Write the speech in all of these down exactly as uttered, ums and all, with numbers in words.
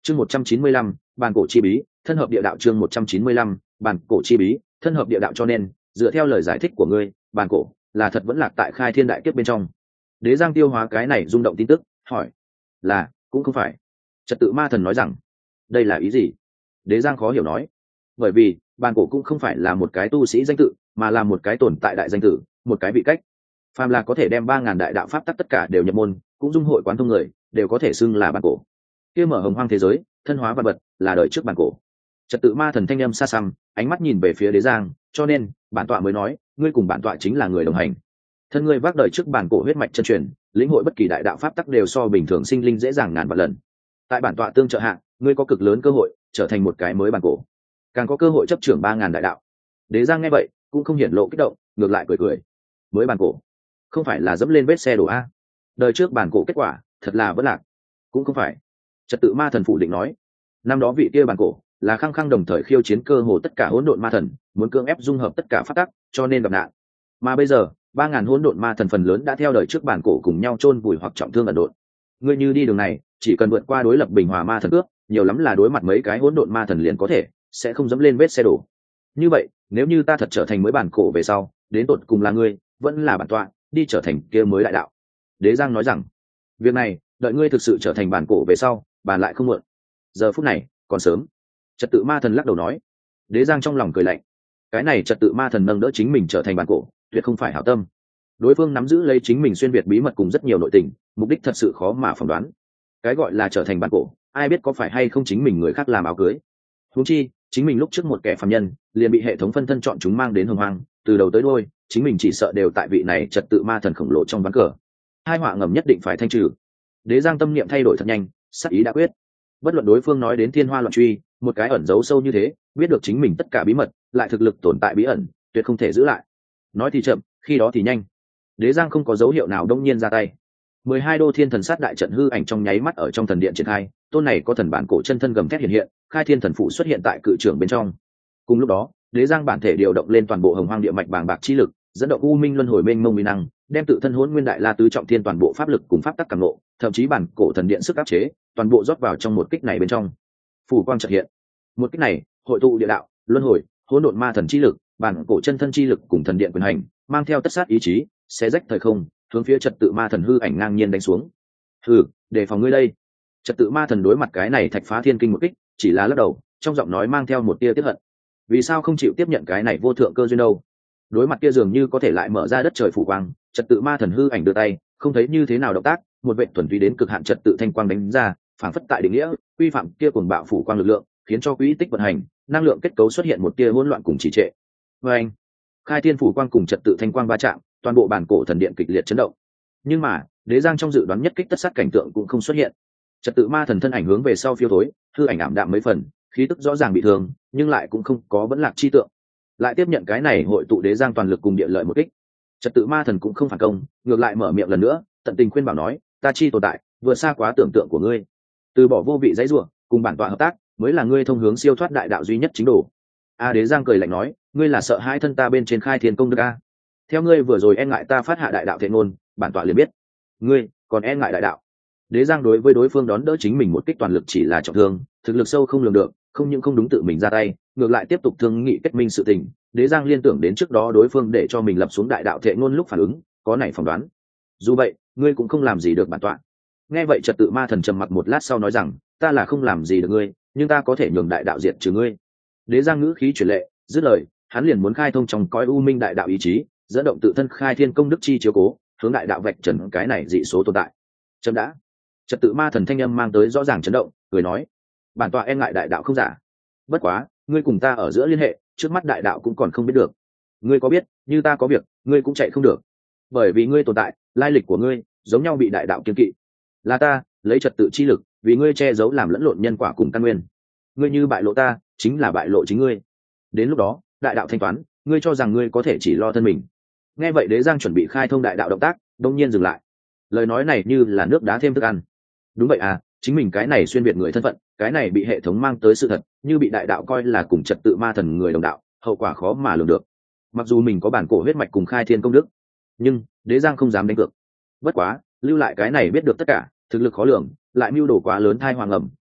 chương một trăm chín mươi lăm bàn cổ chi bí thân hợp địa đạo. chương một trăm chín mươi lăm bàn cổ chi bí thân hợp địa đạo. Cho nên dựa theo lời giải thích của ngươi, bàn cổ là thật vẫn lạc tại khai thiên đại kiếp bên trong. Đế Giang tiêu hóa cái này rung động tin tức, hỏi là cũng không phải. Trật tự ma thần nói rằng đây là ý gì? Đế Giang khó hiểu nói, bởi vì bàn cổ cũng không phải là một cái tu sĩ danh tự, mà là một cái tồn tại đại danh tử, một cái vị cách. Phàm là có thể đem ba ngàn đại đạo pháp tắc tất cả đều nhập môn, cũng dung hội quán thông người, đều có thể xưng là bàn cổ. Kia mở hồng hoang thế giới, thân hóa vật vật, là đời trước bàn cổ. Trật tự ma thần thanh âm xa xăm, ánh mắt nhìn về phía Đế Giang, cho nên bản tọa mới nói, ngươi cùng bản tọa chính là người đồng hành. Thân ngươi vác đời trước bàn cổ huyết mạch chân truyền, lĩnh hội bất kỳ đại đạo pháp tắc đều so bình thường sinh linh dễ dàng ngàn vạn lần. Tại bản tọa tương trợ hạ, ngươi có cực lớn cơ hội trở thành một cái mới bàn cổ, càng có cơ hội chấp trưởng ba ngàn đại đạo. Đế Giang nghe vậy cũng không hiển lộ kích động, ngược lại cười cười. Mới bàn cổ không phải là dẫm lên vết xe đổ a? Đời trước bàn cổ kết quả thật là vẫn lạc. Cũng không phải. Trật tự ma thần phủ định nói, năm đó vị kia bàn cổ là khăng khăng đồng thời khiêu chiến cơ hồ tất cả hỗn độn ma thần, muốn cưỡng ép dung hợp tất cả pháp tắc, cho nên gặp nạn. Mà bây giờ ba ngàn hỗn độn ma thần phần lớn đã theo đời trước bàn cổ cùng nhau chôn vùi hoặc trọng thương ẩn độn. Ngươi như đi đường này, chỉ cần vượt qua đối lập bình hòa ma thần cướp, nhiều lắm là đối mặt mấy cái hỗn độn ma thần liền có thể, sẽ không dẫm lên vết xe đổ. Như vậy, nếu như ta thật trở thành mới bàn cổ về sau, đến tột cùng là ngươi, vẫn là bản tọa, đi trở thành kia mới đại đạo. Đế Giang nói rằng, việc này, đợi ngươi thực sự trở thành bàn cổ về sau, bàn lại không muộn. Giờ phút này, còn sớm. Trật tự ma thần lắc đầu nói. Đế Giang trong lòng cười lạnh. Cái này trật tự ma thần nâng đỡ chính mình trở thành bàn cổ, tuyệt không phải hảo tâm. Đối phương nắm giữ lấy chính mình xuyên việt bí mật cùng rất nhiều nội tình, mục đích thật sự khó mà phỏng đoán. Cái gọi là trở thành bàn cổ, ai biết có phải hay không chính mình người khác làm áo cưới. Huống chi, chính mình lúc trước một kẻ phàm nhân, liền bị hệ thống phân thân chọn chúng mang đến hồng hoang, từ đầu tới đuôi, chính mình chỉ sợ đều tại vị này trật tự ma thần khổng lồ trong ván cờ. Hai họa ngầm nhất định phải thanh trừ. Đế Giang tâm niệm thay đổi thật nhanh, sắc ý đã quyết. Bất luận đối phương nói đến thiên hoa loạn truy, một cái ẩn giấu sâu như thế, biết được chính mình tất cả bí mật, lại thực lực tồn tại bí ẩn, tuyệt không thể giữ lại. Nói thì chậm, khi đó thì nhanh. Đế Giang không có dấu hiệu nào đông nhiên ra tay. Mười hai đô thiên thần sát đại trận hư ảnh trong nháy mắt ở trong thần điện triển khai, tôn này có thần bản cổ chân thân gầm thét hiện hiện, khai thiên thần phụ xuất hiện tại cự trưởng bên trong. Cùng lúc đó, Đế Giang bản thể điều động lên toàn bộ hồng hoang địa mạch bàng bạc chi lực, dẫn động u minh luân hồi mênh mông uy năng, đem tự thân hỗn nguyên đại la tứ trọng thiên toàn bộ pháp lực cùng pháp tắc cảm ngộ, thậm chí bản cổ thần điện sức áp chế, toàn bộ rót vào trong một kích này bên trong. Phủ quang chợt hiện. Một kích này, hội tụ địa đạo, luân hồi, hỗn độn ma thần chi lực, bản cổ chân thân chi lực cùng thần điện quyền hành, mang theo tất sát ý chí, xé rách thời không, hướng phía trật tự ma thần hư ảnh ngang nhiên đánh xuống. Hừ, để phòng ngươi đây. Trật tự ma thần đối mặt cái này thạch phá thiên kinh một kích, chỉ là lắc đầu, trong giọng nói mang theo một tia tiếc hận. Vì sao không chịu tiếp nhận cái này vô thượng cơ duyên đâu? Đối mặt kia dường như có thể lại mở ra đất trời phủ quang, trật tự ma thần hư ảnh đưa tay, không thấy như thế nào động tác, một vệ thuần túy đến cực hạn trật tự thanh quang đánh ra, phản phất tại định nghĩa, quy phạm kia cuồng bạo phủ quang lực lượng, khiến cho quỹ tích vận hành, năng lượng kết cấu xuất hiện một tia hỗn loạn cùng trì trệ. Và anh, khai thiên phủ quang cùng trật tự thanh quang va chạm, toàn bộ bản cổ thần điện kịch liệt chấn động. Nhưng mà, Đế Giang trong dự đoán nhất kích tất sát cảnh tượng cũng không xuất hiện. Trật tự ma thần thân ảnh hướng về sau phiêu thối, hư ảnh ảm đạm mấy phần, khí tức rõ ràng bị thương, nhưng lại cũng không có vẫn lạc chi tượng. Lại tiếp nhận cái này hội tụ Đế Giang toàn lực cùng địa lợi một kích. Trật tự ma thần cũng không phản công, ngược lại mở miệng lần nữa, tận tình khuyên bảo nói, ta chi tồn tại, vừa xa quá tưởng tượng của ngươi. Từ bỏ vô vị dãy rủa, cùng bản tọa hợp tác, mới là ngươi thông hướng siêu thoát đại đạo duy nhất chính đồ. A Đế Giang cười lạnh nói, ngươi là sợ hãi thân ta bên trên khai thiên công đức a? Theo ngươi vừa rồi e ngại ta phát hạ đại đạo thệ ngôn, bản tọa liền biết, ngươi còn e ngại đại đạo. Đế Giang đối với đối phương đón đỡ chính mình một kích toàn lực chỉ là trọng thương, thực lực sâu không lường được, không những không đúng tự mình ra tay, ngược lại tiếp tục thương nghị kết minh sự tình. Đế Giang liên tưởng đến trước đó đối phương để cho mình lập xuống đại đạo thệ ngôn lúc phản ứng, có này phỏng đoán. Dù vậy, ngươi cũng không làm gì được bản tọa. Nghe vậy trật tự ma thần trầm mặc một lát sau nói rằng, ta là không làm gì được ngươi, nhưng ta có thể nhường đại đạo diệt trừ ngươi. Đế Giang ngữ khí chuyển lệ, dứt lời, hắn liền muốn khai thông trong cõi u minh đại đạo ý chí, dẫn động tự thân khai thiên công đức chi chiếu cố, hướng đại đạo vạch trần cái này dị số tồn tại. Chấm đã. Trật tự ma thần thanh âm mang tới rõ ràng chấn động, cười nói, bản tọa e ngại đại đạo không giả. Bất quá, ngươi cùng ta ở giữa liên hệ, trước mắt đại đạo cũng còn không biết được. Ngươi có biết, như ta có việc, ngươi cũng chạy không được. Bởi vì ngươi tồn tại, lai lịch của ngươi giống nhau bị đại đạo kiêng kỵ. Là ta lấy trật tự chi lực, vì ngươi che giấu làm lẫn lộn nhân quả cùng căn nguyên. Ngươi như bại lộ ta, chính là bại lộ chính ngươi. Đến lúc đó, đại đạo thanh toán, ngươi cho rằng ngươi có thể chỉ lo thân mình. Nghe vậy Đế Giang chuẩn bị khai thông đại đạo động tác, đông nhiên dừng lại. Lời nói này như là nước đá thêm thức ăn. Đúng vậy à, chính mình cái này xuyên việt người thân phận, cái này bị hệ thống mang tới sự thật, như bị đại đạo coi là cùng trật tự ma thần người đồng đạo, hậu quả khó mà lường được. Mặc dù mình có bản cổ huyết mạch cùng khai thiên công đức, nhưng Đế Giang không dám đánh cược. Bất quá, lưu lại cái này biết được tất cả, thực lực khó lường, lại mưu đồ quá lớn thai hoàng ẩm,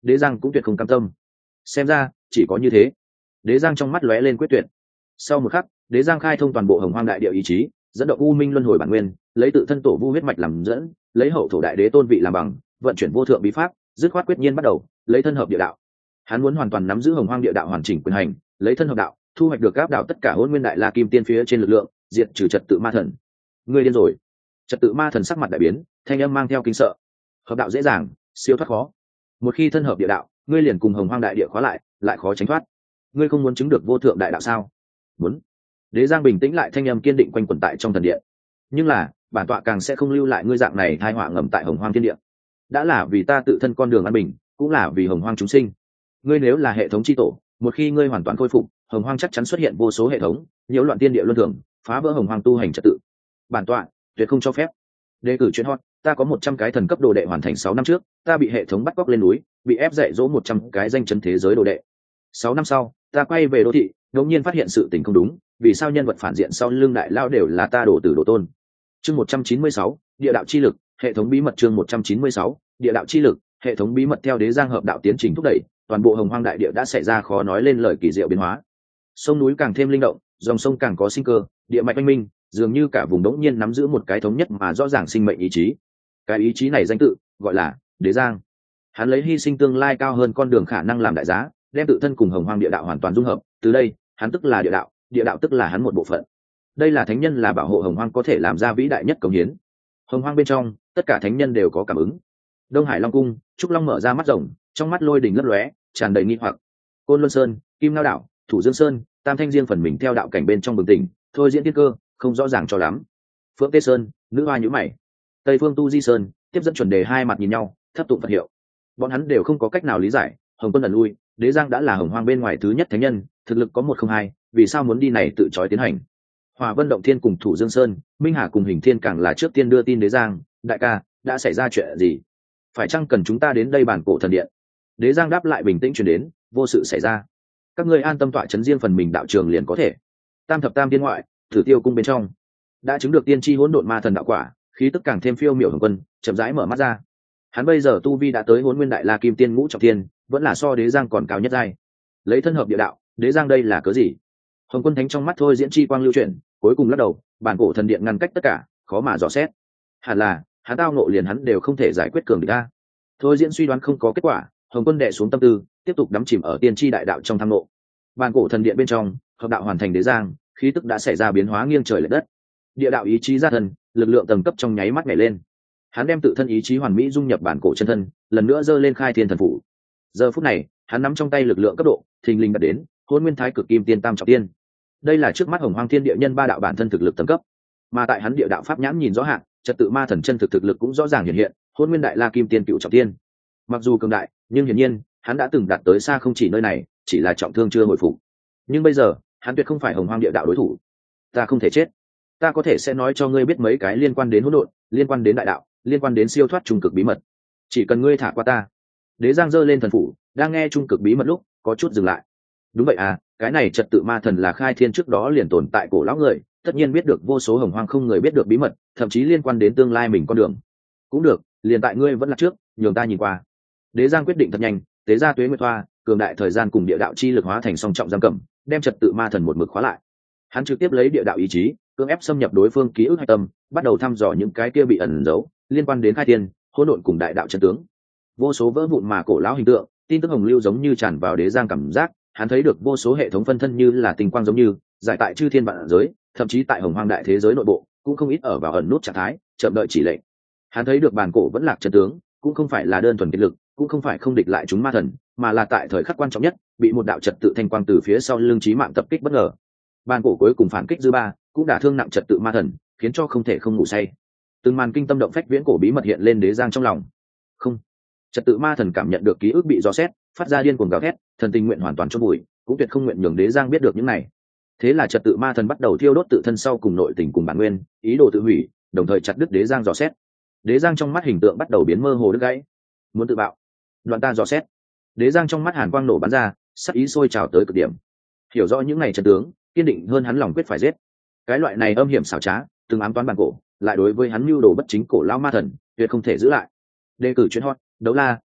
Đế giang cũng tuyệt không cam tâm. Xem ra chỉ có như thế. Đế giang trong mắt lóe lên quyết tuyệt. Sau một khắc, đế giang khai thông toàn bộ hồng hoang đại địa ý chí, dẫn động u minh luân hồi bản nguyên, lấy tự thân tổ vu huyết mạch làm dẫn, lấy hậu thổ đại đế tôn vị làm bằng, vận chuyển vô thượng bí pháp, dứt khoát quyết nhiên bắt đầu lấy thân hợp địa đạo. Hắn muốn hoàn toàn nắm giữ hồng hoang địa đạo hoàn chỉnh quyền hành, lấy thân hợp đạo, thu hoạch được áp đạo tất cả hỗn nguyên đại la kim tiên phía trên lực lượng, diệt trừ trật tự ma thần. Ngươi điên rồi. Trật tự ma thần sắc mặt đại biến, thanh âm mang theo kinh sợ. Hợp đạo dễ dàng, siêu thoát khó. Một khi thân hợp địa đạo, ngươi liền cùng hồng hoang đại địa khóa lại, lại khó tránh thoát. Ngươi không muốn chứng được vô thượng đại đạo sao? Muốn. Đế giang bình tĩnh lại, thanh âm kiên định quanh quẩn tại trong thần điện. Nhưng là bản tọa càng sẽ không lưu lại ngươi dạng này tai họa ngầm tại hồng hoang thiên địa. Đã là vì ta tự thân con đường an bình, cũng là vì hồng hoang chúng sinh. Ngươi nếu là hệ thống chi tổ, một khi ngươi hoàn toàn khôi phục, hồng hoang chắc chắn xuất hiện vô số hệ thống, nhiễu loạn tiên địa luân thường, phá vỡ hồng hoang tu hành trật tự. Bản tọa tuyệt không cho phép. Đề cử chuyện hot, ta có một trăm cái thần cấp đồ đệ hoàn thành sáu năm trước, ta bị hệ thống bắt cóc lên núi, bị ép dạy dỗ một trăm cái danh chấn thế giới đồ đệ. Sáu năm sau, ta quay về đô thị, ngẫu nhiên phát hiện sự tình không đúng, vì sao nhân vật phản diện sau lưng đại lao đều là ta đổ tử đồ tôn. Chương một trăm chín mươi sáu, địa đạo chi lực, hệ thống bí mật. Chương một trăm chín mươi sáu, địa đạo chi lực, hệ thống bí mật. Theo đế giang hợp đạo tiến trình thúc đẩy, toàn bộ hồng hoang đại địa đã xảy ra khó nói lên lời kỳ diệu biến hóa. Sông núi càng thêm linh động, dòng sông càng có sinh cơ, địa mạch oanh minh, dường như cả vùng đống nhiên nắm giữ một cái thống nhất mà rõ ràng sinh mệnh ý chí. Cái ý chí này danh tự gọi là đế giang. Hắn lấy hy sinh tương lai cao hơn con đường khả năng làm đại giá, đem tự thân cùng hồng hoang địa đạo hoàn toàn dung hợp. Từ đây, hắn tức là địa đạo, địa đạo tức là hắn một bộ phận. Đây là thánh nhân, là bảo hộ hồng hoang có thể làm ra vĩ đại nhất cống hiến. Hồng hoang bên trong, tất cả thánh nhân đều có cảm ứng. Đông Hải Long cung, Trúc Long mở ra mắt rồng, trong mắt lôi đình lấp lóe, tràn đầy nghi hoặc. Côn Luân Sơn, Kim Ngao Đảo, Thủ Dương Sơn, Tam Thanh riêng phần mình theo đạo cảnh bên trong bừng tỉnh, thôi diễn tiên cơ, không rõ ràng cho lắm. Phượng Tê Sơn, nữ hoa nhíu mày. Tây Phương Tu Di Sơn, tiếp dẫn chuẩn đề hai mặt nhìn nhau, thấp tụng Phật hiệu. Bọn hắn đều không có cách nào lý giải, Hồng Quân ẩn lui, đế giang đã là hồng hoang bên ngoài thứ nhất thánh nhân, thực lực có một không hai, vì sao muốn đi này tự trói tiến hành. Hỏa Vân Động Thiên cùng Thủ Dương Sơn, Minh Hà cùng Hình Thiên càng là trước tiên đưa tin đế giang, đại ca, đã xảy ra chuyện gì? Phải chăng cần chúng ta đến đây bản cổ thần điện? Đế giang đáp lại bình tĩnh truyền đến, vô sự xảy ra. Các ngươi an tâm tọa chấn riêng phần mình đạo trường liền có thể. Tam thập tam tiên ngoại, Thử Tiêu cung bên trong, đã chứng được tiên tri hỗn độn ma thần đạo quả, khí tức càng thêm phiêu miểu Hồng Quân, chậm rãi mở mắt ra. Hắn bây giờ tu vi đã tới hỗn nguyên đại la kim tiên ngũ trọng tiên, vẫn là so đế giang còn cao nhất giai. Lấy thân hợp địa đạo, đế giang đây là cớ gì? Hồng Quân thánh trong mắt thôi diễn chi quang lưu chuyển, cuối cùng lắc đầu, bản cổ thần điện ngăn cách tất cả, khó mà dò xét. Hẳn là hắn tao ngộ liền hắn đều không thể giải quyết cường địch ta. Thôi diễn suy đoán không có kết quả, Hồng Quân đệ xuống tâm tư, tiếp tục đắm chìm ở tiên tri đại đạo trong tham ngộ. Bản cổ thần điện bên trong, hợp đạo hoàn thành đế giang, khí tức đã xảy ra biến hóa nghiêng trời lệch đất. Địa đạo ý chí ra thân, lực lượng tầng cấp trong nháy mắt nhảy lên. Hắn đem tự thân ý chí hoàn mỹ dung nhập bản cổ chân thân, lần nữa giơ lên khai thiên thần phủ. Giờ phút này, hắn nắm trong tay lực lượng cấp độ, thình lình đạt đến hôn nguyên thái cực kim tiên tam trọng tiên. Đây là trước mắt hồng hoang thiên địa nhân ba đạo bản thân thực lực tầng cấp, mà tại hắn địa đạo pháp nhãn nhìn rõ hạn, trật tự ma thần chân thực thực lực cũng rõ ràng hiện hiện, hôn nguyên đại la kim tiên cựu trọng tiên. Mặc dù cường đại, nhưng hiển nhiên hắn đã từng đạt tới xa không chỉ nơi này, chỉ là trọng thương chưa hồi phục. Nhưng bây giờ, hắn tuyệt không phải hồng hoang địa đạo đối thủ. Ta không thể chết. Ta có thể sẽ nói cho ngươi biết mấy cái liên quan đến hỗn độn, liên quan đến đại đạo, liên quan đến siêu thoát trung cực bí mật. Chỉ cần ngươi thả qua ta. Đế giang giơ lên thần phủ, đang nghe trung cực bí mật lúc, có chút dừng lại. Đúng vậy à, cái này trật tự ma thần là khai thiên trước đó liền tồn tại cổ lão người, tất nhiên biết được vô số hồng hoang không người biết được bí mật, thậm chí liên quan đến tương lai mình con đường. Cũng được, liền tại ngươi vẫn là trước, nhường ta nhìn qua. Đế giang quyết định thật nhanh, tế ra tuế nguyệt thoa, cường đại thời gian cùng địa đạo chi lực hóa thành song trọng giam cầm, đem trật tự ma thần một mực khóa lại. Hắn trực tiếp lấy địa đạo ý chí, cưỡng ép xâm nhập đối phương ký ức hạch tâm, bắt đầu thăm dò những cái kia bị ẩn giấu liên quan đến khai thiên, hỗn độn cùng đại đạo chân tướng. Vô số vỡ vụn mà cổ lão hình tượng, tin tức hồng lưu giống như tràn vào đế giang cảm giác, hắn thấy được vô số hệ thống phân thân như là tinh quang giống như giải tại chư thiên vạn giới, thậm chí tại hồng hoang đại thế giới nội bộ cũng không ít ở vào ẩn nút trạng thái, chậm đợi chỉ lệnh. Hắn thấy được bản cổ vẫn lạc chân tướng, cũng không phải là đơn thuần kiệt lực, cũng không phải không địch lại chúng ma thần, mà là tại thời khắc quan trọng nhất, bị một đạo trật tự thanh quang từ phía sau lưng chí mạng tập kích bất ngờ. Bản cổ cuối cùng phản kích dư ba, cũng đả thương nặng trật tự ma thần, khiến cho không thể không ngủ say. Từng màn kinh tâm động phách viễn cổ bí mật hiện lên đế giang trong lòng. Không, trật tự ma thần cảm nhận được ký ức bị dò xét, phát ra điên cuồng gào thét, thần tình nguyện hoàn toàn chôn bụi, cũng tuyệt không nguyện nhường đế giang biết được những này. Thế là trật tự ma thần bắt đầu thiêu đốt tự thân sau cùng nội tình cùng bản nguyên, ý đồ tự hủy, đồng thời chặt đứt đế giang dò xét. Đế giang trong mắt hình tượng bắt đầu biến mơ hồ đứt gãy. Muốn tự bạo, đoạn ta dò xét. Đế giang trong mắt hàn quang nổ bắn ra, sắc ý sôi trào tới cực điểm. Hiểu rõ những này trận tướng, kiên định hơn hắn lòng quyết phải giết. Cái loại này âm hiểm xảo trá, từng ám toán bản cổ, lại đối với hắn mưu đồ bất chính cổ lão ma thần, tuyệt không thể giữ lại. Đề cử chuyên hot, đấu la,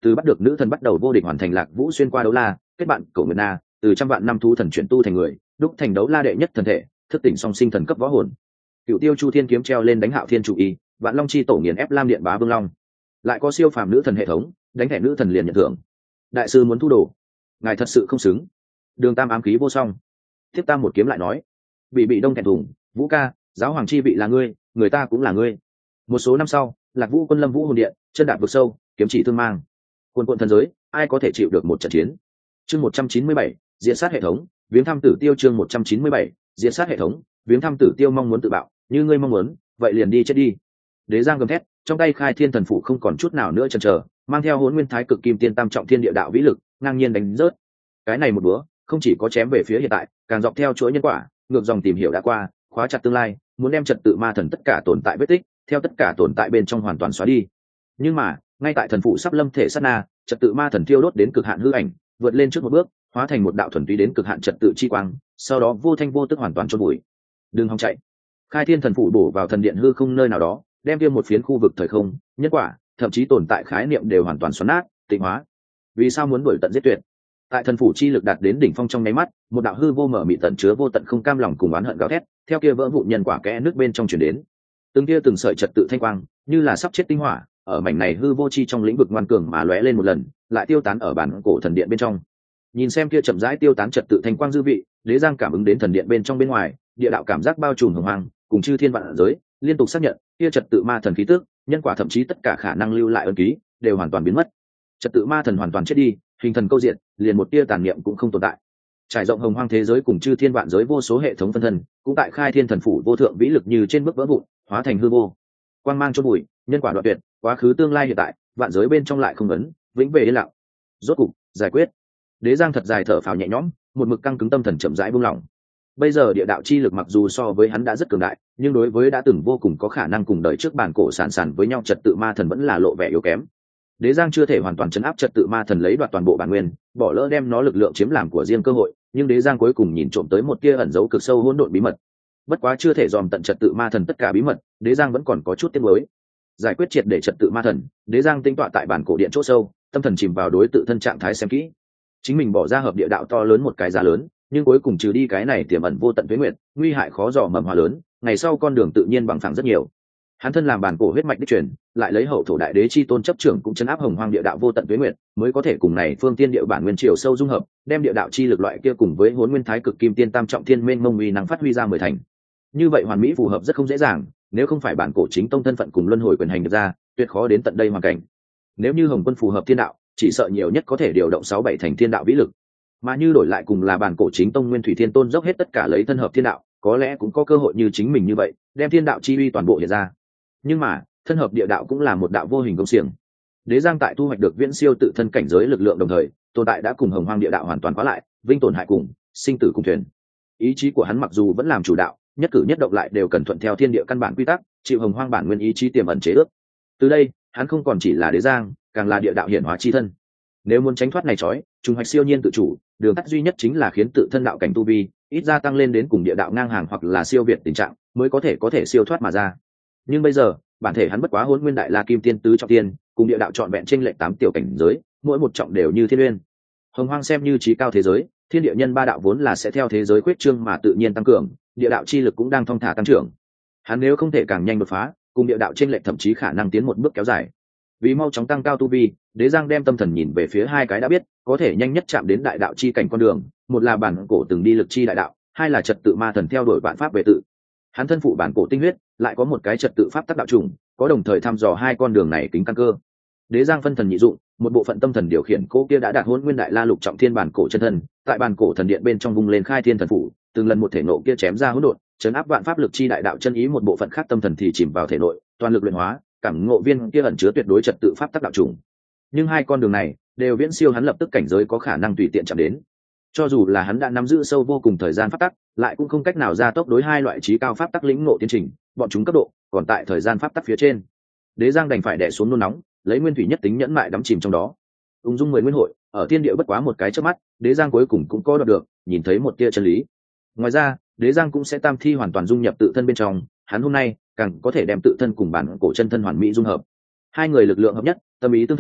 từ bắt được nữ thần bắt đầu vô địch hoàn thành Lạc Vũ xuyên qua đấu la kết bạn cổ nguyệt na, từ trăm vạn năm thú thần chuyển tu thành người, đúc thành đấu la đệ nhất thần thể, thức tỉnh song sinh thần cấp võ hồn. Cựu tiêu chu thiên kiếm treo lên đánh Hạo Thiên chủ y, vạn long chi tổ nghiền ép lam điện bá vương long. Lại có siêu phàm nữ thần hệ thống, đánh thẻ nữ thần liền nhận thưởng. Đại sư muốn thu đồ, ngài thật sự không xứng. Đường Tam ám khí vô song. Tiếp Tam một kiếm lại nói, bị bị đông thẹn thùng, Vũ ca, giáo hoàng chi vị là ngươi, người ta cũng là ngươi. Một số năm sau, Lạc Vũ quân lâm vũ hồn điện, chân đạp vực sâu, kiếm chỉ thương mang. Quân quận thần giới, ai có thể chịu được một trận chiến. Chương một trăm chín mươi bảy, diễn sát hệ thống, viếng thăm tử tiêu chương một trăm chín mươi bảy, diễn sát hệ thống, viếng thăm tử tiêu mong muốn tự bạo, như ngươi mong muốn, vậy liền đi chết đi. Đế Giang gầm thét, trong tay khai thiên thần phủ không còn chút nào nữa chần chờ, mang theo hỗn nguyên thái cực kim tiên tam trọng thiên địa đạo vĩ lực, ngang nhiên đánh rớt. Cái này một búa, không chỉ có chém về phía hiện tại, càng dọc theo chuỗi nhân quả, ngược dòng tìm hiểu đã qua, khóa chặt tương lai, muốn đem trật tự ma thần tất cả tồn tại vết tích, theo tất cả tồn tại bên trong hoàn toàn xóa đi. Nhưng mà, ngay tại thần phủ sắp lâm thể sát na, trật tự ma thần thiêu đốt đến cực hạn hư ảnh, vượt lên trước một bước, hóa thành một đạo thuần túy đến cực hạn trật tự chi quang, sau đó vô thanh vô tức hoàn toàn chôn bụi. Đừng hòng chạy. Khai thiên thần phủ bổ vào thần điện hư không nơi nào đó, đem kia một phiến khu vực thời không, nhân quả, thậm chí tồn tại khái niệm đều hoàn toàn xoắn nát, tịnh hóa. Vì sao muốn đuổi tận giết tuyệt? Tại thần phủ chi lực đạt đến đỉnh phong trong nháy mắt, một đạo hư vô mở mị tận chứa vô tận không cam lòng cùng oán hận gào thét, theo kia vỡ vụn nhân quả kẽ nước bên trong truyền đến. Từng kia từng sợi trật tự thanh quang, như là sắp chết tinh hỏa, ở mảnh này hư vô chi trong lĩnh vực ngoan cường mà lóe lên một lần, lại tiêu tán ở bản cổ thần điện bên trong. Nhìn xem kia chậm rãi tiêu tán trật tự thanh quang dư vị, Đế Giang cảm ứng đến thần điện bên trong bên ngoài, địa đạo cảm giác bao trùm hồng hoang, cùng chư thiên vạn giới, liên tục xác nhận, kia trật tự ma thần khí tức, nhân quả thậm chí tất cả khả năng lưu lại ân ký, đều hoàn toàn biến mất. Trật tự ma thần hoàn toàn chết đi, hình thần câu diện, liền một tia tàn niệm cũng không tồn tại. Trải rộng hồng hoang thế giới cùng chư thiên vạn giới vô số hệ thống phân thân, cũng tại khai thiên thần phủ vô thượng vĩ lực như trên bước vỡ vụn, hóa thành hư vô. Quang mang chôn bụi, nhân quả đoạn tuyệt, quá khứ tương lai hiện tại, vạn giới bên trong lại không ấn, vĩnh về yên lặng. Rốt cục, giải quyết. Đế Giang thật dài thở phào nhẹ nhõm, một mực căng cứng tâm thần chậm rãi buông lỏng. Bây giờ địa đạo chi lực mặc dù so với hắn đã rất cường đại, nhưng đối với đã từng vô cùng có khả năng cùng đời trước bản cổ sản sản với nhau trật tự ma thần vẫn là lộ vẻ yếu kém. Đế Giang chưa thể hoàn toàn chấn áp trật tự ma thần lấy đoạt toàn bộ bản nguyên, bỏ lỡ đem nó lực lượng chiếm làm của riêng cơ hội, nhưng Đế Giang cuối cùng nhìn trộm tới một tia ẩn giấu cực sâu hỗn độn bí mật. Bất quá chưa thể dòm tận trật tự ma thần tất cả bí mật, Đế Giang vẫn còn có chút tiếc nuối. Giải quyết triệt để trật tự ma thần, Đế Giang tinh tọa tại bản cổ điện chỗ sâu, tâm thần chìm vào đối tự thân trạng thái xem kỹ. Chính mình bỏ ra hợp địa đạo to lớn một cái giá lớn, nhưng cuối cùng trừ đi cái này tiềm ẩn vô tận tuế nguyệt, nguy hại khó dò mầm hòa lớn, ngày sau con đường tự nhiên bằng phẳng rất nhiều. Hắn thân làm bản cổ huyết mạch đích truyền, lại lấy hậu thổ đại đế chi tôn chấp trưởng cũng chấn áp hồng hoang địa đạo vô tận tuế nguyệt, mới có thể cùng này phương tiên địa bản nguyên triều sâu dung hợp, đem địa đạo chi lực loại kia cùng với Hỗn Nguyên Thái Cực Kim Tiên Tam Trọng Thiên Mênh Mông uy năng phát huy ra mười thành. Như vậy hoàn mỹ phù hợp rất không dễ dàng, nếu không phải bản cổ chính tông thân phận cùng luân hồi quyền hành được ra, tuyệt khó đến tận đây hoàn cảnh. Nếu như Hồng Quân phù hợp thiên đạo, chỉ sợ nhiều nhất có thể điều động sáu bảy thành thiên đạo vĩ lực, mà như đổi lại cùng là bản cổ chính tông Nguyên Thủy Thiên Tôn dốc hết tất cả lấy thân hợp thiên đạo, có lẽ cũng có cơ hội như chính mình như vậy, đem thiên đạo chi uy toàn bộ hiện ra. Nhưng mà, thân hợp địa đạo cũng là một đạo vô hình công xiềng. Đế Giang tại thu hoạch được viễn siêu tự thân cảnh giới lực lượng đồng thời, tồn tại đã cùng hồng hoang địa đạo hoàn toàn khóa lại, vinh tồn hại cùng, sinh tử cùng thuyền. Ý chí của hắn mặc dù vẫn làm chủ đạo, nhất cử nhất động lại đều cần thuận theo thiên địa căn bản quy tắc, chịu hồng hoang bản nguyên ý chí tiềm ẩn chế ước. Từ đây, hắn không còn chỉ là Đế Giang, càng là địa đạo hiển hóa chi thân. Nếu muốn tránh thoát này trói, trùng hoạch siêu nhiên tự chủ, đường tắt duy nhất chính là khiến tự thân đạo cảnh tu vi ít ra tăng lên đến cùng địa đạo ngang hàng hoặc là siêu việt tình trạng, mới có thể có thể siêu thoát mà ra. Nhưng bây giờ, bản thể hắn bất quá Hỗn Nguyên Đại La Kim Tiên tứ trọng tiên, cùng địa đạo trọn vẹn chênh lệch tám tiểu cảnh giới, mỗi một trọng đều như thiên uyên. Hồng hoang xem như trí cao thế giới, thiên địa nhân ba đạo vốn là sẽ theo thế giới quyết trương mà tự nhiên tăng cường, địa đạo chi lực cũng đang thong thả tăng trưởng. Hắn nếu không thể càng nhanh đột phá, cùng địa đạo chênh lệch thậm chí khả năng tiến một bước kéo dài. Vì mau chóng tăng cao tu vi, Đế Giang đem tâm thần nhìn về phía hai cái đã biết có thể nhanh nhất chạm đến đại đạo chi cảnh con đường, một là bản cổ từng đi lực chi đại đạo, hai là trật tự ma thần theo đuổi vạn pháp về tự. Hắn thân phụ bản cổ tinh huyết, lại có một cái trật tự pháp tắc đạo trùng, có đồng thời thăm dò hai con đường này kính căn cơ. Đế Giang phân thần nhị dụng, một bộ phận tâm thần điều khiển cô kia đã đạt Hỗn Nguyên Đại La lục trọng thiên bản cổ chân thân, tại bản cổ thần điện bên trong vùng lên khai thiên thần phủ, từng lần một thể nộ kia chém ra hỗn độn, chấn áp vạn pháp lực chi đại đạo chân ý, một bộ phận khác tâm thần thì chìm vào thể nội, toàn lực luyện hóa, cảm ngộ viên kia ẩn chứa tuyệt đối trật tự pháp tắc đạo trùng. Nhưng hai con đường này đều viễn siêu hắn lập tức cảnh giới có khả năng tùy tiện chạm đến. Cho dù là hắn đã nắm giữ sâu vô cùng thời gian pháp tắc, lại cũng không cách nào gia tốc đối hai loại trí cao pháp tắc lĩnh ngộ tiến trình, bọn chúng cấp độ còn tại thời gian pháp tắc phía trên. Đế Giang đành phải đè xuống nôn nóng, lấy nguyên thủy nhất tính nhẫn mại đắm chìm trong đó. Ung dung mười nguyên hội, ở thiên địa bất quá một cái chớp mắt, Đế Giang cuối cùng cũng có đoạt được, nhìn thấy một tia chân lý. Ngoài ra, Đế Giang cũng sẽ tam thi hoàn toàn dung nhập tự thân bên trong, hắn hôm nay càng có thể đem tự thân cùng bản cổ chân thân hoàn mỹ dung hợp. Hai người lực lượng hợp nhất, tâm ý tương thông,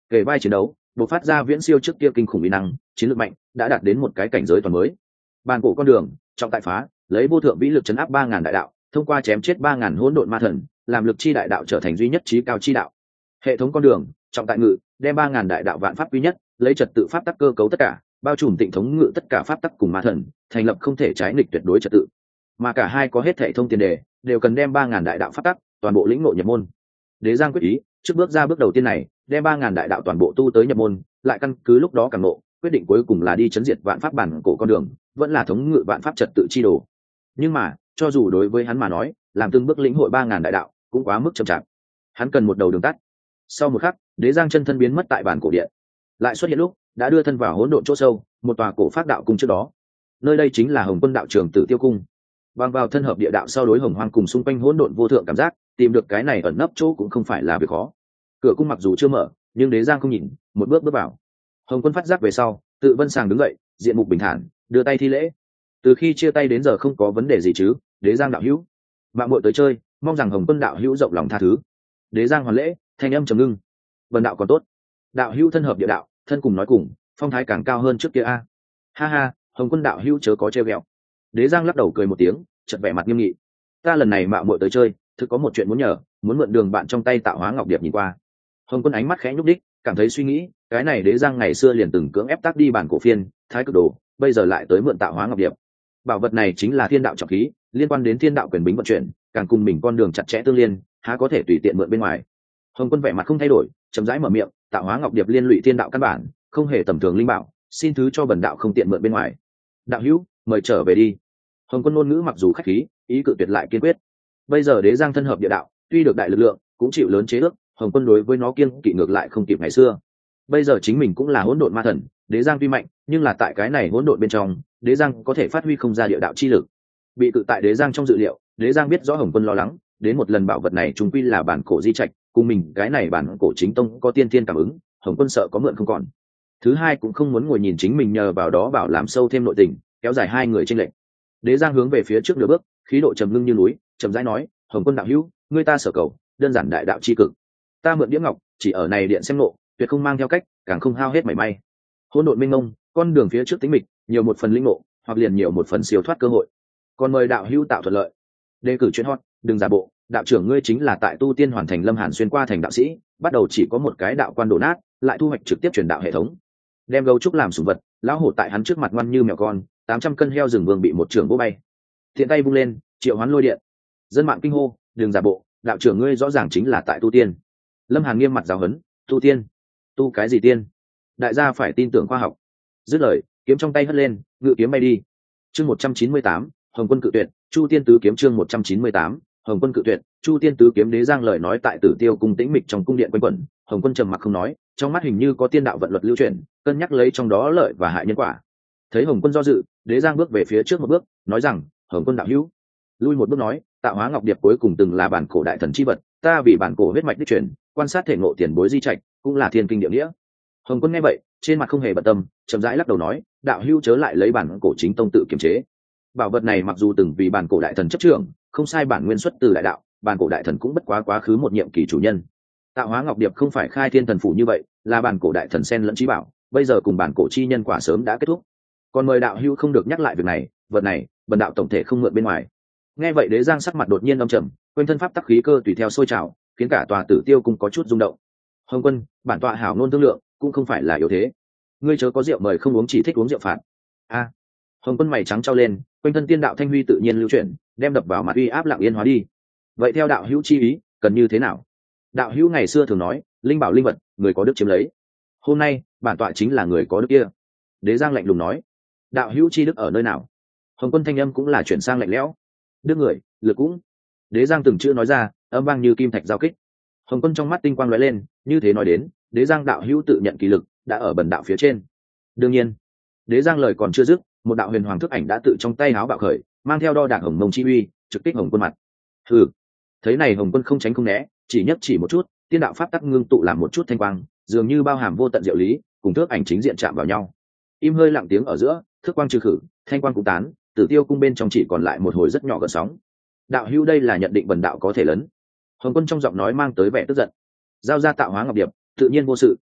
kể vai chiến đấu bộc phát ra viễn siêu trước kia kinh khủng uy năng, chiến lược mạnh đã đạt đến một cái cảnh giới toàn mới. Bàn cổ con đường trọng tại phá, lấy vô thượng vĩ lực chấn áp ba ngàn đại đạo, thông qua chém chết ba ngàn hỗn độn ma thần, làm lực chi đại đạo trở thành duy nhất trí cao chi đạo. Hệ thống con đường trọng tại ngự, đem ba ngàn đại đạo vạn pháp quy nhất, lấy trật tự pháp tắc cơ cấu tất cả, bao trùm tịnh thống ngự tất cả pháp tắc cùng ma thần, thành lập không thể trái nghịch tuyệt đối trật tự. Mà cả hai có hết hệ thông tiền đề, đều cần đem ba ngàn đại đạo pháp tắc toàn bộ lĩnh ngộ nhập môn. Đế Giang quyết ý, trước bước ra bước đầu tiên này, đem ba ngàn đại đạo toàn bộ tu tới nhập môn, lại căn cứ lúc đó càng ngộ, quyết định cuối cùng là đi chấn diệt vạn pháp bản cổ con đường, vẫn là thống ngự vạn pháp trật tự chi đồ. Nhưng mà, cho dù đối với hắn mà nói, làm từng bước lĩnh hội ba ngàn đại đạo, cũng quá mức chậm chạp. Hắn cần một đầu đường tắt. Sau một khắc, Đế Giang chân thân biến mất tại bản cổ điện, lại xuất hiện lúc đã đưa thân vào hỗn độn chỗ sâu, một tòa cổ pháp đạo cung trước đó. Nơi đây chính là Hồng Quân đạo trường Tử Tiêu cung. Bằng vào thân hợp địa đạo sau đối hồng hoang cùng xung quanh hỗn độn vô thượng cảm giác, tìm được cái này ẩn nấp chỗ cũng không phải là việc khó. Cửa cung mặc dù chưa mở, nhưng Đế Giang không nhìn, một bước bước vào. Hồng Quân phát giác về sau, tự vân sàng đứng dậy, diện mục bình thản, đưa tay thi lễ. Từ khi chia tay đến giờ không có vấn đề gì chứ? Đế Giang đạo hữu, mạng muội tới chơi, mong rằng Hồng Quân đạo hữu rộng lòng tha thứ. Đế Giang hoàn lễ, thanh âm trầm ngưng. Vân đạo còn tốt, đạo hữu thân hợp địa đạo, thân cùng nói cùng, phong thái càng cao hơn trước kia a. Ha ha, Hồng Quân đạo hữu chớ có trêu ghẹo. Đế Giang lắc đầu cười một tiếng, chợt vẻ mặt nghiêm nghị. Ta lần này mạo muội tới chơi, thực có một chuyện muốn nhờ, muốn mượn đường bạn trong tay Tạo Hóa Ngọc Điệp nhìn qua. Hồng Quân ánh mắt khẽ nhúc đích, cảm thấy suy nghĩ, cái này Đế Giang ngày xưa liền từng cưỡng ép tác đi bản cổ phiên, thái cực đồ, bây giờ lại tới mượn Tạo Hóa Ngọc Điệp. Bảo vật này chính là thiên đạo trọng khí, liên quan đến thiên đạo quyền bính vận chuyển, càng cùng mình con đường chặt chẽ tương liên, há có thể tùy tiện mượn bên ngoài. Hồng Quân vẻ mặt không thay đổi, chậm rãi mở miệng, Tạo Hóa Ngọc Điệp liên lụy thiên đạo căn bản, không hề tầm thường linh bảo, xin thứ cho bần đạo không tiện mượn bên ngoài. Đạo hữu, mời trở về đi. Hồng Quân ngôn ngữ mặc dù khách khí, ý cự tuyệt lại kiên quyết. Bây giờ Đế Giang thân hợp địa đạo, tuy được đại lực lượng, cũng chịu lớn chế ước, Hồng Quân đối với nó kiên kỵ ngược lại không kịp ngày xưa. Bây giờ chính mình cũng là hỗn độn ma thần, Đế Giang tuy mạnh, nhưng là tại cái này hỗn độn bên trong, Đế Giang có thể phát huy không ra địa đạo chi lực. Bị cự tại Đế Giang trong dự liệu, Đế Giang biết rõ Hồng Quân lo lắng, đến một lần bảo vật này chúng quy là bản cổ di trạch, cùng mình cái này bản cổ chính tông có tiên thiên cảm ứng, Hồng Quân sợ có mượn không còn. Thứ hai cũng không muốn ngồi nhìn chính mình nhờ vào đó bảo làm sâu thêm nội tình, kéo dài hai người tranh lệch. Đế Giang hướng về phía trước nửa bước, khí độ trầm ngưng như núi, chậm rãi nói, Hồng Quân đạo hữu, ngươi ta sở cầu, đơn giản đại đạo chi cực. Ta mượn đĩa ngọc, chỉ ở này điện xem nộ, tuyệt không mang theo cách, càng không hao hết mảy may. Hỗn độn minh mông, con đường phía trước tính mịch, nhiều một phần linh ngộ, hoặc liền nhiều một phần siêu thoát cơ hội. Còn mời đạo hữu tạo thuận lợi. Đề cử chuyên hot, đừng giả bộ, đạo trưởng ngươi chính là tại tu tiên hoàn thành Lâm Hàn xuyên qua thành đạo sĩ, bắt đầu chỉ có một cái đạo quan đổ nát, lại thu hoạch trực tiếp truyền đạo hệ thống. Đem gấu trúc làm sủng vật, lão hổ tại hắn trước mặt ngoan như mèo con, tám trăm cân heo rừng vương bị một trưởng vỗ bay. Thiện tay vung lên, triệu hoán lôi điện. Dân mạng kinh hô, đừng giả bộ, đạo trưởng ngươi rõ ràng chính là tại tu tiên. Lâm Hàn nghiêm mặt giáo huấn, tu tiên? Tu cái gì tiên? Đại gia phải tin tưởng khoa học. Dứt lời, kiếm trong tay hất lên, ngự kiếm bay đi. Chương một trăm chín mươi tám, Hồng Quân cự tuyệt, Chu Tiên tứ kiếm chương một trăm chín mươi tám, Hồng Quân cự tuyệt, Chu Tiên tứ kiếm. Đế Giang lời nói tại Tử Tiêu cung tĩnh mịch trong cung điện quanh quẩn, Hồng Quân trầm mặc không nói, trong mắt hình như có tiên đạo vận luật lưu chuyển, cân nhắc lấy trong đó lợi và hại nhân quả. Thấy Hồng Quân do dự, Đế Giang bước về phía trước một bước, nói rằng, Hồng Quân đạo hữu. Lui một bước nói, Tạo Hóa Ngọc Điệp cuối cùng từng là bản cổ đại thần chi vật, ta vì bản cổ huyết mạch đích truyền, quan sát thể ngộ tiền bối di trạch, cũng là thiên kinh địa nghĩa. Hồng Quân nghe vậy, trên mặt không hề bận tâm, chậm rãi lắc đầu nói, đạo hữu chớ lại lấy bản cổ chính tông tự kiềm chế. Bảo vật này mặc dù từng vì bản cổ đại thần chấp trưởng, không sai bản nguyên xuất từ đại đạo, bản cổ đại thần cũng bất quá quá khứ một nhiệm kỳ chủ nhân. Tạo Hóa Ngọc Điệp không phải khai thiên thần phủ như vậy, là bản cổ đại thần sen lẫn trí bảo, bây giờ cùng bản cổ chi nhân quả sớm đã kết thúc. Còn mời đạo hữu không được nhắc lại việc này, vật này, bần đạo tổng thể không mượn bên ngoài. Nghe vậy Đế Giang sắc mặt đột nhiên âm trầm, quanh thân pháp tắc khí cơ tùy theo sôi trào, khiến cả tòa Tử Tiêu cung có chút rung động. Hồng Quân, bản tọa hảo ngôn thương lượng, cũng không phải là yếu thế. Ngươi chớ có rượu mời không uống, chỉ thích uống rượu phạt. A. Hồng Quân mày trắng trao lên, quanh thân tiên đạo thanh huy tự nhiên lưu chuyển, đem đập vào mặt uy áp lặng yên hóa đi. Vậy theo đạo hữu chi ý, cần như thế nào? Đạo hữu ngày xưa thường nói, linh bảo linh vật, người có đức chiếm lấy. Hôm nay, bản tọa chính là người có đức kia. Đế Giang lạnh lùng nói, đạo hữu chi đức ở nơi nào? Hồng Quân thanh âm cũng là chuyển sang lạnh lẽo. Đức người, lực cũng. Đế Giang từng chữ nói ra, âm vang như kim thạch giao kích. Hồng Quân trong mắt tinh quang lóe lên, như thế nói đến, Đế Giang đạo hữu tự nhận kỳ lực đã ở bần đạo phía trên. Đương nhiên. Đế Giang lời còn chưa dứt, một đạo huyền hoàng thức ảnh đã tự trong tay áo bạo khởi, mang theo đo đạc hồng mông chi uy, trực kích Hồng Quân mặt. Hừ. Thấy này Hồng Quân không tránh không né, chỉ nhất chỉ một chút, tiên đạo pháp tắc ngưng tụ làm một chút thanh quang, dường như bao hàm vô tận diệu lý, cùng thước ảnh chính diện chạm vào nhau. Im hơi lặng tiếng ở giữa, thước quang trừ khử, thanh quang cũng tán, Tử Tiêu cung bên trong chỉ còn lại một hồi rất nhỏ gợn sóng. Đạo hữu đây là nhận định bần đạo có thể lớn. Hồng Quân trong giọng nói mang tới vẻ tức giận. Giao ra Tạo Hóa Ngọc Điệp, tự nhiên vô sự.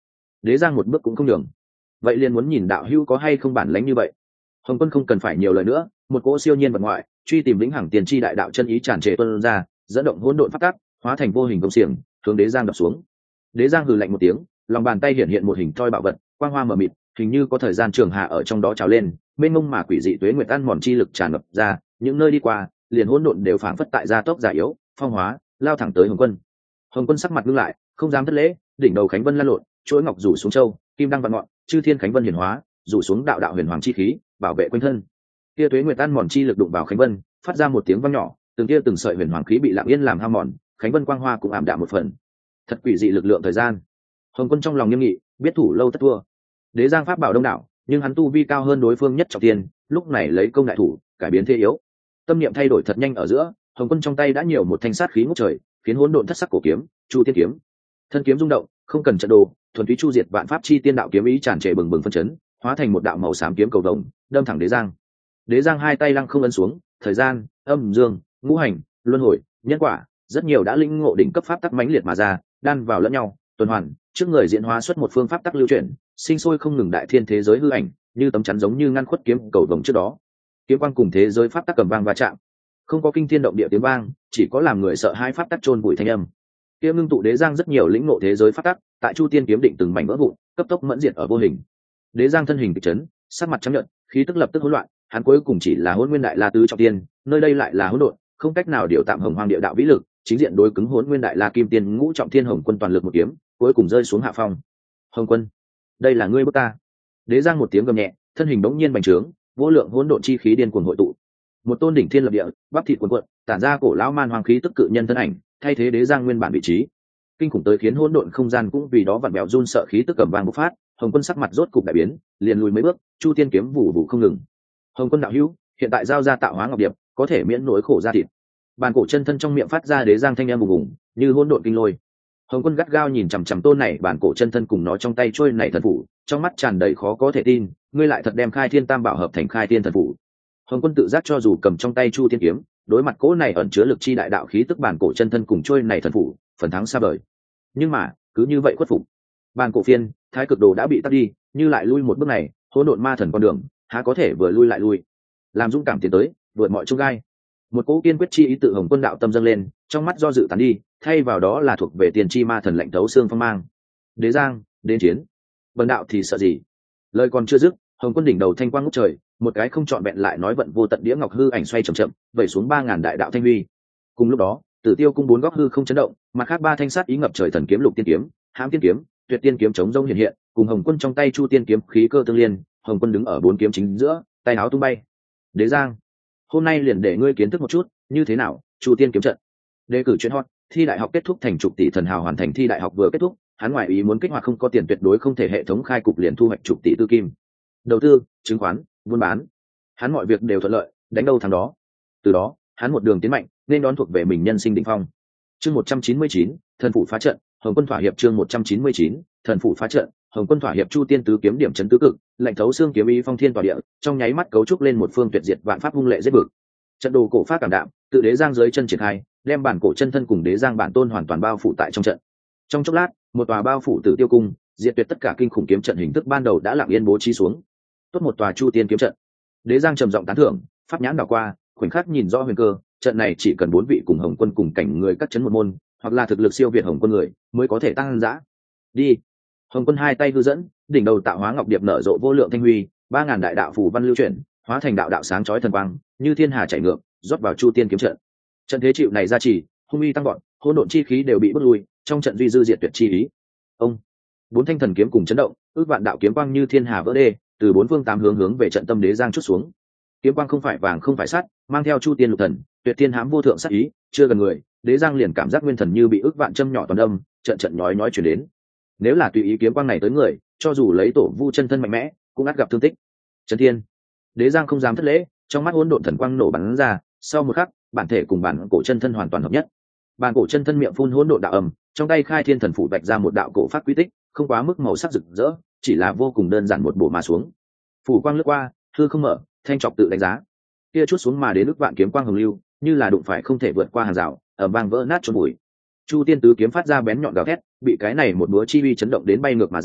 Đế Giang một bước cũng không đường. Vậy liền muốn nhìn đạo hữu có hay không bản lĩnh như vậy. Hồng Quân không cần phải nhiều lời nữa, một cỗ siêu nhiên vật ngoại, truy tìm vĩnh hằng tiền chi đại đạo chân ý tràn trề tuôn ra, dẫn động hỗn độn phát tác, hóa thành vô hình công xiềng, hướng Đế Giang đập xuống. Đế Giang hừ lạnh một tiếng, lòng bàn tay hiện hiện một hình thoi bạo vật, quang hoa mờ mịt, hình như có thời gian trường hạ ở trong đó trào lên, mênh mông mà quỷ dị tuế nguyệt ăn mòn chi lực tràn ngập ra, những nơi đi qua, liền hỗn độn đều phảng phất tại gia tốc giả yếu, phong hóa, lao thẳng tới Hồng Quân. Hồng Quân sắc mặt ngưng lại, không dám thất lễ, đỉnh đầu khánh vân lan lộn, chuỗi ngọc rủ xuống châu, kim đăng vạn ngọn, chư thiên khánh vân hiển hóa, rủ xuống đạo đạo huyền hoàng chi khí, bảo vệ quanh thân. Kia tuế nguyệt ăn mòn chi lực đụng vào khánh vân, phát ra một tiếng vang nhỏ, từng kia từng sợi huyền hoàng khí bị lặng yên làm hao mòn, khánh vân quang hoa cũng ảm đạm một phần. Thật quỷ dị lực lượng thời gian. Hồng Quân trong lòng nghiêm nghị, biết thủ lâu tất thua. Đế Giang pháp bảo đông đảo, nhưng hắn tu vi cao hơn đối phương nhất trọng thiên, lúc này lấy công đại thủ, cải biến thế yếu. Tâm niệm thay đổi thật nhanh ở giữa, Hồng Quân trong tay đã nhiều một thanh sát khí ngút trời, khiến hỗn độn thất sắc cổ kiếm, Chu Tiên kiếm. Thân kiếm rung động, không cần trận đồ, thuần túy chu diệt vạn pháp chi tiên đạo kiếm ý tràn trề bừng bừng phân chấn, hóa thành một đạo màu xám kiếm cầu vồng, đâm thẳng Đế Giang. Đế Giang hai tay lăng không ấn xuống, thời gian, âm dương, ngũ hành, luân hồi, nhân quả, rất nhiều đã linh ngộ đỉnh cấp pháp tắc mãnh liệt mà ra, đan vào lẫn nhau, tuần hoàn, trước người diễn hóa xuất một phương pháp tắc lưu chuyển, sinh sôi không ngừng đại thiên thế giới hư ảnh, như tấm chắn giống như ngăn khuất kiếm cầu vồng trước đó. Kiếm quang cùng thế giới pháp tắc cầm vang va chạm, không có kinh thiên động địa tiếng vang, chỉ có làm người sợ hai pháp tắc chôn bụi thanh âm. Kiếm ngưng tụ Đế Giang rất nhiều lĩnh ngộ thế giới pháp tắc, tại Chu Tiên kiếm định từng mảnh vỡ vụn, cấp tốc mẫn diệt ở vô hình. Đế Giang thân hình kịch chấn, sắc mặt trắng nhợt, khí tức lập tức hỗn loạn, hắn cuối cùng chỉ là Hỗn Nguyên Đại La tứ trọng tiên, nơi đây lại là hỗn độn, không cách nào điều tạm Hồng Hoang địa đạo vĩ lực, chính diện đối cứng Hỗn Nguyên Đại La kim tiên ngũ trọng thiên Hồng Quân toàn lực một kiếm, cuối cùng rơi xuống hạ phong. Hồng Quân, đây là ngươi bức ta. Đế Giang một tiếng gầm nhẹ, thân hình bỗng nhiên bành trướng, vô lượng hỗn độn chi khí điên cuồng hội tụ. Một tôn đỉnh thiên lập địa, bắp thịt cuồn cuộn, tản ra cổ lão man hoàng khí tức cự nhân thân ảnh, thay thế Đế Giang nguyên bản vị trí. Kinh khủng tới khiến hỗn độn không gian cũng vì đó vặn bèo run sợ khí tức cầm vang bộc phát. Hồng Quân sắc mặt rốt cục đại biến, liền lùi mấy bước, Chu Tiên kiếm vụ vụ không ngừng. Hồng Quân đạo hữu, hiện tại giao ra tạo hóa ngọc điệp, có thể miễn nỗi khổ ra thịt. Bàn cổ chân thân trong miệng phát ra Đế Giang thanh âm bùng bùng, như hỗn độn kinh lôi. Hồng Quân gắt gao nhìn chằm chằm tôn này bàn cổ chân thân cùng nó trong tay trôi này thần phủ, trong mắt tràn đầy khó có thể tin, ngươi lại thật đem Khai Thiên Tam Bảo hợp thành Khai Thiên thần phủ. Hồng Quân tự giác cho dù cầm trong tay Chu Tiên kiếm, đối mặt cỗ này ẩn chứa lực chi đại đạo khí tức bàn cổ chân thân cùng trôi này thần phủ, phần thắng xa vời. Nhưng mà, cứ như vậy khuất phục. Bàn cổ phiên, Thái Cực Đồ đã bị tắt đi, như lại lui một bước này, hỗn độn ma thần con đường, há có thể vừa lui lại lui. Làm dũng cảm tiến tới, vượt mọi chông gai. Một cỗ kiên quyết chi ý tự Hồng Quân đạo tâm dâng lên, trong mắt do dự tán đi, thay vào đó là thuộc về tiền chi ma thần lạnh thấu xương phong mang. Đế Giang, đến chiến. Bần đạo thì sợ gì? Lời còn chưa dứt, Hồng Quân đỉnh đầu thanh quang ngút trời, một cái không trọn vẹn lại nói vận vô tận đĩa ngọc hư ảnh xoay chậm chậm, vẩy xuống ba ngàn đại đạo thanh huy. Cùng lúc đó, Tử Tiêu cung bốn góc hư không chấn động, mặt khác ba thanh sát ý ngập trời thần kiếm Lục Tiên kiếm, Hãm Tiên kiếm, Tuyệt Tiên kiếm chống rông hiện hiện, cùng Hồng Quân trong tay Chu Tiên kiếm khí cơ tương liên, Hồng Quân đứng ở bốn kiếm chính giữa, tay áo tung bay. Đế Giang, hôm nay liền để ngươi kiến thức một chút, như thế nào, Chu Tiên kiếm trận. Đề cử chuyên hot, thi đại học kết thúc thành chục tỷ thần hào hoàn thành thi đại học vừa kết thúc, hắn ngoại ý muốn kích hoạt không có tiền tuyệt đối không thể hệ thống khai cục liền thu hoạch chục tỷ tư kim. Đầu tư, chứng khoán, buôn bán, hắn mọi việc đều thuận lợi, đánh đâu thắng đó. Từ đó, hắn một đường tiến mạnh, nên đón thuộc về mình nhân sinh đỉnh phong. Chương một trăm chín mươi chín, thần phủ phá trận, Hồng Quân thỏa hiệp chương một trăm chín mươi chín, thần phủ phá trận, Hồng Quân thỏa hiệp Chu Tiên tứ kiếm điểm chấn tứ cực, lạnh thấu xương kiếm ý phong thiên tỏa địa, trong nháy mắt cấu trúc lên một phương tuyệt diệt vạn pháp hung lệ giết vực. Trận đồ cổ pháp cảm đạm, tự Đế Giang dưới chân triển khai, đem bản cổ chân thân cùng Đế Giang bản tôn hoàn toàn bao phủ tại trong trận. Trong chốc lát, một tòa bao phủ Tử Tiêu cung, diệt tuyệt tất cả kinh khủng kiếm trận hình thức ban đầu đã lặng yên bố trí xuống. Tốt một tòa Chu Tiên kiếm trận. Đế Giang trầm giọng tán thưởng, pháp nhãn đảo qua, khoảnh khắc nhìn rõ huyền cơ, trận này chỉ cần bốn vị cùng Hồng Quân cùng cảnh người cắt chấn một môn, hoặc là thực lực siêu việt Hồng Quân người, mới có thể tăng dã. Đi. Hồng Quân hai tay hư dẫn, đỉnh đầu tạo hóa ngọc điệp nở rộ vô lượng thanh huy, ba ngàn đại đạo phù văn lưu chuyển, hóa thành đạo đạo sáng chói thần quang, như thiên hà chảy ngược, rót vào Chu Tiên kiếm trận. Trận thế chịu này gia trì, hung uy tăng vọt, hỗn độn chi khí đều bị bước lui, trong trận duy dư diệt tuyệt chi ý. Ông, bốn thanh thần kiếm cùng chấn động, ước vạn đạo kiếm quang như thiên hà vỡ đê, từ bốn phương tám hướng hướng về trận tâm Đế Giang chút xuống. Kiếm quang không phải vàng không phải sắt, mang theo Chu Tiên lục thần, tuyệt thiên hãm vô thượng sát ý, chưa gần người, Đế Giang liền cảm giác nguyên thần như bị ước vạn châm nhỏ toàn đâm, trận trận nhói nhói truyền đến. Nếu là tùy ý kiếm quang này tới người, cho dù lấy tổ vu chân thân mạnh mẽ, cũng ắt gặp thương tích. Trấn Thiên, Đế Giang không dám thất lễ, trong mắt hỗn độn thần quang nổ bắn ra, sau một khắc, bản thể cùng bản cổ chân thân hoàn toàn hợp nhất. Bản cổ chân thân miệng phun hỗn độn đạo ầm, trong tay Khai Thiên thần phủ vạch ra một đạo cổ pháp quy tích, không quá mức màu sắc rực rỡ, chỉ là vô cùng đơn giản một bổ mà xuống. Phủ quang lướt qua, hư không mở, thanh trọc tự đánh giá. Kia chút xuống mà đến ức vạn kiếm quang hồng lưu, như là đụng phải không thể vượt qua hàng rào, ở vang vỡ nát chôn bụi. Chu Tiên tứ kiếm phát ra bén nhọn gào thét, bị cái này một búa chi uy chấn động đến bay ngược mà ra,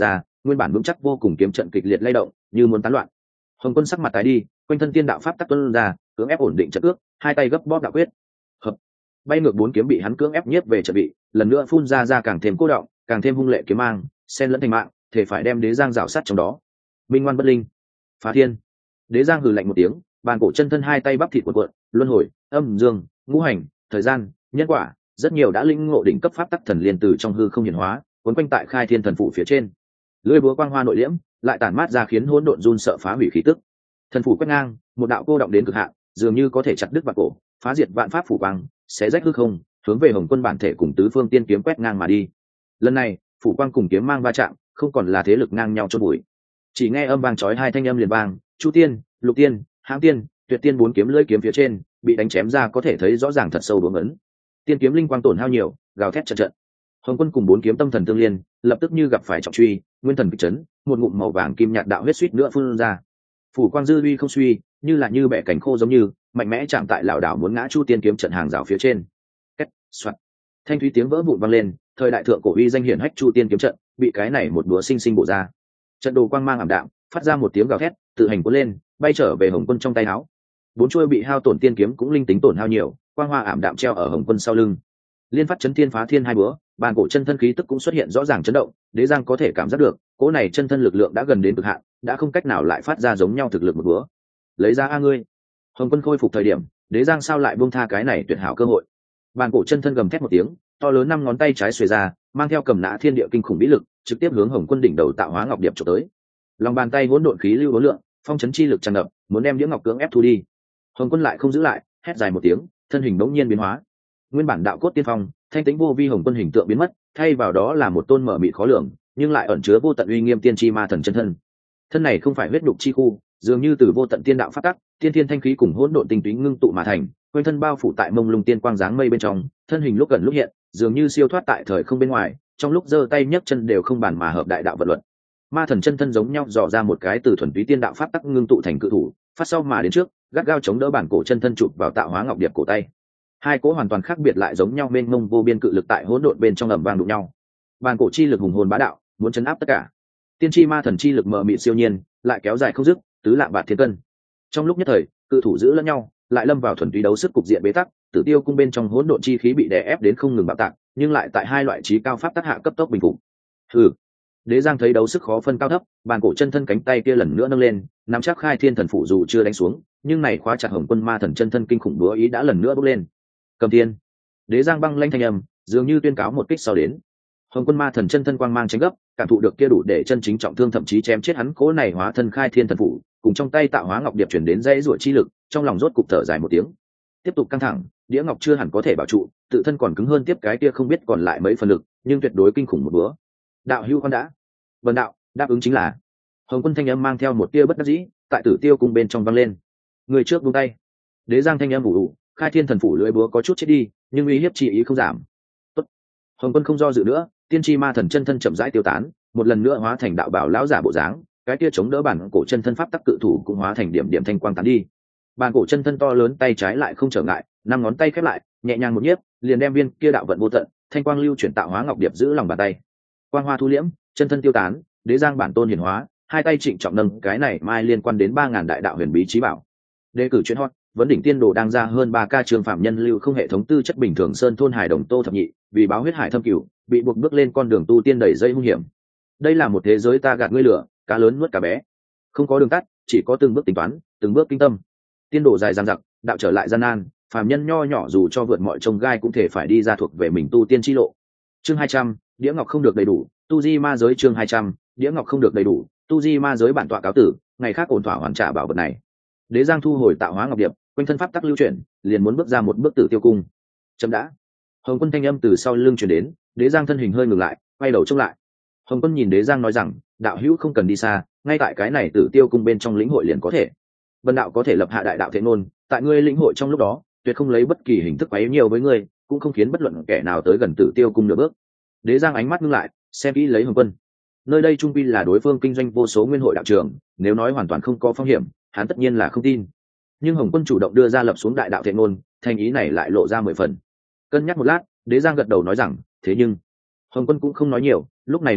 nguyên bản vững chắc vô cùng kiếm trận kịch liệt lay động như muốn tán loạn. Hồng Quân sắc mặt tái đi, quanh thân tiên đạo pháp tắc tuôn ra, cưỡng ép ổn định trận ước, hai tay gấp bóp đạo quyết. Hợp. Bay ngược bốn kiếm bị hắn cưỡng ép nhiếp về trận bị, lần nữa phun ra ra càng thêm cô động, càng thêm hung lệ kiếm mang, xen lẫn thành mạng, thể phải đem Đế Giang rào sát trong đó. Minh ngoan bất linh, phá thiên. Đế Giang hừ lạnh một tiếng, bàn cổ chân thân hai tay bắp thịt cuộn cuộn, luân hồi, âm dương, ngũ hành, thời gian, nhân quả, rất nhiều đã linh ngộ đỉnh cấp pháp tắc thần liên từ trong hư không hiển hóa, cuốn quanh tại khai thiên thần phủ phía trên. Lưỡi búa quang hoa nội liễm, lại tản mát ra khiến hỗn độn run sợ phá hủy khí tức. Thần phủ quét ngang, một đạo cô động đến cực hạn, dường như có thể chặt đứt vạn cổ, phá diệt vạn pháp phủ quang, xé rách hư không, hướng về Hồng Quân bản thể cùng tứ phương tiên kiếm quét ngang mà đi. Lần này, phủ quang cùng kiếm mang va chạm, không còn là thế lực ngang nhau chôn bụi. Chỉ nghe âm vang chói hai thanh âm liền vang, Chu Tiên, Lục Tiên, Hãng Tiên, Tuyệt Tiên bốn kiếm lưỡi kiếm phía trên, bị đánh chém ra có thể thấy rõ ràng thật sâu đốn ấn. Tiên kiếm linh quang tổn hao nhiều, gào thét trận trận. Hồng Quân cùng bốn kiếm tâm thần tương liên, lập tức như gặp phải trọng truy, nguyên thần kịch chấn, một ngụm màu vàng kim nhạt đạo huyết suýt nữa phun ra. Phủ quang dư uy không suy, như là như bẻ cánh khô giống như, mạnh mẽ chạm tại lão đảo muốn ngã Chu Tiên kiếm trận hàng rào phía trên. Két, xoạt. Thanh thúy tiếng vỡ vụn vang lên, thời đại thượng cổ uy danh hiển hách Chu Tiên kiếm trận, bị cái này một búa sinh sinh bổ ra. Trận đồ quang mang ảm đạm, phát ra một tiếng gào thét, tự hành cuốn lên, bay trở về Hồng Quân trong tay áo. Bốn chuôi bị hao tổn tiên kiếm cũng linh tính tổn hao nhiều, quang hoa ảm đạm treo ở Hồng Quân sau lưng. Liên phát chấn thiên phá thiên hai búa, bàn cổ chân thân khí tức cũng xuất hiện rõ ràng chấn động, Đế Giang có thể cảm giác được, cỗ này chân thân lực lượng đã gần đến cực hạn, đã không cách nào lại phát ra giống nhau thực lực một búa. Lấy ra a ngươi. Hồng Quân khôi phục thời điểm, Đế Giang sao lại buông tha cái này tuyệt hảo cơ hội. Bàn cổ chân thân gầm thét một tiếng, to lớn năm ngón tay trái xuề ra, mang theo cầm nã thiên địa kinh khủng bí lực, trực tiếp hướng Hồng Quân đỉnh đầu tạo hóa ngọc điệp chụp tới. Lòng bàn tay hỗn độn khí lưu hỗn lượng, phong chấn chi lực tràn ngập, muốn đem đĩa ngọc cưỡng ép thu đi. Hồng Quân lại không giữ lại, hét dài một tiếng, thân hình bỗng nhiên biến hóa. Nguyên bản đạo cốt tiên phong, thanh tĩnh vô vi Hồng Quân hình tượng biến mất, thay vào đó là một tôn mở mịt khó lường, nhưng lại ẩn chứa vô tận uy nghiêm tiên chi ma thần chân thân. Thân này không phải huyết nhục chi khu, dường như từ vô tận tiên đạo phát tắc, tiên thiên thanh khí cùng hỗn độn tinh túy ngưng tụ mà thành, quanh thân bao phủ tại mông lung tiên quang dáng mây bên trong, thân hình lúc gần lúc hiện, dường như siêu thoát tại thời không bên ngoài, trong lúc giơ tay nhấc chân đều không bàn mà hợp đại đạo vận luật. Ma thần chân thân giống nhau dò ra một cái từ thuần túy tiên đạo pháp tắc ngưng tụ thành cự thủ, phát sau mà đến trước, gắt gao chống đỡ bản cổ chân thân chụp vào tạo hóa ngọc điệp cổ tay. Hai cỗ hoàn toàn khác biệt lại giống nhau mênh mông vô biên cự lực tại hỗn độn bên trong ầm vang đụng nhau. Bản cổ chi lực hùng hồn bá đạo, muốn chấn áp tất cả. Tiên chi ma thần chi lực mờ mịt siêu nhiên, lại kéo dài không dứt, tứ lạng bạc thiên cân. Trong lúc nhất thời, cự thủ giữ lẫn nhau, lại lâm vào thuần túy đấu sức cục diện bế tắc, Tử Tiêu cung bên trong hỗn độn chi khí bị đè ép đến không ngừng bạo tạc, nhưng lại tại hai loại trí cao pháp tác hạ cấp tốc bình phục. Hừ. Đế Giang thấy đấu sức khó phân cao thấp, bàn cổ chân thân cánh tay kia lần nữa nâng lên, nắm chắc khai thiên thần phủ dù chưa đánh xuống, nhưng này khóa chặt Hồng Quân ma thần chân thân kinh khủng đúa ý đã lần nữa bốc lên. Cầm thiên. Đế Giang băng lanh thanh âm, dường như tuyên cáo một kích sau đến. Hồng Quân ma thần chân thân quang mang tránh gấp, cảm thụ được kia đủ để chân chính trọng thương thậm chí chém chết hắn cố này hóa thân khai thiên thần phủ, cùng trong tay tạo hóa ngọc điệp chuyển đến dãy rủa chi lực, trong lòng rốt cục thở dài một tiếng. Tiếp tục căng thẳng, đĩa ngọc chưa hẳn có thể bảo trụ, tự thân còn cứng hơn tiếp cái kia không biết còn lại mấy phần lực, nhưng tuyệt đối kinh khủng một bữa. Đạo hữu con đã. Vân đạo, đáp ứng chính là. Hồng Quân thanh âm mang theo một tia bất đắc dĩ, tại Tử Tiêu cung bên trong vang lên. Người trước buông tay. Đế Giang thanh âm ủ ủ, khai thiên thần phủ lưỡi búa có chút chết đi, nhưng uy hiếp chi ý không giảm. Tốt. Hồng Quân không do dự nữa, tiên tri ma thần chân thân chậm rãi tiêu tán, một lần nữa hóa thành đạo bảo lão giả bộ dáng, cái kia chống đỡ bản cổ chân thân pháp tắc cự thủ cũng hóa thành điểm điểm thanh quang tán đi. Bản cổ chân thân to lớn tay trái lại không trở ngại, năm ngón tay khép lại, nhẹ nhàng một nhiếp, liền đem viên kia đạo vận vô tận, thanh quang lưu chuyển tạo hóa ngọc điệp giữ lòng bàn tay. Quang hoa thu liễm, chân thân tiêu tán, Đế Giang bản tôn hiển hóa, hai tay trịnh trọng nâng cái này mai liên quan đến ba ngàn đại đạo huyền bí trí bảo. Đề cử chuyên hot, vấn đỉnh tiên đồ đang ra hơn ba ca trường phạm nhân lưu không hệ thống tư chất bình thường sơn thôn hải đồng Tô Thập Nhị, vì báo huyết hải thâm cửu, bị buộc bước lên con đường tu tiên đầy dây hung hiểm. Đây là một thế giới ta gạt ngươi lửa, cá lớn nuốt cá bé. Không có đường tắt, chỉ có từng bước tính toán, từng bước kinh tâm. Tiên đồ dài dằng dặc, đạo trở lại gian nan, phàm nhân nho nhỏ dù cho vượt mọi trông gai cũng thể phải đi ra thuộc về mình tu tiên chi lộ. Chương hai trăm, đĩa ngọc không được đầy đủ, tu di ma giới chương hai trăm, đĩa ngọc không được đầy đủ, tu di ma giới bản tọa cáo tử, ngày khác ổn thỏa hoàn trả bảo vật này. Đế Giang thu hồi tạo hóa ngọc điệp, quanh thân pháp tắc lưu chuyển, liền muốn bước ra một bước Tử Tiêu cung. Chấm đã. Hồng Quân thanh âm từ sau lưng truyền đến, Đế Giang thân hình hơi ngừng lại, quay đầu trông lại. Hồng Quân nhìn Đế Giang nói rằng, đạo hữu không cần đi xa, ngay tại cái này Tử Tiêu cung bên trong lĩnh hội liền có thể. Vân đạo có thể lập hạ đại đạo thế ngôn, tại ngươi lĩnh hội trong lúc đó, tuyệt không lấy bất kỳ hình thức quấy nhiều với ngươi, cũng không khiến bất luận kẻ nào tới gần Tử Tiêu cung nửa bước. Đế Giang ánh mắt ngưng lại, xem kỹ lấy Hồng Quân. Nơi đây trung quy là đối phương kinh doanh vô số nguyên hội đạo trường, nếu nói hoàn toàn không có phong hiểm, hắn tất nhiên là không tin. Nhưng Hồng Quân chủ động đưa ra lập xuống đại đạo thế ngôn, thành ý này lại lộ ra mười phần. Cân nhắc một lát, Đế Giang gật đầu nói rằng, thế nhưng Hồng Quân cũng không nói nhiều, lúc này nghiêm túc,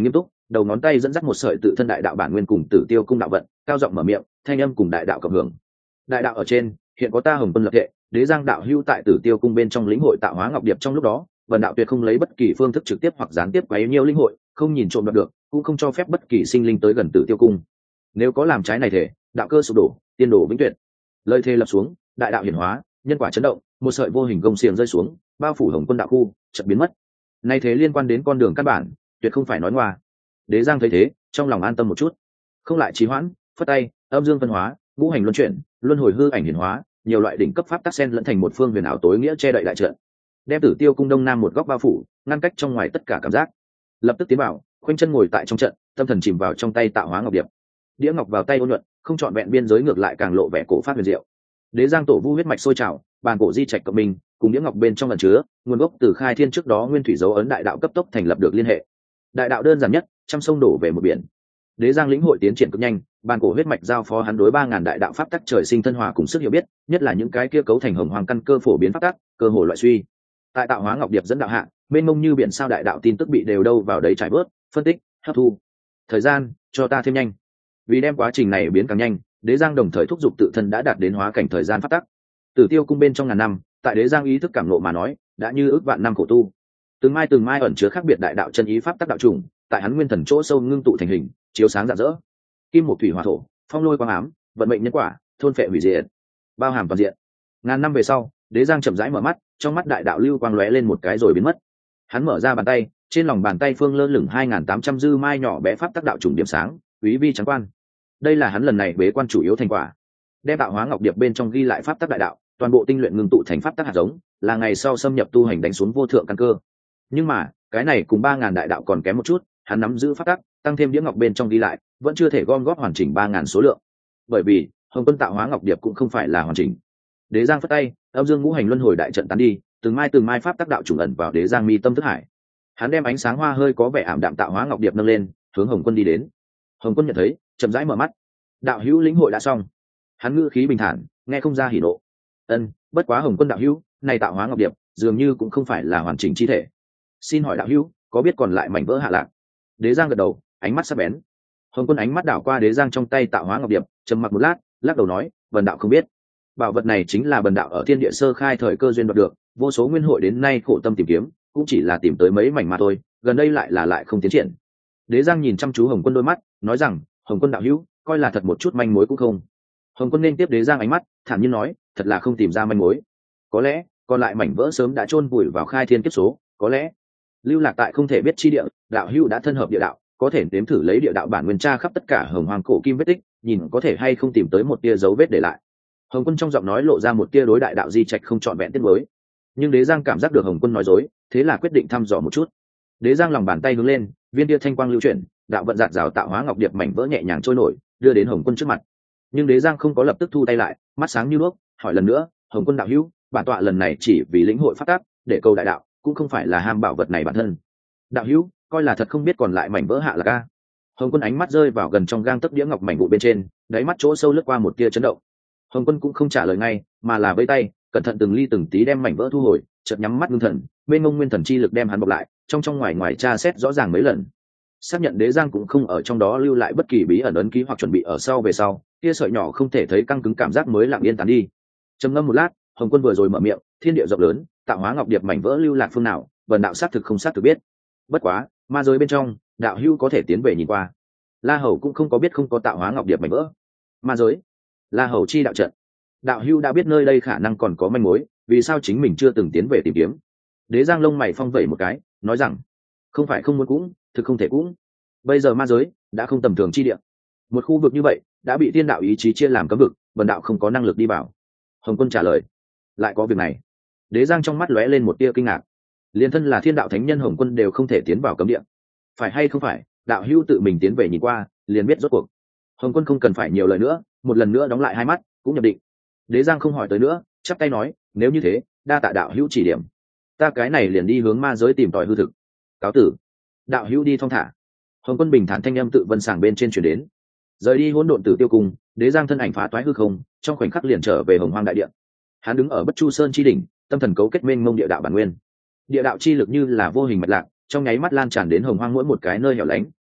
đầu ngón tay dẫn dắt một sợi tự thân đại đạo bản nguyên cùng tử tiêu cung đạo vận, cao giọng mở miệng, thanh âm cùng đại đạo cộng hưởng. Đại đạo ở trên, hiện có ta Hồng Quân lập thể, đế giang đạo hưu tại tử tiêu cung bên trong lĩnh hội tạo hóa ngọc điệp trong lúc đó, vần đạo tuyệt không lấy bất kỳ phương thức trực tiếp hoặc gián tiếp quấy nhiều linh hội, không nhìn trộm đoạt được, cũng không cho phép bất kỳ sinh linh tới gần tử tiêu cung. Nếu có làm trái này thể, đạo cơ sụp đổ, tiên đổ vĩnh tuyệt. Lời thề lập xuống, đại đạo hiển hóa, nhân quả chấn động, một sợi vô hình gông xiềng rơi xuống, bao phủ Hồng Quân đạo khu, chợt biến mất. Này thế liên quan đến con đường căn bản, tuyệt không phải nói ngoa. Đế giang thấy thế, trong lòng an tâm một chút, không lại trì hoãn, phất tay, âm dương phân hóa, ngũ hành luân chuyển, luân hồi hư ảnh hiển hóa, nhiều loại đỉnh cấp pháp tác sen lẫn thành một phương huyền ảo tối nghĩa che đậy đại trận, đem tử tiêu cung đông nam một góc bao phủ, ngăn cách trong ngoài tất cả cảm giác. Lập tức tiến vào, khoanh chân ngồi tại trong trận, tâm thần chìm vào trong tay tạo hóa ngọc điệp. Đĩa ngọc vào tay ôn nhuận, không chọn vẹn biên giới ngược lại càng lộ vẻ cổ pháp huyền diệu. Đế giang tổ vu huyết mạch sôi trào, bàn cổ di trạch cộng minh, cùng đĩa ngọc bên trong ẩn chứa nguồn gốc từ khai thiên trước đó nguyên thủy dấu ấn đại đạo cấp tốc thành lập được liên hệ. Đại đạo đơn giản nhất, trăm sông đổ về một biển. Đế giang lĩnh hội tiến triển cực nhanh, bàn cổ huyết mạch giao phó hắn đối ba ngàn đại đạo pháp tắc trời sinh thân hòa cùng sức hiểu biết, nhất là những cái kia cấu thành hồng hoàng căn cơ phổ biến pháp tắc, cơ hồ loại suy. Tại tạo hóa ngọc điệp dẫn đạo hạ, mênh mông như biển sao đại đạo tin tức bị đều đâu vào đấy trải bớt, phân tích, hấp thu. Thời gian, cho ta thêm nhanh. Vì đem quá trình này biến càng nhanh, đế giang đồng thời thúc giục tự thân đã đạt đến hóa cảnh thời gian pháp tắc. Tử tiêu cung bên trong ngàn năm, tại đế giang ý thức cảm ngộ mà nói, đã như ước vạn năm khổ tu. Từng mai từng mai ẩn chứa khác biệt đại đạo chân ý pháp tắc đạo trùng, tại hắn nguyên thần chỗ sâu ngưng tụ thành hình, chiếu sáng rạng rỡ. Kim một thủy hỏa thổ, phong lôi quang ám, vận mệnh nhân quả, thôn phệ hủy diệt, bao hàm toàn diện. Ngàn năm về sau, đế giang chậm rãi mở mắt, trong mắt đại đạo lưu quang lóe lên một cái rồi biến mất. Hắn mở ra bàn tay, trên lòng bàn tay phương lơ lửng hai nghìn tám trăm dư mai nhỏ bé pháp tắc đạo trùng điểm sáng, quý vi trắng quan. Đây là hắn lần này bế quan chủ yếu thành quả. Đem tạo hóa ngọc điệp bên trong ghi lại pháp tắc đại đạo, toàn bộ tinh luyện ngưng tụ thành pháp tắc hạt giống, là ngày sau xâm nhập tu hành đánh xuống vô thượng căn cơ. Nhưng mà, cái này cùng ba ngàn đại đạo còn kém một chút, hắn nắm giữ pháp tắc, tăng thêm đĩa ngọc bên trong ghi lại, vẫn chưa thể gom góp hoàn chỉnh ba ngàn số lượng. Bởi vì, Hồng Quân tạo hóa ngọc điệp cũng không phải là hoàn chỉnh. Đế giang phất tay, âm dương ngũ hành luân hồi đại trận tán đi, từng mai từng mai pháp tắc đạo trùng ẩn vào đế giang mi tâm thức hải. Hắn đem ánh sáng hoa hơi có vẻ ảm đạm tạo hóa ngọc điệp nâng lên, hướng Hồng Quân đi đến. Hồng Quân nhận thấy, chậm rãi mở mắt. Đạo hữu lĩnh hội đã xong. Hắn ngữ khí bình thản, nghe không ra hỉ nộ. Ân, bất quá Hồng Quân đạo hữu, này tạo hóa ngọc điệp, dường như cũng không phải là hoàn chỉnh chi thể. Xin hỏi đạo hữu, có biết còn lại mảnh vỡ hạ lạc? Đế giang gật đầu, ánh mắt sắc bén. Hồng Quân ánh mắt đảo qua đế giang trong tay tạo hóa ngọc điệp, trầm mặc một lát, lắc đầu nói, bần đạo không biết. Bảo vật này chính là bần đạo ở thiên địa sơ khai thời cơ duyên đoạt được, vô số nguyên hội đến nay khổ tâm tìm kiếm, cũng chỉ là tìm tới mấy mảnh mà thôi, gần đây lại là lại không tiến triển. Đế giang nhìn chăm chú Hồng Quân đôi mắt, nói rằng, Hồng Quân đạo hữu, coi là thật một chút manh mối cũng không. Hồng Quân nên tiếp đế giang ánh mắt, thản nhiên nói, thật là không tìm ra manh mối. Có lẽ, còn lại mảnh vỡ sớm đã chôn vùi vào khai thiên kiếp số, có lẽ lưu lạc tại không thể biết chi địa, đạo hữu đã thân hợp địa đạo, có thể nếm thử lấy địa đạo bản nguyên tra khắp tất cả hồng hoàng cổ kim vết tích, nhìn có thể hay không tìm tới một tia dấu vết để lại. Hồng Quân trong giọng nói lộ ra một tia đối đại đạo di trạch không trọn vẹn tiết mới, nhưng đế giang cảm giác được Hồng Quân nói dối, thế là quyết định thăm dò một chút. Đế giang lòng bàn tay hướng lên, viên tia thanh quang lưu chuyển, đạo vận giạt rào tạo hóa ngọc điệp mảnh vỡ nhẹ nhàng trôi nổi, đưa đến Hồng Quân trước mặt. Nhưng đế giang không có lập tức thu tay lại, mắt sáng như đuốc, hỏi lần nữa, Hồng Quân đạo hữu, bản tọa lần này chỉ vì lĩnh hội pháp tắc, để cầu đại đạo, cũng không phải là ham bảo vật này bản thân. Đạo hữu, coi là thật không biết còn lại mảnh vỡ hạ là ca. Hồng Quân ánh mắt rơi vào gần trong gang tấc đĩa ngọc mảnh vụ bên trên, đáy mắt chỗ sâu lướt qua một tia chấn động. Hồng Quân cũng không trả lời ngay, mà là vẫy tay, cẩn thận từng ly từng tí đem mảnh vỡ thu hồi, chợt nhắm mắt ngưng thần, bên ngông nguyên thần chi lực đem hắn bọc lại, trong trong ngoài ngoài tra xét rõ ràng mấy lần. Xác nhận đế giang cũng không ở trong đó lưu lại bất kỳ bí ẩn ấn ký hoặc chuẩn bị ở sau về sau, tia sợi nhỏ không thể thấy căng cứng cảm giác mới lặng yên tán đi. Trầm ngâm một lát, Hồng Quân vừa rồi mở miệng, thiên địa rộng lớn, tạo hóa ngọc điệp mảnh vỡ lưu lạc phương nào, vần đạo xác thực không xác thực biết. Bất quá, ma giới bên trong, đạo hữu có thể tiến về nhìn qua. La Hầu cũng không có biết không có tạo hóa ngọc điệp mảnh vỡ. Ma giới, La Hầu chi đạo trận, đạo hữu đã biết nơi đây khả năng còn có manh mối, vì sao chính mình chưa từng tiến về tìm kiếm? Đế giang lông mày phong vẩy một cái, nói rằng, không phải không muốn cũng, thực không thể cũng. Bây giờ ma giới đã không tầm thường chi địa, một khu vực như vậy đã bị thiên đạo ý chí chia làm cấm vực, bần đạo không có năng lực đi vào. Hồng Quân trả lời, lại có việc này? Đế giang trong mắt lóe lên một tia kinh ngạc. Liên thân là thiên đạo thánh nhân Hồng Quân đều không thể tiến vào cấm địa, phải hay không phải đạo hữu tự mình tiến về nhìn qua liền biết rốt cuộc. Hồng Quân không cần phải nhiều lời nữa, một lần nữa đóng lại hai mắt, cũng nhập định. Đế giang không hỏi tới nữa, chắp tay nói, nếu như thế, đa tạ đạo hữu chỉ điểm, ta cái này liền đi hướng ma giới tìm tòi hư thực. Cáo tử. Đạo hữu đi thong thả. Hồng Quân bình thản thanh âm tự vân sàng bên trên chuyển đến. Rời đi hỗn độn tử tiêu cung, đế giang thân ảnh phá toái hư không, trong khoảnh khắc liền trở về hồng hoang đại địa. Hắn đứng ở bất chu sơn chi đỉnh, tâm thần cấu kết mênh mông địa đạo bản nguyên. Địa đạo chi lực như là vô hình mạch lạc, trong nháy mắt lan tràn đến hồng hoang mỗi một cái nơi hẻo lánh,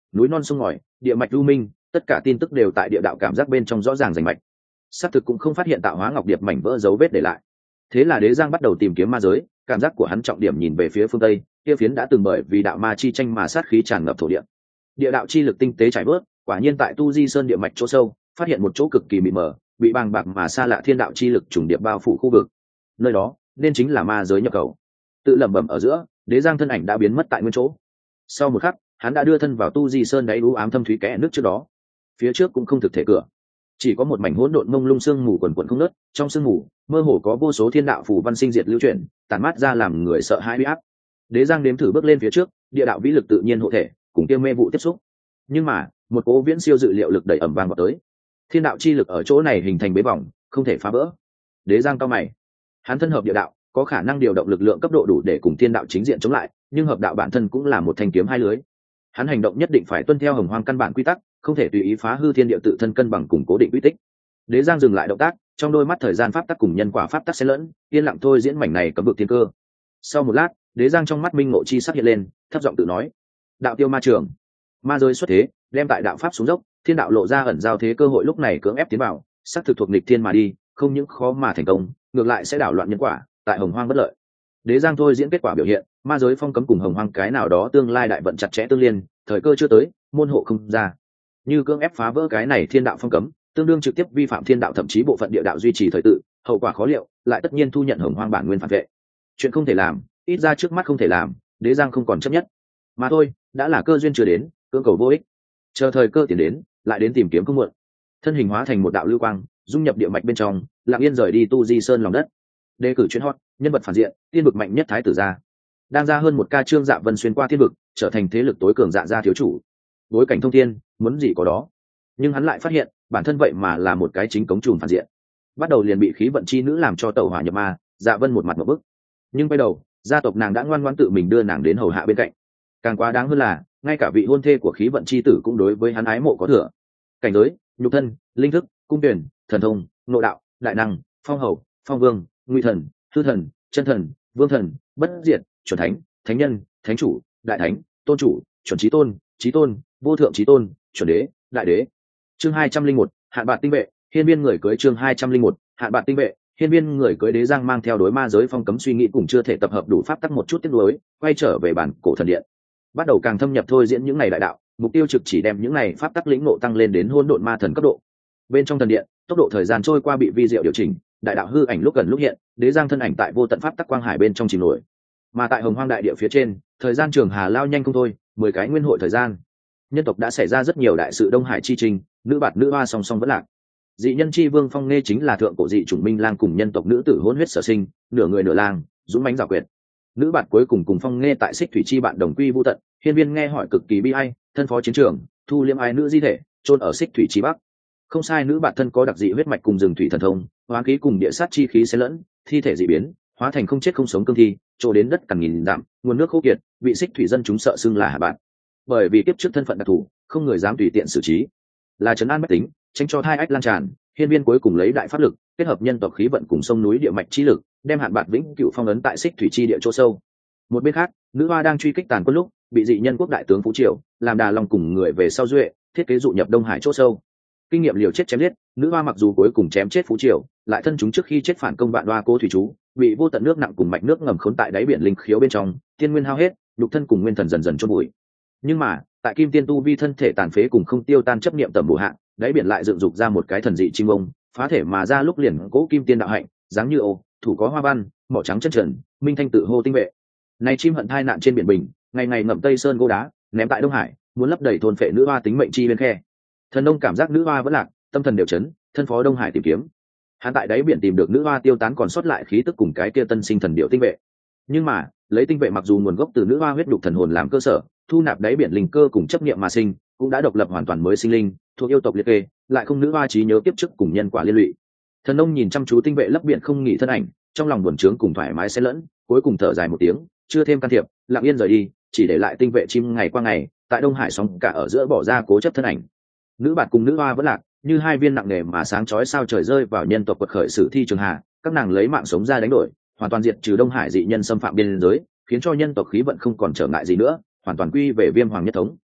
núi non sông ngòi, địa mạch lưu minh, tất cả tin tức đều tại địa đạo cảm giác bên trong rõ ràng rành mạch. Xác thực cũng không phát hiện tạo hóa ngọc điệp mảnh vỡ dấu vết để lại. Thế là Đế Giang bắt đầu tìm kiếm ma giới, cảm giác của hắn trọng điểm nhìn về phía phương tây, kia phiến đã từng bởi vì đạo ma chi tranh mà sát khí tràn ngập thổ địa. Địa đạo chi lực tinh tế trải bớt, quả nhiên tại Tu Di Sơn địa mạch chỗ sâu, phát hiện một chỗ cực kỳ mịt mờ, bị bàng bạc mà xa lạ thiên đạo chi lực trùng điệp bao phủ khu vực. Nơi đó, nên chính là ma giới nhập khẩu. Tự lẩm bẩm ở giữa, Đế Giang thân ảnh đã biến mất tại nguyên chỗ. Sau một khắc, hắn đã đưa thân vào Tu Di Sơn đáy u ám thâm thúy kẽ nước trước đó. Phía trước cũng không thực thể cửa, chỉ có một mảnh hỗn độn mông lung sương mù quần quần không nớt, trong sương mù mơ hồ có vô số thiên đạo phù văn sinh diệt lưu chuyển, tản mát ra làm người sợ hãi uy áp. Đế Giang đếm thử bước lên phía trước, địa đạo vĩ lực tự nhiên hộ thể, cùng tiêu mê vụ tiếp xúc. Nhưng mà, một cố viễn siêu dự liệu lực đẩy ẩm vang vào tới. Thiên đạo chi lực ở chỗ này hình thành bế vòng, không thể phá vỡ. Đế Giang cao mày, hắn thân hợp địa đạo, có khả năng điều động lực lượng cấp độ đủ để cùng thiên đạo chính diện chống lại, nhưng hợp đạo bản thân cũng là một thanh kiếm hai lưới. Hắn hành động nhất định phải tuân theo hồng hoang căn bản quy tắc, không thể tùy ý phá hư thiên địa tự thân cân bằng cùng cố định quy tích. Đế Giang dừng lại động tác, trong đôi mắt thời gian pháp tắc cùng nhân quả pháp tắc xen lẫn, yên lặng thôi diễn mảnh này cấm vực thiên cơ. Sau một lát, Đế Giang trong mắt minh ngộ chi sắc hiện lên, thấp giọng tự nói: đạo tiêu ma trường, ma giới xuất thế, đem tại đạo pháp xuống dốc, thiên đạo lộ ra ẩn giao thế cơ hội lúc này cưỡng ép tiến vào, sắc thực thuộc nghịch thiên mà đi, không những khó mà thành công, ngược lại sẽ đảo loạn nhân quả, tại hồng hoang bất lợi. Đế Giang thôi diễn kết quả biểu hiện, ma giới phong cấm cùng hồng hoang cái nào đó tương lai đại vận chặt chẽ tương liên, thời cơ chưa tới, môn hộ không ra. Như cưỡng ép phá vỡ cái này thiên đạo phong cấm, tương đương trực tiếp vi phạm thiên đạo thậm chí bộ phận địa đạo duy trì thời tự, hậu quả khó liệu, lại tất nhiên thu nhận hồng hoang bản nguyên phản vệ. Chuyện không thể làm, ít ra trước mắt không thể làm, Đế Giang không còn chấp nhất. Mà thôi, đã là cơ duyên chưa đến, cưỡng cầu vô ích. Chờ thời cơ tiền đến, lại đến tìm kiếm không muộn. Thân hình hóa thành một đạo lưu quang, dung nhập địa mạch bên trong, lặng yên rời đi Tu Di Sơn lòng đất. Đề cử chuyên hot, nhân vật phản diện, tiên vực mạnh nhất thái tử gia. Đang ra hơn một ca chương Dạ Vân xuyên qua thiên vực, trở thành thế lực tối cường Dạ gia thiếu chủ. Bối cảnh thông thiên, muốn gì có đó. Nhưng hắn lại phát hiện, bản thân vậy mà là một cái chính cống trùm phản diện. Bắt đầu liền bị khí vận chi nữ làm cho tẩu hỏa nhập ma, Dạ Vân một mặt một bức. Nhưng bây đầu, gia tộc nàng đã ngoan ngoãn tự mình đưa nàng đến hầu hạ bên cạnh. Càng quá đáng hơn là, ngay cả vị hôn thê của khí vận chi tử cũng đối với hắn ái mộ có thừa. Cảnh giới, nhục thân, linh thức, cung tuyển, thần thông, nội đạo, đại năng, phong hầu, phong vương, nguy thần, hư thần, chân thần, vương thần, bất diệt, chuẩn thánh, thánh nhân, thánh chủ, đại thánh, tôn chủ, chuẩn chí tôn, chí tôn, vô thượng chí tôn, chuẩn đế, đại đế. Chương hai trăm linh một, hạn bạc tinh vệ, hiên viên người cưới. Chương hai trăm linh một, hạn bạc tinh vệ, hiên viên người cưới. Đế Giang mang theo đối ma giới phong cấm suy nghĩ cùng chưa thể tập hợp đủ pháp tắc một chút tiếc nuối, quay trở về bản cổ thần điện, bắt đầu càng thâm nhập thôi diễn những này đại đạo, mục tiêu trực chỉ đem những này pháp tắc lĩnh ngộ tăng lên đến hỗn độn ma thần cấp độ. Bên trong thần điện, tốc độ thời gian trôi qua bị vi diệu điều chỉnh, đại đạo hư ảnh lúc gần lúc hiện, Đế Giang thân ảnh tại vô tận pháp tắc quang hải bên trong chìm nổi. Mà tại hồng hoang đại địa phía trên, thời gian trường hà lao nhanh không thôi, mười cái nguyên hội thời gian, nhân tộc đã xảy ra rất nhiều đại sự. Đông Hải chi trình, nữ bạt nữ hoa song song vẫn lạc. Dị nhân chi vương Phong Nghe chính là thượng cổ dị chủng minh lang cùng nhân tộc nữ tử hôn huyết sở sinh, nửa người nửa lang, dũng mãnh giảo quyệt. Nữ bạt cuối cùng cùng Phong Nghe tại xích thủy chi bạn đồng quy vu tận. Hiên viên nghe hỏi cực kỳ bi ai, thân phó chiến trường, thu liêm ai nữ di thể, chôn ở xích thủy chi bắc. Không sai, nữ bạn thân có đặc dị huyết mạch cùng rừng thủy thần thông, hóa khí cùng địa sát chi khí xen lẫn, thi thể dị biến, hóa thành không chết không sống cương thi, trổ đến đất cằn nghìn dặm, nguồn nước khô kiệt, bị xích thủy dân chúng sợ xưng là hạ bạn. Bởi vì kiếp trước thân phận đặc thù, không người dám tùy tiện xử trí, là trấn an bách tính, tránh cho thai ách lan tràn. Hiên viên cuối cùng lấy đại pháp lực, kết hợp nhân tộc khí vận cùng sông núi địa mạch chi lực, đem hạn bạc vĩnh cựu phong ấn tại xích thủy chi địa chỗ sâu. Một bên khác, nữ hoa đang truy kích tàn quân lúc, bị dị nhân quốc đại tướng Phú Triều làm đà lòng cùng người về sau duệ, thiết kế dụ nhập Đông Hải chỗ sâu. Kinh nghiệm liều chết chém liết, nữ hoa mặc dù cuối cùng chém chết Phú Triều, lại thân chúng trước khi chết phản công vạn đoa cô thủy chú, bị vô tận nước nặng cùng mạch nước ngầm khốn tại đáy biển linh khiếu bên trong, tiên nguyên hao hết, nhục thân cùng nguyên thần dần dần chôn bụi. Nhưng mà, tại kim tiên tu vi thân thể tàn phế cùng không tiêu tan chấp niệm tầm bổ hạ, đáy biển lại dựng dục ra một cái thần dị chim ông, phá thể mà ra lúc liền cố kim tiên đạo hạnh, dáng như ô, thủ có hoa văn, mỏ trắng chân trần, minh thanh tự hô tinh vệ. Này chim hận thai nạn trên biển bình, ngày ngày ngậm tây sơn gỗ đá, ném tại Đông Hải, muốn lấp đầy thôn phệ nữ hoa tính mệnh chi bên khe. Thần nông cảm giác nữ hoa vẫn lạc, tâm thần đều chấn, thân phó Đông Hải tìm kiếm. Hắn tại đáy biển tìm được nữ hoa tiêu tán còn sót lại khí tức cùng cái kia tân sinh thần điệu tinh vệ. Nhưng mà, lấy tinh vệ mặc dù nguồn gốc từ nữ hoa huyết đục thần hồn làm cơ sở, thu nạp đáy biển linh cơ cùng chấp niệm mà sinh, cũng đã độc lập hoàn toàn mới sinh linh, thuộc yêu tộc liệt kê, lại không nữ hoa trí nhớ tiếp chức cùng nhân quả liên lụy. Thần nông nhìn chăm chú tinh vệ lấp biển không nghỉ thân ảnh, trong lòng buồn trướng cùng thoải mái xen lẫn, cuối cùng thở dài một tiếng, chưa thêm can thiệp, lặng yên rời đi, chỉ để lại tinh vệ chim ngày qua ngày, tại Đông Hải sóng cả ở giữa bỏ ra cố chấp thân ảnh. Nữ bạt cùng nữ hoa vẫn lạc, như hai viên nặng nề mà sáng chói sao trời rơi vào nhân tộc quật khởi sử thi trường hạ, các nàng lấy mạng sống ra đánh đổi, hoàn toàn diệt trừ Đông Hải dị nhân xâm phạm biên giới, khiến cho nhân tộc khí vận không còn trở ngại gì nữa, hoàn toàn quy về viêm hoàng nhất thống.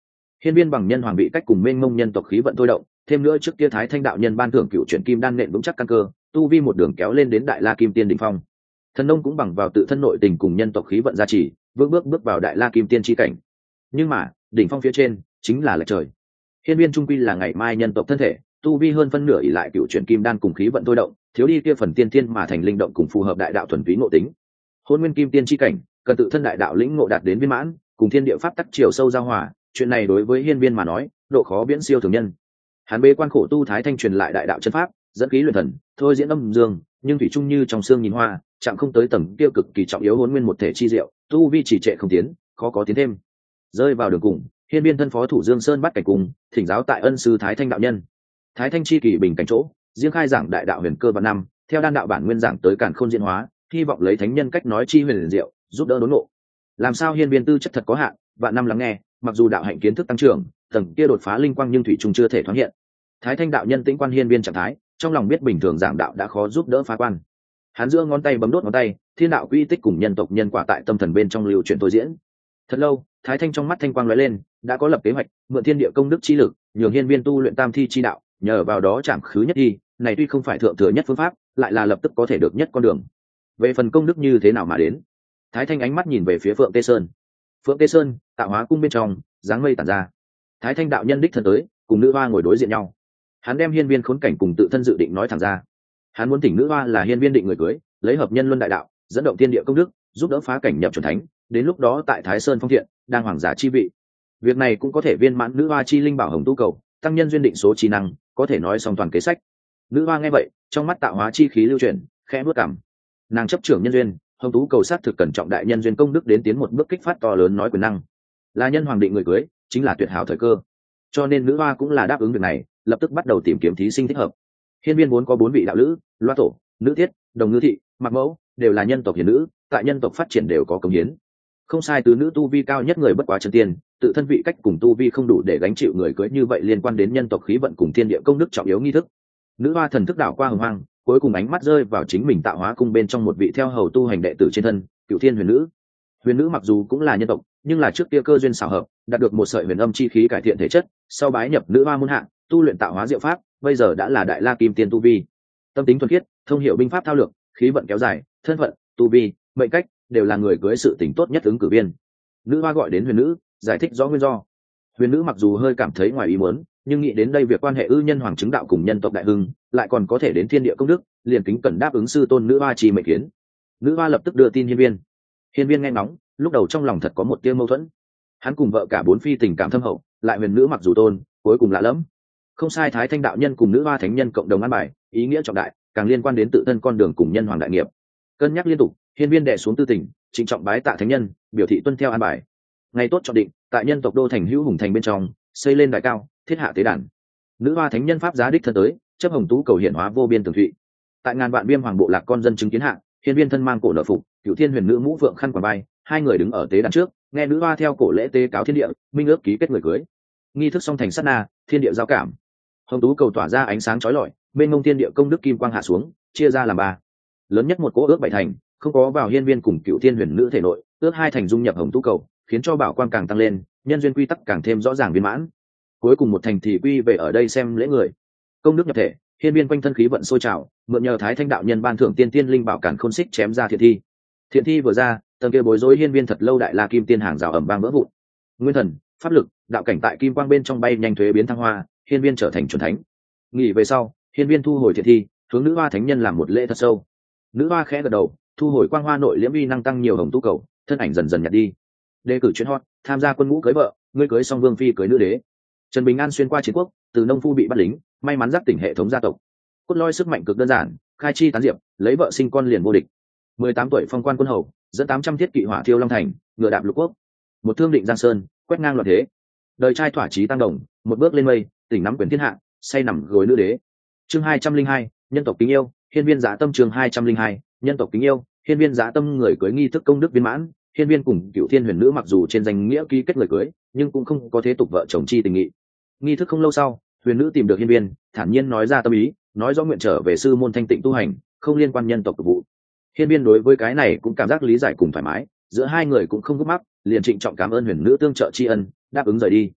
Hiên viên bằng nhân hoàng bị cách cùng mênh mông nhân tộc khí vận thôi động, thêm nữa trước kia Thái Thanh đạo nhân ban thưởng cựu chuyển kim đan nện vững chắc căn cơ, tu vi một đường kéo lên đến đại la kim tiên đỉnh phong. Thần nông cũng bằng vào tự thân nội tình cùng nhân tộc khí vận gia trì, bước bước bước vào đại la kim tiên chi cảnh. Nhưng mà đỉnh phong phía trên chính là lệch trời. Hiên viên trung quy là ngày mai nhân tộc thân thể, tu vi hơn phân nửa ỷ lại cựu chuyển kim đan cùng khí vận thôi động, thiếu đi kia phần tiên thiên mà thành linh động cùng phù hợp đại đạo thuần túy ngộ tính. Hôn nguyên kim tiên chi cảnh, cần tự thân đại đạo lĩnh ngộ đạt đến viên mãn, cùng thiên địa pháp tắc chiều sâu giao hòa, chuyện này đối với hiên viên mà nói, độ khó viễn siêu thường nhân. Hắn bế quan khổ tu Thái Thanh truyền lại đại đạo chân pháp, dẫn khí luyện thần, thôi diễn âm dương, nhưng thủy chung như trong xương nhìn hoa, chạm không tới tầng tiêu cực kỳ trọng yếu hồn nguyên một thể chi diệu, tu vi chỉ trệ không tiến, khó có tiến thêm. Rơi vào đường cùng, hiên viên thân phó thủ Dương Sơn bắt cảnh cùng, thỉnh giáo tại ân sư Thái Thanh đạo nhân. Thái Thanh chi kỳ bình cảnh chỗ, riêng khai giảng đại đạo huyền cơ văn năm, theo đan đạo bản nguyên giảng tới càn khôn diễn hóa, hy vọng lấy thánh nhân cách nói chi huyền diệu, giúp đỡ đốn ngộ. Làm sao hiên viên tư chất thật có hạn, vạn năm lắng nghe, mặc dù đạo hạnh kiến thức tăng trưởng, tầng kia đột phá linh quang nhưng thủy chung chưa thể thoáng hiện. Thái Thanh đạo nhân tĩnh quan hiên viên trạng thái, trong lòng biết bình thường giảng đạo đã khó giúp đỡ phá quan. Hắn giữa ngón tay bấm đốt ngón tay, thiên đạo quy tích cùng nhân tộc nhân quả tại tâm thần bên trong lưu chuyển tôi diễn. Thật lâu, Thái Thanh trong mắt thanh quang lóe lên, đã có lập kế hoạch, mượn thiên địa công đức chi lực, nhường hiên viên tu luyện tam thi chi đạo, nhờ vào đó chạm khứ nhất thi, này tuy không phải thượng thừa nhất phương pháp, lại là lập tức có thể được nhất con đường. Về phần công đức như thế nào mà đến? Thái Thanh ánh mắt nhìn về phía Phượng Tê Sơn. Phượng Tê Sơn, tạo hóa cung bên trong, dáng mây tản ra. Thái Thanh đạo nhân đích thân tới, cùng nữ hoa ngồi đối diện nhau. Hắn đem hiên viên khốn cảnh cùng tự thân dự định nói thẳng ra. Hắn muốn thỉnh nữ hoa là hiên viên định người cưới, lấy hợp nhân luân đại đạo, dẫn động thiên địa công đức, giúp đỡ phá cảnh nhập chuẩn thánh, đến lúc đó tại Thái Sơn phong thiện, đang hoàng giả chi vị. Việc này cũng có thể viên mãn nữ hoa chi linh bảo hồng tu cầu, tăng nhân duyên định số chi năng, có thể nói song toàn kế sách. Nữ hoa nghe vậy, trong mắt tạo hóa chi khí lưu chuyển, khẽ bước cảm. Nàng chấp trưởng nhân duyên, hồng tú cầu sát thực cẩn trọng đại nhân duyên công đức đến tiến một bước kích phát to lớn nói quyền năng. Là nhân hoàng định người cưới, chính là tuyệt hảo thời cơ. Cho nên nữ hoa cũng là đáp ứng việc này, lập tức bắt đầu tìm kiếm thí sinh thích hợp. Hiên viên vốn có bốn vị đạo lữ, loa tổ, nữ tiết, đồng ngư thị, mặc mẫu, đều là nhân tộc hiền nữ, tại nhân tộc phát triển đều có công hiến. Không sai, tứ nữ tu vi cao nhất người bất quá chân tiên, tự thân vị cách cùng tu vi không đủ để gánh chịu người cưới như vậy liên quan đến nhân tộc khí vận cùng thiên địa công đức trọng yếu nghi thức. Nữ hoa thần thức đảo qua hồng hoang, cuối cùng ánh mắt rơi vào chính mình tạo hóa cung bên trong một vị theo hầu tu hành đệ tử trên thân, Cửu Thiên huyền nữ. Huyền nữ mặc dù cũng là nhân tộc, nhưng là trước kia cơ duyên xảo hợp, đạt được một sợi huyền âm chi khí cải thiện thể chất, sau bái nhập nữ hoa môn hạ, tu luyện tạo hóa diệu pháp, bây giờ đã là đại la kim tiên tu vi. Tâm tính thuần khiết, thông hiểu binh pháp thao lược, khí vận kéo dài, thân phận, tu vi, mệnh cách đều là người cưới sự tình tốt nhất ứng cử viên. Nữ hoa gọi đến huyền nữ, giải thích rõ nguyên do. Huyền nữ mặc dù hơi cảm thấy ngoài ý muốn, nhưng nghĩ đến đây việc quan hệ ư nhân hoàng chứng đạo cùng nhân tộc đại hưng, lại còn có thể đến thiên địa công đức, liền kính cẩn đáp ứng sư tôn nữ hoa trì mệnh kiến. Nữ hoa lập tức đưa tin hiên viên. Hiên viên nghe ngóng, lúc đầu trong lòng thật có một tia mâu thuẫn. Hắn cùng vợ cả bốn phi tình cảm thâm hậu, lại huyền nữ mặc dù tôn, cuối cùng lạ lẫm. Không sai, Thái Thanh đạo nhân cùng nữ hoa thánh nhân cộng đồng an bài, ý nghĩa trọng đại, càng liên quan đến tự thân con đường cùng nhân hoàng đại nghiệp. Cân nhắc liên tục, hiên viên đệ xuống tư tình, trịnh trọng bái tạ thánh nhân, biểu thị tuân theo an bài. Ngày tốt chọn định, tại nhân tộc đô thành hữu hùng thành bên trong, xây lên đài cao, thiết hạ tế đàn. Nữ hoa thánh nhân pháp giá đích thân tới, chấp hồng tú cầu hiển hóa vô biên tường thụy. Tại ngàn vạn viêm hoàng bộ lạc con dân chứng kiến hạ, hiên viên thân mang cổ nợ phục, Cửu Thiên huyền nữ mũ phượng khăn quàng bay, hai người đứng ở tế đàn trước, nghe nữ hoa theo cổ lễ tế cáo thiên địa, minh ước ký kết người cưới. Nghi thức song thành sát na, thiên địa giao cảm. Hồng tú cầu tỏa ra ánh sáng chói lọi, bên ngông thiên địa công đức kim quang hạ xuống, chia ra làm ba. Lớn nhất một cỗ ước bảy thành, không có vào hiên viên cùng Cửu Thiên huyền nữ thể nội, ước hai thành dung nhập hồng tú cầu, khiến cho bảo quang càng tăng lên, nhân duyên quy tắc càng thêm rõ ràng viên mãn. Cuối cùng một thành thì quy về ở đây xem lễ người. Công đức nhập thể, hiên viên quanh thân khí vận sôi trào, mượn nhờ Thái Thanh đạo nhân ban thưởng tiên tiên linh bảo cản khôn xích chém ra thiện thi. Thiện thi vừa ra, tầng kia bối rối hiên viên thật lâu đại la kim tiên hàng rào ẩm vang vỡ vụn. Nguyên thần, pháp lực, đạo cảnh tại kim quang bên trong bay nhanh thuế biến thăng hoa, hiên viên trở thành chuẩn thánh. Nghỉ về sau, hiên viên thu hồi thiện thi, hướng nữ hoa thánh nhân làm một lễ thật sâu. Nữ hoa khẽ gật đầu, thu hồi quang hoa nội liễm uy năng tăng nhiều hồng tu cầu, thân ảnh dần dần nhạt đi. Đề cử chuyên hot, tham gia quân ngũ cưới vợ, ngươi cưới xong vương phi cưới nữ đế. Trần Bình An xuyên qua chiến quốc, từ nông phu bị bắt lính, may mắn giác tỉnh hệ thống gia tộc. Cốt lõi sức mạnh cực đơn giản, khai chi tán diệp, lấy vợ sinh con liền vô địch. mười tám tuổi phong quan quân hầu, dẫn tám trăm thiết kỵ hỏa thiêu long thành, ngựa đạp lục quốc. Một thương định giang sơn, quét ngang loạn thế. Đời trai thỏa chí tăng đồng, một bước lên mây, tỉnh nắm quyền thiên hạ, say nằm gối nữ đế. Chương hai trăm linh hai, nhân tộc kính yêu, hiên viên giá tâm chương hai trăm linh hai, nhân tộc kính yêu, hiên viên giá tâm người cưới nghi thức công đức viên mãn, hiên viên cùng Cửu Thiên huyền nữ mặc dù trên danh nghĩa ký kết người cưới, nhưng cũng không có thế tục vợ chồng chi tình nghị. Nghi thức không lâu sau, huyền nữ tìm được hiên viên, thản nhiên nói ra tâm ý, nói rõ nguyện trở về sư môn thanh tịnh tu hành, không liên quan nhân tộc tục vụ. Hiên viên đối với cái này cũng cảm giác lý giải cùng thoải mái, giữa hai người cũng không gấp mắc, liền trịnh trọng cảm ơn huyền nữ tương trợ tri ân, đáp ứng rời đi.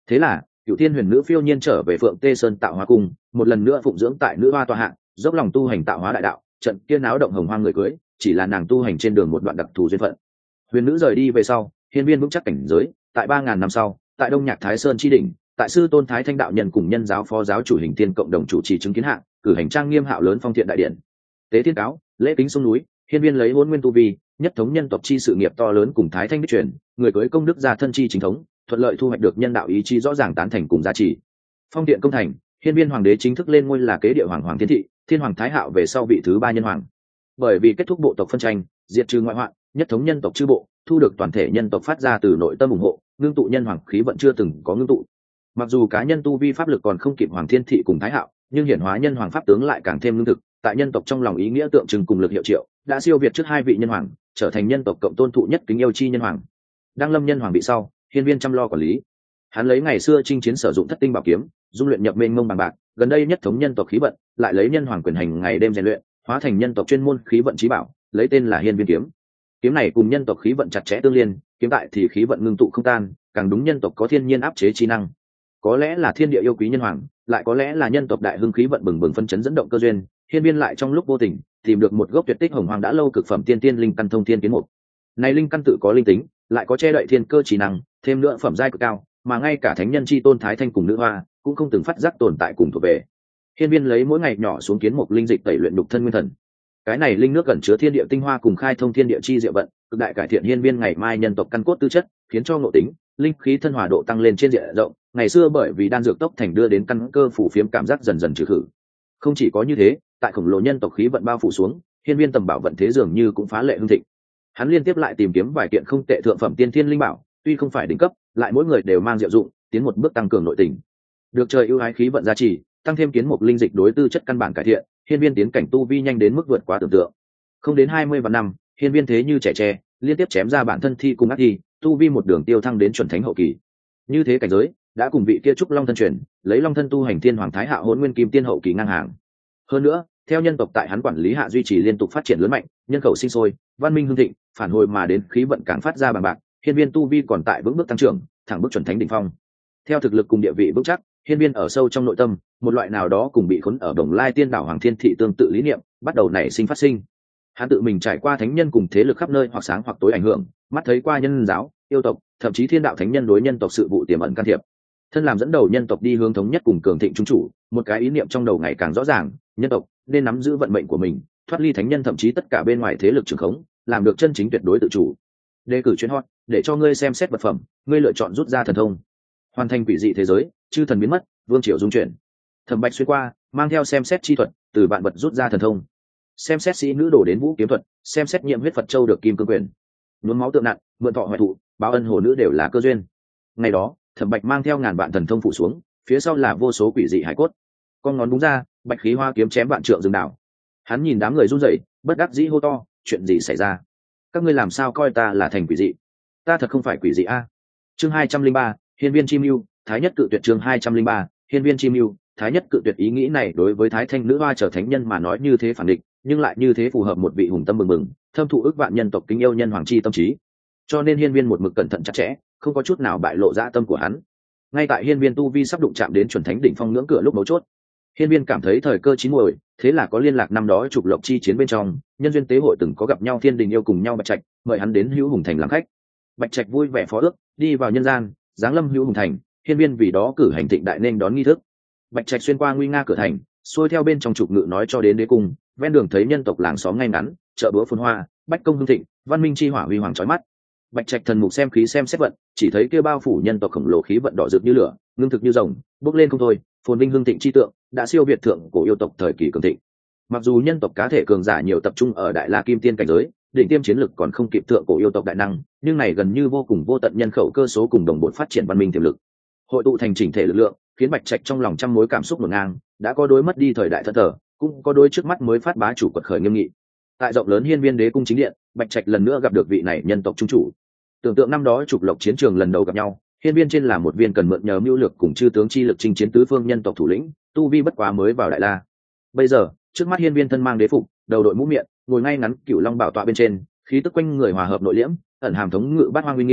Thế là cựu thiên huyền nữ phiêu nhiên trở về Phượng Tê Sơn tạo hóa cung, một lần nữa phụng dưỡng tại nữ hoa tọa hạng, dốc lòng tu hành tạo hóa đại đạo. Trận kia náo động hồng hoang người cưới, chỉ là nàng tu hành trên đường một đoạn đặc thù duyên phận. Huyền nữ rời đi về sau, hiên viên vững chắc cảnh giới, tại ba ngàn năm sau, tại Đông Nhạc Thái Sơn chi đỉnh, tại sư tôn Thái Thanh đạo nhân cùng nhân giáo phó giáo chủ Hình Thiên cộng đồng chủ trì chứng kiến hạng, cử hành trang nghiêm hạo lớn phong thiện đại điện. Tế thiên cáo, lễ kính sông núi, hiên viên lấy hôn nguyên tu vi, nhất thống nhân tộc chi sự nghiệp to lớn cùng Thái Thanh đích truyền, người cưới công đức gia thân chi chính thống, thuận lợi thu hoạch được nhân đạo ý chí rõ ràng tán thành cùng giá trị. Phong thiện công thành, hiên viên hoàng đế chính thức lên ngôi là kế địa hoàng hoàng thiên thị, thiên hoàng thái hạo về sau vị thứ ba nhân hoàng. Bởi vì kết thúc bộ tộc phân tranh, diệt trừ ngoại hoạn, nhất thống nhân tộc chư bộ, thu được toàn thể nhân tộc phát ra từ nội tâm ủng hộ, ngưng tụ nhân hoàng khí vận chưa từng có ngưng tụ. Mặc dù cá nhân tu vi pháp lực còn không kịp hoàng thiên thị cùng thái hạo, nhưng hiển hóa nhân hoàng pháp tướng lại càng thêm lương thực, tại nhân tộc trong lòng ý nghĩa tượng trưng cùng lực hiệu triệu, đã siêu việt trước hai vị nhân hoàng, trở thành nhân tộc cộng tôn thụ nhất kính yêu chi nhân hoàng. Đăng lâm nhân hoàng bị sau, hiên viên chăm lo quản lý. Hắn lấy ngày xưa chinh chiến sử dụng thất tinh bảo kiếm, dung luyện nhập mênh mông bằng bạc, gần đây nhất thống nhân tộc khí vận, lại lấy nhân hoàng quyền hành ngày đêm rèn luyện, hóa thành nhân tộc chuyên môn khí vận chí bảo, lấy tên là Hiên Viên kiếm. Kiếm này cùng nhân tộc khí vận chặt chẽ tương liên, kiếm tại thì khí vận ngưng tụ không tan, càng đúng nhân tộc có thiên nhiên áp chế chi năng. Có lẽ là thiên địa yêu quý nhân hoàng, lại có lẽ là nhân tộc đại hưng khí vận bừng bừng phân chấn dẫn động cơ duyên, Hiên Viên lại trong lúc vô tình tìm được một gốc tuyệt tích hồng hoàng đã lâu cực phẩm tiên tiên linh căn thông thiên kiến mục. Này linh căn tự có linh tính, lại có che đậy thiên cơ trí năng, thêm nữa phẩm giai cực cao, mà ngay cả thánh nhân chi tôn Thái Thanh cùng nữ hoa cũng không từng phát giác tồn tại cùng thuộc về. Hiên Viên lấy mỗi ngày nhỏ xuống kiến một linh dịch tẩy luyện đục thân nguyên thần. Cái này linh nước gần chứa thiên địa tinh hoa cùng khai thông thiên địa chi diệu vận, cực đại cải thiện Hiên Viên ngày mai nhân tộc căn cốt tư chất, khiến cho ngộ tính, linh khí thân hòa độ tăng lên trên diện rộng. Ngày xưa bởi vì đan dược tốc thành đưa đến căn cơ phủ phiếm cảm giác dần dần trừ khử. Không chỉ có như thế, tại khổng lồ nhân tộc khí vận bao phủ xuống, Hiên Viên tầm bảo vận thế dường như cũng phá lệ hưng thịnh. Hắn liên tiếp lại tìm kiếm vài kiện không tệ thượng phẩm tiên thiên linh bảo, tuy không phải đỉnh cấp, lại mỗi người đều mang diệu dụng, tiến một bước tăng cường nội tình. Được trời ưu ái khí vận gia trì, tăng thêm kiến một linh dịch đối tư chất căn bản cải thiện, Hiên Viên tiến cảnh tu vi nhanh đến mức vượt quá tưởng tượng. Không đến hai mươi vạn năm, Hiên Viên thế như trẻ tre, liên tiếp chém ra bản thân thi cùng ác thi, tu vi một đường tiêu thăng đến chuẩn thánh hậu kỳ. Như thế cảnh giới, đã cùng vị kia trúc long thân truyền, lấy long thân tu hành thiên hoàng thái hạ hỗn nguyên kim tiên hậu kỳ ngang hàng. Hơn nữa, theo nhân tộc tại hắn quản lý hạ duy trì liên tục phát triển lớn mạnh, nhân khẩu sinh sôi, văn minh hưng thịnh, phản hồi mà đến khí vận càng phát ra bằng bạc, Hiên Viên tu vi còn tại vững bước tăng trưởng, thẳng bước chuẩn thánh đỉnh phong. Theo thực lực cùng địa vị vững chắc, Hiên Viên ở sâu trong nội tâm, một loại nào đó cùng bị khốn ở Đồng Lai Tiên đảo Hoàng Thiên thị tương tự lý niệm, bắt đầu nảy sinh phát sinh. Hắn tự mình trải qua thánh nhân cùng thế lực khắp nơi hoặc sáng hoặc tối ảnh hưởng, mắt thấy qua nhân giáo, yêu tộc, thậm chí thiên đạo thánh nhân đối nhân tộc sự vụ tiềm ẩn can thiệp. Thân làm dẫn đầu nhân tộc đi hướng thống nhất cùng cường thịnh trung chủ, một cái ý niệm trong đầu ngày càng rõ ràng, nhân tộc nên nắm giữ vận mệnh của mình, thoát ly thánh nhân thậm chí tất cả bên ngoài thế lực trường khống, làm được chân chính tuyệt đối tự chủ. Đề cử chuyên hot, để cho ngươi xem xét vật phẩm, ngươi lựa chọn rút ra thần thông, hoàn thành quỷ dị thế giới, chư thần biến mất, vương triều dung chuyển. Thẩm Bạch xuyên qua, mang theo xem xét chi thuật, từ vạn vật rút ra thần thông. Xem xét sĩ nữ đổ đến vũ kiếm thuật, xem xét nhiệm huyết Phật châu được kim cương quyền. Nhuốm máu tượng nặng, mượn thọ hoại thụ, báo ân hồ nữ đều là cơ duyên. Ngày đó, Thẩm Bạch mang theo ngàn vạn thần thông phụ xuống, phía sau là vô số quỷ dị hải cốt. Con ngón đúng ra, bạch khí hoa kiếm chém vạn trượng rừng đảo. Hắn nhìn đám người run rẩy, bất đắc dĩ hô to, chuyện gì xảy ra? Các ngươi làm sao coi ta là thành quỷ dị? Ta thật không phải quỷ dị a. Chương hai trăm linh ba, Hiên Viên Chim Ưu, Thái Nhất cự tuyệt chương hai trăm linh ba, Hiên Viên Chim Ưu, Thái Nhất cự tuyệt ý nghĩ này đối với Thái Thanh nữ hoa trở thánh nhân mà nói như thế phản địch, nhưng lại như thế phù hợp một vị hùng tâm bừng bừng, thâm thụ ước vạn nhân tộc kính yêu nhân hoàng chi tâm trí. Cho nên Hiên Viên một mực cẩn thận chặt chẽ, không có chút nào bại lộ dã tâm của hắn. Ngay tại Hiên Viên tu vi sắp đụng chạm đến chuẩn thánh đỉnh phong ngưỡng cửa lúc mấu chốt, Hiên Viên cảm thấy thời cơ chín muồi, thế là có liên lạc năm đó trục lộc chi chiến bên trong, nhân duyên tế hội từng có gặp nhau thiên đình yêu cùng nhau Bạch Trạch, mời hắn đến Hữu Hùng Thành làm khách. Bạch Trạch vui vẻ phó ước, đi vào nhân gian, giáng lâm Hữu Hùng Thành, Hiên Viên vì đó cử hành thịnh đại nên đón nghi thức. Bạch Trạch xuyên qua nguy nga cửa thành, xuôi theo bên trong trục ngự nói cho đến đế cung, ven đường thấy nhân tộc làng xóm ngay ngắn, chợ búa phồn hoa, bách công hưng thịnh, văn minh chi hỏa huy hoàng chói mắt. Bạch Trạch thần mục xem khí xem xét vận, chỉ thấy kia bao phủ nhân tộc khổng lồ khí vận đỏ rực như lửa, ngưng thực như rồng, bốc lên không thôi, phồn vinh hưng thịnh chi tượng, đã siêu việt thượng cổ yêu tộc thời kỳ cường thịnh. Mặc dù nhân tộc cá thể cường giả nhiều tập trung ở Đại La Kim Tiên cảnh giới, đỉnh tiêm chiến lực còn không kịp thượng cổ yêu tộc đại năng, nhưng này gần như vô cùng vô tận nhân khẩu cơ số cùng đồng bộ phát triển văn minh tiềm lực, hội tụ thành chỉnh thể lực lượng, khiến Bạch Trạch trong lòng trăm mối cảm xúc ngổn ngang, đã có đối mất đi thời đại thất thờ, cũng có đôi trước mắt mới phát bá chủ quật khởi nghiêm nghị. Tại rộng lớn Hiên Viên đế cung chính điện, Bạch Trạch lần nữa gặp được vị này nhân tộc trung chủ. Tưởng tượng năm đó trục lộc chiến trường lần đầu gặp nhau, Hiên Viên trên là một viên cần mượn nhờ mưu lược cùng chư tướng chi lực chinh chiến tứ phương nhân tộc thủ lĩnh, tu vi bất quá mới vào Đại La. Bây giờ, trước mắt Hiên Viên thân mang đế phục, đầu đội mũ miệng, ngồi ngay ngắn cửu long bảo tọa bên trên, khí tức quanh người hòa hợp nội liễm, ẩn hàm thống ngự bát hoang uy nghiêm,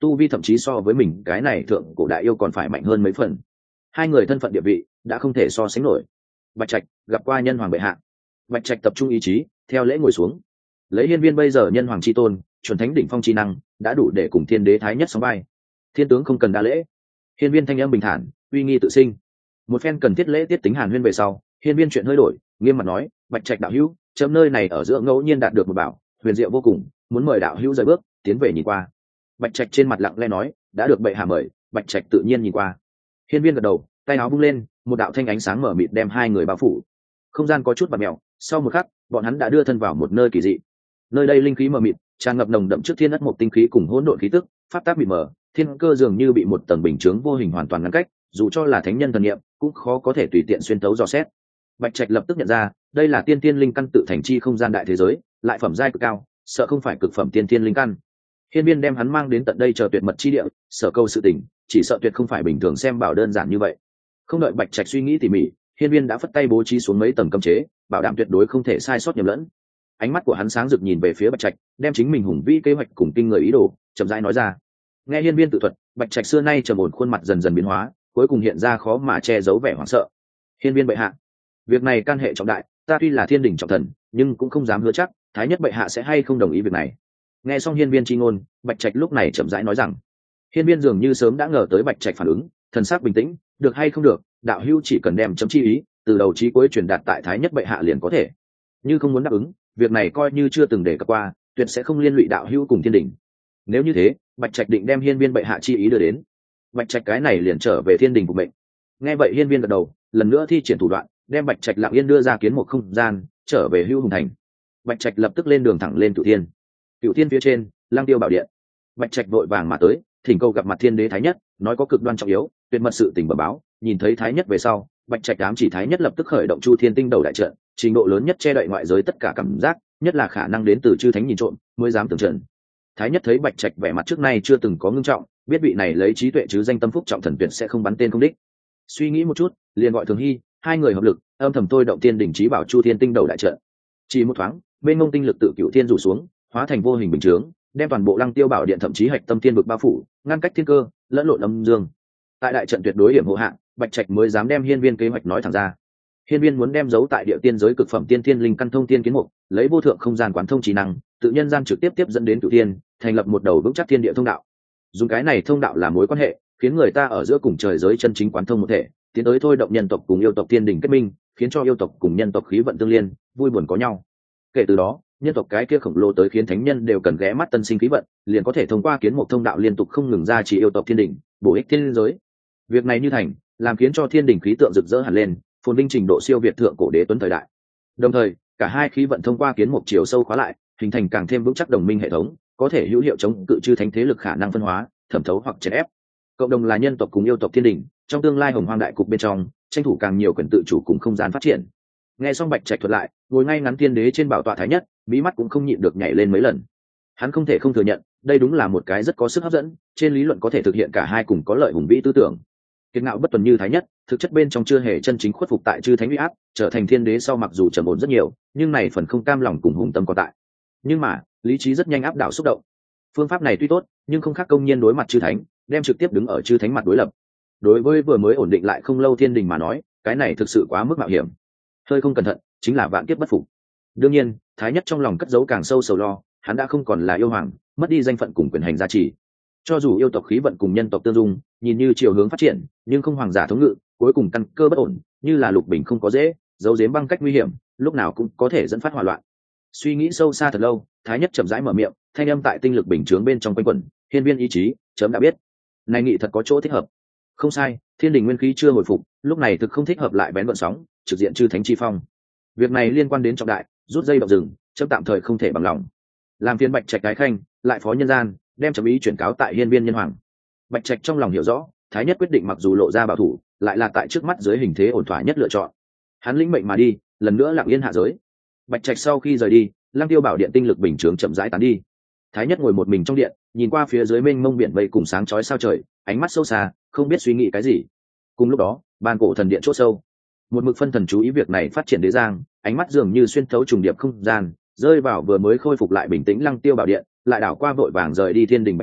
tu vi thậm chí so với mình cái này thượng cổ đại yêu còn phải mạnh hơn mấy phần. Hai người thân phận địa vị đã không thể so sánh nổi. Bạch Trạch gặp qua nhân hoàng bệ hạ. Bạch Trạch tập trung ý chí, theo lễ ngồi xuống. Lấy hiên viên bây giờ nhân hoàng chi tôn, chuẩn thánh đỉnh phong chi năng, đã đủ để cùng thiên đế thái nhất sóng vai. Thiên tướng không cần đa lễ. Hiên viên thanh âm bình thản, uy nghi tự sinh. Một phen cần thiết lễ tiết tính hàn huyên về sau, hiên viên chuyện hơi đổi, nghiêm mặt nói: Bạch Trạch đạo hữu, chấm nơi này ở giữa ngẫu nhiên đạt được một bảo, huyền diệu vô cùng, muốn mời đạo hữu rời bước, tiến về nhìn qua. Bạch Trạch trên mặt lặng lẽ nói: đã được bệ hạ mời, Bạch Trạch tự nhiên nhìn qua. Hiên viên gật đầu, tay áo bung lên, một đạo thanh ánh sáng mở mịt đem hai người bao phủ. Không gian có chút bạt mèo, sau một khắc, bọn hắn đã đưa thân vào một nơi kỳ dị. Nơi đây linh khí mờ mịt, tràn ngập nồng đậm trước thiên ất một tinh khí cùng hỗn độn khí tức, pháp tác bị mờ, thiên cơ dường như bị một tầng bình chướng vô hình hoàn toàn ngăn cách, dù cho là thánh nhân thần niệm cũng khó có thể tùy tiện xuyên tấu dò xét. Bạch Trạch lập tức nhận ra, đây là tiên tiên linh căn tự thành chi không gian đại thế giới, lại phẩm giai cực cao, sợ không phải cực phẩm tiên tiên linh căn. Hiên viên đem hắn mang đến tận đây chờ tuyệt mật chi địa, sở câu sự tình, chỉ sợ tuyệt không phải bình thường xem bảo đơn giản như vậy. Không đợi Bạch Trạch suy nghĩ tỉ mỉ, hiên viên đã phất tay bố trí xuống mấy tầng cấm chế, bảo đảm tuyệt đối không thể sai sót nhầm lẫn. Ánh mắt của hắn sáng rực nhìn về phía Bạch Trạch, đem chính mình hùng vĩ kế hoạch cùng kinh người ý đồ chậm rãi nói ra. Nghe hiên viên tự thuật, Bạch Trạch xưa nay trầm ổn khuôn mặt dần dần biến hóa, cuối cùng hiện ra khó mà che giấu vẻ hoảng sợ. Hiên viên bệ hạ, việc này can hệ trọng đại, ta tuy là thiên đỉnh trọng thần, nhưng cũng không dám hứa chắc thái nhất bệ hạ sẽ hay không đồng ý việc này. Nghe xong hiên viên chi ngôn, Bạch Trạch lúc này chậm rãi nói rằng. Hiên viên dường như sớm đã ngờ tới Bạch Trạch phản ứng, thần sắc bình tĩnh, được hay không được, đạo hữu chỉ cần đem chấm chi ý từ đầu chí cuối truyền đạt tại thái nhất bệ hạ liền có thể. Như không muốn đáp ứng, việc này coi như chưa từng đề cập qua, tuyệt sẽ không liên lụy đạo hữu cùng thiên đình. Nếu như thế, Bạch Trạch định đem hiên viên bệ hạ chi ý đưa đến. Bạch Trạch cái này liền trở về thiên đình của mệnh. Nghe vậy hiên viên gật đầu, lần nữa thi triển thủ đoạn, đem Bạch Trạch lặng yên đưa ra kiến một không gian, trở về Hưu Hùng thành. Bạch Trạch lập tức lên đường thẳng lên Cửu Thiên. Cửu Thiên phía trên, Lăng Tiêu bảo điện. Bạch Trạch vội vàng mà tới, thỉnh cầu gặp mặt thiên đế thái nhất, nói có cực đoan trọng yếu, tuyệt mật sự tình bẩm báo. Nhìn thấy thái nhất về sau, Bạch Trạch ám chỉ thái nhất lập tức khởi động Chu Thiên Tinh Đầu đại trận, trình độ lớn nhất che đậy ngoại giới tất cả cảm giác, nhất là khả năng đến từ chư thánh nhìn trộm, mới dám tưởng trận. Thái nhất thấy Bạch Trạch vẻ mặt trước nay chưa từng có ngưng trọng, biết vị này lấy trí tuệ chứ danh tâm phúc trọng thần tuyệt sẽ không bắn tên không đích. Suy nghĩ một chút, liền gọi Thường Hy, hai người hợp lực, âm thầm tôi động tiên đỉnh trí bảo Chu Thiên Tinh Đầu đại trận. Chỉ một thoáng, bên ngông tinh lực tự Cửu Thiên rủ xuống, hóa thành vô hình bình chướng, đem toàn bộ Lăng Tiêu bảo điện thậm chí hạch tâm thiên vực bao phủ, ngăn cách thiên cơ, lẫn lộn âm dương. Tại đại trận tuyệt đối hiểm hộ hạng, Bạch Trạch mới dám đem hiên viên kế hoạch nói thẳng ra. Hiên viên muốn đem giấu tại địa tiên giới cực phẩm tiên thiên linh căn thông tiên kiến mục, lấy vô thượng không gian quán thông trí năng, tự nhân gian trực tiếp tiếp dẫn đến Cửu Thiên, thành lập một đầu vững chắc thiên địa thông đạo. Dùng cái này thông đạo làm mối quan hệ, khiến người ta ở giữa cùng trời giới chân chính quán thông một thể, tiến tới thôi động nhân tộc cùng yêu tộc tiên đỉnh kết minh, khiến cho yêu tộc cùng nhân tộc khí vận tương liên, vui buồn có nhau. Kể từ đó, nhân tộc cái kia khổng lồ tới khiến thánh nhân đều cần ghé mắt tân sinh khí vận, liền có thể thông qua kiến mục thông đạo liên tục không ngừng ra chỉ yêu tộc thiên đỉnh, bổ ích thiên giới. Việc này như thành, làm khiến cho thiên đỉnh khí tượng rực rỡ hẳn lên, phồn vinh trình độ siêu việt thượng cổ đế tuấn thời đại. Đồng thời, cả hai khí vận thông qua kiến mục chiều sâu khóa lại, hình thành càng thêm vững chắc đồng minh hệ thống, có thể hữu hiệu chống cự chư thánh thế lực khả năng phân hóa, thẩm thấu hoặc chèn ép. Cộng đồng là nhân tộc cùng yêu tộc thiên đỉnh, trong tương lai hồng hoang đại cục bên trong, tranh thủ càng nhiều quyền tự chủ cùng không gian phát triển. Nghe xong Bạch Trạch thuật lại, ngồi ngay ngắn thiên đế trên bảo tọa thái nhất, mí mắt cũng không nhịn được nhảy lên mấy lần. Hắn không thể không thừa nhận, đây đúng là một cái rất có sức hấp dẫn, trên lý luận có thể thực hiện cả hai cùng có lợi hùng vĩ tư tưởng. Kiệt ngạo bất tuần như thái nhất, thực chất bên trong chưa hề chân chính khuất phục tại chư thánh uy áp, trở thành thiên đế sau mặc dù trầm ổn rất nhiều, nhưng này phần không cam lòng cùng hùng tâm có tại. Nhưng mà, lý trí rất nhanh áp đảo xúc động. Phương pháp này tuy tốt, nhưng không khác công nhiên đối mặt chư thánh, đem trực tiếp đứng ở chư thánh mặt đối lập. Đối với vừa mới ổn định lại không lâu thiên đình mà nói, cái này thực sự quá mức mạo hiểm. Hơi không cẩn thận, chính là vạn kiếp bất phục. Đương nhiên, thái nhất trong lòng cất giấu càng sâu sầu lo, hắn đã không còn là yêu hoàng, mất đi danh phận cùng quyền hành gia trì. Cho dù yêu tộc khí vận cùng nhân tộc tương dung, nhìn như chiều hướng phát triển, nhưng không hoàng giả thống ngự, cuối cùng căn cơ bất ổn, như là lục bình không có dễ, giấu giếm băng cách nguy hiểm, lúc nào cũng có thể dẫn phát hỏa loạn. Suy nghĩ sâu xa thật lâu, thái nhất chậm rãi mở miệng, thanh âm tại tinh lực bình chướng bên trong quanh quẩn, hiên viên ý chí, chấm đã biết. Này nghị thật có chỗ thích hợp. Không sai, thiên đình nguyên khí chưa hồi phục, lúc này thực không thích hợp lại bén vận sóng, trực diện chư thánh chi phong. Việc này liên quan đến trọng đại, rút dây động rừng, chấm tạm thời không thể bằng lòng. Làm phiên Bạch Trạch cái khanh, lại phó nhân gian, đem chấm ý chuyển cáo tại hiên viên nhân hoàng. Bạch Trạch trong lòng hiểu rõ, thái nhất quyết định mặc dù lộ ra bảo thủ, lại là tại trước mắt dưới hình thế ổn thỏa nhất lựa chọn. Hắn lĩnh mệnh mà đi, lần nữa lặng yên hạ giới. Bạch Trạch sau khi rời đi, Lăng Tiêu bảo điện tinh lực bình chướng chậm rãi tán đi. Thái nhất ngồi một mình trong điện, nhìn qua phía dưới mênh mông biển mây cùng sáng chói sao trời, ánh mắt sâu xa, không biết suy nghĩ cái gì. Cùng lúc đó, ban cổ thần điện chỗ sâu, một mực phân thần chú ý việc này phát triển đế giang, ánh mắt dường như xuyên thấu trùng điệp không gian, rơi vào vừa mới khôi phục lại bình tĩnh Lăng Tiêu bảo điện, lại đảo qua vội vàng rời đi thiên đình Bạch Trạch,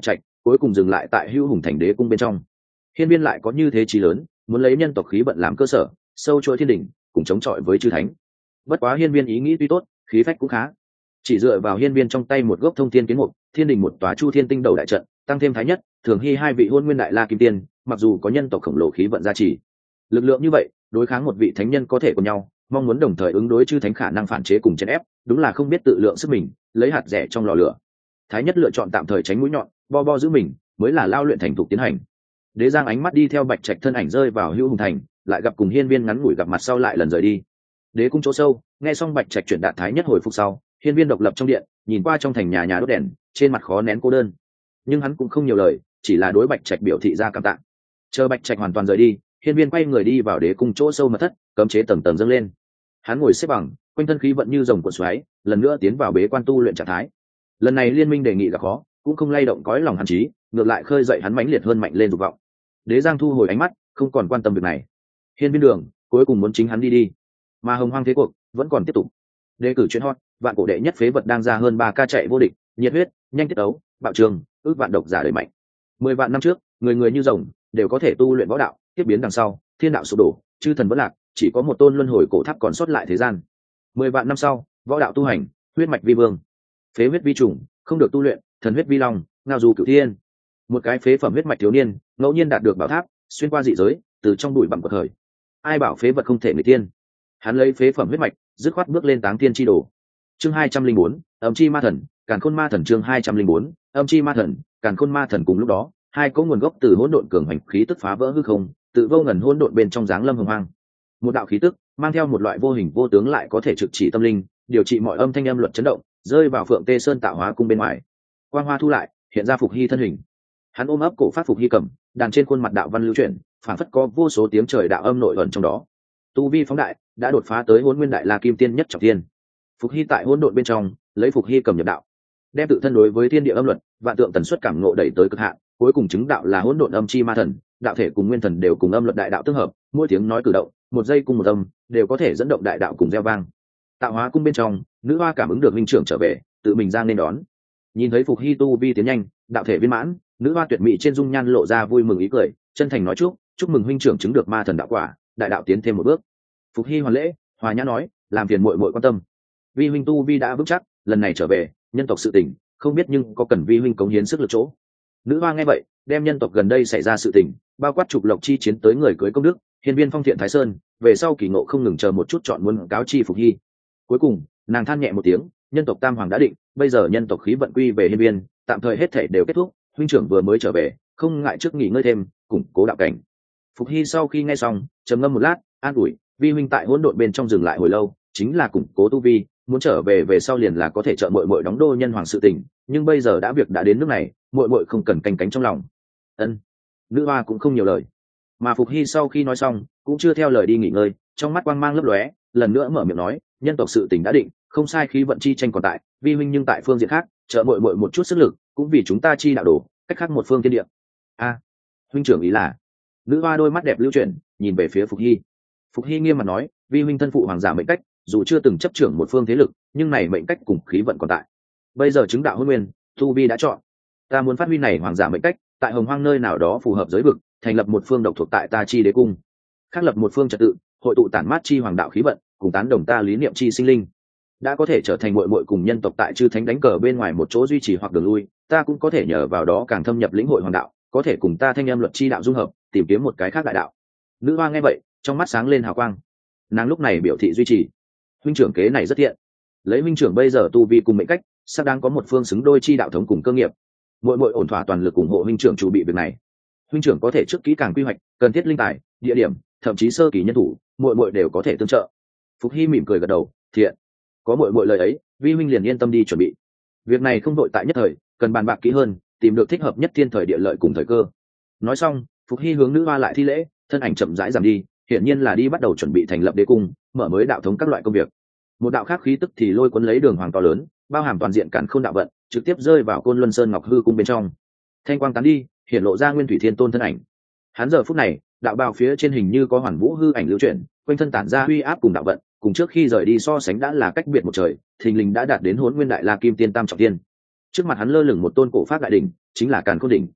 cuối cùng dừng lại tại Hưu Hùng Thành đế cung bên trong. Hiên viên lại có như thế chí lớn, muốn lấy nhân tộc khí vận làm cơ sở, sâu chuỗi thiên đỉnh, cùng chống chọi với chư thánh. Bất quá hiên viên ý nghĩ tuy tốt, khí phách cũng khá. Chỉ dựa vào hiên viên trong tay một gốc thông thiên kiến mục, thiên đình một tòa chu thiên tinh đầu đại trận, tăng thêm thái nhất, thường hy hai vị hôn nguyên đại la kim tiên, mặc dù có nhân tộc khổng lồ khí vận gia trì, lực lượng như vậy đối kháng một vị thánh nhân có thể cùng nhau, mong muốn đồng thời ứng đối chư thánh khả năng phản chế cùng chèn ép, đúng là không biết tự lượng sức mình, lấy hạt rẻ trong lò lửa. Thái nhất lựa chọn tạm thời tránh mũi nhọn, bo bo giữ mình, mới là lao luyện thành thục tiến hành. Đế Giang ánh mắt đi theo Bạch Trạch thân ảnh rơi vào Hưu Hùng Thành, lại gặp cùng hiên viên ngắn ngủi gặp mặt sau lại lần rời đi. Đế cung chỗ sâu, nghe xong Bạch Trạch chuyển đạt thái nhất hồi phục sau, hiên viên độc lập trong điện, nhìn qua trong thành nhà nhà đốt đèn, trên mặt khó nén cô đơn. Nhưng hắn cũng không nhiều lời, chỉ là đối Bạch Trạch biểu thị ra cảm tạ. Chờ Bạch Trạch hoàn toàn rời đi, hiên viên quay người đi vào đế cung chỗ sâu mật thất, cấm chế tầng tầng dâng lên. Hắn ngồi xếp bằng, quanh thân khí vận như rồng cuộn xoáy, lần nữa tiến vào bế quan tu luyện trạng thái. Lần này liên minh đề nghị gặp khó, cũng không lay động cõi lòng hắn trí, ngược lại khơi dậy hắn mãnh liệt hơn mạnh lên dục vọng. Đế Giang thu hồi ánh mắt, không còn quan tâm việc này. Hiên viên đường, cuối cùng muốn chính hắn đi đi, mà hồng hoang thế cuộc vẫn còn tiếp tục. Đề cử chuyên hot, vạn cổ đệ nhất phế vật đang ra hơn ba ca chạy vô địch, nhiệt huyết, nhanh tiết đấu, bạo trường, ước vạn độc giả đời mạnh. Mười vạn năm trước, người người như rồng, đều có thể tu luyện võ đạo, tiếp biến đằng sau, thiên đạo sụp đổ, chư thần vỡ lạc, chỉ có một tôn luân hồi cổ tháp còn sót lại thế gian. Mười vạn năm sau, võ đạo tu hành, huyết mạch vi vương, phế huyết vi trùng, không được tu luyện, thần huyết vi long, ngao du cửu thiên. Một cái phế phẩm huyết mạch thiếu niên, ngẫu nhiên đạt được bảo tháp, xuyên qua dị giới, từ trong bụi bặm quật khởi. Ai bảo phế vật không thể người tiên? Hắn lấy phế phẩm huyết mạch, dứt khoát bước lên táng thiên chi đồ. Chương hai trăm linh bốn, âm chi ma thần, càn khôn ma thần. Chương hai trăm linh bốn, âm chi ma thần, càn khôn ma thần. Cùng lúc đó, hai có nguồn gốc từ hỗn độn cường hành khí tức phá vỡ hư không, tự vô ngần hỗn độn bên trong dáng lâm hồng hoang. Một đạo khí tức mang theo một loại vô hình vô tướng lại có thể trực chỉ tâm linh, điều trị mọi âm thanh âm luật chấn động, rơi vào Phượng Tê Sơn tạo hóa cung bên ngoài. Quang hoa thu lại, hiện ra Phục Hy thân hình. Hắn ôm ấp cổ phát Phục Hy cầm, đàn trên khuôn mặt đạo văn lưu chuyển, phản phất có vô số tiếng trời đạo âm nội ẩn trong đó. Tu vi phóng đại, đã đột phá tới Hỗn Nguyên Đại La Kim Tiên nhất trọng thiên. Phục Hy tại hỗn độn bên trong, lấy Phục Hy cầm nhập đạo, đem tự thân đối với thiên địa âm luật, vạn tượng tần suất cảm ngộ đẩy tới cực hạn, cuối cùng chứng đạo là hỗn độn âm chi ma thần, đạo thể cùng nguyên thần đều cùng âm luật đại đạo tương hợp, mỗi tiếng nói cử động, một giây cùng một âm, đều có thể dẫn động đại đạo cùng gieo vang. Tạo hóa cung bên trong, nữ hoa cảm ứng được minh trưởng trở về, tự mình ra nên đón. Nhìn thấy Phục Hy tu vi tiến nhanh, đạo thể viên mãn, nữ hoa tuyệt mỹ trên dung nhan lộ ra vui mừng ý cười, chân thành nói chúc, chúc mừng huynh trưởng chứng được ma thần đạo quả, đại đạo tiến thêm một bước. Phục Hy hoàn lễ, hòa nhã nói, làm phiền muội muội quan tâm. Vi huynh tu vi đã vững chắc, lần này trở về, nhân tộc sự tình, không biết nhưng có cần vi huynh cống hiến sức lực chỗ. Nữ hoa nghe vậy, đem nhân tộc gần đây xảy ra sự tình, bao quát trục lộc chi chiến tới người cưới công đức, hiên viên phong thiện thái sơn, về sau kỳ ngộ không ngừng chờ một chút chọn muốn cáo chi Phục Hy. Cuối cùng, nàng than nhẹ một tiếng, nhân tộc tam hoàng đã định, bây giờ nhân tộc khí vận quy về hiên viên, tạm thời hết thể đều kết thúc, huynh trưởng vừa mới trở về, không ngại trước nghỉ ngơi thêm, củng cố đạo cảnh. Phục Hy sau khi nghe xong, trầm ngâm một lát, an ủi, vi huynh tại hỗn độn bên trong dừng lại hồi lâu, chính là củng cố tu vi, muốn trở về về sau liền là có thể trợ muội muội đóng đô nhân hoàng sự tình, nhưng bây giờ đã việc đã đến nước này, muội muội không cần canh cánh trong lòng. Ân. Nữ hoa cũng không nhiều lời, mà Phục Hy sau khi nói xong, cũng chưa theo lời đi nghỉ ngơi, trong mắt quang mang lấp lóe, lần nữa mở miệng nói, nhân tộc sự tình đã định, không sai, khí vận chi tranh còn tại, vi huynh nhưng tại phương diện khác, trợ muội muội một chút sức lực, cũng vì chúng ta chi đạo đồ, cách khác một phương thiên địa. A, huynh trưởng ý là? Nữ hoa đôi mắt đẹp lưu chuyển, nhìn về phía Phục Hy. Phục Hy nghiêm mặt nói, vi huynh thân phụ hoàng giả mệnh cách, dù chưa từng chấp trưởng một phương thế lực, nhưng này mệnh cách cùng khí vận còn tại. Bây giờ chứng đạo hôn nguyên, tu vi đã chọn, ta muốn phát huy này hoàng giả mệnh cách, tại hồng hoang nơi nào đó phù hợp giới vực, thành lập một phương độc thuộc tại ta chi đế cung, khác lập một phương trật tự, hội tụ tản mát chi hoàng đạo khí vận, cùng tán đồng ta lý niệm chi sinh linh, đã có thể trở thành muội muội cùng nhân tộc tại chư thánh đánh cờ bên ngoài một chỗ duy trì hoặc đường lui, ta cũng có thể nhờ vào đó càng thâm nhập lĩnh hội hoàng đạo, có thể cùng ta thanh âm luật chi đạo dung hợp, tìm kiếm một cái khác đại đạo. Nữ hoa nghe vậy, trong mắt sáng lên hào quang, nàng lúc này biểu thị duy trì. Huynh trưởng kế này rất thiện, lấy huynh trưởng bây giờ tu vi cùng mệnh cách, sắp đang có một phương xứng đôi chi đạo thống cùng cơ nghiệp, muội muội ổn thỏa toàn lực ủng hộ huynh trưởng chủ bị việc này. Huynh trưởng có thể trước kỹ càng quy hoạch, cần thiết linh tài, địa điểm, thậm chí sơ kỳ nhân thủ, muội muội đều có thể tương trợ. Phục Hy mỉm cười gật đầu, thiện, có muội muội lời ấy, vi huynh liền yên tâm đi chuẩn bị. Việc này không đội tại nhất thời, cần bàn bạc kỹ hơn, tìm được thích hợp nhất thiên thời địa lợi cùng thời cơ. Nói xong, Phục Hy hướng nữ hoa lại thi lễ, thân ảnh chậm rãi giảm đi, hiển nhiên là đi bắt đầu chuẩn bị thành lập đế cung, mở mới đạo thống các loại công việc. Một đạo khác khí tức thì lôi cuốn lấy đường hoàng to lớn, bao hàm toàn diện cản khôn đạo vận, trực tiếp rơi vào Côn Luân Sơn Ngọc Hư cung bên trong. Thanh quang tán đi, hiện lộ ra Nguyên Thủy Thiên Tôn thân ảnh. Hắn giờ phút này, đạo bào phía trên hình như có hoàn vũ hư ảnh lưu chuyển, quanh thân tản ra uy áp cùng đạo vận, cùng trước khi rời đi so sánh đã là cách biệt một trời, thình lình đã đạt đến Hỗn Nguyên Đại La Kim Tiên tam trọng tiên. Trước mặt hắn lơ lửng một tôn cổ pháp đại đỉnh, chính là Càn Khôn đỉnh,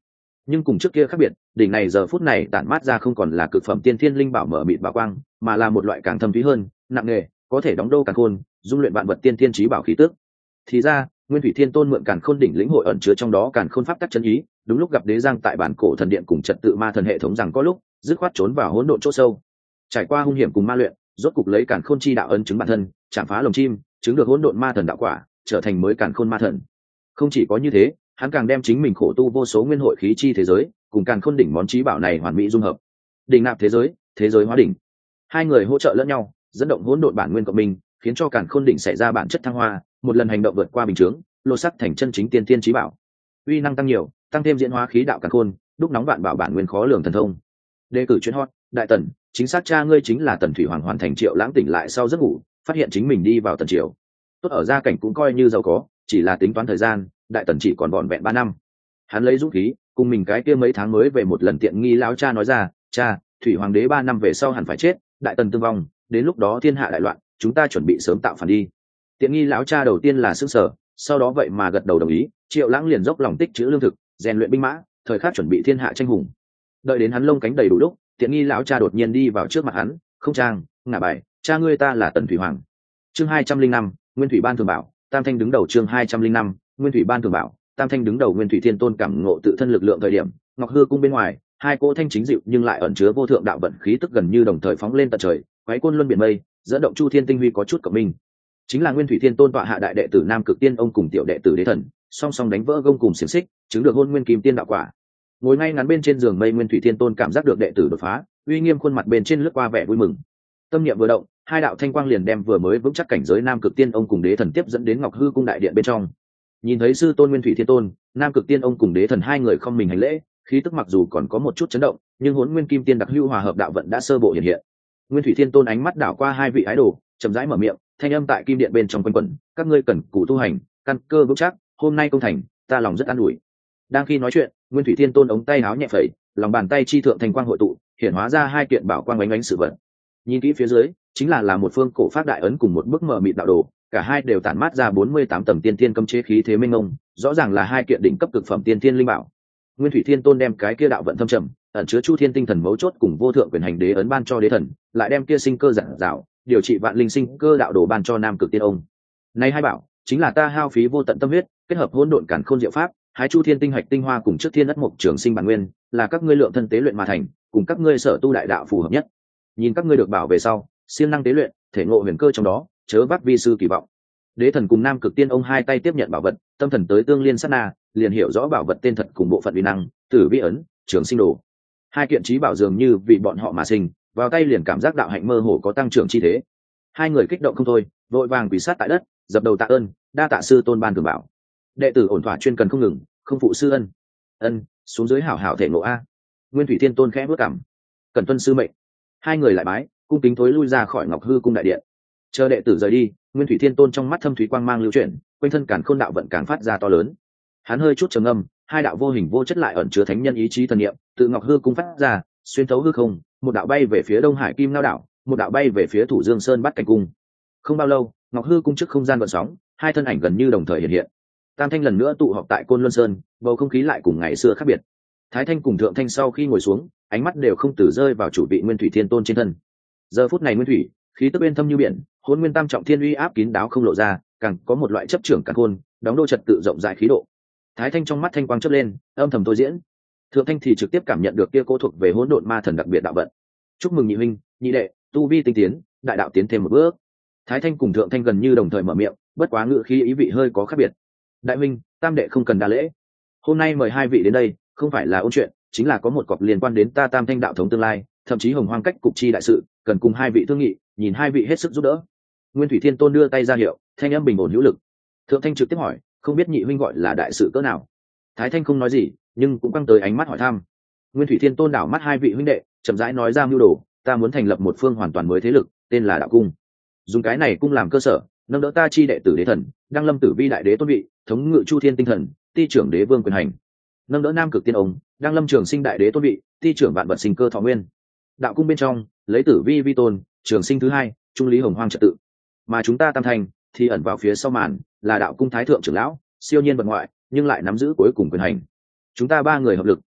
Nhưng cùng trước kia khác biệt, đỉnh này giờ phút này tản mát ra không còn là cực phẩm tiên thiên linh bảo mở mịt bảo quang, mà là một loại càng thâm thúy hơn, nặng nề, có thể đóng đô càn khôn, dung luyện vạn vật tiên thiên chí bảo khí tức. Thì ra, Nguyên Thủy Thiên Tôn mượn càn khôn đỉnh lĩnh hội ẩn chứa trong đó càn khôn pháp tắc chân ý, đúng lúc gặp Đế Giang tại bản cổ thần điện cùng trật tự ma thần hệ thống rằng có lúc, dứt khoát trốn vào hỗn độn chỗ sâu. Trải qua hung hiểm cùng ma luyện, rốt cục lấy càn khôn chi đạo ấn chứng bản thân, chạm phá lồng chim, chứng được hỗn độn ma thần đạo quả, trở thành mới càn khôn ma thần. Không chỉ có như thế, hắn càng đem chính mình khổ tu vô số nguyên hội khí chi thế giới, cùng càn khôn đỉnh món chí bảo này hoàn mỹ dung hợp. Đỉnh nạp thế giới, thế giới hóa đỉnh. Hai người hỗ trợ lẫn nhau, dẫn động hỗn độn bản nguyên cộng minh, khiến cho càn khôn đỉnh xảy ra bản chất thăng hoa, một lần hành động vượt qua bình chướng, lô sắc thành chân chính tiên tiên chí bảo. Uy năng tăng nhiều, tăng thêm diễn hóa khí đạo càn khôn, đúc nóng vạn bảo bản nguyên khó lường thần thông. Đề cử chuyên hot, đại tần, chính xác cha ngươi chính là Tần Thủy Hoàng. Hoàn thành Triệu Lãng tỉnh lại sau giấc ngủ, phát hiện chính mình đi vào tần triều. Tốt ở gia cảnh cũng coi như giàu có, chỉ là tính toán thời gian, đại tần chỉ còn vỏn vẹn ba năm. Hắn lấy dũng khí, cùng mình cái kia mấy tháng mới về một lần tiện nghi lão cha nói ra, cha, Thủy Hoàng đế ba năm về sau hẳn phải chết, đại tần tương vong, đến lúc đó thiên hạ đại loạn, chúng ta chuẩn bị sớm tạo phản đi. Tiện nghi lão cha đầu tiên là sững sờ, sau đó vậy mà gật đầu đồng ý. Triệu Lãng liền dốc lòng tích trữ lương thực, rèn luyện binh mã, thời khắc chuẩn bị thiên hạ tranh hùng. Đợi đến hắn lông cánh đầy đủ lúc, tiện nghi lão cha đột nhiên đi vào trước mặt hắn, không trang, ngả bài, cha ngươi ta là Tần Thủy Hoàng. Chương hai trăm linh năm, Nguyên Thủy Ban thường bảo, Tam Thanh đứng đầu. Chương hai trăm linh năm, Nguyên Thủy Ban thường bảo, Tam Thanh đứng đầu. Nguyên Thủy Thiên Tôn cảm ngộ tự thân lực lượng thời điểm, Ngọc Hư cung bên ngoài, hai cỗ thanh chính dịu nhưng lại ẩn chứa vô thượng đạo vận khí tức gần như đồng thời phóng lên tận trời, quái côn luân biển mây, dẫn động chu thiên tinh huy có chút cộng minh. Chính là Nguyên Thủy Thiên Tôn tọa hạ đại đệ tử Nam Cực Tiên ông cùng tiểu đệ tử Đế Thần, song song đánh vỡ gông cùng xiềng xích, chứng được hôn nguyên kim tiên đạo quả. Ngồi ngay ngắn bên trên giường mây, Nguyên Thủy Thiên Tôn cảm giác được đệ tử đột phá, uy nghiêm khuôn mặt bên trên lướt qua vẻ vui mừng. Tâm niệm vừa động, hai đạo thanh quang liền đem vừa mới vững chắc cảnh giới Nam Cực Tiên ông cùng Đế Thần tiếp dẫn đến Ngọc Hư cung đại điện bên trong. Nhìn thấy sư tôn Nguyên Thủy Thiên Tôn, Nam Cực Tiên ông cùng Đế Thần hai người không mình hành lễ, khí tức mặc dù còn có một chút chấn động, nhưng Hỗn Nguyên Kim Tiên đặc hữu hòa hợp đạo vận đã sơ bộ hiện hiện. Nguyên Thủy Thiên Tôn ánh mắt đảo qua hai vị ái đồ, chậm rãi mở miệng, thanh âm tại kim điện bên trong quanh quẩn, các ngươi cần cù tu hành, căn cơ vững chắc, hôm nay công thành, ta lòng rất an ủi. Đang khi nói chuyện, Nguyên Thủy Thiên Tôn ống tay áo nhẹ phẩy, lòng bàn tay chi thượng thành quang hội tụ, hiển hóa ra hai kiện bảo quang ánh ánh sự vật. Nhìn kỹ phía dưới, chính là là một phương cổ pháp đại ấn cùng một bức mờ mịt đạo đồ, cả hai đều tản mát ra bốn mươi tám tầng tiên thiên cấm chế khí thế minh ngông, rõ ràng là hai kiện đỉnh cấp cực phẩm tiên thiên linh bảo. Nguyên Thủy Thiên Tôn đem cái kia đạo vận thâm trầm, ẩn chứa chu thiên tinh thần mấu chốt cùng vô thượng quyền hành đế ấn ban cho Đế Thần, lại đem kia sinh cơ giản dạo, điều trị vạn linh sinh cơ đạo đồ ban cho Nam Cực Tiên ông. Này hai bảo, chính là ta hao phí vô tận tâm huyết, kết hợp hỗn độn càn khôn diệu pháp, hái chu thiên tinh hạch tinh hoa cùng trước thiên đất mục trường sinh bản nguyên, là các ngươi lượng thân tế luyện mà thành, cùng các ngươi sở tu đại đạo phù hợp nhất. Nhìn các ngươi được bảo về sau, siêng năng tế luyện, thể ngộ huyền cơ trong đó, chớ vác vi sư kỳ vọng. Đế Thần cùng Nam Cực Tiên ông hai tay tiếp nhận bảo vật, tâm thần tới tương liên sát na, liền hiểu rõ bảo vật tên thật cùng bộ phận uy năng, Tử Vi ấn, Trường Sinh đồ. Hai kiện trí bảo dường như vì bọn họ mà sinh, vào tay liền cảm giác đạo hạnh mơ hồ có tăng trưởng chi thế. Hai người kích động không thôi, vội vàng quỳ sát tại đất, dập đầu tạ ơn, đa tạ sư tôn ban cường bảo. Đệ tử ổn thỏa chuyên cần không ngừng, không phụ sư ân. Ân, xuống dưới hảo hảo thể ngộ a. Nguyên Thủy Thiên Tôn khẽ bước cảm, cần tuân sư mệnh. Hai người lại bái, cung kính thối lui ra khỏi Ngọc Hư cung đại điện. Chờ đệ tử rời đi, Nguyên Thủy Thiên Tôn trong mắt thâm thúy quang mang lưu chuyển, quanh thân càn khôn đạo vận càng phát ra to lớn. Hắn hơi chút trầm ngâm, hai đạo vô hình vô chất lại ẩn chứa thánh nhân ý chí thần niệm, tự Ngọc Hư cung phát ra, xuyên thấu hư không, một đạo bay về phía Đông Hải Kim Ngao đảo, một đạo bay về phía Thủ Dương Sơn Bát Cảnh cung. Không bao lâu, Ngọc Hư cung trước không gian gợn sóng, hai thân ảnh gần như đồng thời hiện hiện. Tam Thanh lần nữa tụ họp tại Côn Luân Sơn, bầu không khí lại cùng ngày xưa khác biệt. Thái Thanh cùng Thượng Thanh sau khi ngồi xuống, ánh mắt đều không từ rơi vào chủ vị Nguyên Thủy Thiên Tôn trên thân. Giờ phút này Nguyên Thủy, khí tức bên thâm như biển, Hỗn Nguyên Tam Trọng Thiên uy áp kín đáo không lộ ra, càng có một loại chấp trưởng càn khôn, đóng đô trật tự rộng rãi khí độ. Thái Thanh trong mắt thanh quang chớp lên, âm thầm thôi diễn. Thượng Thanh thì trực tiếp cảm nhận được kia cố thuộc về hỗn độn ma thần đặc biệt đạo vận. Chúc mừng nhị huynh, nhị đệ, tu vi tinh tiến, đại đạo tiến thêm một bước. Thái Thanh cùng Thượng Thanh gần như đồng thời mở miệng, bất quá ngữ khí ý vị hơi có khác biệt. Đại huynh, tam đệ không cần đa lễ. Hôm nay mời hai vị đến đây, không phải là ôn chuyện, chính là có một cọc liên quan đến ta Tam Thanh đạo thống tương lai, thậm chí hồng hoang cách cục chi đại sự, cần cùng hai vị thương nghị, nhìn hai vị hết sức giúp đỡ. Nguyên Thủy Thiên Tôn đưa tay ra hiệu, thanh âm bình ổn hữu lực. Thượng Thanh trực tiếp hỏi, không biết nhị huynh gọi là đại sự cỡ nào? Thái Thanh không nói gì, nhưng cũng quăng tới ánh mắt hỏi thăm. Nguyên Thủy Thiên Tôn đảo mắt hai vị huynh đệ, chậm rãi nói ra mưu đồ, ta muốn thành lập một phương hoàn toàn mới thế lực, tên là Đạo Cung. Dùng cái này cung làm cơ sở, nâng đỡ ta chi đệ tử Đế Thần, đăng lâm tử vi đại đế tôn vị, thống ngự chu thiên tinh thần, ti trưởng đế vương quyền hành. Nâng đỡ Nam Cực Tiên ông, đăng lâm trường sinh đại đế tôn vị, ti trưởng vạn vật sinh cơ thọ nguyên. Đạo Cung bên trong, lấy tử vi vi tôn, trường sinh thứ hai, trung lý hồng hoang trật tự. Mà chúng ta Tam Thanh thì ẩn vào phía sau màn, là Đạo Cung thái thượng trưởng lão, siêu nhiên vật ngoại, nhưng lại nắm giữ cuối cùng quyền hành. Chúng ta ba người hợp lực,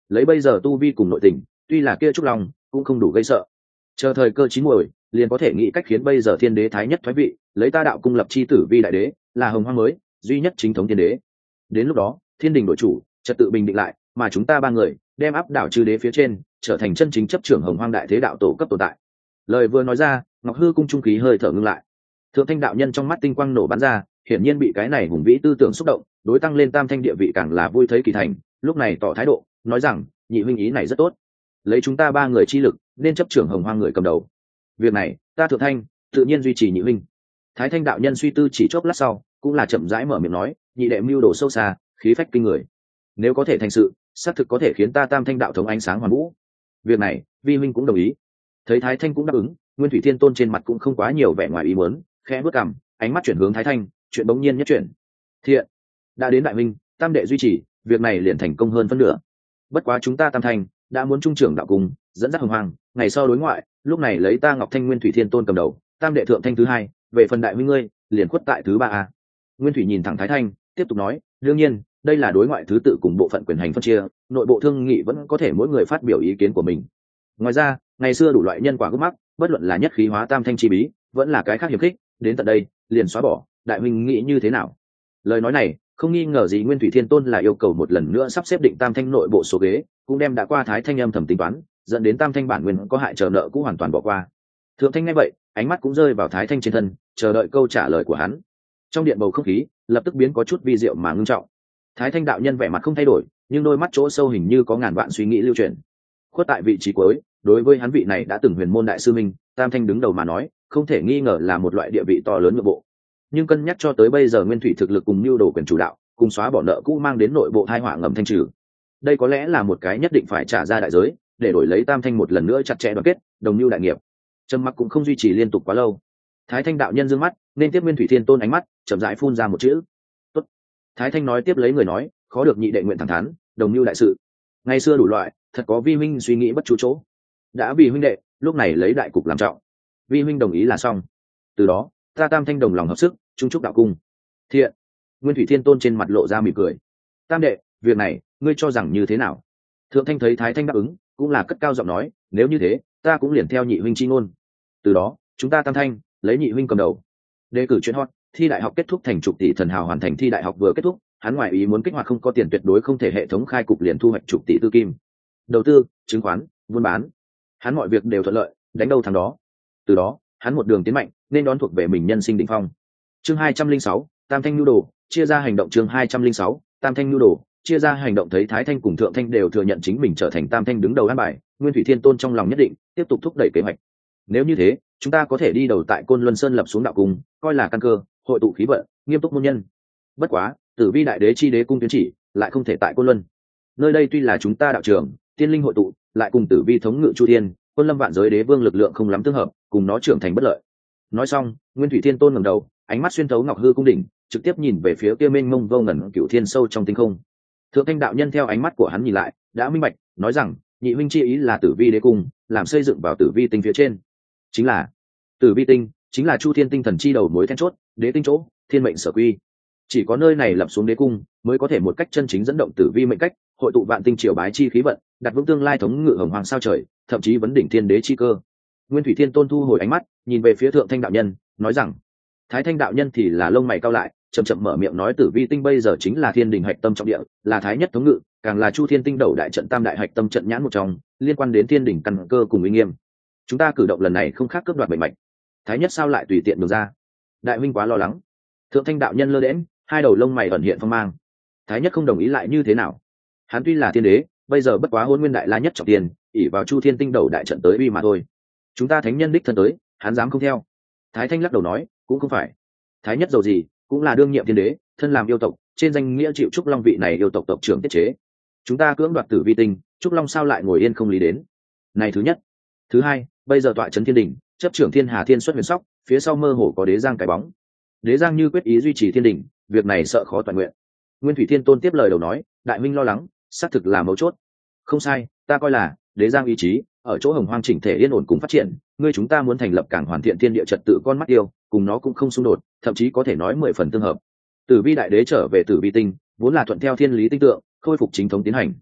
lấy bây giờ tu vi cùng nội tình, tuy là kia trúc long cũng không đủ gây sợ. Chờ thời cơ chín muồi, liền có thể nghĩ cách khiến bây giờ thiên đế thái nhất thoái vị, lấy ta đạo cung lập chi tử vi đại đế, là hồng hoang mới duy nhất chính thống thiên đế. Đến lúc đó thiên đình đội chủ, trật tự bình định lại, mà chúng ta ba người đem áp đảo chư đế phía trên, trở thành chân chính chấp trưởng hồng hoang đại thế đạo tổ cấp tồn tại. Lời vừa nói ra, ngọc hư cung trung khí hơi thở ngưng lại. Thượng thanh đạo nhân trong mắt tinh quang nổ bắn ra, hiển nhiên bị cái này hùng vĩ tư tưởng xúc động, đối tăng lên tam thanh địa vị càng là vui thấy kỳ thành. Lúc này tỏ thái độ, nói rằng nhị huynh ý này rất tốt, lấy chúng ta ba người chi lực nên chấp trưởng hồng hoang người cầm đầu. Việc này ta thượng thanh tự nhiên duy trì nhị huynh. Thái thanh đạo nhân suy tư chỉ chốc lát sau, cũng là chậm rãi mở miệng nói, nhị đệ mưu đồ sâu xa, khí phách kinh người, nếu có thể thành sự, xác thực có thể khiến ta tam thanh đạo thống ánh sáng hoàn vũ. Việc này vi huynh cũng đồng ý. Thấy thái thanh cũng đáp ứng, nguyên thủy thiên tôn trên mặt cũng không quá nhiều vẻ ngoài ý muốn, khẽ bước cằm, ánh mắt chuyển hướng thái thanh, chuyện bỗng nhiên nhất chuyển. Thiện, đã đến đại huynh, tam đệ duy trì, việc này liền thành công hơn phân nửa. Bất quá chúng ta tam thanh đã muốn trung trưởng đạo cung, dẫn dắt hồng hoàng, ngày sau đối ngoại, lúc này lấy ta ngọc thanh nguyên thủy thiên tôn cầm đầu, tam đệ thượng thanh thứ hai, về phần đại huynh ngươi liền khuất tại thứ ba a. Nguyên thủy nhìn thẳng thái thanh, tiếp tục nói, đương nhiên đây là đối ngoại thứ tự cùng bộ phận quyền hành phân chia, nội bộ thương nghị vẫn có thể mỗi người phát biểu ý kiến của mình. Ngoài ra ngày xưa đủ loại nhân quả gốc mắc, bất luận là nhất khí hóa tam thanh chi bí, vẫn là cái khác hiểm khích, đến tận đây liền xóa bỏ. Đại huynh nghĩ như thế nào? Lời nói này không nghi ngờ gì nguyên thủy thiên tôn là yêu cầu một lần nữa sắp xếp định tam thanh nội bộ số ghế, cũng đem đã qua thái thanh âm thầm tính toán, dẫn đến tam thanh bản nguyên có hại chờ nợ cũng hoàn toàn bỏ qua. Thượng thanh nghe vậy, ánh mắt cũng rơi vào thái thanh trên thân, chờ đợi câu trả lời của hắn. Trong điện bầu không khí lập tức biến có chút vi diệu mà ngưng trọng. Thái thanh đạo nhân vẻ mặt không thay đổi, nhưng đôi mắt chỗ sâu hình như có ngàn vạn suy nghĩ lưu truyền. Khuất tại vị trí cuối, đối với hắn vị này đã từng huyền môn đại sư minh, tam thanh đứng đầu mà nói, không thể nghi ngờ là một loại địa vị to lớn nội bộ. Nhưng cân nhắc cho tới bây giờ nguyên thủy thực lực cùng mưu đồ quyền chủ đạo, cùng xóa bỏ nợ cũ mang đến nội bộ thai họa ngầm thanh trừ, đây có lẽ là một cái nhất định phải trả ra đại giới, để đổi lấy tam thanh một lần nữa chặt chẽ đoàn kết, đồng mưu đại nghiệp. Trầm mặc cũng không duy trì liên tục quá lâu. Thái thanh đạo nhân dương mắt, nên tiếp nguyên thủy thiên tôn ánh mắt, chậm rãi phun ra một chữ: tốt. Thái thanh nói tiếp lấy người nói, khó được nhị đệ nguyện thẳng thắn, đồng mưu đại sự, ngày xưa đủ loại, thật có vi huynh suy nghĩ bất chu chỗ. Đã vì huynh đệ, lúc này lấy đại cục làm trọng, vi huynh đồng ý là xong. Từ đó ta tam thanh đồng lòng hợp sức, chung chúc đạo cung. Thiện. Nguyên thủy thiên tôn trên mặt lộ ra mỉm cười. Tam đệ, việc này ngươi cho rằng như thế nào? Thượng thanh thấy thái thanh đáp ứng, cũng là cất cao giọng nói, nếu như thế, ta cũng liền theo nhị huynh chi ngôn. Từ đó chúng ta tam thanh lấy nhị huynh cầm đầu, đề cử chuyện hot, thi đại học kết thúc thành chục tỷ thần hào hoàn thành thi đại học vừa kết thúc, hắn ngoại ý muốn kích hoạt không có tiền tuyệt đối không thể hệ thống khai cục liền thu hoạch chục tỷ tư kim. Đầu tư, chứng khoán, buôn bán, hắn mọi việc đều thuận lợi, đánh đâu thắng đó. Từ đó hắn một đường tiến mạnh, nên đón thuộc về mình nhân sinh đỉnh phong. Chương hai trăm linh sáu, tam thanh nhu đồ, chia ra hành động. Chương hai trăm linh sáu, tam thanh nhu đồ, chia ra hành động. Thấy thái thanh cùng thượng thanh đều thừa nhận chính mình trở thành tam thanh đứng đầu an bài, nguyên thủy thiên tôn trong lòng nhất định tiếp tục thúc đẩy kế hoạch. Nếu như thế, chúng ta có thể đi đầu tại Côn Luân Sơn lập xuống đạo cung, coi là căn cơ, hội tụ khí vận, nghiêm túc môn nhân. Bất quá tử vi đại đế chi đế cung tiến chỉ lại không thể tại Côn Luân. Nơi đây tuy là chúng ta đạo trường, tiên linh hội tụ, lại cùng tử vi thống ngự chu thiên, quân lâm vạn giới đế vương lực lượng không lắm tương hợp, cùng nó trưởng thành bất lợi. Nói xong, nguyên thủy thiên tôn ngẩng đầu, ánh mắt xuyên thấu ngọc hư cung đỉnh, trực tiếp nhìn về phía kia mênh mông vô ngần cửu thiên sâu trong tinh không. Thượng thanh đạo nhân theo ánh mắt của hắn nhìn lại, đã minh bạch, nói rằng nhị huynh chi ý là tử vi đế cung, làm xây dựng vào tử vi tinh phía trên. Chính là tử vi tinh, chính là chu thiên tinh thần chi đầu mối then chốt, đế tinh chỗ, thiên mệnh sở quy. Chỉ có nơi này lập xuống đế cung, mới có thể một cách chân chính dẫn động tử vi mệnh cách, hội tụ vạn tinh triều bái chi khí vận, đặt vững tương lai thống ngự hồng hoàng sao trời, thậm chí vấn đỉnh thiên đế chi cơ. Nguyên thủy thiên tôn thu hồi ánh mắt, nhìn về phía thượng thanh đạo nhân, nói rằng thái thanh đạo nhân thì là lông mày cao lại, chậm chậm mở miệng nói, tử vi tinh bây giờ chính là thiên đình hạch tâm trọng địa, là thái nhất thống ngự, càng là chu thiên tinh đầu đại trận tam đại hạch tâm trận nhãn một trong, liên quan đến thiên đình căn cơ cùng uy nghiêm. Chúng ta cử động lần này không khác cướp đoạt mệnh mạch, thái nhất sao lại tùy tiện được ra? Đại huynh quá lo lắng. Thượng thanh đạo nhân lơ đễnh, hai đầu lông mày ẩn hiện phong mang. Thái nhất không đồng ý lại như thế nào? Hắn tuy là thiên đế, bây giờ bất quá hôn nguyên đại la nhất trọng tiền, ỷ vào chu thiên tinh đầu đại trận tới uy mà thôi. Chúng ta thánh nhân đích thân tới, hắn dám không theo? Thái thanh lắc đầu nói, cũng không phải. Thái nhất dầu gì cũng là đương nhiệm thiên đế, thân làm yêu tộc, trên danh nghĩa chịu trúc long vị này yêu tộc tộc trưởng tiết chế. Chúng ta cưỡng đoạt tử vi tinh, trúc long sao lại ngồi yên không lý đến? Này thứ nhất. Thứ hai, bây giờ tọa trấn thiên đình, chấp trưởng thiên hà thiên xuất huyền sóc, phía sau mơ hồ có đế giang cái bóng. Đế giang như quyết ý duy trì thiên đình, việc này sợ khó toàn nguyện. Nguyên thủy thiên tôn tiếp lời đầu nói, đại minh lo lắng, xác thực là mấu chốt. Không sai, ta coi là đế giang ý chí ở chỗ hồng hoang chỉnh thể yên ổn cùng phát triển, ngươi chúng ta muốn thành lập càng hoàn thiện thiên địa trật tự con mắt yêu, cùng nó cũng không xung đột, thậm chí có thể nói mười phần tương hợp. Tử vi đại đế trở về tử vi tinh, vốn là thuận theo thiên lý tinh tượng, khôi phục chính thống tiến hành.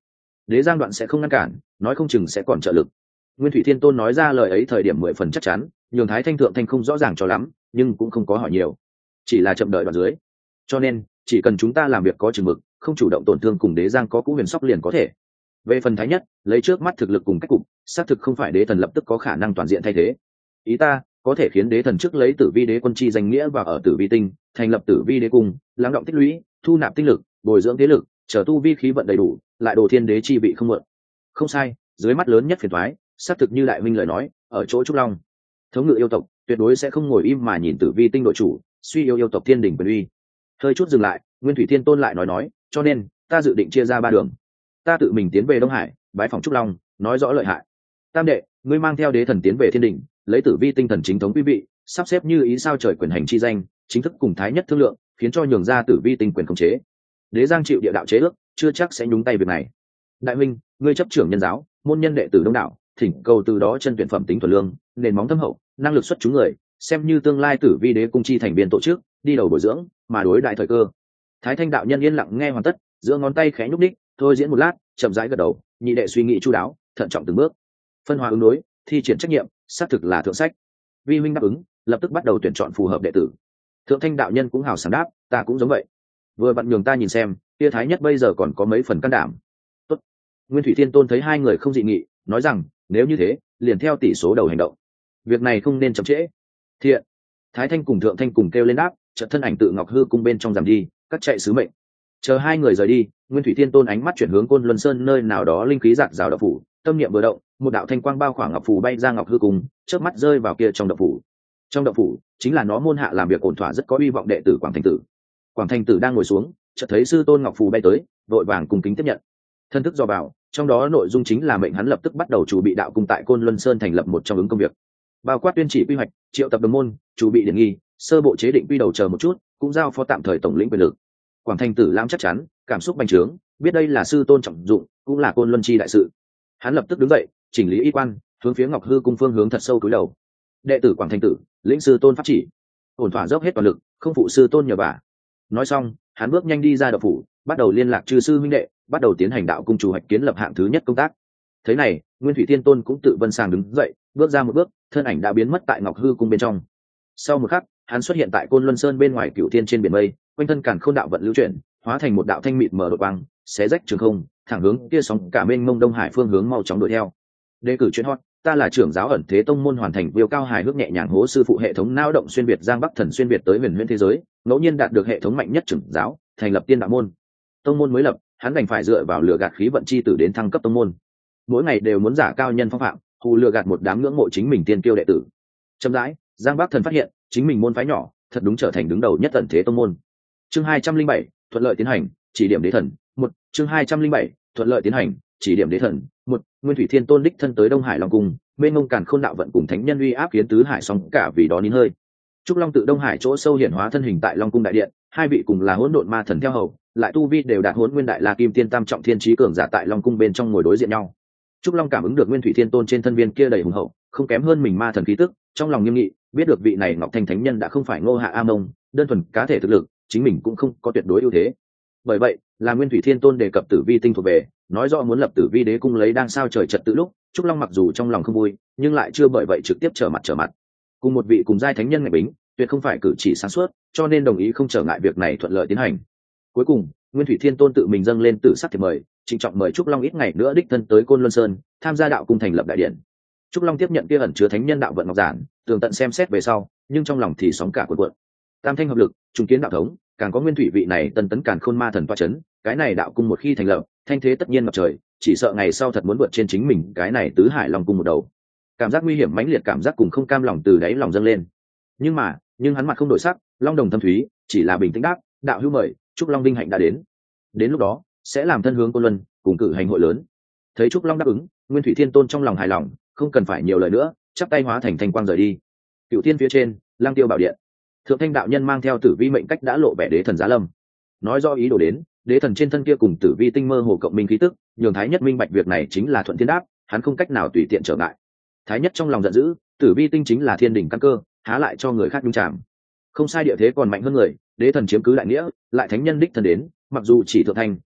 đế giang đoạn sẽ không ngăn cản, nói không chừng sẽ còn trợ lực. Nguyên Thủy Thiên Tôn nói ra lời ấy thời điểm mười phần chắc chắn, nhường Thái Thanh thượng thanh không rõ ràng cho lắm, nhưng cũng không có hỏi nhiều, chỉ là chậm đợi đoạn dưới. Cho nên chỉ cần chúng ta làm việc có chừng mực, không chủ động tổn thương cùng đế giang có cũ huyền sóc liền có thể. Về phần Thái Nhất, lấy trước mắt thực lực cùng cách cục, xác thực không phải đế thần lập tức có khả năng toàn diện thay thế. Ý ta có thể khiến đế thần trước lấy Tử Vi đế quân chi danh nghĩa và ở Tử Vi tinh thành lập Tử Vi đế cung, lắng động tích lũy, thu nạp tinh lực, bồi dưỡng thế lực, chờ tu vi khí vận đầy đủ, lại đồ thiên đế chi vị không mượn. Không sai, dưới mắt lớn nhất phiền toái, xác thực như đại minh lời nói, ở chỗ trúc long. Thống ngự yêu tộc tuyệt đối sẽ không ngồi im mà nhìn Tử Vi tinh đội chủ suy yếu yêu tộc thiên đình quyền uy. Hơi chút dừng lại, Nguyên Thủy Thiên Tôn lại nói nói, cho nên ta dự định chia ra ba đường. Ta tự mình tiến về Đông Hải, bái phỏng trúc long, nói rõ lợi hại. Tam đệ, ngươi mang theo đế thần tiến về thiên đình, lấy Tử Vi tinh thần chính thống quý vị, sắp xếp như ý sao trời quyền hành chi danh, chính thức cùng Thái Nhất thương lượng, khiến cho nhường ra Tử Vi tinh quyền khống chế. Đế giang chịu địa đạo chế ước, chưa chắc sẽ nhúng tay việc này. Đại minh, ngươi chấp trưởng nhân giáo, môn nhân đệ tử đông đảo, thỉnh cầu từ đó chân tuyển phẩm tính thuần lương, nền móng thâm hậu, năng lực xuất chúng người, xem như tương lai Tử Vi đế cung chi thành viên tổ chức, đi đầu bồi dưỡng, mà đối đại thời cơ. Thái Thanh đạo nhân yên lặng nghe hoàn tất, giữa ngón tay khẽ nhúc đích, thôi diễn một lát, chậm rãi gật đầu, nhị đệ suy nghĩ chu đáo, thận trọng từng bước, phân hóa ứng đối, thi triển trách nhiệm, xác thực là thượng sách. Vi huynh đáp ứng, lập tức bắt đầu tuyển chọn phù hợp đệ tử. Thượng Thanh đạo nhân cũng hào sảng đáp, ta cũng giống vậy. Vừa vặn nhường ta nhìn xem, kia Thái Nhất bây giờ còn có mấy phần can đảm. Tốt. Nguyên Thủy Thiên Tôn thấy hai người không dị nghị, nói rằng, nếu như thế, liền theo tỷ số đầu hành động. Việc này không nên chậm trễ. Thiện. Thái Thanh cùng Thượng Thanh cùng kêu lên đáp, chợt thân ảnh tự Ngọc Hư cung bên trong giảm đi, cắt chạy sứ mệnh. Chờ hai người rời đi, Nguyên Thủy Thiên Tôn ánh mắt chuyển hướng Côn Luân Sơn nơi nào đó linh khí rạc rào đạo phủ, tâm niệm vừa động, một đạo thanh quang bao khoảng ngọc phù bay ra Ngọc Hư cung, chớp mắt rơi vào kia trong đạo phủ. Trong đạo phủ chính là nó môn hạ làm việc ổn thỏa rất có uy vọng đệ tử Quảng Thành Tử. Quảng Thành Tử đang ngồi xuống, chợt thấy sư tôn ngọc phù bay tới, vội vàng cùng kính tiếp nhận. Thân thức do vào, trong đó nội dung chính là mệnh hắn lập tức bắt đầu chủ bị đạo cung tại Côn Luân Sơn thành lập một trong ứng công việc, bao quát tuyên chỉ quy hoạch, triệu tập đồng môn, chủ bị điển nghi, sơ bộ chế định quy đầu chờ một chút, cũng giao phó tạm thời tổng lĩnh quyền lực. Quảng Thành Tử lãm chắc chắn, cảm xúc bành trướng, biết đây là sư tôn trọng dụng, cũng là Côn Luân chi đại sự. Hắn lập tức đứng dậy, chỉnh lý y quan, hướng phía Ngọc Hư cung phương hướng thật sâu cúi đầu. Đệ tử Quảng Thành Tử, lĩnh sư tôn pháp chỉ, ổn thỏa dốc hết toàn lực, không phụ sư tôn nhờ vả. Nói xong, hắn bước nhanh đi ra đạo phủ, bắt đầu liên lạc chư sư huynh đệ, bắt đầu tiến hành đạo cung chủ hoạch kiến lập hạng thứ nhất công tác. Thế này, Nguyên Thủy Thiên Tôn cũng tự vân sàng đứng dậy, bước ra một bước, thân ảnh đã biến mất tại Ngọc Hư cung bên trong. Sau một khắc, hắn xuất hiện tại Côn Luân Sơn bên ngoài Cửu Thiên trên biển mây, quanh thân càn khôn đạo vận lưu chuyển, hóa thành một đạo thanh mịt mờ đột quang, xé rách trường không, thẳng hướng kia sóng cả mênh mông Đông Hải phương hướng mau chóng đuổi theo. Đề cử chuyên hot, ta là trưởng giáo ẩn thế tông môn hoàn thành viêu cao hài hước nhẹ nhàng hố sư phụ hệ thống não động xuyên việt giang bắc thần xuyên việt tới huyền huyễn thế giới, ngẫu nhiên đạt được hệ thống mạnh nhất trưởng giáo, thành lập tiên đạo môn. Tông môn mới lập, hắn đành phải dựa vào lừa gạt khí vận chi tử đến thăng cấp tông môn. Mỗi ngày đều muốn giả cao nhân phong phạm, hù lừa gạt một đám ngưỡng mộ chính mình tiên kiêu đệ tử. Chậm rãi, giang bắc thần phát hiện, chính mình môn phái nhỏ, thật đúng trở thành đứng đầu nhất ẩn thế tông môn. Chương hai trăm linh bảy, thuận lợi tiến hành, chỉ điểm đế thần. Một, chương hai trăm linh bảy, thuận lợi tiến hành, chỉ điểm đế thần. Một, Nguyên Thủy Thiên Tôn đích thân tới Đông Hải Long cung, mênh mông càn khôn đạo vận cùng thánh nhân uy áp khiến tứ hải song cả vì đó nín hơi. Trúc Long tự Đông Hải chỗ sâu hiển hóa thân hình tại Long cung đại điện, hai vị cùng là hỗn độn ma thần theo hầu, lại tu vi đều đạt hỗn nguyên đại la kim tiên tam trọng thiên trí cường giả tại Long cung bên trong ngồi đối diện nhau. Trúc Long cảm ứng được Nguyên Thủy Thiên Tôn trên thân viên kia đầy hùng hậu, không kém hơn mình ma thần khí tức, trong lòng nghiêm nghị, biết được vị này Ngọc Thanh thánh nhân đã không phải Ngô Hạ A Mông, đơn thuần cá thể thực lực, chính mình cũng không có tuyệt đối ưu thế. Bởi vậy, là Nguyên Thủy Thiên Tôn đề cập Tử Vi tinh thuộc về, nói rõ muốn lập Tử Vi đế cung lấy đang sao trời trật tự lúc, Trúc Long mặc dù trong lòng không vui, nhưng lại chưa bởi vậy trực tiếp trở mặt trở mặt. Cùng một vị cùng giai thánh nhân ngạch bính, tuyệt không phải cử chỉ sáng suốt, cho nên đồng ý không trở ngại việc này thuận lợi tiến hành. Cuối cùng, Nguyên Thủy Thiên Tôn tự mình dâng lên tử sắc thiệp mời, trịnh trọng mời Trúc Long ít ngày nữa đích thân tới Côn Luân Sơn, tham gia đạo cung thành lập đại điện. Trúc Long tiếp nhận kia ẩn chứa thánh nhân đạo vận ngọc giản, tường tận xem xét về sau, nhưng trong lòng thì sóng cả cuộn cuộn. Tam thanh hợp lực, trùng kiến đạo thống, càng có Nguyên Thủy vị này tân tấn càn khôn ma thần toa chấn, cái này đạo cung một khi thành lập, thanh thế tất nhiên ngập trời, chỉ sợ ngày sau thật muốn vượt trên chính mình cái này tứ hải long cung một đầu. Cảm giác nguy hiểm mãnh liệt, cảm giác cùng không cam lòng từ đáy lòng dâng lên. Nhưng mà, nhưng hắn mặt không đổi sắc, long đồng thâm thúy, chỉ là bình tĩnh đáp, đạo hữu mời, Trúc Long vinh hạnh đã đến. Đến lúc đó, sẽ làm thân hướng Côn Luân, cùng cử hành hội lớn. Thấy Trúc Long đáp ứng, Nguyên Thủy Thiên Tôn trong lòng hài lòng, không cần phải nhiều lời nữa, chắp tay hóa thành thanh quang rời đi. Cửu Thiên phía trên, Lang Tiêu bảo điện, Thượng Thanh đạo nhân mang theo Tử Vi mệnh cách đã lộ vẻ đế thần giá lâm, nói do ý đồ đến, đế thần trên thân kia cùng Tử Vi tinh mơ hồ cộng minh khí tức, nhường Thái Nhất minh bạch việc này chính là thuận thiên đáp, hắn không cách nào tùy tiện trở ngại. Thái Nhất trong lòng giận dữ, Tử Vi tinh chính là thiên đỉnh căn cơ, há lại cho người khác nhúng chạm. Không sai, địa thế còn mạnh hơn người, đế thần chiếm cứ đại nghĩa, lại thánh nhân đích thần đến, mặc dù chỉ Thượng Thanh,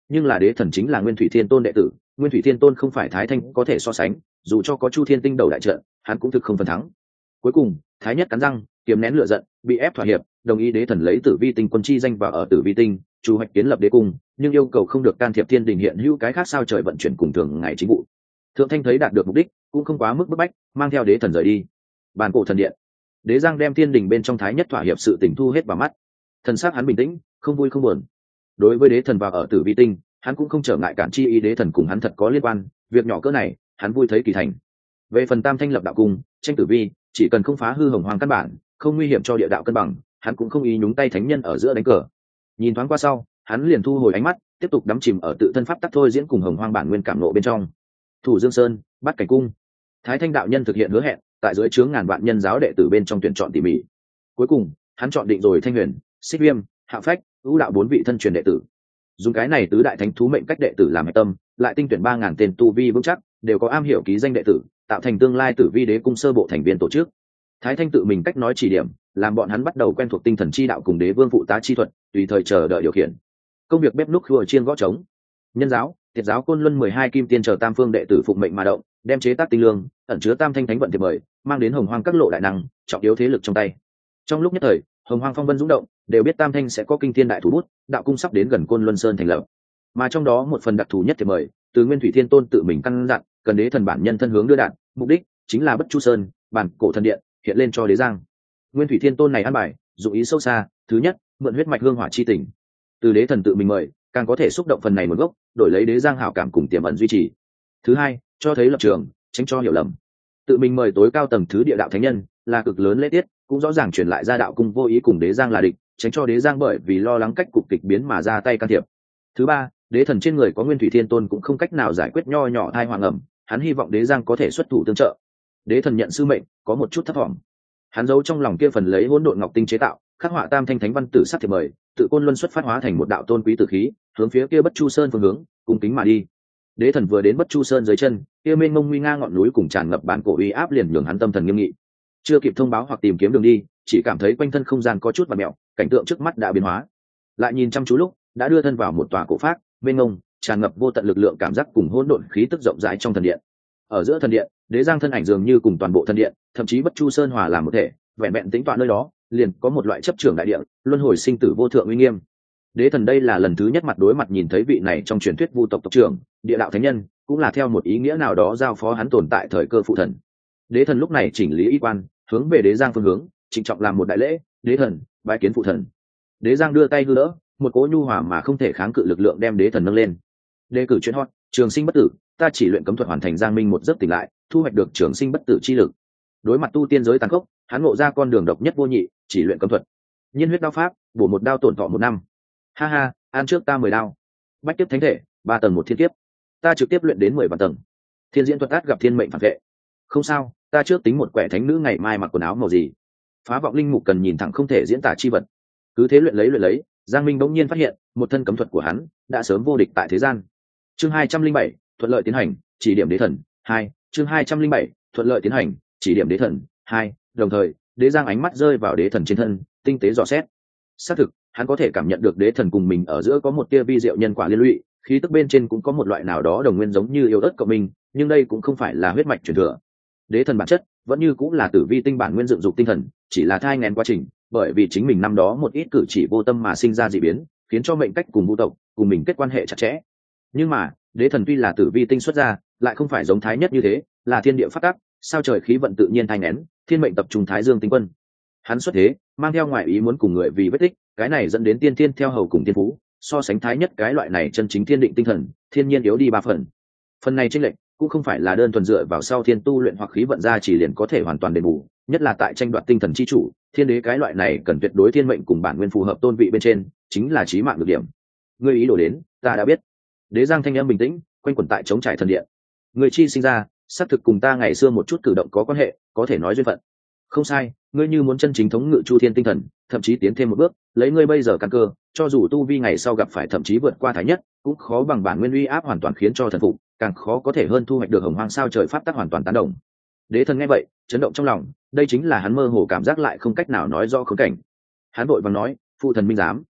nhưng là đế thần chính là nguyên thủy thiên tôn đệ tử, nguyên thủy thiên tôn không phải Thái Thanh có thể so sánh, dù cho có Chu Thiên Tinh đầu đại trận, hắn cũng thực không phần thắng. Cuối cùng Thái Nhất cắn răng kiềm nén lửa giận, bị ép thỏa hiệp, đồng ý đế thần lấy Tử Vi Tinh quân chi danh vào ở Tử Vi Tinh, chủ hoạch kiến lập đế cung, nhưng yêu cầu không được can thiệp thiên đình hiện hữu cái khác sao trời vận chuyển cùng thường ngày chính vụ. Thượng Thanh thấy đạt được mục đích, cũng không quá mức bức bách, mang theo đế thần rời đi. Bàn cổ thần điện, đế giang đem thiên đình bên trong Thái Nhất thỏa hiệp sự tình thu hết vào mắt, thần sắc hắn bình tĩnh, không vui không buồn. Đối với đế thần vào ở Tử Vi Tinh, hắn cũng không trở ngại cản chi ý, đế thần cùng hắn thật có liên quan, việc nhỏ cỡ này hắn vui thấy kỳ thành. Về phần Tam Thanh lập đạo cung, tranh tử vi, chỉ cần không phá hư hồng hoàng căn bản, không nguy hiểm cho địa đạo cân bằng, hắn cũng không ý nhúng tay thánh nhân ở giữa đánh cờ. Nhìn thoáng qua sau, hắn liền thu hồi ánh mắt, tiếp tục đắm chìm ở tự thân pháp tắc thôi diễn cùng hồng hoang bản nguyên cảm nộ bên trong. Thủ Dương Sơn, Bát Cảnh Cung, Thái Thanh đạo nhân thực hiện hứa hẹn, tại dưới chướng ngàn vạn nhân giáo đệ tử bên trong tuyển chọn tỉ mỉ. Cuối cùng hắn chọn định rồi Thanh Huyền, Xích Viêm, Hạ Phách, ưu đạo bốn vị thân truyền đệ tử, dùng cái này tứ đại thánh thú mệnh cách đệ tử làm hạch tâm, lại tinh tuyển ba ngàn tên tu vi vững chắc, đều có am hiểu ký danh đệ tử, tạo thành tương lai Tử Vi đế cung sơ bộ thành viên tổ chức. Thái Thanh tự mình cách nói chỉ điểm, làm bọn hắn bắt đầu quen thuộc tinh thần chi đạo cùng đế vương phụ tá chi thuật, tùy thời chờ đợi điều khiển. Công việc bếp núc khua chiên gõ trống. Nhân giáo, Tiệt giáo Côn Luân mười hai kim tiên chờ tam phương đệ tử phụng mệnh mà động, đem chế tác tinh lương, ẩn chứa tam thanh thánh vận thiệp mời, mang đến hồng hoang các lộ đại năng, trọng yếu thế lực trong tay. Trong lúc nhất thời, hồng hoang phong vân dũng động, đều biết tam thanh sẽ có kinh thiên đại thủ bút, đạo cung sắp đến gần Côn Luân Sơn thành lập. Mà trong đó một phần đặc thù nhất thiệp mời, từ Nguyên Thủy Thiên Tôn tự mình căn dặn, cần đế thần bản nhân thân hướng đưa đạn, mục đích chính là Bất Chu Sơn, bản cổ thần điện, hiện lên cho đế giang. Nguyên Thủy Thiên Tôn này an bài, dụng ý sâu xa, thứ nhất, mượn huyết mạch hương hỏa chi tình. Từ đế thần tự mình mời, càng có thể xúc động phần này một gốc, đổi lấy đế giang hảo cảm cùng tiềm ẩn duy trì. Thứ hai, cho thấy lập trường, tránh cho hiểu lầm. Tự mình mời tối cao tầng thứ địa đạo thánh nhân, là cực lớn lễ tiết, cũng rõ ràng truyền lại ra đạo cung vô ý cùng đế giang là địch, tránh cho đế giang bởi vì lo lắng cách cục kịch biến mà ra tay can thiệp. Thứ ba, đế thần trên người có Nguyên Thủy Thiên Tôn cũng không cách nào giải quyết nho nhỏ thai hoàng ẩm, hắn hy vọng đế giang có thể xuất thủ tương trợ. Đế thần nhận sư mệnh, có một chút thất vọng. Hắn giấu trong lòng kia phần lấy hỗn độn ngọc tinh chế tạo, khắc họa tam thanh thánh văn tử sắc thiệp mời, tự Côn Luân xuất phát hóa thành một đạo tôn quý tử khí, hướng phía kia Bất Chu Sơn phương hướng, cung kính mà đi. Đế thần vừa đến Bất Chu Sơn dưới chân, kia mênh mông nguy nga ngọn núi cùng tràn ngập bản cổ uy áp liền nhường hắn tâm thần nghiêm nghị. Chưa kịp thông báo hoặc tìm kiếm đường đi, chỉ cảm thấy quanh thân không gian có chút vặn mèo, cảnh tượng trước mắt đã biến hóa. Lại nhìn chăm chú lúc, đã đưa thân vào một tòa cổ phác, mênh mông, tràn ngập vô tận lực lượng cảm giác cùng hỗn độn khí tức rộng rãi trong thần điện. Ở giữa thần điện, đế giang thân ảnh dường như cùng toàn bộ thần điện, thậm chí Bất Chu Sơn hòa làm một thể, vẹn vẹn tính toán nơi đó, liền có một loại chấp trưởng đại địa, luân hồi sinh tử vô thượng uy nghiêm. Đế thần đây là lần thứ nhất mặt đối mặt nhìn thấy vị này trong truyền thuyết vu tộc tộc trưởng, địa đạo thánh nhân, cũng là theo một ý nghĩa nào đó giao phó hắn tồn tại thời cơ phụ thần. Đế thần lúc này chỉnh lý y quan, hướng về đế giang phương hướng, trịnh trọng làm một đại lễ. Đế thần bái kiến phụ thần. Đế giang đưa tay hư đỡ, một cỗ nhu hòa mà không thể kháng cự lực lượng đem đế thần nâng lên. Đề cử chuyên hot, trường sinh bất tử, ta chỉ luyện cấm thuật hoàn thành giang minh một giấc tỉnh lại, thu hoạch được trường sinh bất tử chi lực. Đối mặt tu tiên giới tàn khốc, hắn ngộ ra con đường độc nhất vô nhị, chỉ luyện cấm thuật. Nhiên huyết đao pháp, bổ một đao tổn thọ một năm. Ha ha, ăn trước ta mười đao. Bách tiếp thánh thể, ba tầng một thiên kiếp, ta trực tiếp luyện đến mười vạn tầng. Thiên diễn thuật át gặp thiên mệnh phản vệ. Không sao, ta trước tính một quẻ thánh nữ ngày mai mặc quần áo màu gì. Phá vọng linh mục cần nhìn thẳng không thể diễn tả chi vật. Cứ thế luyện lấy luyện lấy, Giang Minh bỗng nhiên phát hiện, một thân cấm thuật của hắn đã sớm vô địch tại thế gian. Chương hai trăm linh bảy, thuận lợi tiến hành, chỉ điểm đế thần. Hai, chương hai trăm linh bảy, thuận lợi tiến hành, chỉ điểm đế thần. Hai, đồng thời, đế Giang ánh mắt rơi vào đế thần trên thân, tinh tế dò xét. Xác thực, hắn có thể cảm nhận được đế thần cùng mình ở giữa có một tia vi diệu nhân quả liên lụy, khí tức bên trên cũng có một loại nào đó đồng nguyên giống như yêu ớt của mình, nhưng đây cũng không phải là huyết mạch truyền thừa. Đế thần bản chất vẫn như cũng là tử vi tinh bản nguyên dựng dục tinh thần, chỉ là thai nghén quá trình, bởi vì chính mình năm đó một ít cử chỉ vô tâm mà sinh ra dị biến, khiến cho mệnh cách cùng vũ tộc cùng mình kết quan hệ chặt chẽ. Nhưng mà đế thần tuy là tử vi tinh xuất ra, lại không phải giống thái nhất như thế, là thiên địa phát tác, sao trời khí vận tự nhiên thai nghén, thiên mệnh tập trung thái dương tinh quân. Hắn xuất thế mang theo ngoại ý muốn cùng người vì vết tích, cái này dẫn đến tiên thiên theo hầu cùng tiên phú, so sánh thái nhất cái loại này chân chính thiên định tinh thần, thiên nhiên yếu đi ba phần. Phần này chênh lệch cũng không phải là đơn thuần dựa vào sau thiên tu luyện hoặc khí vận ra chỉ liền có thể hoàn toàn đền bù, nhất là tại tranh đoạt tinh thần chi chủ, thiên đế cái loại này cần tuyệt đối thiên mệnh cùng bản nguyên phù hợp tôn vị bên trên, chính là chí mạng được điểm. Ngươi ý đồ đến, ta đã biết. Đế Giang thanh âm bình tĩnh, quanh quẩn tại chống trải thần điện. Người chi sinh ra, xác thực cùng ta ngày xưa một chút cử động có quan hệ, có thể nói duyên phận. Không sai, ngươi như muốn chân chính thống ngự chu thiên tinh thần, thậm chí tiến thêm một bước, lấy ngươi bây giờ căn cơ, cho dù tu vi ngày sau gặp phải thậm chí vượt qua thái nhất, cũng khó bằng bản nguyên uy áp hoàn toàn khiến cho thần phục, càng khó có thể hơn thu hoạch được hồng hoang sao trời pháp tắc hoàn toàn tán đồng. Đế thần nghe vậy, chấn động trong lòng, đây chính là hắn mơ hồ cảm giác lại không cách nào nói rõ khốn cảnh. Hắn vội vàng nói, phụ thần minh giám.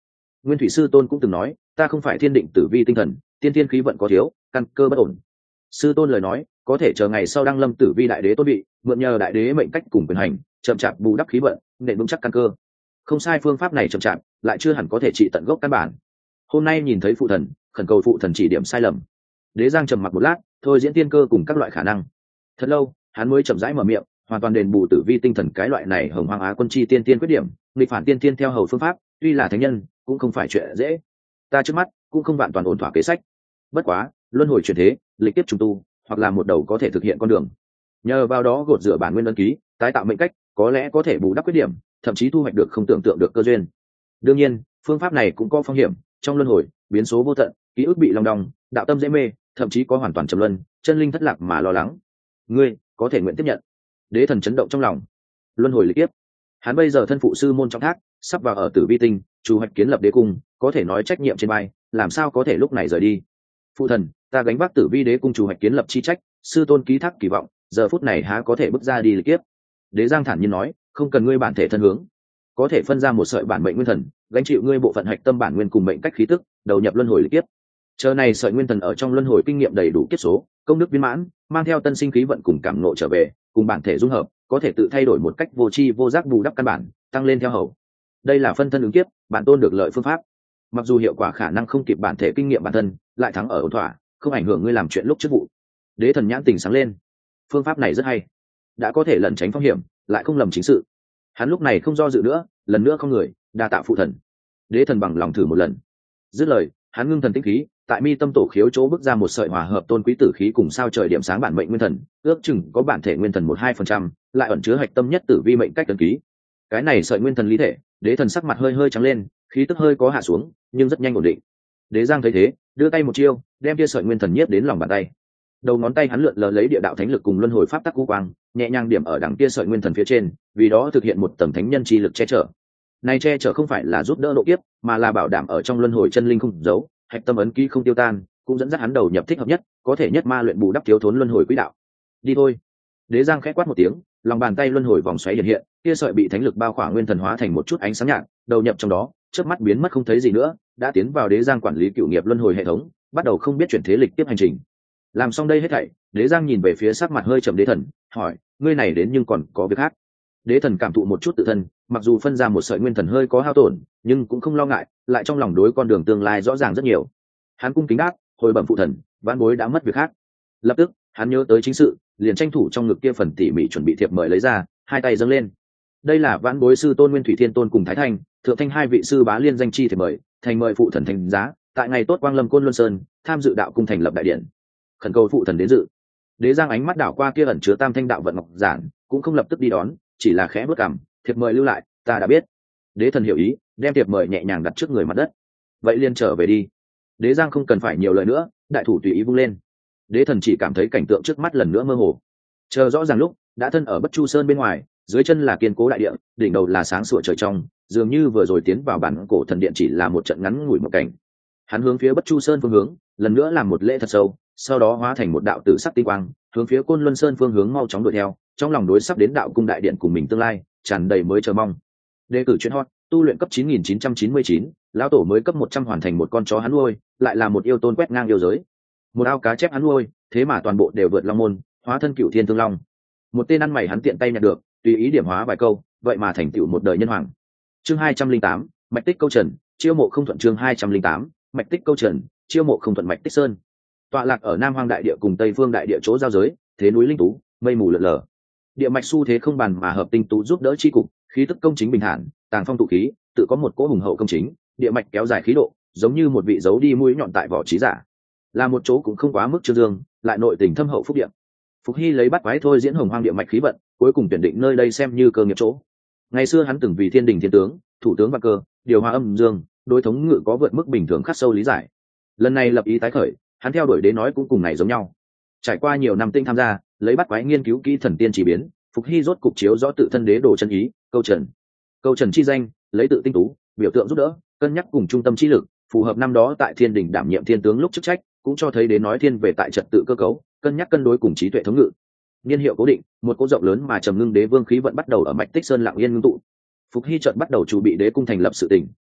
Nguyên thủy sư tôn cũng từng nói, ta không phải thiên định tử vi tinh thần, tiên thiên khí vận có thiếu, căn cơ bất ổn. Sư tôn lời nói, có thể chờ ngày sau đăng lâm tử vi đại đế tôn vị, mượn nhờ đại đế mệnh cách cùng quyền hành, chậm chạp bù đắp khí vận, nền vững chắc căn cơ. Không sai, phương pháp này chậm chạp, lại chưa hẳn có thể trị tận gốc căn bản. Hôm nay nhìn thấy phụ thần, khẩn cầu phụ thần chỉ điểm sai lầm. Đế Giang trầm mặc một lát, thôi diễn tiên cơ cùng các loại khả năng. Thật lâu, hắn mới chậm rãi mở miệng, hoàn toàn đền bù tử vi tinh thần cái loại này hồng hoang á quân chi tiên tiên quyết điểm, nghịch phản tiên tiên theo hầu phương pháp, tuy là thánh nhân, cũng không phải chuyện dễ. Ta trước mắt cũng không vạn toàn ổn thỏa kế sách. Bất quá, luân hồi chuyển thế, lịch tiếp trùng tu, hoặc là một đầu có thể thực hiện con đường. Nhờ vào đó gột rửa bản nguyên ấn ký, tái tạo mệnh cách, có lẽ có thể bù đắp khuyết điểm, thậm chí thu hoạch được không tưởng tượng được cơ duyên. Đương nhiên, phương pháp này cũng có phong hiểm, trong luân hồi, biến số vô tận, ký ức bị long đong, đạo tâm dễ mê, thậm chí có hoàn toàn trầm luân, chân linh thất lạc mà lo lắng. Ngươi có thể nguyện tiếp nhận? Đế thần chấn động trong lòng. Luân hồi lịch kiếp, hắn bây giờ thân phụ sư môn trong thác, sắp vào ở tử vi tinh, chủ hoạch kiến lập đế cung, có thể nói trách nhiệm trên vai, làm sao có thể lúc này rời đi? Phụ thần, ta gánh vác tử vi đế cung chủ hoạch kiến lập chi trách, sư tôn ký thác kỳ vọng, giờ phút này há có thể bước ra đi lịch kiếp? Đế Giang thản nhiên nói, không cần ngươi bản thể thân hướng, có thể phân ra một sợi bản mệnh nguyên thần, gánh chịu ngươi bộ phận hạch tâm bản nguyên cùng mệnh cách khí tức, đầu nhập luân hồi lịch kiếp. Chờ này sợi nguyên thần ở trong luân hồi kinh nghiệm đầy đủ kiếp số, công đức viên mãn, mang theo tân sinh khí vận cùng cảm ngộ trở về, cùng bản thể dung hợp, có thể tự thay đổi một cách vô tri vô giác bù đắp căn bản, tăng lên theo hầu. Đây là phân thân ứng kiếp, bản tôn được lợi phương pháp. Mặc dù hiệu quả khả năng không kịp bản thể kinh nghiệm bản thân, lại thắng ở ổn thỏa, không ảnh hưởng ngươi làm chuyện lúc trước vụ. Đế thần nhãn tình sáng lên, phương pháp này rất hay, đã có thể lẩn tránh phong hiểm, lại không lầm chính sự. Hắn lúc này không do dự nữa, lần nữa không người, đa tạ phụ thần. Đế thần bằng lòng thử một lần. Dứt lời, hắn ngưng thần tinh khí, tại mi tâm tổ khiếu chỗ bước ra một sợi hòa hợp tôn quý tử khí cùng sao trời điểm sáng bản mệnh nguyên thần, ước chừng có bản thể nguyên thần một hai phần trăm, lại ẩn chứa hạch tâm nhất tử vi mệnh cách tấn ký. Cái này sợi nguyên thần lý thể, đế thần sắc mặt hơi hơi trắng lên, khí tức hơi có hạ xuống, nhưng rất nhanh ổn định. Đế Giang thấy thế, đưa tay một chiêu, đem kia sợi nguyên thần nhiếp đến lòng bàn tay. Đầu ngón tay hắn lượn lờ lấy địa đạo thánh lực cùng luân hồi pháp tắc u quang, nhẹ nhàng điểm ở đằng kia sợi nguyên thần phía trên, vì đó thực hiện một tầng thánh nhân chi lực che chở. Này che chở không phải là giúp đỡ độ kiếp, mà là bảo đảm ở trong luân hồi chân linh không giấu, hạch tâm ấn ký không tiêu tan, cũng dẫn dắt hắn đầu nhập thích hợp nhất, có thể nhất ma luyện bù đắp thiếu thốn luân hồi quỹ đạo. Đi thôi. Đế Giang khẽ quát một tiếng, lòng bàn tay luân hồi vòng xoáy hiện hiện, kia sợi bị thánh lực bao khỏa nguyên thần hóa thành một chút ánh sáng nhạt, đầu nhập trong đó, chớp mắt biến mất không thấy gì nữa, đã tiến vào Đế Giang quản lý cựu nghiệp luân hồi hệ thống, bắt đầu không biết chuyển thế lịch tiếp hành trình. Làm xong đây hết thảy, Đế Giang nhìn về phía sắc mặt hơi trầm đế thần, hỏi, ngươi này đến nhưng còn có việc khác? Đế thần cảm thụ một chút tự thân, mặc dù phân ra một sợi nguyên thần hơi có hao tổn, nhưng cũng không lo ngại, lại trong lòng đối con đường tương lai rõ ràng rất nhiều. Hắn cung kính đáp, hồi bẩm phụ thần, vãn bối đã mất việc khác. Lập tức, hắn nhớ tới chính sự, liền tranh thủ trong ngực kia phần tỉ mỉ chuẩn bị thiệp mời lấy ra, hai tay dâng lên. Đây là vãn bối sư tôn Nguyên Thủy Thiên Tôn cùng Thái Thanh, thượng thanh hai vị sư bá liên danh chi thiệp mời, thành mời phụ thần thành giá, tại ngày tốt quang lâm Côn Luân Sơn, tham dự đạo cung thành lập đại điện. Khẩn cầu phụ thần đến dự. Đế Giang ánh mắt đảo qua kia ẩn chứa tam thanh đạo vận ngọc giản, cũng không lập tức đi đón, chỉ là khẽ bước cằm, thiệp mời lưu lại, ta đã biết. Đế thần hiểu ý, đem thiệp mời nhẹ nhàng đặt trước người mặt đất. Vậy liền trở về đi. Đế Giang không cần phải nhiều lời nữa, đại thủ tùy ý vung lên. Đế thần chỉ cảm thấy cảnh tượng trước mắt lần nữa mơ hồ. Chờ rõ ràng lúc, đã thân ở Bất Chu Sơn bên ngoài, dưới chân là kiên cố đại địa, đỉnh đầu là sáng sủa trời trong, dường như vừa rồi tiến vào bản cổ thần điện chỉ là một trận ngắn ngủi một cảnh. Hắn hướng phía Bất Chu Sơn phương hướng, lần nữa làm một lễ thật sâu, sau đó hóa thành một đạo tử sắc tinh quang, hướng phía Côn Luân Sơn phương hướng mau chóng đuổi theo, trong lòng đối sắp đến đạo cung đại điện cùng mình tương lai, tràn đầy mới chờ mong. Đề cử chuyên hot, tu luyện cấp chín nghìn chín trăm chín mươi chín, lão tổ mới cấp một trăm hoàn thành một con chó hắn nuôi, lại là một yêu tôn quét ngang yêu giới. Một ao cá chép hắn nuôi, thế mà toàn bộ đều vượt long môn, hóa thân cửu thiên thương long. Một tên ăn mày hắn tiện tay nhặt được, tùy ý điểm hóa vài câu, vậy mà thành tựu một đời nhân hoàng. Chương hai trăm linh tám, mạch tích câu trần, chiêu mộ không thuận. Chương hai trăm linh tám, mạch tích câu trần, chiêu mộ không thuận. Mạch tích sơn tọa lạc ở Nam Hoang đại địa cùng Tây Phương đại địa chỗ giao giới, thế núi linh tú, mây mù lượn lờ. Địa mạch xu thế không bàn mà hợp tinh tú giúp đỡ chi cục, khí tức công chính bình thản, tàng phong tụ khí, tự có một cỗ hùng hậu công chính, địa mạch kéo dài khí độ, giống như một vị giấu đi mũi nhọn tại vỏ trí giả. Là một chỗ cũng không quá mức trương dương, lại nội tình thâm hậu phúc địa. Phục Hy lấy bắt quái thôi diễn hồng hoang địa mạch khí vận, cuối cùng tuyển định nơi đây xem như cơ nghiệp chỗ. Ngày xưa hắn từng vì thiên đình thiên tướng, thủ tướng và cơ, điều hòa âm dương, đối thống ngự có vượt mức bình thường khắc sâu lý giải. Lần này lập ý tái khởi, hắn theo đuổi đến nói cũng cùng này giống nhau. Trải qua nhiều năm tinh tham gia, lấy bắt quái nghiên cứu kỹ thần tiên chỉ biến, Phục Hy rốt cục chiếu rõ tự thân đế đồ chân ý, câu trần. Câu trần chi danh, lấy tự tinh tú, biểu tượng giúp đỡ, cân nhắc cùng trung tâm chi lực, phù hợp năm đó tại thiên đình đảm nhiệm thiên tướng lúc chức trách, cũng cho thấy đến nói thiên về tại trật tự cơ cấu, cân nhắc cân đối cùng trí tuệ thống ngự. Niên hiệu cố định, một cỗ rộng lớn mà trầm ngưng đế vương khí vận bắt đầu ở mạch tích sơn lặng yên ngưng tụ. Phục Hy chợt bắt đầu chuẩn bị đế cung thành lập sự tình.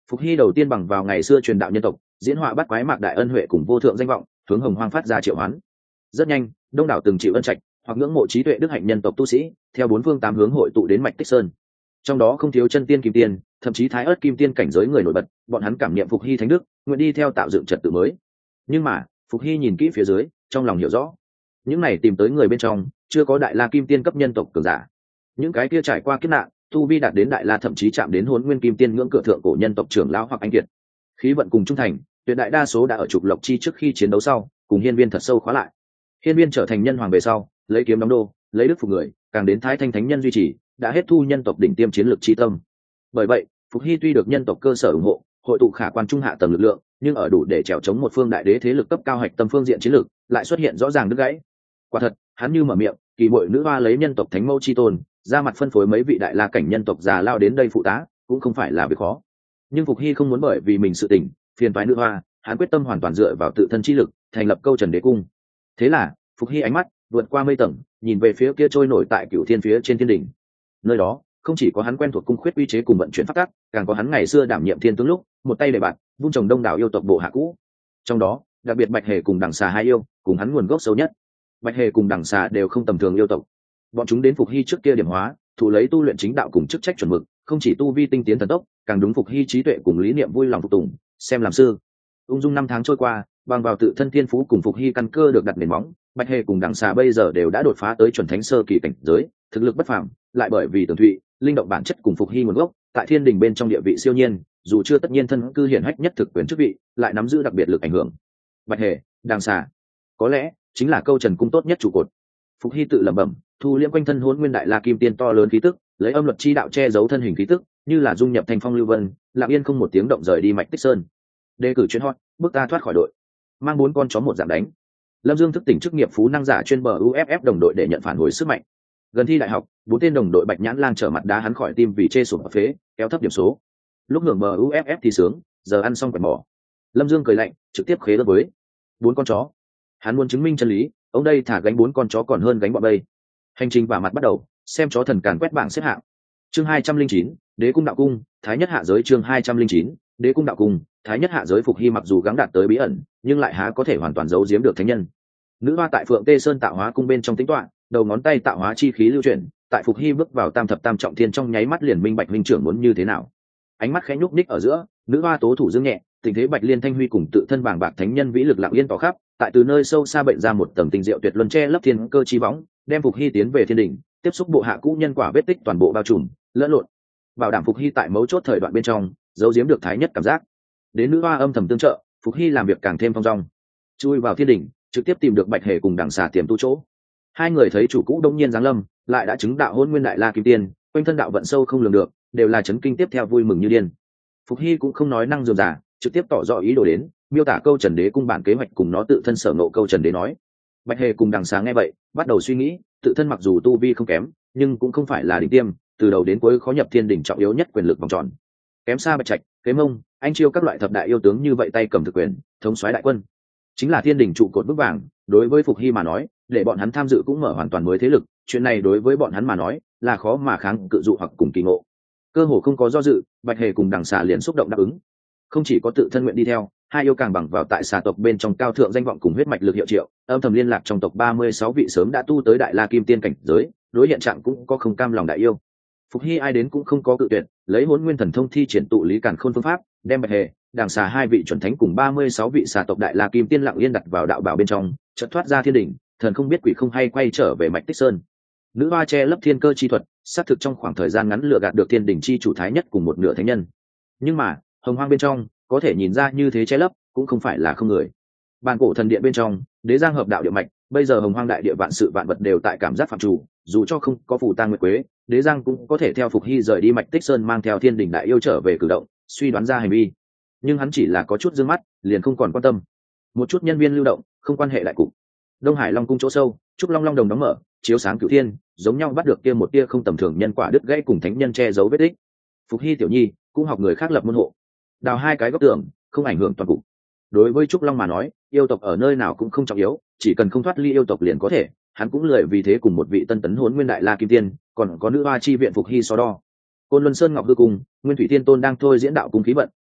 Phục Hy đầu tiên bằng vào ngày xưa truyền đạo nhân tộc, diễn họa bắt quái mạc đại ân huệ cùng vô thượng danh vọng, hướng Hồng Hoang phát ra triệu hoán. Rất nhanh, đông đảo từng chịu ân trạch hoặc ngưỡng mộ trí tuệ đức hạnh nhân tộc tu sĩ, theo bốn phương tám hướng hội tụ đến Mạch Tích Sơn. Trong đó không thiếu chân tiên kim tiên, thậm chí thái ớt kim tiên cảnh giới người nổi bật, bọn hắn cảm niệm Phục Hy thánh đức, nguyện đi theo tạo dựng trật tự mới. Nhưng mà, Phục Hy nhìn kỹ phía dưới, trong lòng hiểu rõ, những này tìm tới người bên trong, chưa có đại la kim tiên cấp nhân tộc cường giả. Những cái kia trải qua kiếp nạn, tu vi đạt đến đại la thậm chí chạm đến Hỗn Nguyên kim tiên ngưỡng cửa thượng cổ nhân tộc trưởng lão hoặc anh kiệt. Khí vận cùng trung thành, tuyệt đại đa số đã ở trục lộc chi trước khi chiến đấu sau, cùng hiên viên thật sâu khóa lại. Hiên viên trở thành nhân hoàng về sau, lấy kiếm đóng đô, lấy đức phục người, càng đến thái thanh thánh nhân duy trì, đã hết thu nhân tộc đỉnh tiêm chiến lược chi tâm. Bởi vậy, Phục Hy tuy được nhân tộc cơ sở ủng hộ, hội tụ khả quan trung hạ tầng lực lượng, nhưng ở đủ để trèo chống một phương đại đế thế lực cấp cao hạch tâm phương diện chiến lược, lại xuất hiện rõ ràng đứt gãy. Quả thật, hắn như mở miệng, kỳ muội nữ hoa lấy nhân tộc thánh mẫu chi tôn, ra mặt phân phối mấy vị đại la cảnh nhân tộc già lao đến đây phụ tá, cũng không phải là việc khó. Nhưng Phục Hy không muốn bởi vì mình sự tình, phiền toái nữ hoa, hắn quyết tâm hoàn toàn dựa vào tự thân chi lực, thành lập câu Trần Đế cung. Thế là, Phục Hy ánh mắt vượt qua mây tầng, nhìn về phía kia trôi nổi tại Cửu Thiên phía trên thiên đỉnh. Nơi đó, không chỉ có hắn quen thuộc cung khuyết uy chế cùng vận chuyển pháp tắc, càng có hắn ngày xưa đảm nhiệm thiên tướng lúc, một tay để bạn, vung trồng đông đảo yêu tộc bộ hạ cũ. Trong đó, đặc biệt Bạch Hề cùng Đằng Xà hai yêu, cùng hắn nguồn gốc sâu nhất. Bạch Hề cùng Đằng Xà đều không tầm thường yêu tộc. Bọn chúng đến Phục Hy trước kia điểm hóa, thủ lấy tu luyện chính đạo cùng chức trách chuẩn mực, không chỉ tu vi tinh tiến thần tốc, càng đúng Phục Hy trí tuệ cùng lý niệm vui lòng phục tùng, xem làm sư. Ung dung năm tháng trôi qua, bằng vào tự thân thiên phú cùng Phục Hy căn cơ được đặt nền móng, Bạch Hề cùng Đằng Xà bây giờ đều đã đột phá tới chuẩn thánh sơ kỳ cảnh giới, thực lực bất phàm, lại bởi vì tường thụy, linh động bản chất cùng Phục Hy nguồn gốc, tại thiên đình bên trong địa vị siêu nhiên, dù chưa tất nhiên thân cư hiển hách nhất thực quyền chức vị, lại nắm giữ đặc biệt lực ảnh hưởng. Bạch Hề, Đằng Xà, có lẽ chính là câu Trần cung tốt nhất trụ cột. Phục Hy tự lẩm bẩm, thu liễm quanh thân Hỗn Nguyên đại la kim tiên to lớn khí tức, lấy âm luật chi đạo che giấu thân hình khí tức, như là dung nhập thành phong lưu vân, lặng yên không một tiếng động rời đi Mạch Tích Sơn. Đề cử chuyên hot, bước ta thoát khỏi đội, mang bốn con chó một dạng đánh. Lâm Dương thức tỉnh chức nghiệp phú năng giả chuyên bờ u ép ép đồng đội để nhận phản hồi sức mạnh. Gần thi đại học, bốn tên đồng đội Bạch Nhãn Lang trở mặt đá hắn khỏi tim vì chê sụp ở phế, kéo thấp điểm số. Lúc hưởng bờ u ép ép thì sướng, giờ ăn xong quẹt bỏ. Lâm Dương cười lạnh, trực tiếp khế lớp với bốn con chó. Hắn muốn chứng minh chân lý, ông đây thả gánh bốn con chó còn hơn gánh bọn bây. Hành trình vả mặt bắt đầu, xem chó thần càn quét bảng xếp hạng. Chương hai trăm linh chín, Đế cung đạo cung, thái nhất hạ giới. Chương hai trăm linh chín, Đế cung đạo cung, thái nhất hạ giới. Phục Hy mặc dù gắng đạt tới bí ẩn, nhưng lại há có thể hoàn toàn giấu giếm được thánh nhân. Nữ hoa tại Phượng Tê Sơn tạo hóa cung bên trong tính toán, đầu ngón tay tạo hóa chi khí lưu chuyển, tại Phục Hy bước vào tam thập tam trọng thiên trong nháy mắt liền minh bạch minh trưởng muốn như thế nào. Ánh mắt khẽ nhúc ních ở giữa, nữ hoa tố thủ dương nhẹ, tình thế Bạch Liên Thanh Huy cùng tự thân bàng bạc thánh nhân vĩ lực lặng yên tỏ khắp, tại từ nơi sâu xa bệnh ra một tầng tinh diệu tuyệt luân che lấp thiên cơ chi bóng, đem Phục Hy tiến về thiên đỉnh, tiếp xúc bộ hạ cũ nhân quả vết tích toàn bộ bao trùm, lẫn lộn, bảo đảm Phục Hy tại mấu chốt thời đoạn bên trong, giấu giếm được thái nhất cảm giác. Đến nữ hoa âm thầm tương trợ, Phục Hy làm việc càng thêm phong dong. Chui vào thiên đỉnh, trực tiếp tìm được Bạch Hề cùng Đằng Xà tiềm tu chỗ. Hai người thấy chủ cũ đông nhiên giáng lâm, lại đã chứng đạo Hỗn Nguyên đại la kim tiên, quanh thân đạo vận sâu không lường được, đều là chấn kinh tiếp theo vui mừng như điên. Phục Hy cũng không nói năng dườm giả, trực tiếp tỏ rõ ý đồ đến, miêu tả câu Trần Đế cung bản kế hoạch cùng nó tự thân sở nộ câu Trần Đế nói. Bạch Hề cùng Đằng Xà nghe vậy, bắt đầu suy nghĩ, tự thân mặc dù tu vi không kém, nhưng cũng không phải là đỉnh tiêm, từ đầu đến cuối khó nhập thiên đỉnh trọng yếu nhất quyền lực vòng tròn. Kém xa Bạch Trạch, Kế Mông, anh chiêu các loại thập đại yêu tướng như vậy tay cầm thực quyền, thống soái đại quân, chính là thiên đỉnh trụ cột vững vàng. Đối với Phục Hy mà nói, để bọn hắn tham dự cũng mở hoàn toàn mới thế lực, chuyện này đối với bọn hắn mà nói là khó mà kháng cự dụ hoặc cùng kỳ ngộ. Cơ hồ không có do dự, Bạch Hề cùng Đằng Xà liền xúc động đáp ứng. Không chỉ có tự thân nguyện đi theo, hai yêu càng bằng vào tại xà tộc bên trong cao thượng danh vọng cùng huyết mạch lực hiệu triệu, âm thầm liên lạc trong tộc ba mươi sáu vị sớm đã tu tới đại la kim tiên cảnh giới, đối hiện trạng cũng có không cam lòng đại yêu. Phục Hy ai đến cũng không có cự tuyệt, lấy Hỗn Nguyên thần thông thi triển tụ lý càn khôn phương pháp, đem Bạch Hề, Đằng Xà hai vị chuẩn thánh cùng ba mươi sáu vị xà tộc đại la kim tiên lặng yên đặt vào đạo bảo bên trong, chợt thoát ra thiên đỉnh, thần không biết quỷ không hay quay trở về Mạch Tích Sơn. Nữ hoa che lấp thiên cơ chi thuật, xác thực trong khoảng thời gian ngắn lừa gạt được thiên đỉnh chi chủ thái nhất cùng một nửa thánh nhân. Nhưng mà, hồng hoang bên trong, có thể nhìn ra như thế che lấp, cũng không phải là không người. Bàn cổ thần điện bên trong, đế giang hợp đạo địa mạch, bây giờ hồng hoang đại địa vạn sự vạn vật đều tại cảm giác phạm chủ, dù cho không có phù tang nguyệt quế, đế giang cũng có thể theo Phục Hy rời đi Mạch Tích Sơn mang theo thiên đỉnh đại yêu trở về cử động, suy đoán ra hành vi. Nhưng hắn chỉ là có chút dương mắt, liền không còn quan tâm. Một chút nhân viên lưu động, không quan hệ đại cục. Đông Hải Long cung chỗ sâu, trúc long long đồng đóng mở, chiếu sáng cửu thiên, giống nhau bắt được kia một tia không tầm thường nhân quả đứt gãy cùng thánh nhân che giấu vết tích. Phục Hy tiểu nhi cũng học người khác lập môn hộ, đào hai cái góc tường, không ảnh hưởng toàn cục. Đối với trúc long mà nói, yêu tộc ở nơi nào cũng không trọng yếu, chỉ cần không thoát ly yêu tộc liền có thể. Hắn cũng lười vì thế cùng một vị tân tấn Hỗn Nguyên đại la kim tiên, còn có nữ hoa chi viện Phục Hy so đo. Côn Luân Sơn Ngọc Hư Cung, Nguyên Thủy Thiên Tôn đang thôi diễn đạo cung khí vận,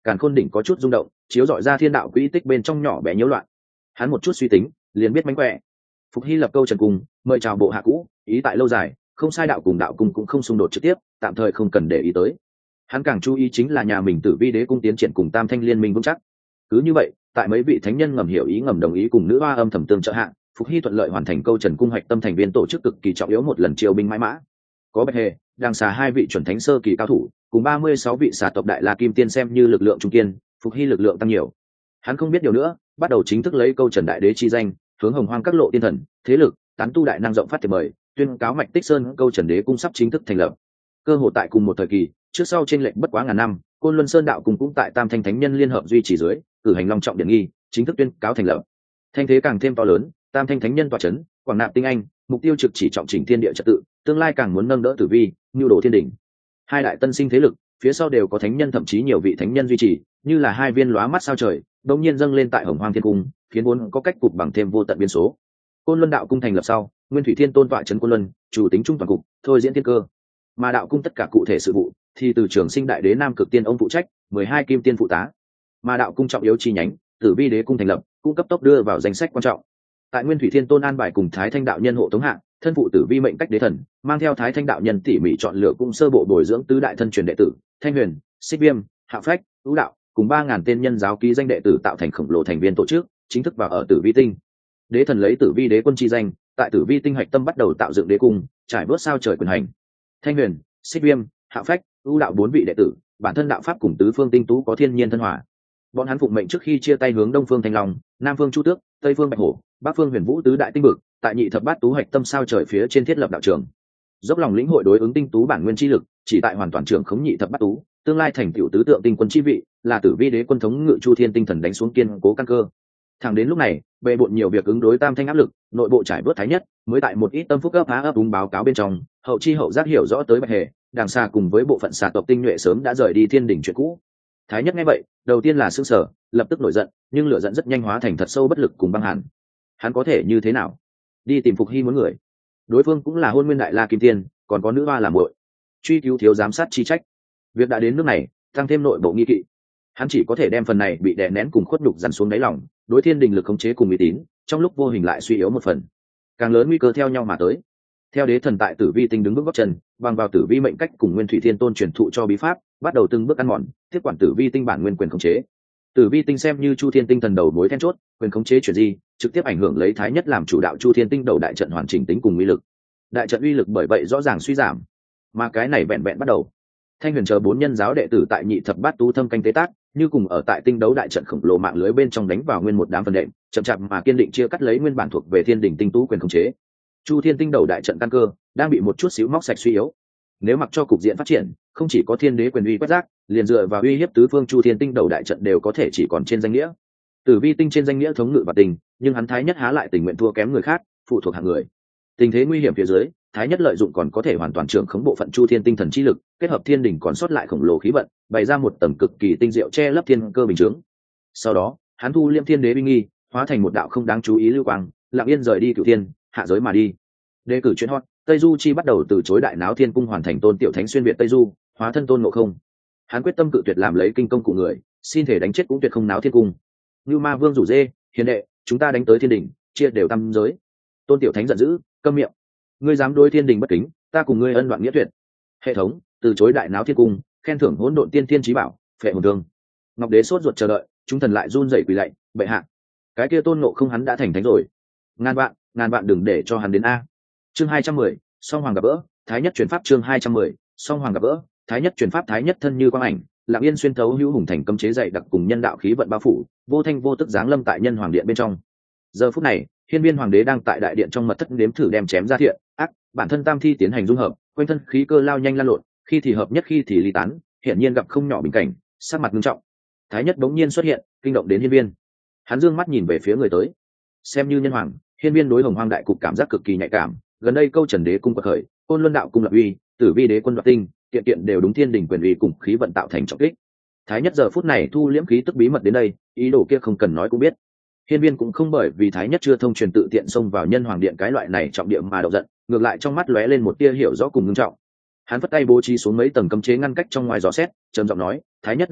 càn khôn đỉnh có chút rung động, chiếu dọi ra thiên đạo quỹ tích bên trong nhỏ bé nhiễu loạn. Hắn một chút suy tính liền biết mánh khỏe. Phục Hy lập câu trần cung, mời chào bộ hạ cũ, ý tại lâu dài, không sai, đạo cùng đạo cung cũng không xung đột trực tiếp, tạm thời không cần để ý tới. Hắn càng chú ý chính là nhà mình Tử Vi Đế cung tiến triển cùng Tam Thanh liên minh vững chắc. Cứ như vậy, tại mấy vị thánh nhân ngầm hiểu ý ngầm đồng ý cùng nữ hoa âm thầm tương trợ hạ, Phục Hy thuận lợi hoàn thành câu trần cung hoạch tâm thành viên tổ chức cực kỳ trọng yếu một lần triều binh mãi mã. Có Bạch Hề, Đằng Xà hai vị chuẩn thánh sơ kỳ cao thủ, cùng ba mươi sáu vị xà tộc đại la kim tiên xem như lực lượng trung kiên, Phục Hy lực lượng tăng nhiều. Hắn không biết điều nữa, bắt đầu chính thức lấy câu trần đại đế chi danh, hướng hồng hoang các lộ tiên thần, thế lực, tán tu đại năng rộng phát thiệp mời, tuyên cáo Mạch Tích Sơn câu trần đế cung sắp chính thức thành lập. Cơ hội tại cùng một thời kỳ, trước sau trên lệnh bất quá ngàn năm, Côn Luân Sơn đạo cùng cũng tại Tam Thanh thánh nhân liên hợp duy trì dưới, cử hành long trọng điện nghi, chính thức tuyên cáo thành lập. Thanh thế càng thêm to lớn, Tam Thanh thánh nhân tọa chấn, quảng nạp tinh anh, mục tiêu trực chỉ trọng chỉnh thiên địa trật tự, tương lai càng muốn nâng đỡ tử vi, nhu đồ thiên đỉnh. Hai đại tân sinh thế lực, phía sau đều có thánh nhân, thậm chí nhiều vị thánh nhân duy trì, như là hai viên lóa mắt sao trời, đột nhiên dâng lên tại Hồng Hoang Thiên Cung, khiến vốn có cách cục bằng thêm vô tận biến số. Côn Luân đạo cung thành lập sau, Nguyên Thủy Thiên Tôn tọa trấn Côn Luân, chủ tính trung toàn cục, thôi diễn thiên cơ. Mà đạo cung tất cả cụ thể sự vụ thì từ Trường Sinh đại đế Nam Cực Tiên ông phụ trách, mười hai kim tiên phụ tá. Mà đạo cung trọng yếu chi nhánh, Tử Vi Đế cung thành lập, cũng cấp tốc đưa vào danh sách quan trọng. Tại Nguyên Thủy Thiên Tôn an bài cùng Thái Thanh đạo nhân hộ tống hạ, thân phụ Tử Vi mệnh cách đế thần, mang theo Thái Thanh đạo nhân tỉ mỉ chọn lựa cung sơ bộ bồi dưỡng tứ đại thân truyền đệ tử, Thanh Huyền, Xích Viêm, Hạ Phách, Ưu đạo, cùng ba ngàn tên nhân giáo ký danh đệ tử tạo thành khổng lồ thành viên tổ chức, chính thức vào ở Tử Vi tinh. Đế thần lấy Tử Vi đế quân chi danh, tại Tử Vi tinh hạch tâm bắt đầu tạo dựng đế cung, trải bớt sao trời quyền hành. Thanh Huyền, Xích Viêm, Hạ Phách, Ưu đạo bốn vị đệ tử, bản thân đạo pháp cùng tứ phương tinh tú có thiên nhiên thân hòa. Bọn hắn phụng mệnh trước khi chia tay hướng đông phương Thanh Long, nam phương Chu Tước, tây phương Bạch Hổ, bắc phương Huyền Vũ tứ đại tinh vực, tại nhị thập bát tú hạch tâm sao trời phía trên thiết lập đạo trường. Dốc lòng lĩnh hội đối ứng tinh tú bản nguyên chi lực, chỉ tại hoàn toàn trưởng khống nhị thập bát tú, tương lai thành tựu tứ tượng tinh quân chi vị, là Tử Vi đế quân thống ngự Chu Thiên tinh thần đánh xuống kiên cố căn cơ. Thẳng đến lúc này, bề bộn nhiều việc ứng đối Tam Thanh áp lực, nội bộ trải bớt thái nhất, mới tại một ít tâm phúc ấp há ấp úng báo cáo bên trong, hậu chi hậu giác hiểu rõ tới Bạch Hề, Đằng Xà cùng với bộ phận xà tộc tinh nhuệ sớm đã rời đi thiên đỉnh chuyện cũ. Thái nhất nghe vậy, đầu tiên là sững sờ, lập tức nổi giận, nhưng lửa giận rất nhanh hóa thành thật sâu bất lực cùng băng hàn. Hắn có thể như thế nào? Đi tìm Phục Hy muốn người. Đối phương cũng là Hôn Nguyên đại la kim tiên, còn có nữ hoa làm muội. Truy cứu thiếu giám sát chi trách. Việc đã đến nước này, tăng thêm nội bộ nghi kỵ. Hắn chỉ có thể đem phần này bị đè nén cùng khuất nhục dằn xuống đáy lòng, đối thiên đình lực khống chế cùng uy tín, trong lúc vô hình lại suy yếu một phần. Càng lớn nguy cơ theo nhau mà tới. Theo đế thần tại Tử Vi tinh đứng vững gót chân, bằng vào Tử Vi mệnh cách cùng Nguyên Thủy Thiên Tôn truyền thụ cho bí pháp, bắt đầu từng bước ăn mòn, tiếp quản Tử Vi tinh bản nguyên quyền khống chế. Tử Vi tinh xem như Chu Thiên tinh thần đầu mối then chốt, quyền khống chế chuyển di, trực tiếp ảnh hưởng lấy Thái nhất làm chủ đạo Chu Thiên tinh đầu đại trận hoàn chỉnh tính cùng uy lực. Đại trận uy lực bởi vậy rõ ràng suy giảm, mà cái này vẹn vẹn bắt đầu. Thanh Huyền chờ bốn nhân giáo đệ tử tại nhị thập bát tú thâm canh tế tác, như cùng ở tại tinh đấu đại trận khổng lồ mạng lưới bên trong đánh vào nguyên một đám phần đệm, chậm chạp mà kiên định chia cắt lấy nguyên bản thuộc về thiên đỉnh tinh tú quyền khống chế. Chu Thiên tinh đầu đại trận căn cơ đang bị một chút xíu móc sạch suy yếu. Nếu mặc cho cục diện phát triển, không chỉ có thiên đế quyền uy quét rác, liền dựa vào uy hiếp tứ phương Chu Thiên tinh đầu đại trận đều có thể chỉ còn trên danh nghĩa. Tử Vi tinh trên danh nghĩa thống ngự và tình, nhưng hắn Thái nhất há lại tình nguyện thua kém người khác, phụ thuộc hạng người. Tình thế nguy hiểm phía dưới, Thái nhất lợi dụng còn có thể hoàn toàn trưởng khống bộ phận Chu Thiên tinh thần chi lực, kết hợp thiên đỉnh còn sót lại khổng lồ khí vận, bày ra một tầng cực kỳ tinh diệu che lấp thiên cơ bình chứng. Sau đó, hắn thu liêm thiên đế uy nghi, hóa thành một đạo không đáng chú ý lưu quang, lặng yên rời đi cửu thiên, hạ giới mà đi. Đề cử chuyến hot, Tây Du Chi bắt đầu từ chối đại náo thiên cung hoàn thành tôn tiểu thánh xuyên việt Tây Du, hóa thân tôn ngộ không. Hắn quyết tâm cự tuyệt làm lấy kinh công của người, xin thể đánh chết cũng tuyệt không náo thiên cung. Như Ma Vương rủ dê, hiền đệ, chúng ta đánh tới thiên đỉnh, chia đều tam giới. Tôn tiểu thánh giận dữ, câm miệng. Ngươi dám đối thiên đình bất kính, ta cùng ngươi ân đoạn nghĩa tuyệt. Hệ thống từ chối đại náo thiên cung, khen thưởng hỗn độn tiên thiên trí bảo, phệ hồn thương. Ngọc đế sốt ruột chờ đợi, chúng thần lại run rẩy quỳ lạy, bệ hạ. Cái kia tôn ngộ không hắn đã thành thánh rồi. Ngàn vạn, ngàn vạn đừng để cho hắn đến a. Chương hai trăm mười, song hoàng gặp gỡ, Thái nhất truyền pháp chương hai trăm mười, song hoàng gặp gỡ, Thái nhất truyền pháp Thái nhất thân như quang ảnh, lặng yên xuyên thấu hữu hùng thành cấm chế dày đặc cùng nhân đạo khí vận bao phủ, vô thanh vô tức giáng lâm tại nhân hoàng điện bên trong. Giờ phút này, Hiên Viên hoàng đế đang tại đại điện trong mật thất nếm thử đem chém ra thiện, ác, bản thân tam thi tiến hành dung hợp, quanh thân khí cơ lao nhanh lan lộn, khi thì hợp nhất khi thì ly tán, hiển nhiên gặp không nhỏ bình cảnh, sắc mặt nghiêm trọng. Thái nhất bỗng nhiên xuất hiện, kinh động đến Hiên Viên. Hắn dương mắt nhìn về phía người tới. Xem như nhân hoàng, Hiên Viên đối Hồng Hoang đại cục cảm giác cực kỳ nhạy cảm, gần đây câu Trần đế cung quật khởi, Côn Luân đạo cung lập uy, Tử Vi đế quân đoạt tinh, kiện kiện đều đúng thiên đỉnh quyền uy cùng khí vận tạo thành trọng kích. Thái nhất giờ phút này thu liễm khí tức bí mật đến đây, ý đồ kia không cần nói cũng biết. Hiên Viên cũng không bởi vì Thái nhất chưa thông truyền tự tiện xông vào nhân hoàng điện cái loại này trọng điểm mà động giận, ngược lại trong mắt lóe lên một tia hiểu rõ cùng ngưng trọng. Hắn vất tay bố trí xuống mấy tầng cấm chế ngăn cách trong ngoài gió xét, trầm giọng nói: Thái nhất đạo hữu,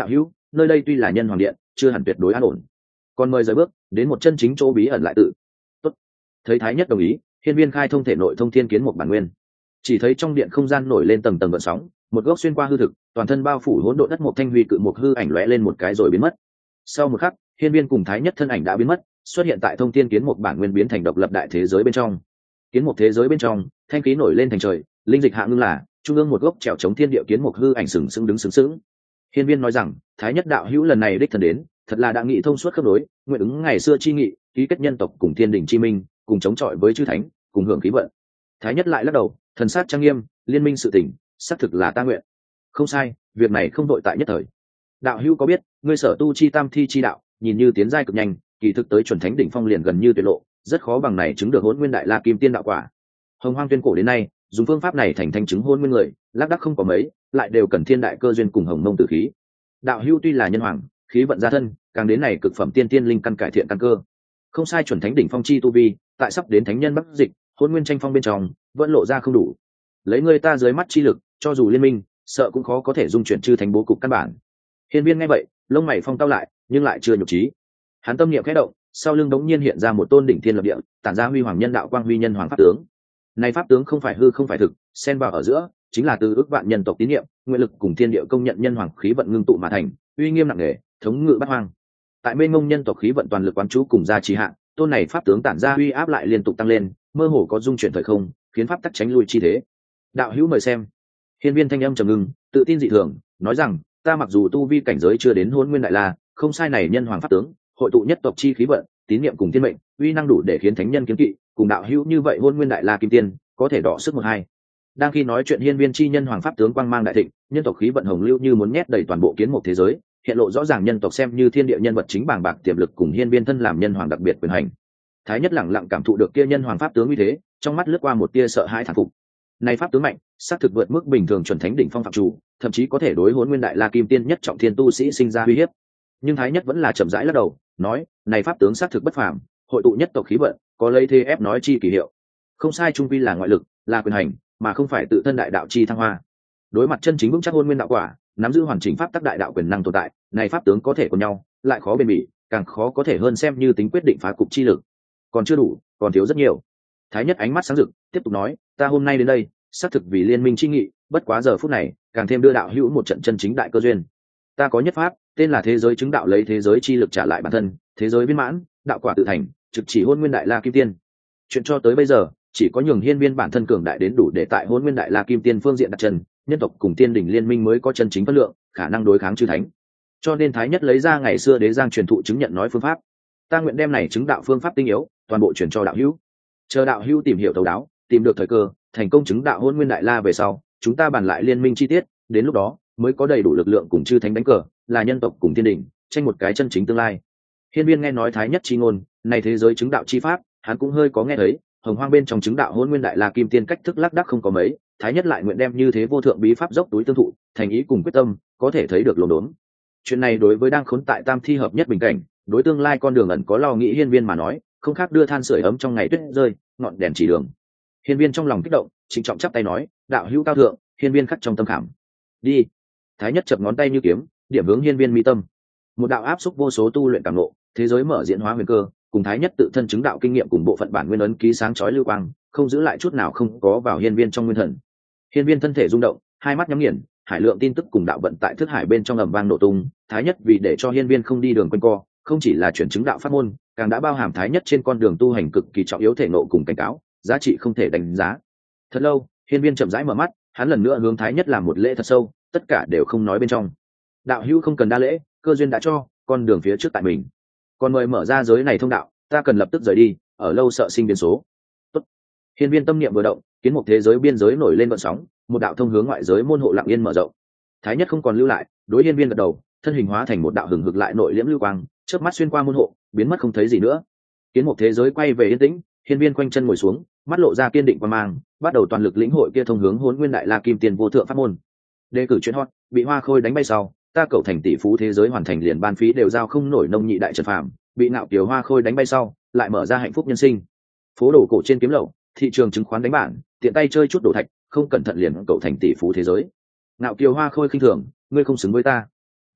nơi đây tuy là nhân hoàng điện chưa hẳn tuyệt đối an ổn, còn mời rời bước đến một chân chính chỗ bí ẩn lại tự. Tốt. Thấy thái nhất đồng ý, hiên viên khai thông thể nội thông thiên kiến một bản nguyên, chỉ thấy trong điện không gian nổi lên tầng tầng gợn sóng, một gốc xuyên qua hư thực, toàn thân bao phủ hỗn độn đất một thanh huy cự một hư ảnh lóe lên một cái rồi biến mất. Sau một khắc, hiên viên cùng thái nhất thân ảnh đã biến mất, xuất hiện tại thông thiên kiến một bản nguyên biến thành độc lập đại thế giới bên trong. Kiến một thế giới bên trong, thanh khí nổi lên thành trời, linh dịch hạ ngưng là trung ương một gốc trèo chống thiên địa kiến một hư ảnh sừng sững đứng sừng sững. Hiên viên nói rằng, thái nhất đạo hữu lần này đích thân đến, thật là đã nghị thông suốt khớp nối, nguyện ứng ngày xưa chi nghị, ký kết nhân tộc cùng thiên đình chi minh, cùng chống chọi với chư thánh, cùng hưởng khí vận. Thái nhất lại lắc đầu, thần sát trang nghiêm, liên minh sự tỉnh, xác thực là ta nguyện. Không sai, việc này không đội tại nhất thời. Đạo hữu có biết, ngươi sở tu chi tam thi chi đạo, nhìn như tiến giai cực nhanh, kỳ thực tới chuẩn thánh đỉnh phong liền gần như tuyệt lộ, rất khó bằng này chứng được hỗn nguyên đại la kim tiên đạo quả. Hồng Hoang tuyên cổ đến nay, dùng phương pháp này thành thanh chứng hôn nguyên người, lác đác không có mấy, lại đều cần thiên đại cơ duyên cùng hồng mông tử khí. Đạo hữu tuy là nhân hoàng, khí vận gia thân, càng đến này cực phẩm tiên tiên linh căn cải thiện căn cơ. Không sai, chuẩn thánh đỉnh phong chi tu vi, tại sắp đến thánh nhân bắc dịch, hôn nguyên tranh phong bên trong, vẫn lộ ra không đủ. Lấy người ta dưới mắt chi lực, cho dù liên minh, sợ cũng khó có thể dung chuyển chư thánh bố cục căn bản. Hiên viên nghe vậy, lông mày phong cao lại, nhưng lại chưa nhục trí. Hắn tâm niệm khẽ động, sau lưng đống nhiên hiện ra một tôn đỉnh thiên lập địa, tản ra huy hoàng nhân đạo quang huy nhân hoàng pháp tướng. Này pháp tướng không phải hư không phải thực, xen vào ở giữa, chính là từ ước vạn nhân tộc tín niệm, nguyện lực cùng thiên địa công nhận nhân hoàng khí vận ngưng tụ mà thành, uy nghiêm nặng nề, thống ngự bát hoang. Tại mênh mông nhân tộc khí vận toàn lực quán chú cùng gia trì hạ, tôn này pháp tướng tản ra uy áp lại liên tục tăng lên, mơ hồ có dung chuyển thời không, khiến pháp tắc tránh lui chi thế. Đạo hữu mời xem. Hiên viên thanh âm trầm ngưng, tự tin dị thường, nói rằng, ta mặc dù tu vi cảnh giới chưa đến hôn nguyên đại la, không sai này nhân hoàng pháp tướng, hội tụ nhất tộc chi khí vận, tín niệm cùng thiên mệnh, uy năng đủ để khiến thánh nhân kiếm kỵ, cùng đạo hữu như vậy hôn nguyên đại la kim tiên, có thể đọ sức một hai. Đang khi nói chuyện, hiên viên chi nhân hoàng pháp tướng quang mang đại thịnh, nhân tộc khí vận hồng lưu như muốn nhét đầy toàn bộ kiến một thế giới, hiện lộ rõ ràng nhân tộc xem như thiên địa nhân vật chính bàng bạc tiềm lực cùng hiên viên thân làm nhân hoàng đặc biệt quyền hành. Thái nhất lẳng lặng cảm thụ được kia nhân hoàng pháp tướng uy thế, trong mắt lướt qua một tia sợ hãi thán phục. Này pháp tướng mạnh, xác thực vượt mức bình thường chuẩn thánh đỉnh phong phạm chủ, thậm chí có thể đối hỗn nguyên đại la kim tiên nhất trọng thiên tu sĩ sinh ra uy hiếp. Nhưng thái nhất vẫn là chậm rãi lắc đầu, nói, này pháp tướng xác thực bất phàm, hội tụ nhất tộc khí vận, có lấy thế ép nói chi kỳ hiệu. Không sai, trung quy là ngoại lực, là quyền hành, mà không phải tự thân đại đạo chi thăng hoa. Đối mặt chân chính vững chắc hôn nguyên đạo quả, nắm giữ hoàn chỉnh pháp tắc đại đạo quyền năng tồn tại, này pháp tướng có thể của nhau, lại khó bền bỉ, càng khó có thể hơn xem như tính quyết định phá cục chi lực. Còn chưa đủ, còn thiếu rất nhiều. Thái nhất ánh mắt sáng rực, tiếp tục nói, ta hôm nay đến đây, xác thực vì liên minh chi nghị, bất quá giờ phút này, càng thêm đưa đạo hữu một trận chân chính đại cơ duyên. Ta có nhất pháp, tên là thế giới chứng đạo, lấy thế giới chi lực trả lại bản thân, thế giới viên mãn, đạo quả tự thành, trực chỉ hôn nguyên đại la kim tiên. Chuyện cho tới bây giờ, chỉ có nhường hiên viên bản thân cường đại đến đủ để tại hôn nguyên đại la kim tiên phương diện đặt chân, nhân tộc cùng tiên đỉnh liên minh mới có chân chính phân lượng, khả năng đối kháng chư thánh. Cho nên thái nhất lấy ra ngày xưa đế giang truyền thụ chứng nhận nói phương pháp. Ta nguyện đem này chứng đạo phương pháp tinh yếu, toàn bộ truyền cho đạo hữu. Chờ đạo hữu tìm hiểu thấu đáo, tìm được thời cơ, thành công chứng đạo hôn nguyên đại la về sau, chúng ta bàn lại liên minh chi tiết, đến lúc đó mới có đầy đủ lực lượng cùng chư thánh đánh cờ, là nhân tộc cùng thiên đình tranh một cái chân chính tương lai. Hiên viên nghe nói thái nhất chi ngôn, này thế giới chứng đạo chi pháp, hắn cũng hơi có nghe thấy, hồng hoang bên trong chứng đạo hôn nguyên đại la kim tiên cách thức lác đác không có mấy, thái nhất lại nguyện đem như thế vô thượng bí pháp dốc túi tương thụ, thành ý cùng quyết tâm, có thể thấy được lồn đốn. Chuyện này đối với đang khốn tại tam thi hợp nhất bình cảnh, đối tương lai con đường ẩn có lo nghĩ hiên viên mà nói, không khác đưa than sưởi ấm trong ngày tuyết rơi, ngọn đèn chỉ đường. Hiên viên trong lòng kích động, trịnh trọng chắp tay nói, đạo hữu cao thượng, hiên viên khắc trong tâm khảm. Đi. Thái nhất chập ngón tay như kiếm, điểm hướng hiên viên mi tâm. Một đạo áp xúc vô số tu luyện cảm ngộ, thế giới mở diễn hóa huyền cơ, cùng thái nhất tự thân chứng đạo kinh nghiệm cùng bộ phận bản nguyên ấn ký sáng chói lưu quang, không giữ lại chút nào không có vào hiên viên trong nguyên thần. Hiên viên thân thể rung động, hai mắt nhắm nghiền, hải lượng tin tức cùng đạo vận tại thức hải bên trong ầm vang nổ tung. Thái nhất vì để cho hiên viên không đi đường quanh co, không chỉ là chuyển chứng đạo pháp môn, càng đã bao hàm thái nhất trên con đường tu hành cực kỳ trọng yếu thể nộ cùng cảnh cáo, giá trị không thể đánh giá. Thật lâu, hiên viên chậm rãi mở mắt, hắn lần nữa hướng thái nhất làm một lễ thật sâu, tất cả đều không nói bên trong. Đạo hữu không cần đa lễ, cơ duyên đã cho, con đường phía trước tại mình. Còn mời mở ra giới này thông đạo, ta cần lập tức rời đi, ở lâu sợ sinh biến số. Tốt. Hiên viên tâm niệm vừa động, kiến một thế giới biên giới nổi lên vận sóng, một đạo thông hướng ngoại giới môn hộ lặng yên mở rộng. Thái nhất không còn lưu lại, đối hiên viên gật đầu, thân hình hóa thành một đạo hừng hực lại nội liễm lưu quang, chớp mắt xuyên qua môn hộ, biến mất không thấy gì nữa. Kiến một thế giới quay về yên tĩnh, hiên viên quanh chân ngồi xuống, mắt lộ ra kiên định quan mang, bắt đầu toàn lực lĩnh hội kia thông hướng hỗn nguyên đại la kim tiền vô thượng pháp môn. Đề cử chuyên hot, bị hoa khôi đánh bay sau, ta cầu thành tỷ phú thế giới hoàn thành liền ban phí đều giao không nổi nông nhị đại trần phàm, bị ngạo kiều hoa khôi đánh bay sau, lại mở ra hạnh phúc nhân sinh. Phố đồ cổ trên kiếm lậu, thị trường chứng khoán đánh bản, tiện tay chơi chút đồ thạch, không cẩn thận liền cầu thành tỷ phú thế giới. Ngạo kiều hoa khôi khinh thường, ngươi không xứng với ta.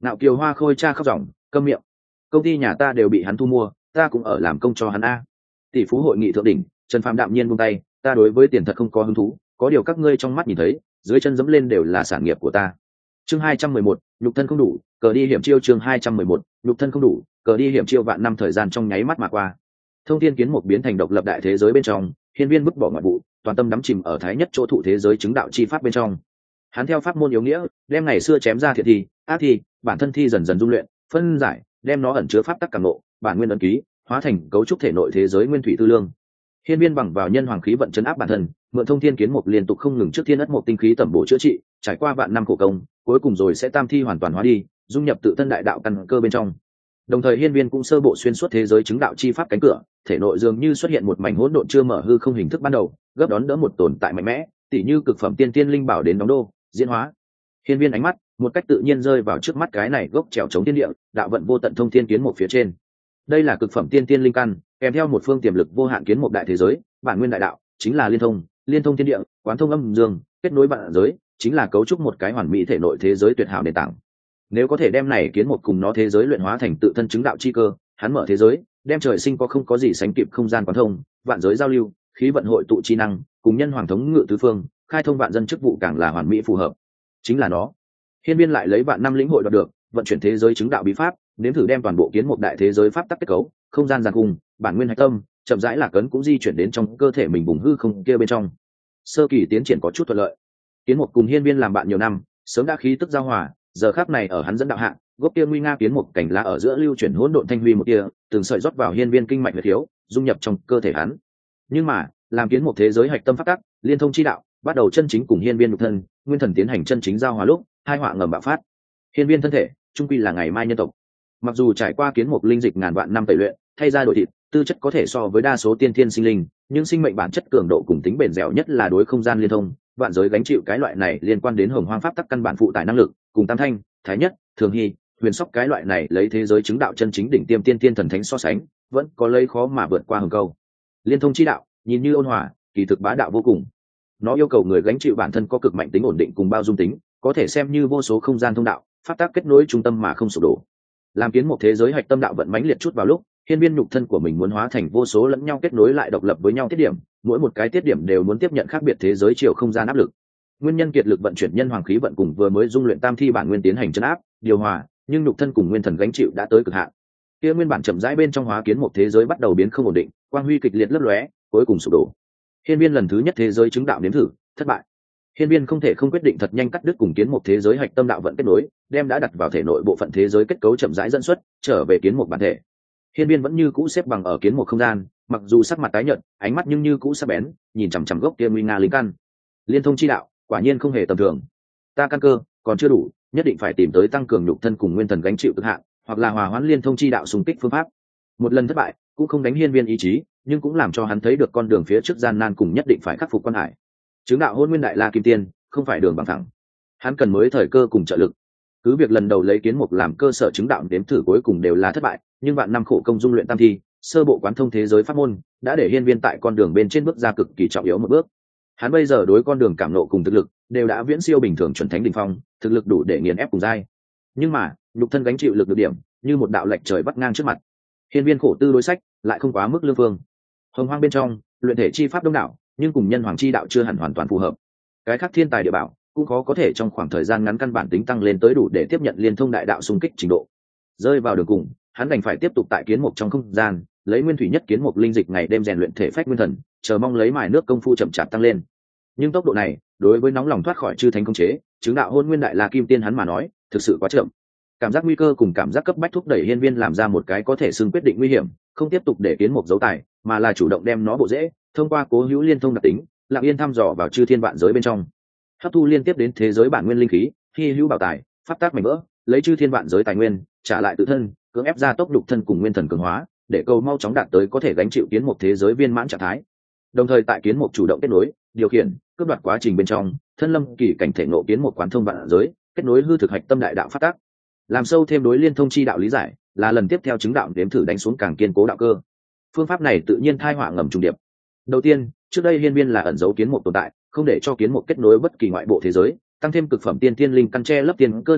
Nạo Kiều Hoa Khôi cha khóc ròng, câm miệng. Công ty nhà ta đều bị hắn thu mua, ta cũng ở làm công cho hắn a. Tỷ phú hội nghị thượng đỉnh, Trần Phàm đạm nhiên buông tay, ta đối với tiền thật không có hứng thú, có điều các ngươi trong mắt nhìn thấy, dưới chân dẫm lên đều là sản nghiệp của ta. Chương hai trăm mười một, nhục thân không đủ, cờ đi hiểm chiêu. Chương hai trăm mười một, nhục thân không đủ, cờ đi hiểm chiêu. Vạn năm thời gian trong nháy mắt mà qua. Thông Thiên Kiến một biến thành độc lập đại thế giới bên trong, Hiên Viên vứt bỏ ngoại vụ, toàn tâm đắm chìm ở thái nhất chỗ thụ thế giới chứng đạo chi pháp bên trong. Hắn theo pháp môn yếu nghĩa, đem ngày xưa chém ra thiệt thi, ác thi, bản thân thi dần dần dung luyện, phân giải, đem nó ẩn chứa pháp tắc cảm ngộ, bản nguyên ấn ký, hóa thành cấu trúc thể nội thế giới nguyên thủy tư lương. Hiên Viên bằng vào nhân hoàng khí vận chấn áp bản thân, mượn Thông Thiên Kiến một liên tục không ngừng trước thiên ất một tinh khí tẩm bổ chữa trị, trải qua vạn năm khổ công, cuối cùng rồi sẽ tam thi hoàn toàn hóa đi, dung nhập tự thân đại đạo căn cơ bên trong. Đồng thời Hiên Viên cũng sơ bộ xuyên suốt thế giới chứng đạo chi pháp cánh cửa, thể nội dường như xuất hiện một mảnh hỗn độn chưa mở hư không hình thức ban đầu, gấp đón đỡ một tồn tại mạnh mẽ, tỉ như cực phẩm tiên tiên linh bảo đến đóng đô, diễn hóa. Hiên Viên ánh mắt một cách tự nhiên rơi vào trước mắt cái này gốc trèo chống thiên địa, đạo vận vô tận Thông Thiên Kiến một phía trên. Đây là cực phẩm tiên tiên linh căn, kèm theo một phương tiềm lực vô hạn kiến một đại thế giới, bản nguyên đại đạo chính là liên thông, liên thông thiên địa, quán thông âm dương, kết nối vạn giới, chính là cấu trúc một cái hoàn mỹ thể nội thế giới tuyệt hảo nền tảng. Nếu có thể đem này kiến một cùng nó thế giới luyện hóa thành tự thân chứng đạo chi cơ, hắn mở thế giới, đem trời sinh có không có gì sánh kịp không gian quán thông, vạn giới giao lưu, khí vận hội tụ chi năng, cùng nhân hoàng thống ngự tứ phương, khai thông vạn dân chức vụ càng là hoàn mỹ phù hợp. Chính là nó. Hiên Viên lại lấy vạn năm lĩnh hội đoạt được, vận chuyển thế giới chứng đạo bí pháp, nếm thử đem toàn bộ kiến một đại thế giới pháp tắc kết cấu, không gian giàn cùng, bản nguyên hạch tâm, chậm rãi lạc ấn cũng di chuyển đến trong cơ thể mình vùng hư không kia bên trong. Sơ kỳ tiến triển có chút thuận lợi. Kiến một cùng Hiên Viên làm bạn nhiều năm, sớm đã khí tức giao hòa, giờ khắc này ở hắn dẫn đạo hạ, gốc kia nguy nga kiến một cảnh lá ở giữa lưu chuyển hỗn độn thanh huy một tia, từng sợi rót vào Hiên Viên kinh mạch huyết thiếu, dung nhập trong cơ thể hắn. Nhưng mà, làm kiến một thế giới hạch tâm pháp tắc, liên thông chi đạo, bắt đầu chân chính cùng Hiên Viên nhục thân, nguyên thần tiến hành chân chính giao hòa lúc, hai họa ngầm bạo phát. Hiên Viên thân thể, trung quy là ngày mai nhân tộc. Mặc dù trải qua kiến một linh dịch ngàn vạn năm tẩy luyện, thay ra đổi thịt, tư chất có thể so với đa số tiên thiên sinh linh, nhưng sinh mệnh bản chất cường độ cùng tính bền dẻo nhất là đối không gian liên thông, vạn giới gánh chịu cái loại này liên quan đến hồng hoang pháp tắc căn bản phụ tải năng lực, cùng tam thanh, thái nhất, thường hy, huyền sóc cái loại này lấy thế giới chứng đạo chân chính đỉnh tiêm tiên tiên thần thánh so sánh, vẫn có lấy khó mà vượt qua hừng câu. Liên thông chi đạo, nhìn như ôn hòa, kỳ thực bá đạo vô cùng. Nó yêu cầu người gánh chịu bản thân có cực mạnh tính ổn định cùng bao dung tính, có thể xem như vô số không gian thông đạo, pháp tắc kết nối trung tâm mà không sụp đổ. Làm kiến một thế giới hạch tâm đạo vận mãnh liệt chút vào lúc, Hiên Viên nhục thân của mình muốn hóa thành vô số lẫn nhau kết nối lại độc lập với nhau tiết điểm, mỗi một cái tiết điểm đều muốn tiếp nhận khác biệt thế giới chiều không gian áp lực. Nguyên nhân kiệt lực vận chuyển nhân hoàng khí vận cùng vừa mới dung luyện tam thi bản nguyên tiến hành chấn áp, điều hòa, nhưng nhục thân cùng nguyên thần gánh chịu đã tới cực hạn. Kia nguyên bản chậm rãi bên trong hóa kiến một thế giới bắt đầu biến không ổn định, quang huy kịch liệt lấp lóe, cuối cùng sụp đổ. Hiên Viên lần thứ nhất thế giới chứng đạo nếm thử, thất bại. Hiên Viên không thể không quyết định thật nhanh cắt đứt cùng kiến một thế giới hạch tâm đạo vận kết nối, đem đã đặt vào thể nội bộ phận thế giới kết cấu chậm rãi dẫn xuất, trở về kiến một bản thể. Hiên Viên vẫn như cũ xếp bằng ở kiến một không gian, mặc dù sắc mặt tái nhợt, ánh mắt nhưng như cũ sắc bén, nhìn chằm chằm gốc kia nguy nga linh căn. Liên thông chi đạo, quả nhiên không hề tầm thường. Ta căn cơ còn chưa đủ, nhất định phải tìm tới tăng cường nhục thân cùng nguyên thần gánh chịu cực hạn, hoặc là hòa hoãn liên thông chi đạo xung kích phương pháp. Một lần thất bại, cũng không đánh Hiên Viên ý chí, nhưng cũng làm cho hắn thấy được con đường phía trước gian nan cùng nhất định phải khắc phục quan hải. Chứng đạo hôn nguyên đại la kim tiên, không phải đường bằng thẳng. Hắn cần mới thời cơ cùng trợ lực. Cứ việc lần đầu lấy kiến mục làm cơ sở chứng đạo đếm thử cuối cùng đều là thất bại, nhưng vạn năm khổ công dung luyện tam thi, sơ bộ quán thông thế giới pháp môn, đã để Hiên Viên tại con đường bên trên bước ra cực kỳ trọng yếu một bước. Hắn bây giờ đối con đường cảm nộ cùng thực lực đều đã viễn siêu bình thường chuẩn thánh đỉnh phong, thực lực đủ để nghiền ép cùng giai. Nhưng mà, nhục thân gánh chịu lực được điểm, như một đạo lệch trời bắt ngang trước mặt. Hiên Viên khổ tư đối sách, lại không quá mức lương phương. Hồng hoang bên trong, luyện thể chi pháp đông đảo, nhưng cùng nhân hoàng chi đạo chưa hẳn hoàn toàn phù hợp. Cái khác thiên tài địa bảo cũng khó có thể trong khoảng thời gian ngắn căn bản tính tăng lên tới đủ để tiếp nhận liên thông đại đạo xung kích trình độ. Rơi vào đường cùng, hắn đành phải tiếp tục tại kiến mục trong không gian, lấy nguyên thủy nhất kiến mục linh dịch ngày đêm rèn luyện thể phách nguyên thần, chờ mong lấy mài nước công phu chậm chạp tăng lên. Nhưng tốc độ này, đối với nóng lòng thoát khỏi chư thánh công chế, chứng đạo hôn nguyên đại la kim tiên hắn mà nói, thực sự quá chậm. Cảm giác nguy cơ cùng cảm giác cấp bách thúc đẩy Hiên Viên làm ra một cái có thể xưng quyết định nguy hiểm, không tiếp tục để kiến mục giấu tài, mà là chủ động đem nó bộ dễ, thông qua cố hữu liên thông đặc tính, lặng yên thăm dò vào chư thiên vạn giới bên trong, hấp thu liên tiếp đến thế giới bản nguyên linh khí, hy hữu bảo tài, pháp tác mảnh vỡ, lấy chư thiên vạn giới tài nguyên trả lại tự thân, cưỡng ép ra tốc đục thân cùng nguyên thần cường hóa, để cầu mau chóng đạt tới có thể gánh chịu kiến mục thế giới viên mãn trạng thái. Đồng thời tại kiến mục chủ động kết nối, điều khiển, cướp đoạt quá trình bên trong, thân lâm kỳ cảnh thể ngộ kiến mục quán thông vạn giới, kết nối hư thực hạch tâm đại đạo pháp tác, làm sâu thêm đối liên thông chi đạo lý giải, là lần tiếp theo chứng đạo đếm thử đánh xuống càng kiên cố đạo cơ. Phương pháp này tự nhiên thai họa ngầm trùng điệp. Đầu tiên, trước đây Hiên Viên là ẩn giấu kiến mục tồn tại, không để cho kiến mục kết nối bất kỳ ngoại bộ thế giới, tăng thêm cực phẩm tiên tiên linh căn che lấp tiên cơ năng lực,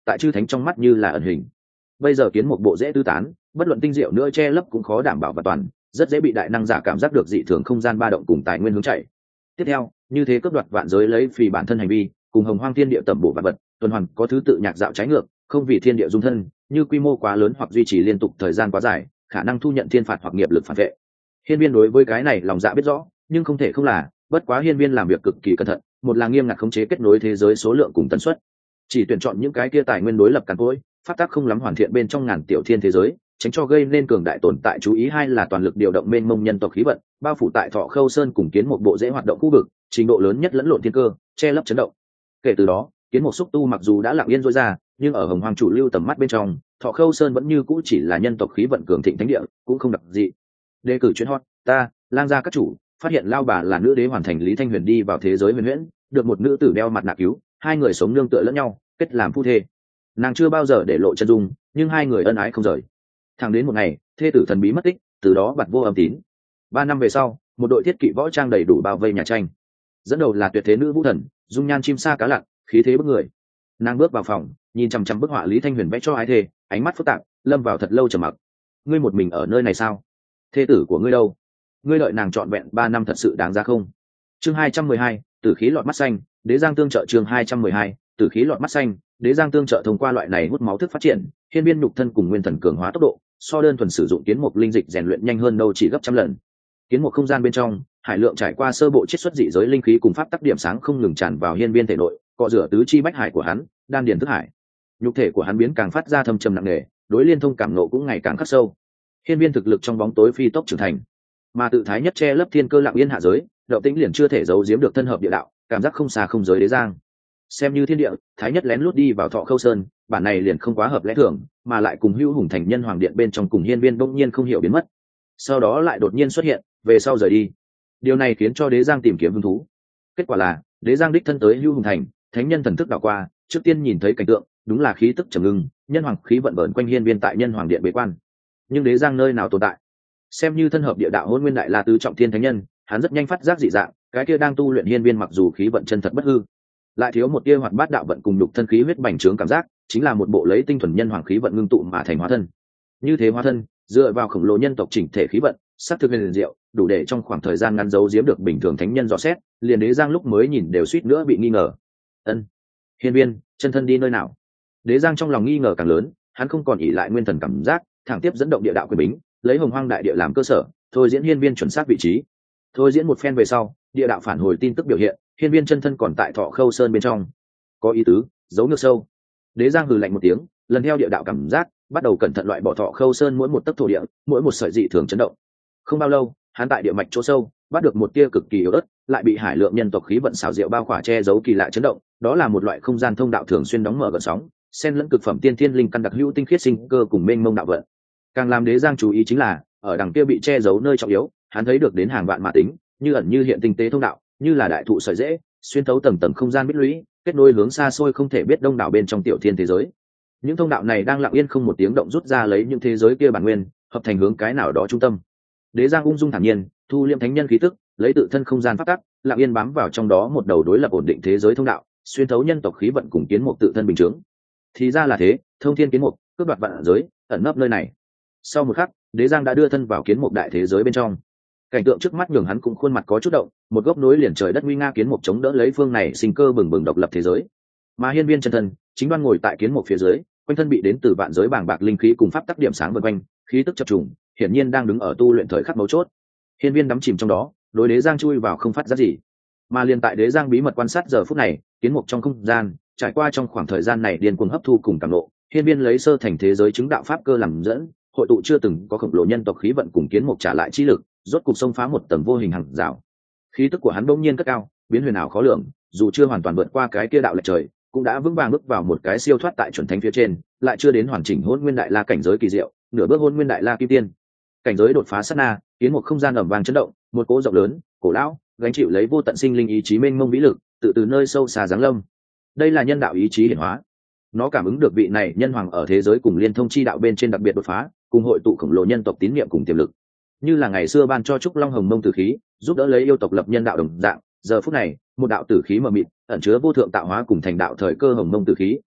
tại chư thánh trong mắt như là ẩn hình. Bây giờ kiến một bộ dễ tứ tán, bất luận tinh diệu nữa che lấp cũng khó đảm bảo và toàn, rất dễ bị đại năng giả cảm giác được dị thường không gian ba động cùng tài nguyên hướng chạy. Tiếp theo, như thế cướp đoạt vạn giới lấy phì bản thân hành vi, cùng hồng hoang thiên địa tẩm bổ vạn vật, tuần hoàn có thứ tự nhạc dạo trái ngược, không vì thiên địa dung thân, như quy mô quá lớn hoặc duy trì liên tục thời gian quá dài, khả năng thu nhận thiên phạt hoặc nghiệp lực phản vệ. Hiên Viên đối với cái này lòng dạ biết rõ, nhưng không thể không là, bất quá Hiên Viên làm việc cực kỳ cẩn thận, một là nghiêm ngặt khống chế kết nối thế giới số lượng cùng tần suất, chỉ tuyển chọn những cái kia tài nguyên đối lập càn cối, phát tác không lắm hoàn thiện bên trong ngàn tiểu thiên thế giới, tránh cho gây nên cường đại tồn tại. Chú ý hai là toàn lực điều động mênh mông nhân tộc khí vận, bao phủ tại Thọ Khâu Sơn cùng kiến một bộ dễ hoạt động khu vực, trình độ lớn nhất lẫn lộn thiên cơ, che lấp chấn động. Kể từ đó, kiến một xúc tu mặc dù đã lặng yên rối ra, nhưng ở hồng hoàng chủ lưu tầm mắt bên trong, Thọ Khâu Sơn vẫn như cũ chỉ là nhân tộc khí vận cường thịnh thánh địa, cũng không đặc dị. Đề cử chuyên hot, ta, lang gia các chủ, phát hiện lao bà là nữ đế hoàn thành Lý Thanh Huyền đi vào thế giới huyền huyễn, được một nữ tử đeo mặt nạ cứu, hai người sống nương tựa lẫn nhau, kết làm phu thê. Nàng chưa bao giờ để lộ chân dung, nhưng hai người ân ái không rời. Thẳng đến một ngày, thê tử thần bí mất tích, từ đó bặt vô âm tín. Ba năm về sau, một đội thiết kỵ võ trang đầy đủ bao vây nhà tranh. Dẫn đầu là tuyệt thế nữ vũ thần, dung nhan chim sa cá lặn, khí thế bức người. Nàng bước vào phòng, nhìn chằm chằm bức họa Lý Thanh Huyền vẽ cho ái thê, ánh mắt phức tạp, lâm vào thật lâu trầm mặc. Ngươi một mình ở nơi này sao? Thê tử của ngươi đâu? Ngươi đợi nàng trọn vẹn ba năm thật sự đáng giá không? Chương hai trăm mười hai, tử khí lọt mắt xanh, đế giang tương trợ. Chương hai trăm mười hai, tử khí lọt mắt xanh, đế giang tương trợ. Thông qua loại này hút máu thức phát triển, Hiên Viên nhục thân cùng nguyên thần cường hóa tốc độ, so đơn thuần sử dụng kiến mục linh dịch rèn luyện nhanh hơn đâu chỉ gấp trăm lần. Kiến mục không gian bên trong, hải lượng trải qua sơ bộ chiết xuất dị giới linh khí cùng pháp tắc điểm sáng không ngừng tràn vào Hiên Viên thể nội, cọ rửa tứ chi bách hải của hắn, đan điền thức hải. Nhục thể của hắn biến càng phát ra thâm trầm nặng nề, đối liên thông cảm nộ cũng ngày càng khắc sâu. Hiên Viên thực lực trong bóng tối phi tốc trưởng thành, mà tự thái nhất che lấp thiên cơ lặng yên hạ giới, động tĩnh liền chưa thể giấu giếm được thân hợp địa đạo, cảm giác không xa không giới đế giang. Xem như thiên địa, thái nhất lén lút đi vào Thọ Khâu Sơn, bản này liền không quá hợp lẽ thường, mà lại cùng Hưu Hùng thành nhân hoàng điện bên trong cùng Hiên Viên bỗng nhiên không hiểu biến mất, sau đó lại đột nhiên xuất hiện, về sau rời đi. Điều này khiến cho đế giang tìm kiếm hứng thú. Kết quả là đế giang đích thân tới Hưu Hùng thành, thánh nhân thần thức đảo qua, trước tiên nhìn thấy cảnh tượng, đúng là khí tức trầm ngưng, nhân hoàng khí vận vờn quanh Hiên Viên tại nhân hoàng điện bế quan. Nhưng đế giang nơi nào tồn tại? Xem như thân hợp địa đạo hôn nguyên đại la tứ trọng thiên thánh nhân, hắn rất nhanh phát giác dị dạng, cái kia đang tu luyện Hiên Viên mặc dù khí vận chân thật bất hư, lại thiếu một tia hoạt bát đạo vận cùng nhục thân khí huyết bành trướng cảm giác, chính là một bộ lấy tinh thuần nhân hoàng khí vận ngưng tụ mà thành hóa thân. Như thế hóa thân, dựa vào khổng lồ nhân tộc chỉnh thể khí vận, sắc thực huyền diệu, đủ để trong khoảng thời gian ngắn giấu giếm được bình thường thánh nhân dò xét, liền đế giang lúc mới nhìn đều suýt nữa bị nghi ngờ. Ân, Hiên Viên, chân thân đi nơi nào? Đế giang trong lòng nghi ngờ càng lớn, hắn không còn ỷ lại nguyên thần cảm giác, thẳng tiếp dẫn động địa đạo quyền bính, lấy hồng hoang đại địa làm cơ sở, thôi diễn Hiên Viên chuẩn xác vị trí. Thôi diễn một phen về sau, địa đạo phản hồi tin tức biểu hiện, Hiên Viên chân thân còn tại Thọ Khâu Sơn bên trong. Có ý tứ, giấu nước sâu. Đế giang hừ lạnh một tiếng, lần theo địa đạo cảm giác, bắt đầu cẩn thận loại bỏ Thọ Khâu Sơn mỗi một tấc thổ địa, mỗi một sợi dị thường chấn động. Không bao lâu, hắn tại địa mạch chỗ sâu bắt được một tia cực kỳ yếu ớt, lại bị hải lượng nhân tộc khí vận xảo diệu bao khỏa che giấu kỳ lạ chấn động. Đó là một loại không gian thông đạo thường xuyên đóng mở gợn sóng, xen lẫn cực phẩm tiên thiên linh căn đặc hữu tinh khiết sinh cơ cùng mênh mông đạo vận. Càng làm đế giang chú ý chính là, ở đằng kia bị che giấu nơi trọng yếu, hắn thấy được đến hàng vạn mã tính, như ẩn như hiện tinh tế thông đạo, như là đại thụ sợi rễ, xuyên thấu tầng tầng không gian bích lũy, kết nối hướng xa xôi không thể biết đông đảo bên trong tiểu thiên thế giới. Những thông đạo này đang lặng yên không một tiếng động rút ra lấy những thế giới kia bản nguyên, hợp thành hướng cái nào đó trung tâm. Đế giang ung dung thản nhiên, thu liệm thánh nhân khí tức, lấy tự thân không gian phát tắc, lặng yên bám vào trong đó một đầu đối lập ổn định thế giới thông đạo, xuyên thấu nhân tộc khí vận cùng kiến mục tự thân bình chứng. Thì ra là thế, thông thiên kiến mục, cướp đoạt vạn giới, ẩn nấp nơi này. Sau một khắc, đế giang đã đưa thân vào kiến mục đại thế giới bên trong. Cảnh tượng trước mắt nhường hắn cũng khuôn mặt có chút động, một gốc núi liền trời đất nguy nga kiến mục chống đỡ lấy phương này sinh cơ bừng bừng độc lập thế giới. Mà Hiên Viên chân thân chính đoan ngồi tại kiến mục phía dưới, quanh thân bị đến từ vạn giới bàng bạc linh khí cùng pháp tắc điểm sáng vần quanh, khí tức chập trùng, hiển nhiên đang đứng ở tu luyện thời khắc mấu chốt. Hiên Viên đắm chìm trong đó, đối đế giang chui vào không phát ra gì. Mà liền tại đế giang bí mật quan sát giờ phút này, kiến mục trong không gian, trải qua trong khoảng thời gian này điên cuồng hấp thu cùng cảm ngộ, Hiên Viên lấy sơ thành thế giới chứng đạo pháp cơ làm dẫn, hội tụ chưa từng có khổng lồ nhân tộc khí vận cùng kiến mục trả lại chi lực, rốt cục xông phá một tầng vô hình hằng rào. Khí tức của hắn bỗng nhiên cất cao, biến huyền ảo khó lường, dù chưa hoàn toàn vượt qua cái kia đạo lệch trời, cũng đã vững vàng bước vào một cái siêu thoát tại chuẩn thánh phía trên, lại chưa đến hoàn chỉnh hôn nguyên đại la cảnh giới kỳ diệu, nửa bước hôn nguyên đại la kim tiên. Cảnh giới đột phá sát na, kiến một không gian ầm vang chấn động, một cỗ rộng lớn, cổ lão, gánh chịu lấy vô tận sinh linh ý chí mênh mông vĩ lực, tự từ nơi sâu xa giáng lâm. Đây là nhân đạo ý chí hiển hóa. Nó cảm ứng được vị này nhân hoàng ở thế giới cùng liên thông chi đạo bên trên đặc biệt đột phá, cùng hội tụ khổng lồ nhân tộc tín niệm cùng tiềm lực. Như là ngày xưa ban cho trúc long hồng mông tử khí, giúp đỡ lấy yêu tộc lập nhân đạo đồng dạng, giờ phút này, một đạo tử khí mờ mịt, ẩn chứa vô thượng tạo hóa cùng thành đạo thời cơ hồng mông tử khí,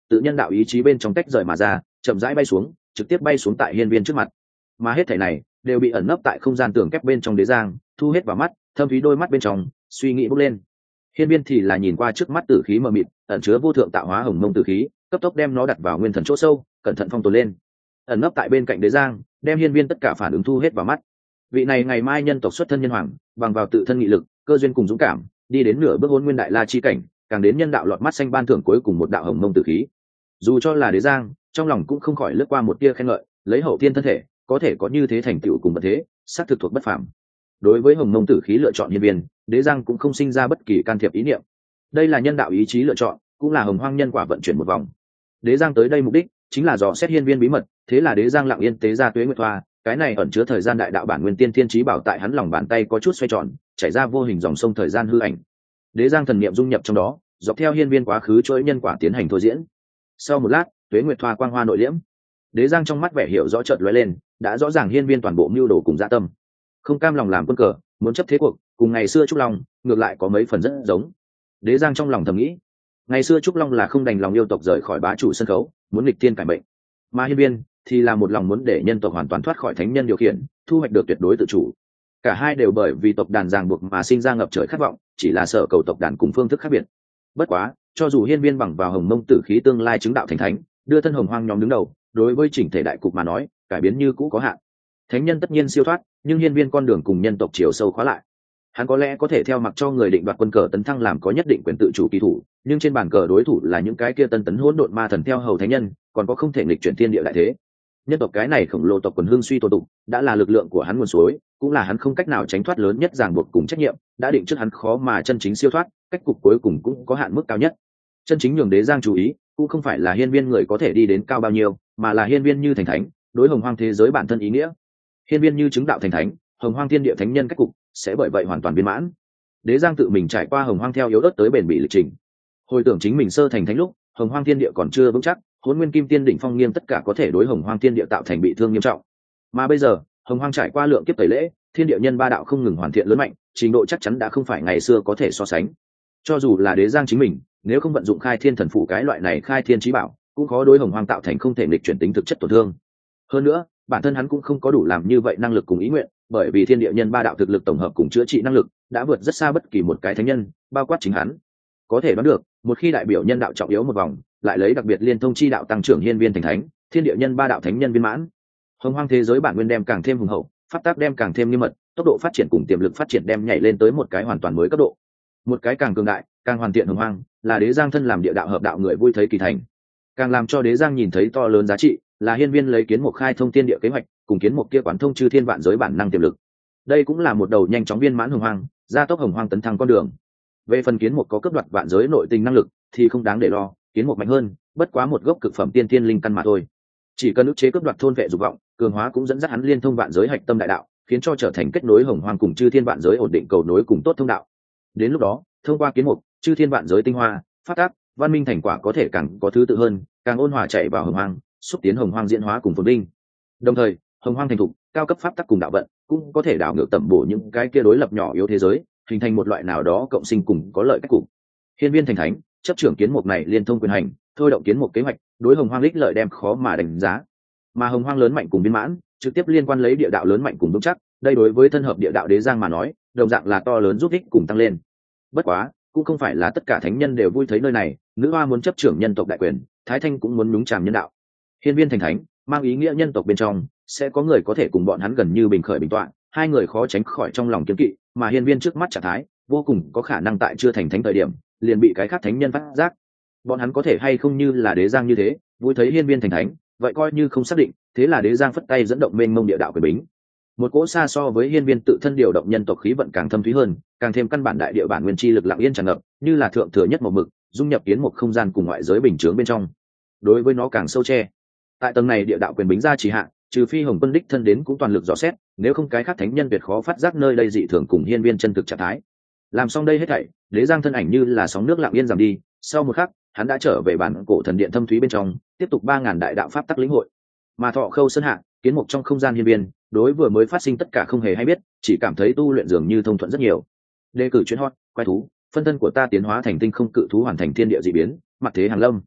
tự nhân đạo ý chí bên trong tách rời mà ra, chậm rãi bay xuống, trực tiếp bay xuống tại hiên viên trước mặt. Mà hết thảy này đều bị ẩn nấp tại không gian tường kép bên trong Đế Giang thu hết vào mắt, thâm thúy đôi mắt bên trong suy nghĩ bốc lên. Hiên viên thì là nhìn qua trước mắt tử khí mờ mịt, ẩn chứa vô thượng tạo hóa hồng mông tử khí, cấp tốc đem nó đặt vào nguyên thần chỗ sâu, cẩn thận phong tồn lên. Ẩn nấp tại bên cạnh Đế Giang, đem hiên viên tất cả phản ứng thu hết vào mắt. Vị này ngày mai nhân tộc xuất thân nhân hoàng, bằng vào tự thân nghị lực, cơ duyên cùng dũng cảm, đi đến nửa bước hôn nguyên đại la chi cảnh, càng đến nhân đạo lọt mắt xanh ban thưởng cuối cùng một đạo hồng mông tử khí. Dù cho là Đế Giang, trong lòng cũng không khỏi lướt qua một tia khen ngợi, lấy hậu thiên thân thể, có thể có như thế thành tựu cùng bất thế, xác thực thuộc bất phàm. Đối với hồng mông tử khí lựa chọn hiên viên, Đế Giang cũng không sinh ra bất kỳ can thiệp ý niệm. Đây là nhân đạo ý chí lựa chọn, cũng là hồng hoang nhân quả vận chuyển một vòng. Đế Giang tới đây mục đích chính là dò xét hiên viên bí mật, thế là Đế Giang lặng yên tế ra Tuế Nguyệt Thoa, cái này ẩn chứa thời gian đại đạo bản nguyên tiên thiên chí bảo tại hắn lòng bàn tay có chút xoay tròn, chảy ra vô hình dòng sông thời gian hư ảnh. Đế Giang thần niệm dung nhập trong đó, dọc theo hiên viên quá khứ chuỗi nhân quả tiến hành thôi diễn. Sau một lát, Tuế Nguyệt Thoa quang hoa nội liễm. Đế Giang trong mắt vẻ hiểu rõ chợt lóe lên, đã rõ ràng hiên viên toàn bộ mưu đồ cùng dạ tâm. Không cam lòng làm quân cờ, muốn chấp thế cuộc, cùng ngày xưa Trúc Long, ngược lại có mấy phần rất giống. Đế Giang trong lòng thầm nghĩ, ngày xưa Trúc Long là không đành lòng yêu tộc rời khỏi bá chủ sân khấu, muốn nghịch thiên cải mệnh. Mà hiên viên thì là một lòng muốn để nhân tộc hoàn toàn thoát khỏi thánh nhân điều khiển, thu hoạch được tuyệt đối tự chủ. Cả hai đều bởi vì tộc đàn ràng buộc mà sinh ra ngập trời khát vọng, chỉ là sở cầu tộc đàn cùng phương thức khác biệt. Bất quá, cho dù hiên viên bằng vào hồng mông tử khí tương lai chứng đạo thành thánh, đưa thân hồng hoang nhóm đứng đầu, đối với chỉnh thể đại cục mà nói, cải biến như cũ có hạn. Thánh nhân tất nhiên siêu thoát, nhưng hiên viên con đường cùng nhân tộc chiều sâu khóa lại. Hắn có lẽ có thể theo mặc cho người định đoạt quân cờ tấn thăng làm có nhất định quyền tự chủ kỳ thủ, nhưng trên bàn cờ đối thủ là những cái kia tân tấn hỗn độn ma thần theo hầu thánh nhân, còn có không thể nghịch chuyển thiên địa đại thế. Nhân tộc cái này khổng lồ tộc quần hương suy tồn tụng, đã là lực lượng của hắn nguồn suối, cũng là hắn không cách nào tránh thoát lớn nhất ràng buộc cùng trách nhiệm, đã định trước hắn khó mà chân chính siêu thoát, cách cục cuối cùng cũng có hạn mức cao nhất. Chân chính nhường Đế Giang chú ý, cũng không phải là hiên viên người có thể đi đến cao bao nhiêu, mà là hiên viên như thành thánh, đối hồng hoang thế giới bản thân ý nghĩa. Hiên viên như chứng đạo thành thánh, hồng hoang thiên địa thánh nhân cách cục sẽ bởi vậy hoàn toàn viên mãn. Đế Giang tự mình trải qua hồng hoang theo yếu ớt tới bền bỉ lịch trình, hồi tưởng chính mình sơ thành thánh lúc, hồng hoang thiên địa còn chưa vững chắc, hỗn nguyên kim tiên đỉnh phong nghiêm tất cả có thể đối hồng hoang thiên địa tạo thành bị thương nghiêm trọng. Mà bây giờ, hồng hoang trải qua lượng kiếp tẩy lễ, thiên địa nhân ba đạo không ngừng hoàn thiện lớn mạnh, trình độ chắc chắn đã không phải ngày xưa có thể so sánh. Cho dù là Đế Giang chính mình, nếu không vận dụng khai thiên thần phủ cái loại này khai thiên chí bảo, cũng khó đối hồng hoang tạo thành không thể nghịch chuyển tính thực chất tổn thương. Hơn nữa, bản thân hắn cũng không có đủ làm như vậy năng lực cùng ý nguyện, bởi vì thiên địa nhân ba đạo thực lực tổng hợp cùng chữa trị năng lực đã vượt rất xa bất kỳ một cái thánh nhân, bao quát chính hắn. Có thể đoán được, một khi đại biểu nhân đạo trọng yếu một vòng, lại lấy đặc biệt liên thông chi đạo tăng trưởng hiên viên thành thánh, thiên địa nhân ba đạo thánh nhân viên mãn, hồng hoang thế giới bản nguyên đem càng thêm hùng hậu, pháp tác đem càng thêm nghiêm mật, tốc độ phát triển cùng tiềm lực phát triển đem nhảy lên tới một cái hoàn toàn mới cấp độ. Một cái càng cường đại, càng hoàn thiện hồng hoang, là Đế Giang thân làm địa đạo hợp đạo người vui thấy kỳ thành. Càng làm cho Đế Giang nhìn thấy to lớn giá trị, là hiên viên lấy kiến mục khai thông thiên địa kế hoạch, cùng kiến mục kia quán thông chư thiên vạn giới bản năng tiềm lực. Đây cũng là một đầu nhanh chóng viên mãn hồng hoang, gia tốc hồng hoang tấn thăng con đường. Về phần kiến mục có cấp đoạt vạn giới nội tình năng lực thì không đáng để lo, kiến mục mạnh hơn, bất quá một gốc cực phẩm tiên thiên linh căn mà thôi. Chỉ cần ức chế cấp đoạt thôn vệ dục vọng, cường hóa cũng dẫn dắt hắn liên thông vạn giới hạch tâm đại đạo, khiến cho trở thành kết nối hồng hoang cùng chư thiên vạn giới ổn định cầu nối cùng tốt thông đạo. Đến lúc đó, thông qua kiến mục, chư thiên vạn giới tinh hoa, phát tác, văn minh thành quả có thể càng có thứ tự hơn, càng ôn hòa chạy vào hồng hoang, xúc tiến hồng hoang diễn hóa cùng phồn vinh. Đồng thời, hồng hoang thành thục, cao cấp pháp tắc cùng đạo vận cũng có thể đảo ngược tẩm bổ những cái kia đối lập nhỏ yếu thế giới, hình thành một loại nào đó cộng sinh cùng có lợi cách cục. Hiên viên thành thánh, chấp trưởng kiến mục này liên thông quyền hành, thôi động kiến mục kế hoạch, đối hồng hoang ích lợi đem khó mà đánh giá. Mà hồng hoang lớn mạnh cùng viên mãn, trực tiếp liên quan lấy địa đạo lớn mạnh cùng vững chắc, đây đối với thân hợp địa đạo Đế Giang mà nói, đồng dạng là to lớn giúp ích cùng tăng lên. Bất quá, cũng không phải là tất cả thánh nhân đều vui thấy nơi này, nữ hoa muốn chấp trưởng nhân tộc đại quyền, thái thanh cũng muốn nhúng chàm nhân đạo. Hiên viên thành thánh, mang ý nghĩa nhân tộc bên trong sẽ có người có thể cùng bọn hắn gần như bình khởi bình tọa, hai người khó tránh khỏi trong lòng kiêng kỵ, mà hiên viên trước mắt trạng thái vô cùng có khả năng tại chưa thành thánh thời điểm liền bị cái khác thánh nhân phát giác. Bọn hắn có thể hay không như là Đế Giang như thế vui thấy hiên viên thành thánh, vậy coi như không xác định. Thế là Đế Giang phất tay dẫn động mênh mông địa đạo quyền bính, một cỗ xa so với hiên viên tự thân điều động nhân tộc khí vận càng thâm thúy hơn, càng thêm căn bản đại địa bản nguyên chi lực lặng yên tràn ngập, như là thượng thừa nhất một mực dung nhập kiến một không gian cùng ngoại giới bình chướng bên trong, đối với nó càng sâu che. Tại tầng này địa đạo quyền bính ra chỉ hạn, trừ phi hồng quân đích thân đến cũng toàn lực dò xét, nếu không cái khác thánh nhân tuyệt khó phát giác nơi đây dị thường cùng hiên viên chân thực trạng thái. Làm xong đây hết thảy, Đế Giang thân ảnh như là sóng nước lặng yên giảm đi, sau một khắc hắn đã trở về bản cổ thần điện thâm thúy bên trong, tiếp tục ba ngàn đại đạo pháp tắc lĩnh hội. Mà Thọ Khâu Sơn hạ, kiến mục trong không gian hiên viên, đối vừa mới phát sinh tất cả không hề hay biết, chỉ cảm thấy tu luyện dường như thông thuận rất nhiều. Đề cử chuyến hot, quái thú, phân thân của ta tiến hóa thành tinh không cự thú hoàn thành thiên địa dị biến, mặt thế hàng lâm.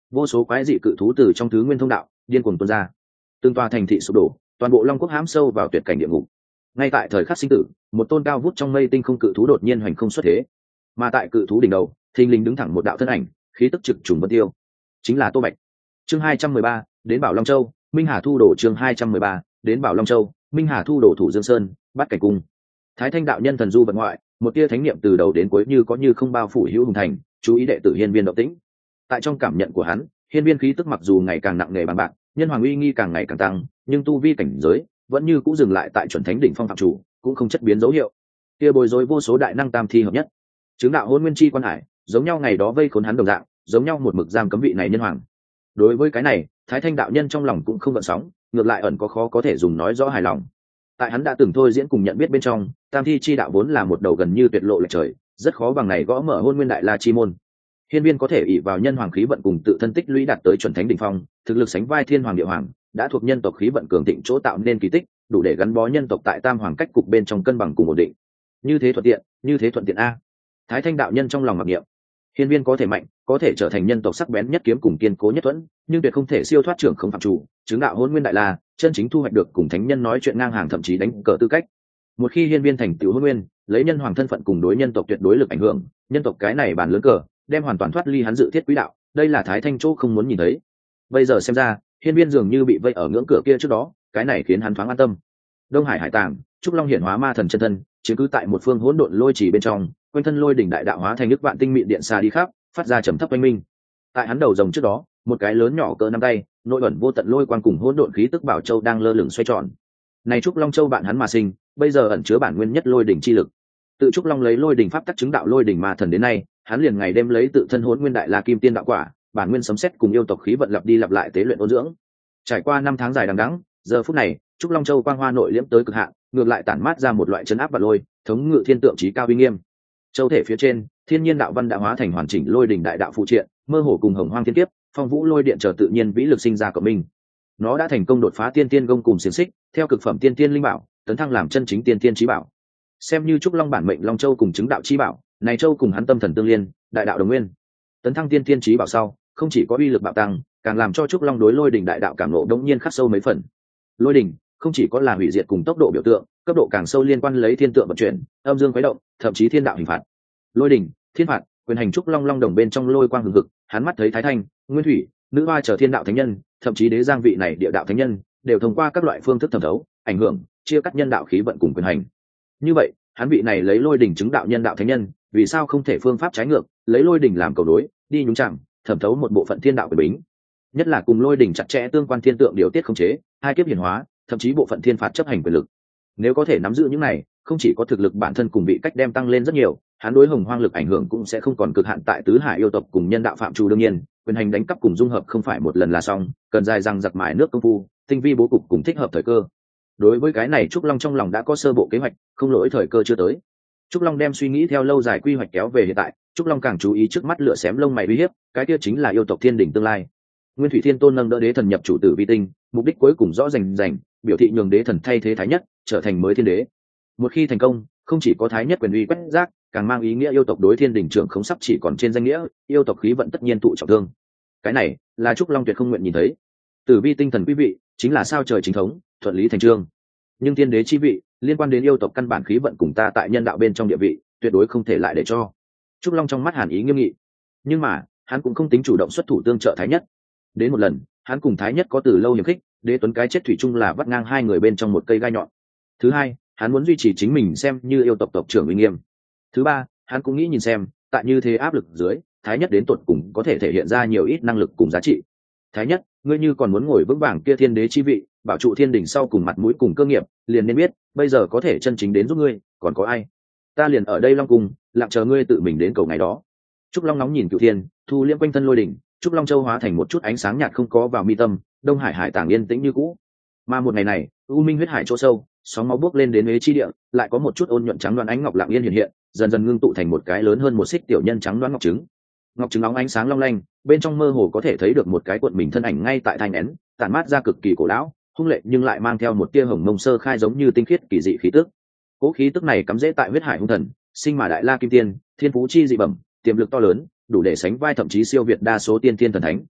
vô số quái dị cự thú từ trong thứ nguyên thông đạo điên cuồng tuôn ra, từng tòa thành thị sụp đổ, toàn bộ long quốc hãm sâu vào tuyệt cảnh địa ngục. Ngay tại thời khắc sinh tử, một tôn cao vút trong mây tinh không cự thú đột nhiên hoành không xuất thế, mà tại cự thú đỉnh đầu thình lình đứng thẳng một đạo thân ảnh, khí tức trực trùng vân tiêu, chính là Tô Bạch. Chương hai trăm mười ba, đến Bảo Long Châu. Minh Hà thu đổ. Chương hai trăm mười ba, đến Bảo Long Châu. Minh Hà thu đổ Thủ Dương Sơn, Bát Cảnh Cung. Thái Thanh đạo nhân thần du vật ngoại, một tia thánh niệm từ đầu đến cuối như có như không bao phủ hữu hùng thành, chú ý đệ tử hiên viên động tĩnh. Tại trong cảm nhận của hắn, hiên viên khí tức mặc dù ngày càng nặng nề bằng bạc, nhân hoàng uy nghi càng ngày càng tăng, nhưng tu vi cảnh giới vẫn như cũ dừng lại tại chuẩn thánh đỉnh phong phạm chủ, cũng không chất biến dấu hiệu. Kia bồi dối vô số đại năng tam thi hợp nhất, chứng đạo hôn nguyên chi quan hải, giống nhau ngày đó vây khốn hắn đồng dạng, giống nhau một mực giam cấm vị này nhân hoàng. Đối với cái này, Thái Thanh đạo nhân trong lòng cũng không gợn sóng, ngược lại ẩn có khó có thể dùng nói rõ hài lòng. Tại hắn đã từng thôi diễn cùng nhận biết bên trong, tam thi chi đạo vốn là một đầu gần như tuyệt lộ lệch trời, rất khó bằng này gõ mở hôn nguyên đại la chi môn. Hiên viên có thể ỷ vào nhân hoàng khí vận cùng tự thân tích lũy đạt tới chuẩn thánh đỉnh phong, thực lực sánh vai thiên hoàng địa hoàng, đã thuộc nhân tộc khí vận cường thịnh chỗ tạo nên kỳ tích, đủ để gắn bó nhân tộc tại tam hoàng cách cục bên trong cân bằng cùng ổn định. Như thế thuận tiện, như thế thuận tiện a. Thái Thanh đạo nhân trong lòng mặc niệm. Hiên viên có thể mạnh, có thể trở thành nhân tộc sắc bén nhất kiếm cùng kiên cố nhất thuẫn, nhưng tuyệt không thể siêu thoát trưởng không phạm chủ, chứng đạo hôn nguyên đại la, chân chính thu hoạch được cùng thánh nhân nói chuyện ngang hàng thậm chí đánh cờ tư cách. Một khi hiên viên thành tựu hôn nguyên, lấy nhân hoàng thân phận cùng đối nhân tộc tuyệt đối lực ảnh hưởng, nhân tộc cái này bàn lớn cờ, đem hoàn toàn thoát ly hắn dự thiết quỹ đạo, đây là Thái Thanh chỗ không muốn nhìn thấy. Bây giờ xem ra, hiên viên dường như bị vây ở ngưỡng cửa kia trước đó, cái này khiến hắn thoáng an tâm. Đông Hải hải tàng, Trúc Long hiển hóa ma thần chân thân, chiếm cứ tại một phương hỗn độn lôi chỉ bên trong, quanh thân lôi đỉnh đại đạo hóa thành nước vạn tinh mịn điện xa đi khắp, phát ra trầm thấp oanh minh. Tại hắn đầu rồng trước đó, một cái lớn nhỏ cỡ nắm tay, nội ẩn vô tận lôi quang cùng hỗn độn khí tức bảo châu đang lơ lửng xoay tròn. Này Trúc Long Châu bạn hắn mà sinh, bây giờ ẩn chứa bản nguyên nhất lôi đỉnh chi lực. Tự Trúc Long lấy lôi đỉnh pháp tắc chứng đạo lôi đỉnh ma thần đến nay, hắn liền ngày đêm lấy tự thân hỗn nguyên đại la kim tiên đạo quả, bản nguyên sấm sét cùng yêu tộc khí vận lặp đi lặp lại tế luyện ôn dưỡng. Trải qua năm tháng dài đằng đẵng, giờ phút này, Trúc Long Châu quang hoa nội liễm tới cực hạn, ngược lại tản mát ra một loại chấn áp và lôi, thống ngự thiên tượng chí cao uy nghiêm. Châu thể phía trên, thiên nhiên đạo văn đã hóa thành hoàn chỉnh lôi đỉnh đại đạo phụ triện, mơ hồ cùng hồng hoang thiên kiếp, phong vũ lôi điện trở tự nhiên vĩ lực sinh ra cộng minh. Nó đã thành công đột phá tiên tiên gông cùng xiềng xích, theo cực phẩm tiên tiên linh bảo, tấn thăng làm chân chính tiên tiên chí bảo. Xem như Trúc Long bản mệnh Long Châu cùng chứng đạo chí bảo, này châu cùng hắn tâm thần tương liên, đại đạo đồng nguyên. Tấn thăng tiên tiên chí bảo sau, không chỉ có uy lực bạo tăng, càng làm cho Trúc Long đối lôi đỉnh đại đạo cảm ngộ đống nhiên khắc sâu mấy phần. Lôi đỉnh không chỉ có là hủy diệt cùng tốc độ biểu tượng, cấp độ càng sâu liên quan lấy thiên tượng vận chuyển, âm dương khuấy động, thậm chí thiên đạo hình phạt. Lôi đỉnh, thiên phạt, quyền hành Trúc Long long đồng bên trong lôi quang hừng hực, hắn mắt thấy Thái Thanh, Nguyên Thủy, Nữ Hoa trở thiên đạo thánh nhân, thậm chí đế giang vị này địa đạo thánh nhân, đều thông qua các loại phương thức thẩm thấu, ảnh hưởng, chia cắt nhân đạo khí vận cùng quyền hành. Như vậy, hắn vị này lấy lôi đỉnh chứng đạo nhân đạo thánh nhân, vì sao không thể phương pháp trái ngược, lấy lôi đỉnh làm cầu nối, đi nhúng chạm, thẩm thấu một bộ phận thiên đạo quyền bính, nhất là cùng lôi đỉnh chặt chẽ tương quan thiên tượng điều tiết khống chế, hai kiếp hiển hóa, thậm chí bộ phận thiên phạt chấp hành quyền lực. Nếu có thể nắm giữ những này, không chỉ có thực lực bản thân cùng vị cách đem tăng lên rất nhiều, hắn đối hồng hoang lực ảnh hưởng cũng sẽ không còn cực hạn tại tứ hải yêu tộc cùng nhân đạo phạm trù. Đương nhiên, quyền hành đánh cắp cùng dung hợp không phải một lần là xong, cần dài răng giặc mài nước công phu, tinh vi bố cục cùng thích hợp thời cơ. Đối với cái này Trúc Long trong lòng đã có sơ bộ kế hoạch, không lỗi thời cơ chưa tới. Trúc Long đem suy nghĩ theo lâu dài quy hoạch kéo về hiện tại, Trúc Long càng chú ý trước mắt lửa xém lông mày uy hiếp, cái kia chính là yêu tộc thiên đỉnh tương lai. Nguyên Thủy Thiên Tôn nâng đỡ đế thần nhập chủ tử vi tinh, mục đích cuối cùng rõ rành rành, biểu thị nhường đế thần thay thế thái nhất, trở thành mới thiên đế. Một khi thành công, không chỉ có thái nhất quyền uy quét rác, càng mang ý nghĩa yêu tộc đối thiên đỉnh trưởng không sắp chỉ còn trên danh nghĩa, yêu tộc khí vận tất nhiên tụ trọng thương. Cái này là Trúc Long tuyệt không nguyện nhìn thấy. Tử vi tinh thần quý vị, chính là sao trời chính thống, thuận lý thành chương. Nhưng thiên đế chi vị, liên quan đến yêu tộc căn bản khí vận cùng ta tại nhân đạo bên trong địa vị, tuyệt đối không thể lại để cho. Trúc Long trong mắt hàn ý nghiêm nghị. Nhưng mà, hắn cũng không tính chủ động xuất thủ tương trợ thái nhất. Đến một lần, hắn cùng thái nhất có từ lâu hiềm khích, đế tuấn cái chết thủy chung là vắt ngang hai người bên trong một cây gai nhọn. Thứ hai, hắn muốn duy trì chính mình xem như yêu tộc tộc trưởng uy nghiêm. Thứ ba, hắn cũng nghĩ nhìn xem, tại như thế áp lực dưới, thái nhất đến tột cùng có thể thể hiện ra nhiều ít năng lực cùng giá trị. Thái nhất, ngươi như còn muốn ngồi vững vàng kia thiên đế chi vị, bảo trụ thiên đỉnh sau cùng mặt mũi cùng cơ nghiệp, liền nên biết, bây giờ có thể chân chính đến giúp ngươi, còn có ai? Ta liền ở đây Long Cung, lặng chờ ngươi tự mình đến cầu ngày đó. Trúc Long nóng nhìn Cửu Thiên, thu liễm quanh thân lôi đỉnh, Trúc Long Châu hóa thành một chút ánh sáng nhạt không có vào mi tâm, Đông Hải hải tàng yên tĩnh như cũ. Mà một ngày này, U Minh huyết hải chỗ sâu, sóng máu bước lên đến ế chi địa, lại có một chút ôn nhuận trắng đoán ánh ngọc lặng yên hiện hiện, dần dần ngưng tụ thành một cái lớn hơn một xích tiểu nhân trắng đoán ngọc trứng. Ngọc trứng nóng ánh sáng long lanh, bên trong mơ hồ có thể thấy được một cái cuộn mình thân ảnh ngay tại thanh nén, tản mát ra cực kỳ cổ lão, hung lệ nhưng lại mang theo một tia hồng mông sơ khai giống như tinh khiết kỳ dị khí tức. Cố khí tức này cắm rễ tại huyết hải hung thần, sinh mà đại la kim tiên, thiên phú chi dị bẩm, tiềm lực to lớn, đủ để sánh vai thậm chí siêu việt đa số tiên tiên thần thánh.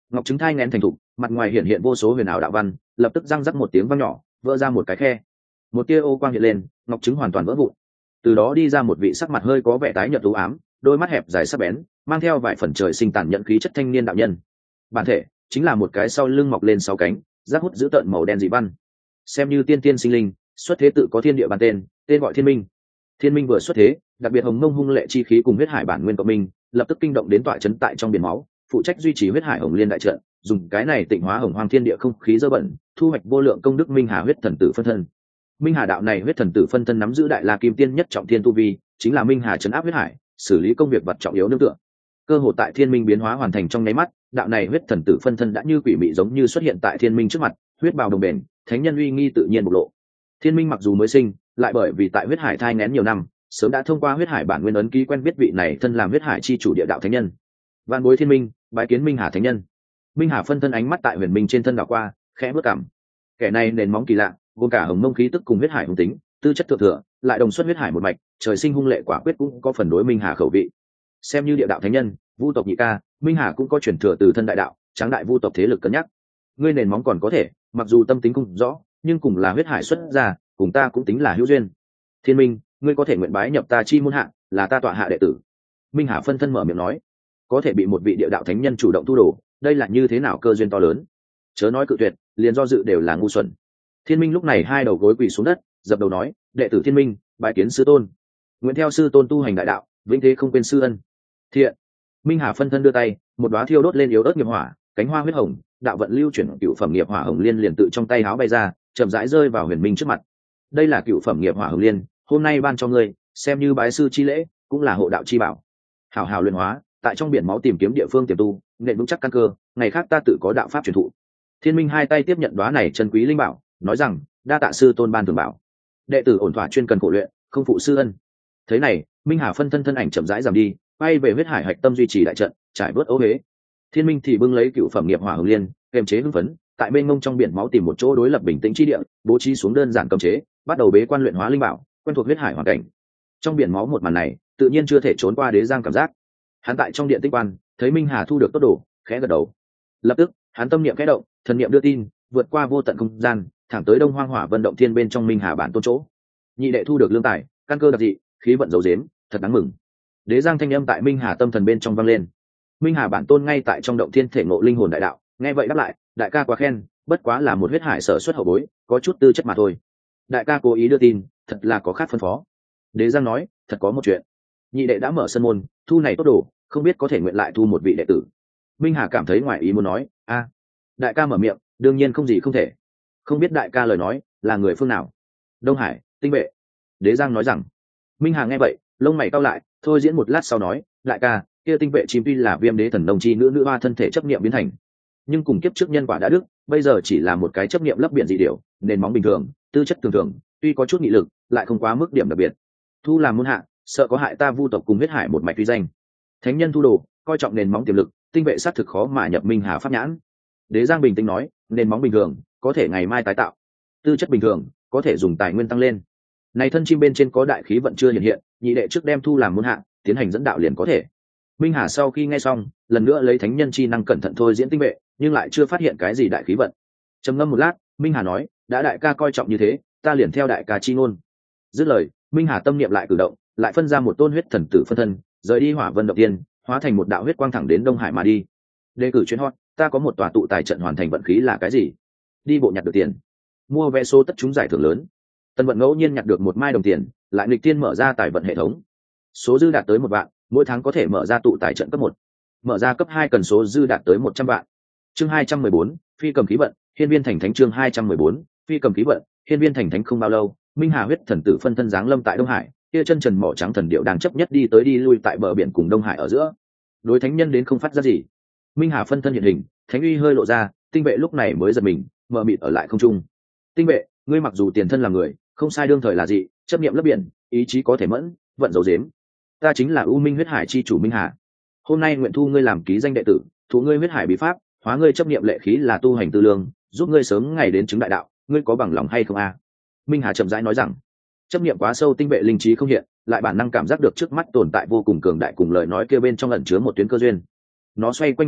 ngọc trứng thai ngén thành thục, mặt ngoài hiện hiện vô số huyền ảo đạo văn, lập tức răng rắc một tiếng vang nhỏ, vỡ ra một cái khe, một tia ô quang hiện lên, ngọc trứng hoàn toàn vỡ vụn. Từ đó đi ra một vị sắc mặt hơi có vẻ tái nhợt u ám, đôi mắt hẹp dài sắc bén, mang theo vài phần trời sinh tàn nhẫn khí chất thanh niên đạo nhân. Bản thể chính là một cái sau lưng mọc lên sáu cánh, rác hút giữ tợn màu đen dị văn, xem như tiên tiên sinh linh, xuất thế tự có thiên địa bản tên, tên gọi Thiên Minh. Thiên Minh vừa xuất thế, đặc biệt hồng mông hung lệ chi khí cùng huyết hải bản nguyên cộng minh, lập tức kinh động đến tọa chấn tại trong biển máu, phụ trách duy trì huyết hải hồng liên đại trận, dùng cái này tịnh hóa hồng hoang thiên địa không khí dơ bẩn, thu hoạch vô lượng công đức minh hà huyết thần tử phân thân. Minh hà đạo này huyết thần tử phân thân nắm giữ đại la kim tiên nhất trọng thiên tu vi, chính là minh hà chấn áp huyết hải, xử lý công việc vật trọng yếu nương tựa. Cơ hội tại Thiên Minh biến hóa hoàn thành trong nháy mắt, đạo này huyết thần tử phân thân đã như quỷ mị giống như xuất hiện tại Thiên Minh trước mặt, huyết bào đồng bền, thánh nhân uy nghi tự nhiên bộc lộ. Thiên Minh mặc dù mới sinh, lại bởi vì tại huyết hải thai nghén nhiều năm, sớm đã thông qua huyết hải bản nguyên ấn ký quen biết vị này thân làm huyết hải chi chủ địa đạo thánh nhân. Vạn bối Thiên Minh, bái kiến Minh Hà thánh nhân. Minh Hà phân thân ánh mắt tại huyền minh trên thân đảo qua, khẽ bước cảm. Kẻ này nền móng kỳ lạ, gồm cả hồng mông khí tức cùng huyết hải hùng tính, tư chất thượng thừa, lại đồng xuất huyết hải một mạch, trời sinh hung lệ quả quyết cũng có phần đối Minh Hà khẩu vị. Xem như địa đạo thánh nhân, vu tộc nhị ca, Minh Hà cũng có truyền thừa từ thân đại đạo, tráng đại vu tộc thế lực cân nhắc. Ngươi nền móng còn có thể, mặc dù tâm tính không rõ, nhưng cùng là huyết hải xuất ra, cùng ta cũng tính là hữu duyên. Thiên Minh, ngươi có thể nguyện bái nhập ta chi môn hạ, là ta tọa hạ đệ tử. Minh Hà phân thân mở miệng nói, có thể bị một vị địa đạo thánh nhân chủ động thu đồ, đây là như thế nào cơ duyên to lớn. Chớ nói cự tuyệt, liền do dự đều là ngu xuẩn. Thiên Minh lúc này hai đầu gối quỳ xuống đất, dập đầu nói, đệ tử Thiên Minh, bái kiến sư tôn. Nguyện theo sư tôn tu hành đại đạo, vĩnh thế không quên sư ân. Thiện. Minh Hà phân thân đưa tay, một đóa thiêu đốt lên yếu ớt nghiệp hỏa, cánh hoa huyết hồng, đạo vận lưu chuyển cựu phẩm nghiệp hỏa hồng liên liền tự trong tay háo bay ra, chậm rãi rơi vào huyền minh trước mặt. Đây là cựu phẩm nghiệp hỏa hồng liên, hôm nay ban cho ngươi, xem như bái sư chi lễ, cũng là hộ đạo chi bảo. Hảo hảo luyện hóa, tại trong biển máu tìm kiếm địa phương tiềm tu, nền vững chắc căn cơ, ngày khác ta tự có đạo pháp truyền thụ. Thiên Minh hai tay tiếp nhận đóa này chân quý linh bảo, nói rằng, đa tạ sư tôn ban thường bảo, đệ tử ổn thỏa chuyên cần khổ luyện, không phụ sư ân. Thế này, Minh Hà phân thân thân ảnh chậm rãi giảm đi, bay về huyết hải hạch tâm duy trì đại trận, trải bớt ố huế. Thiên Minh thì bưng lấy cựu phẩm nghiệp hỏa hồng liên, kềm chế hưng phấn, tại bên ngông trong biển máu tìm một chỗ đối lập bình tĩnh chi địa, bố trí xuống đơn giản cấm chế, bắt đầu bế quan luyện hóa linh bảo, quen thuộc huyết hải hoàn cảnh. Trong biển máu một màn này, tự nhiên chưa thể trốn qua đế giang cảm giác. Hắn tại trong điện tích quan, thấy Minh Hà thu được tốt đồ, khẽ gật đầu. Lập tức, hắn tâm niệm khẽ động, thần niệm đưa tin, vượt qua vô tận không gian, thẳng tới Đông Hoang Hỏa Vân động thiên bên trong Minh Hà bản tôn chỗ. Nhị đệ thu được lương tài, căn cơ đặc dị, khí vận dầu dếm, thật đáng mừng. Đế giang thanh âm tại Minh Hà tâm thần bên trong vang lên. Minh Hà bản tôn ngay tại trong động thiên thể ngộ linh hồn đại đạo, nghe vậy đáp lại, đại ca quá khen, bất quá là một huyết hải sở xuất hậu bối, có chút tư chất mà thôi. Đại ca cố ý đưa tin, thật là có khác phân phó. Đế giang nói, thật có một chuyện. Nhị đệ đã mở sân môn, thu này tốt đồ, không biết có thể nguyện lại thu một vị đệ tử. Minh Hà cảm thấy ngoài ý muốn nói, a, đại ca mở miệng, đương nhiên không gì không thể. Không biết đại ca lời nói là người phương nào? Đông Hải, Tinh Vệ. Đế giang nói rằng. Minh Hà nghe vậy, lông mày cau lại, thôi diễn một lát sau nói, đại ca, kia Tinh Vệ chim tuy là viêm đế thần nông chi nữ nữ hoa thân thể chấp niệm biến thành, nhưng cùng kiếp trước nhân quả đã đức, bây giờ chỉ là một cái chấp niệm lấp biển dị điểu, nền móng bình thường, tư chất thường thường, tuy có chút nghị lực, lại không quá mức điểm đặc biệt. Thu làm môn hạ, sợ có hại ta vu tộc cùng huyết hải một mạch uy danh. Thánh nhân thu đồ, coi trọng nền móng tiềm lực, Tinh Vệ sát thực khó mà nhập Minh Hà pháp nhãn. Đế giang bình tĩnh nói, nền móng bình thường, có thể ngày mai tái tạo. Tư chất bình thường, có thể dùng tài nguyên tăng lên. Này thân chim bên trên có đại khí vận chưa hiện hiện, nhị đệ trước đem thu làm môn hạ, tiến hành dẫn đạo liền có thể. Minh Hà sau khi nghe xong, lần nữa lấy thánh nhân chi năng cẩn thận thôi diễn Tinh Vệ, nhưng lại chưa phát hiện cái gì đại khí vận. Trầm ngâm một lát, Minh Hà nói, đã đại ca coi trọng như thế, ta liền theo đại ca chi ngôn. Dứt lời, Minh Hà tâm niệm lại cử động, lại phân ra một tôn huyết thần tử phân thân, rời đi Hỏa Vân động tiên, hóa thành một đạo huyết quang thẳng đến Đông Hải mà đi. Đề cử chuyến hot, ta có một tòa tụ tài trận hoàn thành vận khí là cái gì? Đi bộ nhặt được tiền, mua vé số tất trúng giải thưởng lớn. Tân vận ngẫu nhiên nhặt được một mai đồng tiền, lại nghịch tiên mở ra tài vận hệ thống. Số dư đạt tới một vạn, mỗi tháng có thể mở ra tụ tài trận cấp một. Mở ra cấp hai cần số dư đạt tới một trăm vạn. Chương hai trăm mười bốn, phi cầm khí vận, hiên viên thành thánh. Chương hai trăm mười bốn, phi cầm khí vận, hiên viên thành thánh. Không bao lâu, Minh Hà huyết thần tử phân thân giáng lâm tại Đông Hải, kia chân trần mỏ trắng thần điệu đang chấp nhất đi tới đi lui tại bờ biển cùng Đông Hải ở giữa. Đối thánh nhân đến không phát ra gì. Minh Hà phân thân hiện hình, thánh uy hơi lộ ra, Tinh Vệ lúc này mới giật mình, mờ mịt ở lại không trung. Tinh Vệ, ngươi mặc dù tiền thân là người, không sai đương thời là gì, chấp niệm lấp biển, ý chí có thể mẫn, vận dấu dếm. Ta chính là U Minh huyết hải chi chủ Minh Hà. Hôm nay nguyện thu ngươi làm ký danh đệ tử, thụ ngươi huyết hải bí pháp, hóa ngươi chấp niệm lệ khí là tu hành tư lương, giúp ngươi sớm ngày đến chứng đại đạo, ngươi có bằng lòng hay không a? Minh Hà chậm rãi nói rằng, chấp niệm quá sâu, Tinh Vệ linh trí không hiện, lại bản năng cảm giác được trước mắt tồn tại vô cùng cường đại cùng lời nói kia bên trong ẩn chứa một tuyến cơ duyên. Nó xoay quanh một lát,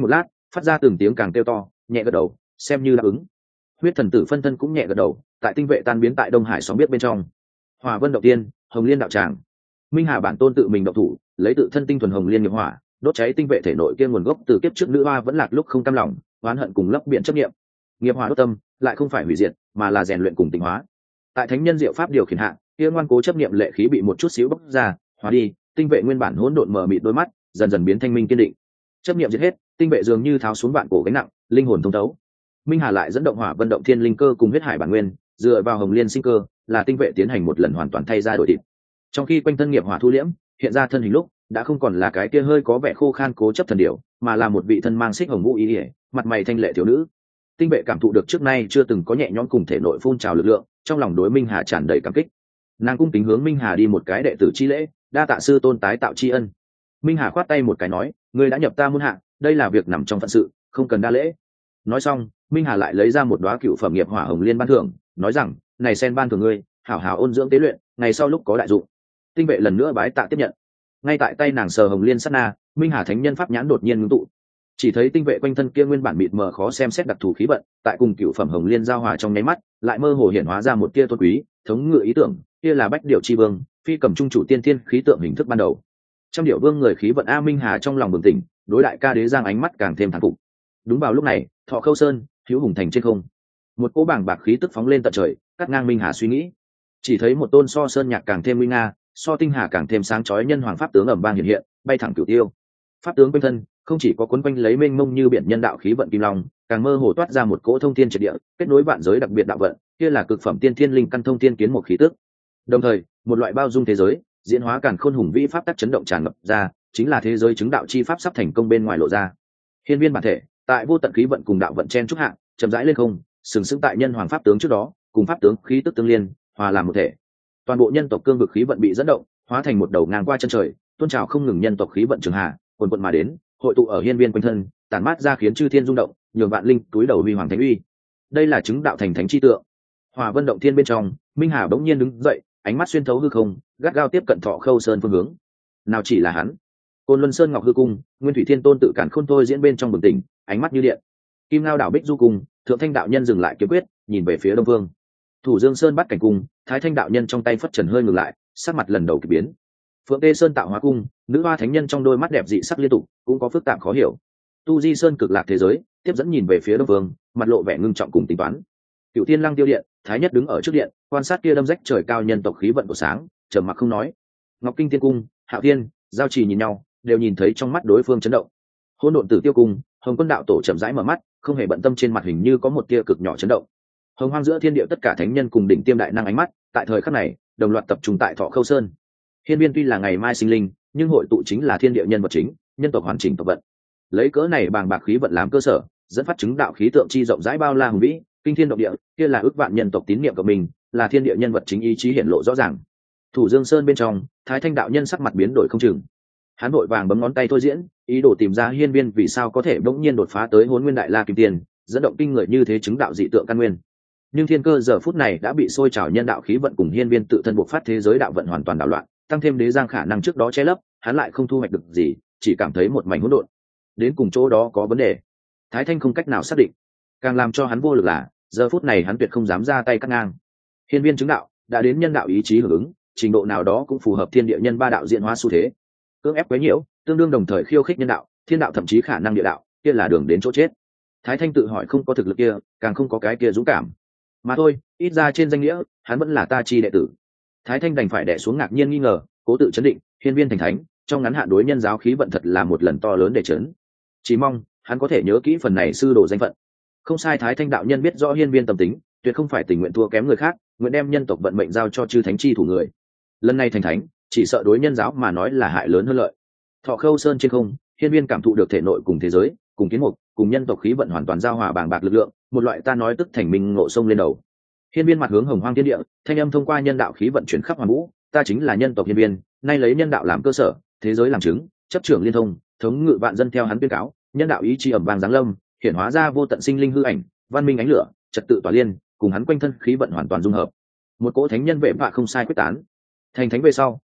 phát ra từng tiếng càng kêu to, nhẹ gật đầu xem như đáp ứng. Huyết thần tử phân thân cũng nhẹ gật đầu, tại tinh vệ tan biến tại Đông Hải sóng biết bên trong. Hỏa Vân động tiên, Hồng Liên đạo tràng. Minh Hà bản tôn tự mình động thủ, lấy tự thân tinh thuần hồng liên nghiệp hỏa, đốt cháy tinh vệ thể nội kia nguồn gốc từ kiếp trước nữ hoa vẫn lạc lúc không cam lòng, oán hận cùng lấp biển chấp niệm. Nghiệp hỏa đốt tâm, lại không phải hủy diệt, mà là rèn luyện cùng tịnh hóa. Tại thánh nhân diệu pháp điều khiển hạ, kia ngoan cố chấp niệm lệ khí bị một chút xíu bốc ra, hóa đi, tinh vệ nguyên bản hỗn độn mờ mịt đôi mắt, dần dần biến thanh minh kiên định. Chấp niệm diệt hết, tinh vệ dường như tháo xuống vạn cổ gánh nặng, linh hồn thông thấu. Minh Hà lại dẫn động hỏa vận động thiên linh cơ cùng huyết hải bản nguyên, dựa vào hồng liên sinh cơ, là tinh vệ tiến hành một lần hoàn toàn thay ra đổi thịt. Trong khi quanh thân nghiệp hỏa thu liễm, hiện ra thân hình lúc, đã không còn là cái kia hơi có vẻ khô khan cố chấp thần điểu, mà là một vị thân mang xích hồng vũ ý ỉa, mặt mày thanh lệ thiếu nữ. Tinh vệ cảm thụ được trước nay chưa từng có nhẹ nhõm cùng thể nội phun trào lực lượng, trong lòng đối Minh Hà tràn đầy cảm kích. Nàng cung kính hướng Minh Hà đi một cái đệ tử chi lễ, đa tạ sư tôn tái tạo tri ân. Minh Hà khoát tay một cái nói, ngươi đã nhập ta môn hạ, đây là việc nằm trong phận sự, không cần đa lễ. Nói xong, Minh Hà lại lấy ra một đóa cựu phẩm nghiệp hỏa hồng liên ban thưởng, nói rằng, này sen ban thưởng ngươi, hảo hảo ôn dưỡng tế luyện, ngày sau lúc có đại dụng. Tinh vệ lần nữa bái tạ tiếp nhận. Ngay tại tay nàng sờ hồng liên sát na, Minh Hà thánh nhân pháp nhãn đột nhiên ngưng tụ, chỉ thấy tinh vệ quanh thân kia nguyên bản mịt mờ khó xem xét đặc thù khí vận, tại cùng cựu phẩm hồng liên giao hòa trong nháy mắt, lại mơ hồ hiện hóa ra một tia tôn quý, thống ngự ý tưởng, kia là bách điệu chi vương, phi cầm trung chủ tiên thiên khí tượng hình thức ban đầu. Trong điệu vương người khí vận a Minh Hà trong lòng bừng tỉnh, đối đại ca đế giang ánh mắt càng thêm thán phục. Đúng vào lúc này, Thọ Khâu Sơn, Hữu Hùng Thành trên không, một cỗ bảng bạc khí tức phóng lên tận trời, cắt ngang Minh Hà suy nghĩ. Chỉ thấy một tôn so sơn nhạc càng thêm nguy nga, so tinh hà càng thêm sáng chói nhân hoàng pháp tướng ầm vang hiện hiện, bay thẳng cửu tiêu. Pháp tướng quanh thân không chỉ có cuốn quanh lấy mênh mông như biển nhân đạo khí vận kim long, càng mơ hồ toát ra một cỗ thông thiên triệt địa, kết nối vạn giới đặc biệt đạo vận, kia là cực phẩm tiên thiên linh căn thông thiên kiến một khí tức. Đồng thời, một loại bao dung thế giới, diễn hóa càn khôn hùng vĩ pháp tắc chấn động tràn ngập ra, chính là thế giới chứng đạo chi pháp sắp thành công bên ngoài lộ ra. Hiên viên bản thể, tại vô tận khí vận cùng đạo vận chen trúc hạ, chậm rãi lên không, sừng sững tại nhân hoàng pháp tướng trước đó, cùng pháp tướng khí tức tương liên, hòa làm một thể. Toàn bộ nhân tộc cương vực khí vận bị dẫn động, hóa thành một đầu ngang qua chân trời, tôn trào không ngừng nhân tộc khí vận trường hạ, quần quần mà đến, hội tụ ở hiên viên quanh thân, tản mát ra khiến chư thiên rung động, nhường vạn linh túi đầu huy hoàng thánh uy. Đây là chứng đạo thành thánh chi tượng. Hỏa Vân động thiên bên trong, Minh Hà bỗng nhiên đứng dậy, ánh mắt xuyên thấu hư không, gắt gao tiếp cận Thọ Khâu Sơn phương hướng. Nào chỉ là hắn, Côn Luân Sơn Ngọc Hư Cung, Nguyên Thủy Thiên Tôn tự cản khôn thôi diễn bên trong bừng tỉnh, ánh mắt như điện. Kim Ngao đảo Bích Du Cung, Thượng Thanh đạo nhân dừng lại kiếm quyết, nhìn về phía đông phương. Thủ Dương Sơn Bắt Cảnh Cung, Thái Thanh đạo nhân trong tay phất trần hơi ngừng lại, sắc mặt lần đầu kỳ biến. Phượng Tê Sơn Tạo Hóa Cung, nữ hoa thánh nhân trong đôi mắt đẹp dị sắc liên tục, cũng có phức tạp khó hiểu. Tu Di Sơn Cực Lạc thế giới, tiếp dẫn nhìn về phía đông phương, mặt lộ vẻ ngưng trọng cùng tính toán. Cửu Thiên Lăng Tiêu Điện, Thái Nhất đứng ở trước điện, quan sát kia đâm rách trời cao nhân tộc khí vận của sáng, trầm mặc không nói. Ngọc Kinh Tiên Cung, Hạo Thiên, Giao Trì nhìn nhau, đều nhìn thấy trong mắt đối phương chấn động. Hỗn Độn Tử Tiêu Cung, Hồng Quân đạo tổ chậm rãi mở mắt, không hề bận tâm trên mặt hình như có một tia cực nhỏ chấn động. Hồng Hoang giữa thiên địa tất cả thánh nhân cùng đỉnh tiêm đại năng ánh mắt, tại thời khắc này, đồng loạt tập trung tại Thọ Khâu Sơn. Hiên viên tuy là ngày mai sinh linh, nhưng hội tụ chính là thiên địa nhân vật chính, nhân tộc hoàn chỉnh tộc vận. Lấy cỡ này bàng bạc khí vận làm cơ sở, dẫn phát chứng đạo khí tượng chi rộng rãi bao la hùng vĩ, kinh thiên động địa, kia là ước vạn nhân tộc tín niệm của mình, là thiên địa nhân vật chính ý chí hiển lộ rõ ràng. Thủ Dương Sơn bên trong, Thái Thanh đạo nhân sắc mặt biến đổi không chừng. Hắn vội vàng bấm ngón tay thôi diễn, ý đồ tìm ra hiên viên vì sao có thể bỗng nhiên đột phá tới Hỗn Nguyên Đại La Kim Tiền, dẫn động kinh người như thế chứng đạo dị tượng căn nguyên. Nhưng thiên cơ giờ phút này đã bị sôi trào nhân đạo khí vận cùng hiên viên tự thân buộc phát thế giới đạo vận hoàn toàn đảo loạn, tăng thêm đế giang khả năng trước đó che lấp, hắn lại không thu hoạch được gì, chỉ cảm thấy một mảnh hỗn độn. Đến cùng chỗ đó có vấn đề, Thái Thanh không cách nào xác định. Càng làm cho hắn vô lực là, giờ phút này hắn tuyệt không dám ra tay cắt ngang. Hiên viên chứng đạo đã đến nhân đạo ý chí hưởng ứng, trình độ nào đó cũng phù hợp thiên địa nhân ba đạo diễn hóa xu thế. Cưỡng ép quấy nhiễu, tương đương đồng thời khiêu khích nhân đạo, thiên đạo thậm chí khả năng địa đạo, kia là đường đến chỗ chết. Thái Thanh tự hỏi không có thực lực kia, càng không có cái kia dũng cảm. Mà thôi, ít ra trên danh nghĩa, hắn vẫn là ta chi đệ tử. Thái Thanh đành phải đè xuống ngạc nhiên nghi ngờ, cố tự chấn định, hiên viên thành thánh, trong ngắn hạn đối nhân giáo khí vận thật là một lần to lớn để chấn. Chỉ mong hắn có thể nhớ kỹ phần này sư đồ danh phận. Không sai, Thái Thanh đạo nhân biết rõ hiên viên tâm tính, tuyệt không phải tình nguyện thua kém người khác, nguyện đem nhân tộc vận mệnh giao cho chư thánh chi thủ người. Lần này thành thánh, chỉ sợ đối nhân giáo mà nói là hại lớn hơn lợi. Thọ Khâu Sơn trên không, hiên viên cảm thụ được thể nội cùng thế giới, cùng kiến mục, cùng nhân tộc khí vận hoàn toàn giao hòa bàng bạc lực lượng, một loại ta nói tức thành minh ngộ sông lên đầu. Hiên viên mặt hướng hồng hoang thiên địa, thanh âm thông qua nhân đạo khí vận chuyển khắp hoàn vũ, ta chính là nhân tộc hiên viên, nay lấy nhân đạo làm cơ sở, thế giới làm chứng, chấp trưởng liên thông, thống ngự vạn dân theo hắn tuyên cáo, nhân đạo ý chí ẩm vàng giáng lâm, hiển hóa ra vô tận sinh linh hư ảnh, văn minh ánh lửa, trật tự tỏa liên, cùng hắn quanh thân khí vận hoàn toàn dung hợp. Một cỗ thánh nhân vệ vạ không sai quyết tán. Thành thánh về sau,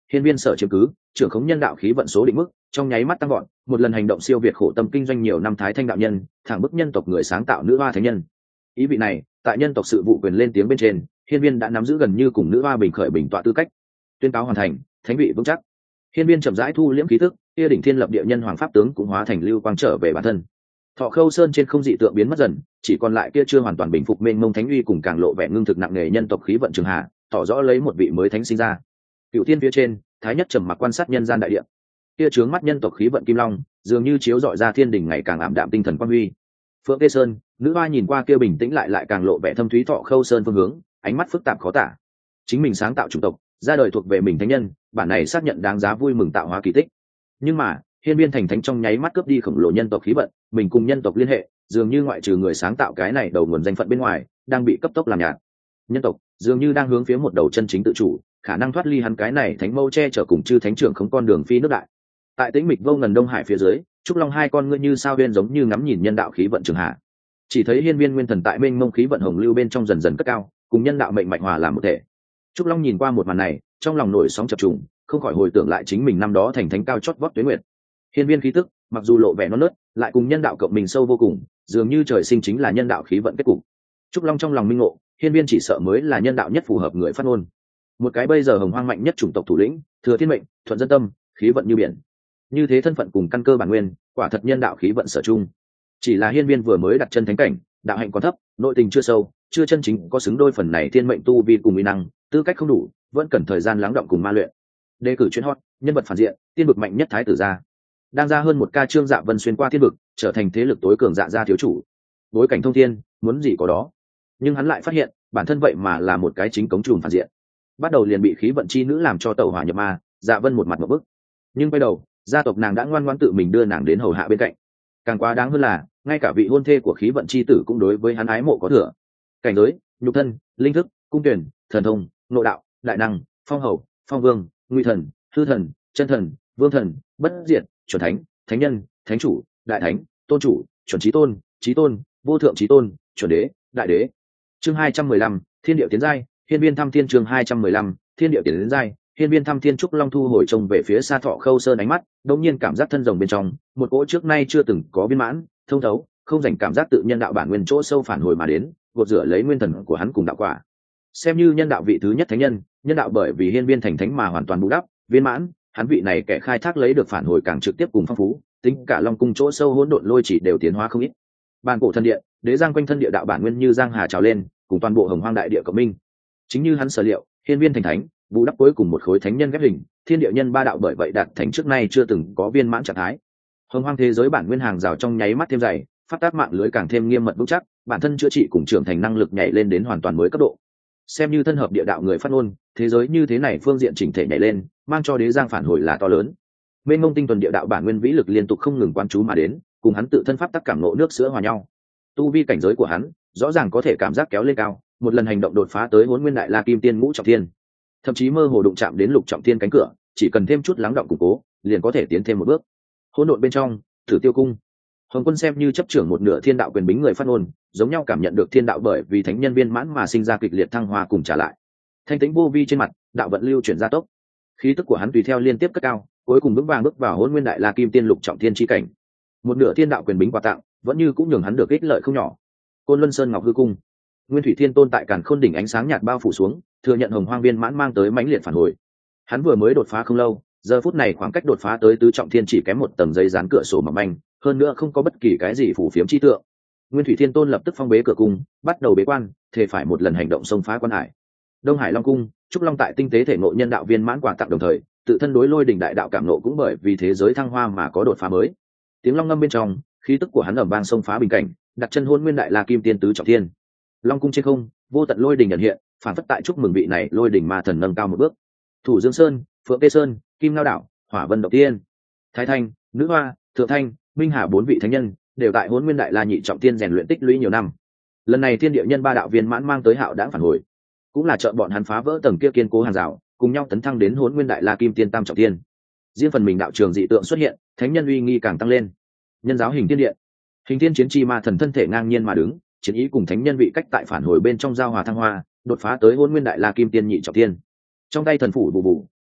hiên viên sở chiếm cứ trưởng khống nhân đạo khí vận số định mức trong nháy mắt tăng gọn, một lần hành động siêu việt khổ tâm kinh doanh nhiều năm thái thanh đạo nhân, thẳng bức nhân tộc người sáng tạo nữ hoa thánh nhân. Ý vị này, tại nhân tộc sự vụ quyền lên tiếng bên trên, hiên viên đã nắm giữ gần như cùng nữ hoa bình khởi bình tọa tư cách. Tuyên cáo hoàn thành, thánh vị vững chắc. Hiên viên chậm rãi thu liễm khí thức, kia đỉnh thiên lập địa nhân hoàng pháp tướng cũng hóa thành lưu quang trở về bản thân. Thọ Khâu Sơn trên không dị tượng biến mất dần, chỉ còn lại kia chưa hoàn toàn bình phục mênh mông thánh uy cùng càng lộ vẻ ngưng thực nặng nề nhân tộc khí vận trường hạ, tỏ rõ lấy một vị mới thánh sinh ra. Cựu thiên phía trên, thái nhất trầm mặc quan sát nhân gian đại địa. Kia trướng mắt nhân tộc khí vận kim long, dường như chiếu rọi ra thiên đỉnh ngày càng ảm đạm tinh thần quang huy. Phượng Tê Sơn, nữ hoa nhìn qua kia bình tĩnh lại lại càng lộ vẻ thâm thúy Thọ Khâu Sơn phương hướng, ánh mắt phức tạp khó tả. Chính mình sáng tạo chủng tộc, ra đời thuộc về mình thánh nhân, bản này xác nhận đáng giá vui mừng tạo hóa kỳ tích. Nhưng mà, hiên viên thành thánh trong nháy mắt cướp đi khổng lồ nhân tộc khí vận, mình cùng nhân tộc liên hệ, dường như ngoại trừ người sáng tạo cái này đầu nguồn danh phận bên ngoài, đang bị cấp tốc làm nhạt. Nhân tộc dường như đang hướng phía một đầu chân chính tự chủ, khả năng thoát ly hắn cái này thánh mâu che chở cùng chư thánh trưởng không con đường phi nước đại. Tại tĩnh mịch vô ngần đông hải phía dưới, trúc long hai con ngươi như sao bên giống như ngắm nhìn nhân đạo khí vận trường hạ. Chỉ thấy hiên viên nguyên thần tại mênh mông khí vận hồng lưu bên trong dần dần cất cao, cùng nhân đạo mệnh mạnh hòa làm một thể. Trúc long nhìn qua một màn này, trong lòng nổi sóng chập trùng, không khỏi hồi tưởng lại chính mình năm đó thành thánh cao chót vót tuế nguyệt. Hiên viên khí tức, mặc dù lộ vẻ non nớt, lại cùng nhân đạo cộng mình sâu vô cùng, dường như trời sinh chính là nhân đạo khí vận kết cục. Trúc long trong lòng minh ngộ, hiên viên chỉ sợ mới là nhân đạo nhất phù hợp người phát ngôn. Một cái bây giờ hồng hoang mạnh nhất chủng tộc thủ lĩnh, thừa thiên mệnh, thuận dân tâm, khí vận như biển. Như thế thân phận cùng căn cơ bản nguyên, quả thật nhân đạo khí vận sở chung. Chỉ là hiên viên vừa mới đặt chân thánh cảnh, đạo hạnh còn thấp, nội tình chưa sâu, chưa chân chính có xứng đôi phần này thiên mệnh tu vi cùng uy năng, tư cách không đủ, vẫn cần thời gian lắng động cùng ma luyện. Đề cử chuyên hot, nhân vật phản diện, tiên vực mạnh nhất thái tử gia. Đang ra hơn một ca trương Dạ Vân xuyên qua thiên vực, trở thành thế lực tối cường Dạ gia thiếu chủ. Bối cảnh thông thiên, muốn gì có đó. Nhưng hắn lại phát hiện, bản thân vậy mà là một cái chính cống trùm phản diện. Bắt đầu liền bị khí vận chi nữ làm cho tẩu hỏa nhập ma, Dạ Vân một mặt một bức. Nhưng quay đầu, gia tộc nàng đã ngoan ngoãn tự mình đưa nàng đến hầu hạ bên cạnh. Càng quá đáng hơn là, ngay cả vị hôn thê của khí vận chi tử cũng đối với hắn ái mộ có thừa. Cảnh giới, nhục thân, linh thức, cung tuyển, thần thông, nội đạo, đại năng, phong hầu, phong vương, nguy thần, hư thần, chân thần, vương thần, bất diệt, chuẩn thánh, thánh nhân, thánh chủ, đại thánh, tôn chủ, chuẩn chí tôn, chí tôn, vô thượng chí tôn, chuẩn đế, đại đế. Chương hai trăm mười lăm, thiên điệu tiến giai, hiên viên thăm thiên. Chương hai trăm mười lăm, thiên điệu tiến giai, hiên viên thăm thiên. Trúc long thu hồi trông về phía xa Thọ Khâu Sơn, ánh mắt đột nhiên cảm giác thân rồng bên trong một cỗ trước nay chưa từng có viên mãn, thông thấu, không dành cảm giác tự nhân đạo bản nguyên chỗ sâu phản hồi mà đến, gột rửa lấy nguyên thần của hắn cùng đạo quả. Xem như nhân đạo vị thứ nhất thánh nhân, nhân đạo bởi vì hiên viên thành thánh mà hoàn toàn bù đắp, viên mãn, hắn vị này kẻ khai thác lấy được phản hồi càng trực tiếp cùng phong phú, tính cả long cung chỗ sâu hỗn độn lôi chỉ đều tiến hóa không ít. Bàn cổ thân điện, đế giang quanh thân địa đạo bản nguyên như giang hà trào lên, cùng toàn bộ hồng hoang đại địa cộng minh. Chính như hắn sở liệu, hiên viên thành thánh, bù đắp cuối cùng một khối thánh nhân ghép hình, thiên địa nhân ba đạo bởi vậy đạt thành trước nay chưa từng có viên mãn trạng thái. Hồng hoang thế giới bản nguyên hàng rào trong nháy mắt thêm dày, phát tác mạng lưới càng thêm nghiêm mật vững chắc, bản thân chữa trị cùng trưởng thành năng lực nhảy lên đến hoàn toàn mới cấp độ. Xem như thân hợp địa đạo người phát ngôn, thế giới như thế này phương diện chỉnh thể nhảy lên, mang cho đế giang phản hồi là to lớn. Mênh mông tinh tuần địa đạo bản nguyên vĩ lực liên tục không ngừng quan chú mà đến, cùng hắn tự thân pháp tắc cảm ngộ nước sữa hòa nhau. Tu vi cảnh giới của hắn, rõ ràng có thể cảm giác kéo lên cao, một lần hành động đột phá tới Hỗn Nguyên Đại La Kim Tiên ngũ trọng thiên, thậm chí mơ hồ đụng chạm đến lục trọng thiên cánh cửa, chỉ cần thêm chút lắng động củng cố, liền có thể tiến thêm một bước. Hỗn độn bên trong, Thử Tiêu cung, Hồng Quân xem như chấp trưởng một nửa thiên đạo quyền bính người phát ngôn, giống nhau cảm nhận được thiên đạo bởi vì thánh nhân viên mãn mà sinh ra kịch liệt thăng hoa cùng trả lại. Thanh tĩnh vô vi trên mặt, đạo vận lưu chuyển gia tốc, khí tức của hắn tùy theo liên tiếp cất cao, cuối cùng vững vàng bước vào Hỗn Nguyên Đại La Kim Tiên lục trọng thiên chi cảnh. Một nửa thiên đạo quyền bính quà tặng, vẫn như cũng nhường hắn được ích lợi không nhỏ. Côn Luân Sơn Ngọc Hư Cung, Nguyên Thủy Thiên Tôn tại Càn Khôn đỉnh ánh sáng nhạt bao phủ xuống, thừa nhận hồng hoang viên mãn mang tới mãnh liệt phản hồi. Hắn vừa mới đột phá không lâu, giờ phút này khoảng cách đột phá tới tứ trọng thiên chỉ kém một tầng giấy dán cửa sổ mỏng manh, hơn nữa không có bất kỳ cái gì phủ phiếm chi tượng. Nguyên Thủy Thiên Tôn lập tức phong bế cửa cung, bắt đầu bế quan, thể phải một lần hành động xông phá quan hải. Đông Hải Long Cung, Trúc Long tại tinh tế thể ngộ nhân đạo viên mãn quà tặng đồng thời, tự thân đối lôi đỉnh đại đạo cảm ngộ cũng bởi vì thế giới thăng hoa mà có đột phá mới. Tiếng long ngâm bên trong, khí tức của hắn ầm vang xông phá bình cảnh, đặt chân Hỗn Nguyên Đại La Kim Tiên tứ trọng thiên. Long cung trên không, vô tận lôi đỉnh nhận hiện, phản phất tại chúc mừng vị này lôi đỉnh ma thần nâng cao một bước. Thủ Dương Sơn, Phượng Tê Sơn, Kim Ngao Đảo, Hỏa Vân Động Tiên, Thái Thanh, Nữ Hoa, Thượng Thanh, Minh Hà bốn vị thánh nhân đều tại Hỗn Nguyên Đại La nhị trọng thiên rèn luyện tích lũy nhiều năm. Lần này thiên địa nhân ba đạo viên mãn mang tới hạo đãng phản hồi, cũng là trợ bọn hắn phá vỡ tầng kia kiên cố hàng rào, cùng nhau tấn thăng đến Hỗn Nguyên Đại La Kim Tiên tam trọng thiên. Riêng phần mình đạo trường dị tượng xuất hiện, thánh nhân uy nghi càng tăng lên. Nhân giáo hình thiên điện, hình thiên chiến chi ma thần thân thể ngang nhiên mà đứng, chiến ý cùng thánh nhân vị cách tại phản hồi bên trong giao hòa thăng hoa, đột phá tới Hỗn Nguyên Đại La Kim Tiên nhị trọng thiên. Trong tay thần phủ bù bù,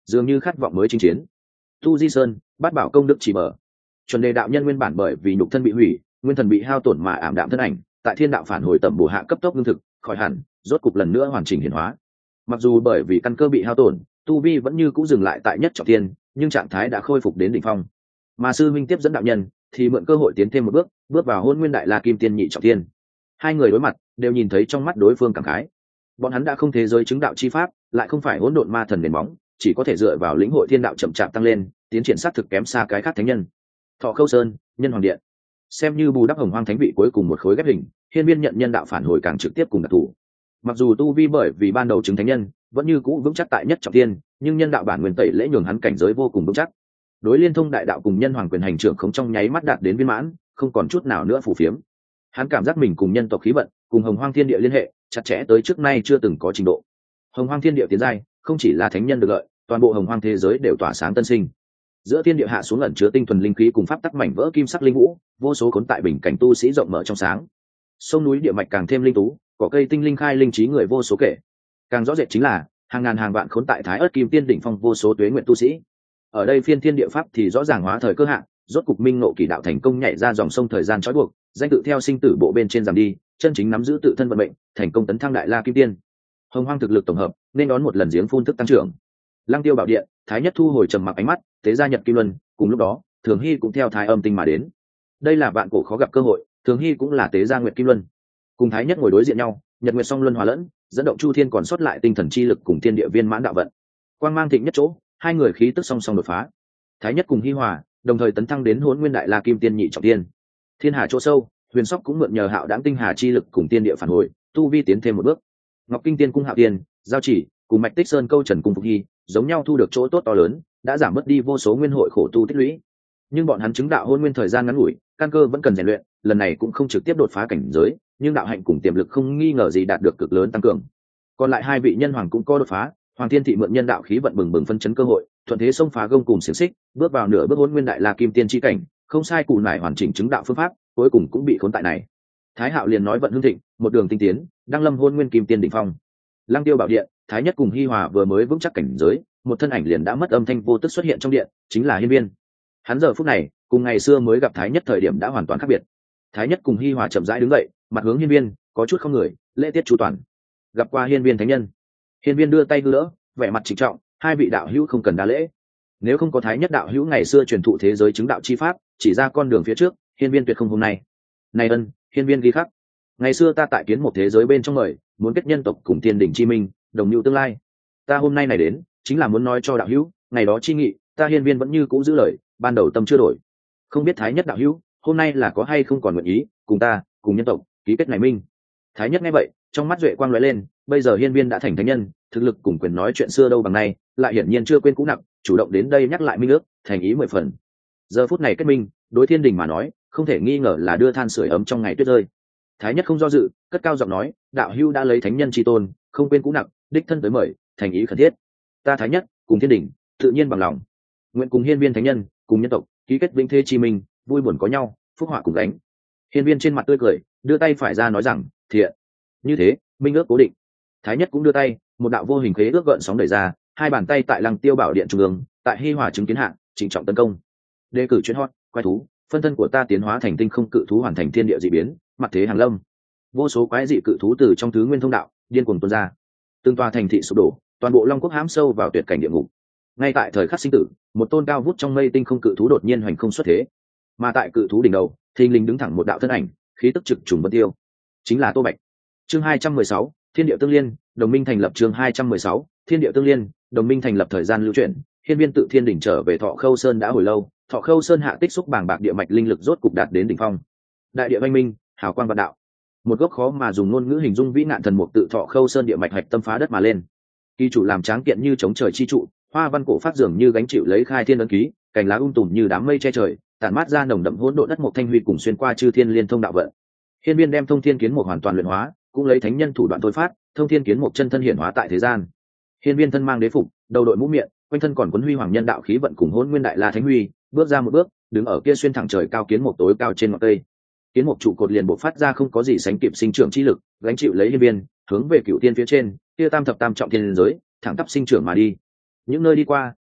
dường như khát vọng mới chinh chiến. Tu Di Sơn, Bát Bảo công đức chỉ mở. Chuẩn đề đạo nhân nguyên bản bởi vì nhục thân bị hủy, nguyên thần bị hao tổn mà ảm đạm thân ảnh, tại thiên đạo phản hồi tẩm bổ hạ cấp tốc lương thực, khỏi hẳn, rốt cục lần nữa hoàn chỉnh hiển hóa. Mặc dù bởi vì căn cơ bị hao tổn, tu vi vẫn như cũ dừng lại tại nhất trọng thiên, nhưng trạng thái đã khôi phục đến đỉnh phong. Mà sư minh tiếp dẫn đạo nhân thì mượn cơ hội tiến thêm một bước, bước vào Hôn Nguyên Đại La Kim Tiên nhị trọng thiên. Hai người đối mặt, đều nhìn thấy trong mắt đối phương cảm khái. Bọn hắn đã không thế giới chứng đạo chi pháp, lại không phải hỗn độn ma thần nền móng, chỉ có thể dựa vào lĩnh hội thiên đạo chậm chạp tăng lên, tiến triển sát thực kém xa cái khác thánh nhân. Thọ Khâu Sơn, Nhân Hoàng Điện, xem như bù đắp Hồng Hoang thánh vị cuối cùng một khối ghép hình, Hiên Viên nhận nhân đạo phản hồi càng trực tiếp cùng đặc thủ. Mặc dù tu vi bởi vì ban đầu chứng thánh nhân vẫn như cũ vững chắc tại nhất trọng thiên, nhưng nhân đạo bản nguyên tẩy lễ nhường hắn cảnh giới vô cùng vững chắc. Đối liên thông đại đạo cùng nhân hoàng quyền hành trưởng không trong nháy mắt đạt đến viên mãn, không còn chút nào nữa phù phiếm. Hắn cảm giác mình cùng nhân tộc khí vận, cùng Hồng Hoang thiên địa liên hệ chặt chẽ tới trước nay chưa từng có trình độ. Hồng Hoang thiên địa tiến giai, không chỉ là thánh nhân được lợi, toàn bộ Hồng Hoang thế giới đều tỏa sáng tân sinh. Giữa thiên địa hạ xuống ẩn chứa tinh thuần linh khí cùng pháp tắc mảnh vỡ kim sắc linh vũ, vô số khốn tại bình cảnh tu sĩ rộng mở trong sáng. Sông núi địa mạch càng thêm linh tú, cỏ cây tinh linh khai linh trí người vô số kể. Càng rõ rệt chính là hàng ngàn hàng vạn khốn tại thái ớt kim tiên đỉnh phong vô số tuế nguyện tu sĩ. Ở đây phiên thiên địa pháp thì rõ ràng hóa thời cơ hạn, rốt cục minh ngộ kỳ đạo thành công nhảy ra dòng sông thời gian trói buộc, danh tự theo sinh tử bộ bên trên giảm đi, chân chính nắm giữ tự thân vận mệnh, thành công tấn thăng đại la kim tiên. Hồng Hoang thực lực tổng hợp nên đón một lần giếng phun thức tăng trưởng. Lăng Tiêu bảo điện, Thái Nhất thu hồi trầm mặc ánh mắt, tế gia Nhật Kim Luân, cùng lúc đó, Thường Hy cũng theo Thái Âm tinh mà đến. Đây là vạn cổ khó gặp cơ hội, Thường Hy cũng là tế gia Nguyệt Kim Luân. Cùng Thái Nhất ngồi đối diện nhau, Nhật Nguyệt song luân hòa lẫn, dẫn động chu thiên còn sót lại tinh thần chi lực cùng thiên địa viên mãn đạo vận. Quang mang thịnh nhất chỗ, hai người khí tức song song đột phá. Thái Nhất cùng Hi Hòa, đồng thời tấn thăng đến Hỗn Nguyên Đại La Kim Tiên nhị trọng tiên. Thiên Hà chỗ sâu, Huyền Sóc cũng mượn nhờ Hạo Đãng tinh hà chi lực cùng tiên địa phản hồi, tu vi tiến thêm một bước. Ngọc Kinh Tiên cung Hạo Tiên, Giao Chỉ, cùng Mạch Tích Sơn câu Trần cung Phục Hy, giống nhau thu được chỗ tốt to lớn, đã giảm mất đi vô số nguyên hội khổ tu tích lũy. Nhưng bọn hắn chứng đạo hôn nguyên thời gian ngắn ngủi, căn cơ vẫn cần rèn luyện, lần này cũng không trực tiếp đột phá cảnh giới, nhưng đạo hạnh cùng tiềm lực không nghi ngờ gì đạt được cực lớn tăng cường. Còn lại hai vị nhân hoàng cũng có đột phá, Hoàng Thiên Thị mượn nhân đạo khí vận bừng bừng phân chấn cơ hội, thuận thế xông phá gông cùng xiềng xích, bước vào nửa bước hôn nguyên đại la kim tiên chi cảnh, không sai cù nải hoàn chỉnh chứng đạo phương pháp, cuối cùng cũng bị khốn tại này. Thái Hạo liền nói vận hưng thịnh, một đường tinh tiến, đăng lâm hôn nguyên kim tiên đỉnh phong. Lăng Tiêu bảo điện, Thái Nhất cùng Hi Hòa vừa mới vững chắc cảnh giới, một thân ảnh liền đã mất âm thanh vô tức xuất hiện trong điện, chính là Hiên Viên. Hắn giờ phút này, cùng ngày xưa mới gặp Thái Nhất thời điểm đã hoàn toàn khác biệt. Thái Nhất cùng Hi Hòa chậm rãi đứng dậy, mặt hướng Hiên Viên, có chút không người, lễ tiết chu toàn. Gặp qua Hiên Viên thánh nhân. Hiên Viên đưa tay hư đỡ, vẻ mặt trịnh trọng, hai vị đạo hữu không cần đa lễ. Nếu không có Thái Nhất đạo hữu ngày xưa truyền thụ thế giới chứng đạo chi pháp, chỉ ra con đường phía trước, Hiên Viên tuyệt không hôm nay. Này ân, Hiên Viên ghi khắc. Ngày xưa ta tại kiến một thế giới bên trong mời, muốn kết nhân tộc cùng tiên đỉnh chi minh, đồng nhu tương lai. Ta hôm nay này đến, chính là muốn nói cho đạo hữu, ngày đó chi nghị, ta Hiên Viên vẫn như cũ giữ lời, ban đầu tâm chưa đổi. Không biết Thái Nhất đạo hữu, hôm nay là có hay không còn nguyện ý, cùng ta, cùng nhân tộc, ký kết này minh. Thái Nhất nghe vậy, trong mắt duệ quang lóe lên, bây giờ Hiên Viên đã thành thánh nhân, thực lực cùng quyền nói chuyện xưa đâu bằng nay, lại hiển nhiên chưa quên cũ nặng, chủ động đến đây nhắc lại minh ước, thành ý mười phần. Giờ phút này kết minh, đối thiên đình mà nói, không thể nghi ngờ là đưa than sưởi ấm trong ngày tuyết rơi. Thái Nhất không do dự, cất cao giọng nói, đạo hữu đã lấy thánh nhân chi tôn, không quên cũ nặng, đích thân tới mời, thành ý khẩn thiết. Ta Thái Nhất cùng thiên đình, tự nhiên bằng lòng, nguyện cùng Hiên Viên thánh nhân, cùng nhân tộc, ký kết vĩnh thế chi minh, vui buồn có nhau, phúc họa cùng gánh. Hiên Viên trên mặt tươi cười, đưa tay phải ra nói rằng, thiện. Như thế, minh ước cố định. Thái Nhất cũng đưa tay, một đạo vô hình khế ước gợn sóng đẩy ra, hai bàn tay tại Lăng Tiêu bảo điện trung ương, tại Hi Hòa chứng kiến hạng, trịnh trọng tấn công. Đề cử chuyến hot, quái thú, phân thân của ta tiến hóa thành tinh không cự thú hoàn thành thiên địa dị biến, mặt thế hàng lâm. Vô số quái dị cự thú từ trong thứ nguyên thông đạo, điên cuồng tuôn ra. Từng tòa thành thị sụp đổ, toàn bộ Long Quốc hãm sâu vào tuyệt cảnh địa ngục. Ngay tại thời khắc sinh tử, một tôn cao vút trong mây tinh không cự thú đột nhiên hoành không xuất thế. Mà tại cự thú đỉnh đầu, thình lình đứng thẳng một đạo thân ảnh, khí tức trực trùng vân tiêu, chính là Tô Bạch. Chương hai trăm mười sáu, Thiên địa tương liên, đồng minh thành lập. Chương hai trăm mười sáu, Thiên địa tương liên, đồng minh thành lập. Thời gian lưu chuyển, Hiên Viên tự thiên đỉnh trở về Thọ Khâu Sơn đã hồi lâu, Thọ Khâu Sơn hạ tích xúc bàng bạc địa mạch linh lực rốt cục đạt đến đỉnh phong. Đại địa văn minh, hào quang vạn đạo. Một gốc khó mà dùng ngôn ngữ hình dung vĩ nạn thần mục tự Thọ Khâu Sơn địa mạch hạch tâm phá đất mà lên. Kỳ chủ làm tráng kiện như chống trời chi trụ, hoa văn cổ phát dường như gánh chịu lấy khai thiên ấn ký, cành lá um tùm như đám mây che trời, tản mát ra nồng đậm hỗn độn đất mộc thanh huy cùng xuyên qua chư thiên liên thông đạo vận. Hiên Viên đem thông thiên kiến mục hoàn toàn luyện hóa, cũng lấy thánh nhân thủ đoạn thôi phát, thông thiên kiến mục chân thân hiển hóa tại thế gian. Hiên Viên thân mang đế phục, đầu đội mũ miệng, quanh thân còn quấn huy hoàng nhân đạo khí vận cùng hỗn nguyên đại la thánh huy, bước ra một bước, đứng ở kia xuyên thẳng trời cao kiến mục tối cao trên ngọn cây. Kiến mục trụ cột liền bộc phát ra không có gì sánh kịp sinh trưởng chi lực, gánh chịu lấy Hiên Viên, hướng về cựu tiên phía trên, kia tam thập tam trọng thiên giới, thẳng tắp sinh trưởng mà đi. Những nơi đi qua,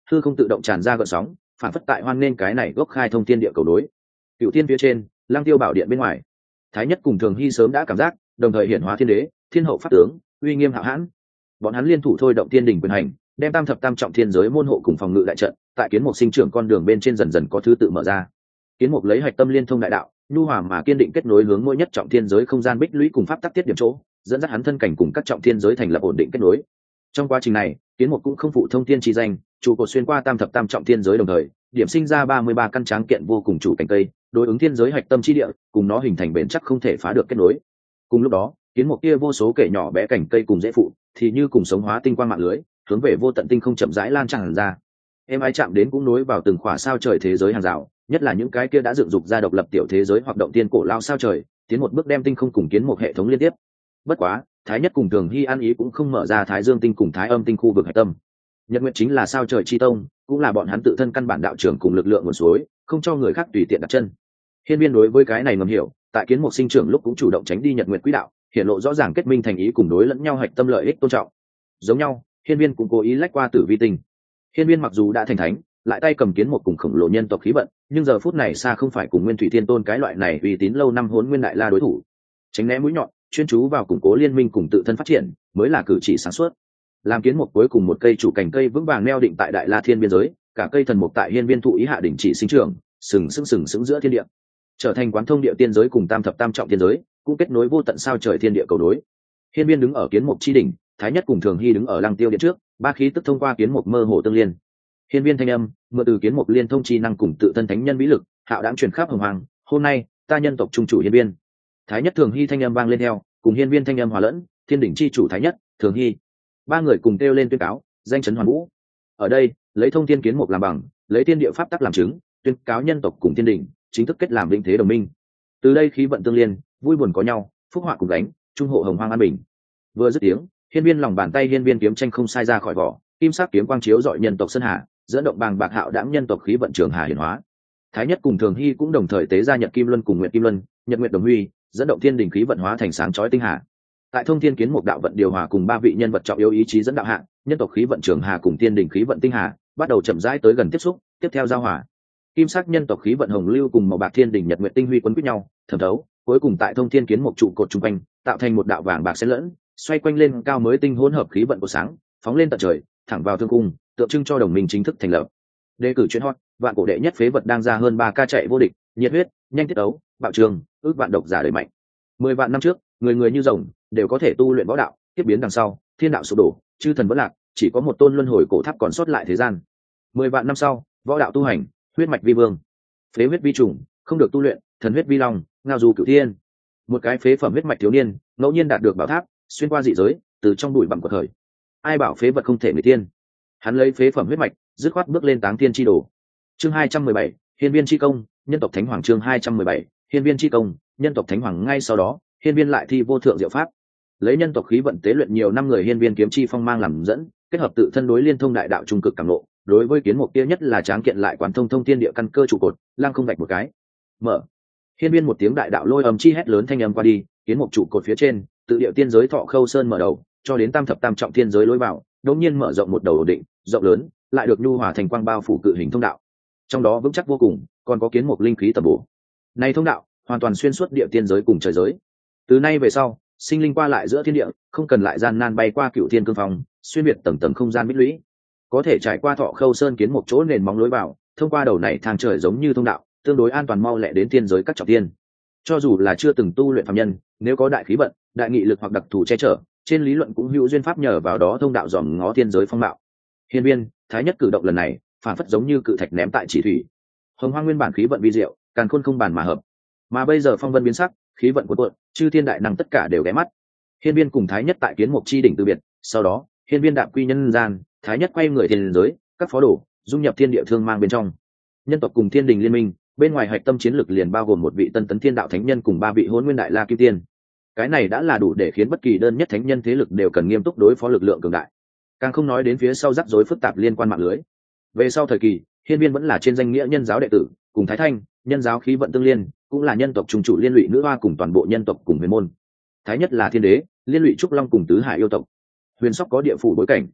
hư không tự động tràn ra gợn sóng, phản phất tại hoan nên cái này gốc khai thông thiên địa cầu đối. Cựu thiên phía trên, Lăng Tiêu bảo điện bên ngoài, thái nhất cùng Thường Hy sớm đã cảm giác, đồng thời hiển hóa thiên đế, thiên hậu pháp tướng, uy nghiêm hạo hãn. Bọn hắn liên thủ thôi động thiên đình quyền hành, đem tam thập tam trọng thiên giới môn hộ cùng phòng ngự đại trận, tại kiến mục sinh trưởng con đường bên trên dần dần có thứ tự mở ra. Kiến mục lấy hạch tâm liên thông đại đạo, nhu hòa mà kiên định kết nối hướng mỗi nhất trọng thiên giới không gian bích lũy cùng pháp tắc tiết điểm chỗ, dẫn dắt hắn thân cảnh cùng các trọng thiên giới thành lập ổn định kết nối. Trong quá trình này, kiến mục cũng không phụ thông thiên chi danh, trụ cột xuyên qua tam thập tam trọng thiên giới đồng thời, điểm sinh ra ba mươi ba căn tráng kiện vô cùng chủ cảnh cây, đối ứng thiên giới hạch tâm chi địa, cùng nó hình thành bền chắc không thể phá được kết nối. Cùng lúc đó, kiến mục kia vô số kể nhỏ bé cảnh cây cùng dễ phụ, thì như cùng sống hóa tinh quang mạng lưới, hướng về vô tận tinh không chậm rãi lan tràn ra. Em ai chạm đến cũng nối vào từng khỏa sao trời thế giới hàng rào, nhất là những cái kia đã dựng dục ra độc lập tiểu thế giới hoặc động tiên cổ lao sao trời, tiến một bước đem tinh không cùng kiến một hệ thống liên tiếp. Bất quá, thái nhất cùng Thường Hy an ý cũng không mở ra thái dương tinh cùng thái âm tinh khu vực hạch tâm. Nhật nguyện chính là sao trời chi tông, cũng là bọn hắn tự thân căn bản đạo trưởng cùng lực lượng nguồn suối, không cho người khác tùy tiện đặt chân. Hiên Viên đối với cái này ngầm hiểu, tại kiến một sinh trưởng lúc cũng chủ động tránh đi nhật nguyện quỹ đạo, hiện lộ rõ ràng kết minh thành ý cùng đối lẫn nhau hạch tâm lợi ích tôn trọng. Giống nhau, Hiên Viên cũng cố ý lách qua tử vi tinh. Hiên Viên mặc dù đã thành thánh, lại tay cầm kiến một cùng khổng lồ nhân tộc khí vận, nhưng giờ phút này xa không phải cùng Nguyên Thủy Thiên Tôn cái loại này uy tín lâu năm Hỗn Nguyên Đại La đối thủ. Tránh né mũi nhọn, chuyên chú vào củng cố liên minh cùng tự thân phát triển, mới là cử chỉ sáng suốt. Làm kiến một cuối cùng một cây chủ cành cây vững vàng neo định tại Đại La Thiên biên giới, cả cây thần mục tại Hiên Viên thụ ý hạ đỉnh chỉ sinh trưởng, sừng sững sừng sững giữa thiên địa, trở thành quán thông địa tiên giới cùng tam thập tam trọng thiên giới, cũng kết nối vô tận sao trời thiên địa cầu đối. Hiên Viên đứng ở kiến mục chi đỉnh, thái nhất cùng Thường Hy đứng ở Lăng Tiêu điện trước, ba khí tức thông qua kiến mục mơ hồ tương liên. Hiên Viên thanh âm mượn từ kiến mục liên thông chi năng cùng tự thân thánh nhân vĩ lực, hạo đãng truyền khắp hồng hoàng, hôm nay ta nhân tộc trung chủ Hiên Viên. Thái nhất Thường Hy thanh âm vang lên theo, cùng Hiên Viên thanh âm hòa lẫn, thiên đỉnh chi chủ thái nhất, Thường Hy, ba người cùng kêu lên tuyên cáo, danh chấn hoàn vũ. Ở đây, lấy thông thiên kiến mục làm bằng, lấy tiên địa pháp tắc làm chứng, tuyên cáo nhân tộc cùng thiên đỉnh chính thức kết làm định thế đồng minh. Từ đây khí vận tương liên, vui buồn có nhau, phúc họa cùng gánh, trung hộ hồng hoang an bình. Vừa dứt tiếng, Hiên Viên lòng bàn tay Hiên Viên kiếm tranh không sai ra khỏi vỏ, kim sắc kiếm quang chiếu dọi nhân tộc sơn hà, dẫn động bàng bạc hạo đãng nhân tộc khí vận trường hà hiển hóa. Thái nhất cùng Thường Hy cũng đồng thời tế ra nhật kim luân cùng nguyệt kim luân, nhật nguyệt đồng huy, dẫn động thiên đình khí vận hóa thành sáng chói tinh hà. Tại thông thiên kiến mục đạo vận điều hòa cùng ba vị nhân vật trọng yếu ý chí dẫn đạo hạng, nhân tộc khí vận trường hà cùng thiên đình khí vận tinh hà bắt đầu chậm rãi tới gần tiếp xúc, tiếp theo giao hòa. Kim sắc nhân tộc khí vận hồng lưu cùng màu bạc thiên đình nhật nguyệt tinh huy quấn quýt nhau, thẩm thấu, cuối cùng tại thông thiên kiến mục trụ cột trung quanh, tạo thành một đạo vàng bạc xen lẫn, xoay quanh lên cao mới tinh hỗn hợp khí vận của sáng, phóng lên tận trời, thẳng vào thương cung, tượng trưng cho đồng minh chính thức thành lập. Đề cử chuyên hot, vạn cổ đệ nhất phế vật đang ra hơn ba ca chạy vô địch, nhiệt huyết, nhanh tiết đấu, bạo trường, ước vạn độc giả đời mạnh. Mười vạn năm trước, người người như rồng, đều có thể tu luyện võ đạo, tiếp biến đằng sau, thiên đạo sụp đổ, chư thần vẫn lạc, chỉ có một tôn luân hồi cổ tháp còn sót lại thế gian. Mười vạn năm sau, võ đạo tu hành, huyết mạch vi vương, phế huyết vi trùng, không được tu luyện, thần huyết vi long, ngao du cửu thiên. Một cái phế phẩm huyết mạch thiếu niên, ngẫu nhiên đạt được bảo tháp, xuyên qua dị giới, từ trong bụi bặm quật khởi. Ai bảo phế vật không thể người tiên? Hắn lấy phế phẩm huyết mạch, dứt khoát bước lên táng thiên chi đồ. Chương hai trăm mười bảy, Hiên Viên chi công, nhân tộc thánh hoàng. Chương hai trăm mười bảy, Hiên Viên chi công, nhân tộc thánh hoàng. Ngay sau đó, Hiên Viên lại thi vô thượng diệu pháp, lấy nhân tộc khí vận tế luyện nhiều năm người Hiên Viên kiếm chi phong mang làm dẫn, kết hợp tự thân đối liên thông đại đạo trung cực cảm ngộ, đối với kiến mục kia nhất là tráng kiện lại quán thông thông thiên địa căn cơ trụ cột, lăng không vạch một cái. Mở. Hiên Viên một tiếng đại đạo lôi âm chi hét lớn thanh âm qua đi, kiến mục trụ cột phía trên, tự điệu tiên giới Thọ Khâu Sơn mở đầu, cho đến tam thập tam trọng thiên giới lối vào, đột nhiên mở rộng một đầu ổn định, rộng lớn, lại được nhu hòa thành quang bao phủ cự hình thông đạo. Trong đó vững chắc vô cùng, còn có kiến mục linh khí tầm bổ. Này thông đạo, hoàn toàn xuyên suốt địa tiên giới cùng trời giới. Từ nay về sau, sinh linh qua lại giữa thiên địa, không cần lại gian nan bay qua cựu thiên cương phong, xuyên biệt tầng tầng không gian bích lũy, có thể trải qua Thọ Khâu Sơn kiến một chỗ nền móng lối vào, thông qua đầu này thang trời giống như thông đạo, tương đối an toàn mau lẹ đến thiên giới các trọng thiên. Cho dù là chưa từng tu luyện phàm nhân, nếu có đại khí vận, đại nghị lực hoặc đặc thù che chở, trên lý luận cũng hữu duyên pháp nhờ vào đó thông đạo dòm ngó thiên giới phong mạo. Hiên Viên, thái nhất cử động lần này, phản phất giống như cự thạch ném tại chỉ thủy. Hồng Hoang nguyên bản khí vận vi diệu, càn khôn không bàn mà hợp, mà bây giờ phong vân biến sắc, khí vận cuộn cuộn, chư thiên đại năng tất cả đều ghé mắt. Hiên Viên cùng thái nhất tại kiến mục chi đỉnh từ biệt, sau đó, Hiên Viên đạp quy nhân gian, thái nhất quay người thiên giới, các phó đồ dung nhập thiên địa thương mang bên trong. Nhân tộc cùng thiên đình liên minh, bên ngoài hạch tâm chiến lực liền bao gồm một vị tân tấn thiên đạo thánh nhân cùng ba vị hỗn nguyên đại la kim tiên. Cái này đã là đủ để khiến bất kỳ đơn nhất thánh nhân thế lực đều cần nghiêm túc đối phó lực lượng cường đại, càng không nói đến phía sau rắc rối phức tạp liên quan mạng lưới. Về sau thời kỳ, Hiên Viên vẫn là trên danh nghĩa nhân giáo đệ tử, cùng thái thanh nhân giáo khí vận tương liên, cũng là nhân tộc trung chủ liên lụy nữ hoa cùng toàn bộ nhân tộc cùng huyền môn. Thái nhất là thiên đế, liên lụy trúc long cùng tứ hải yêu tộc. Huyền Sóc có địa phủ bối cảnh,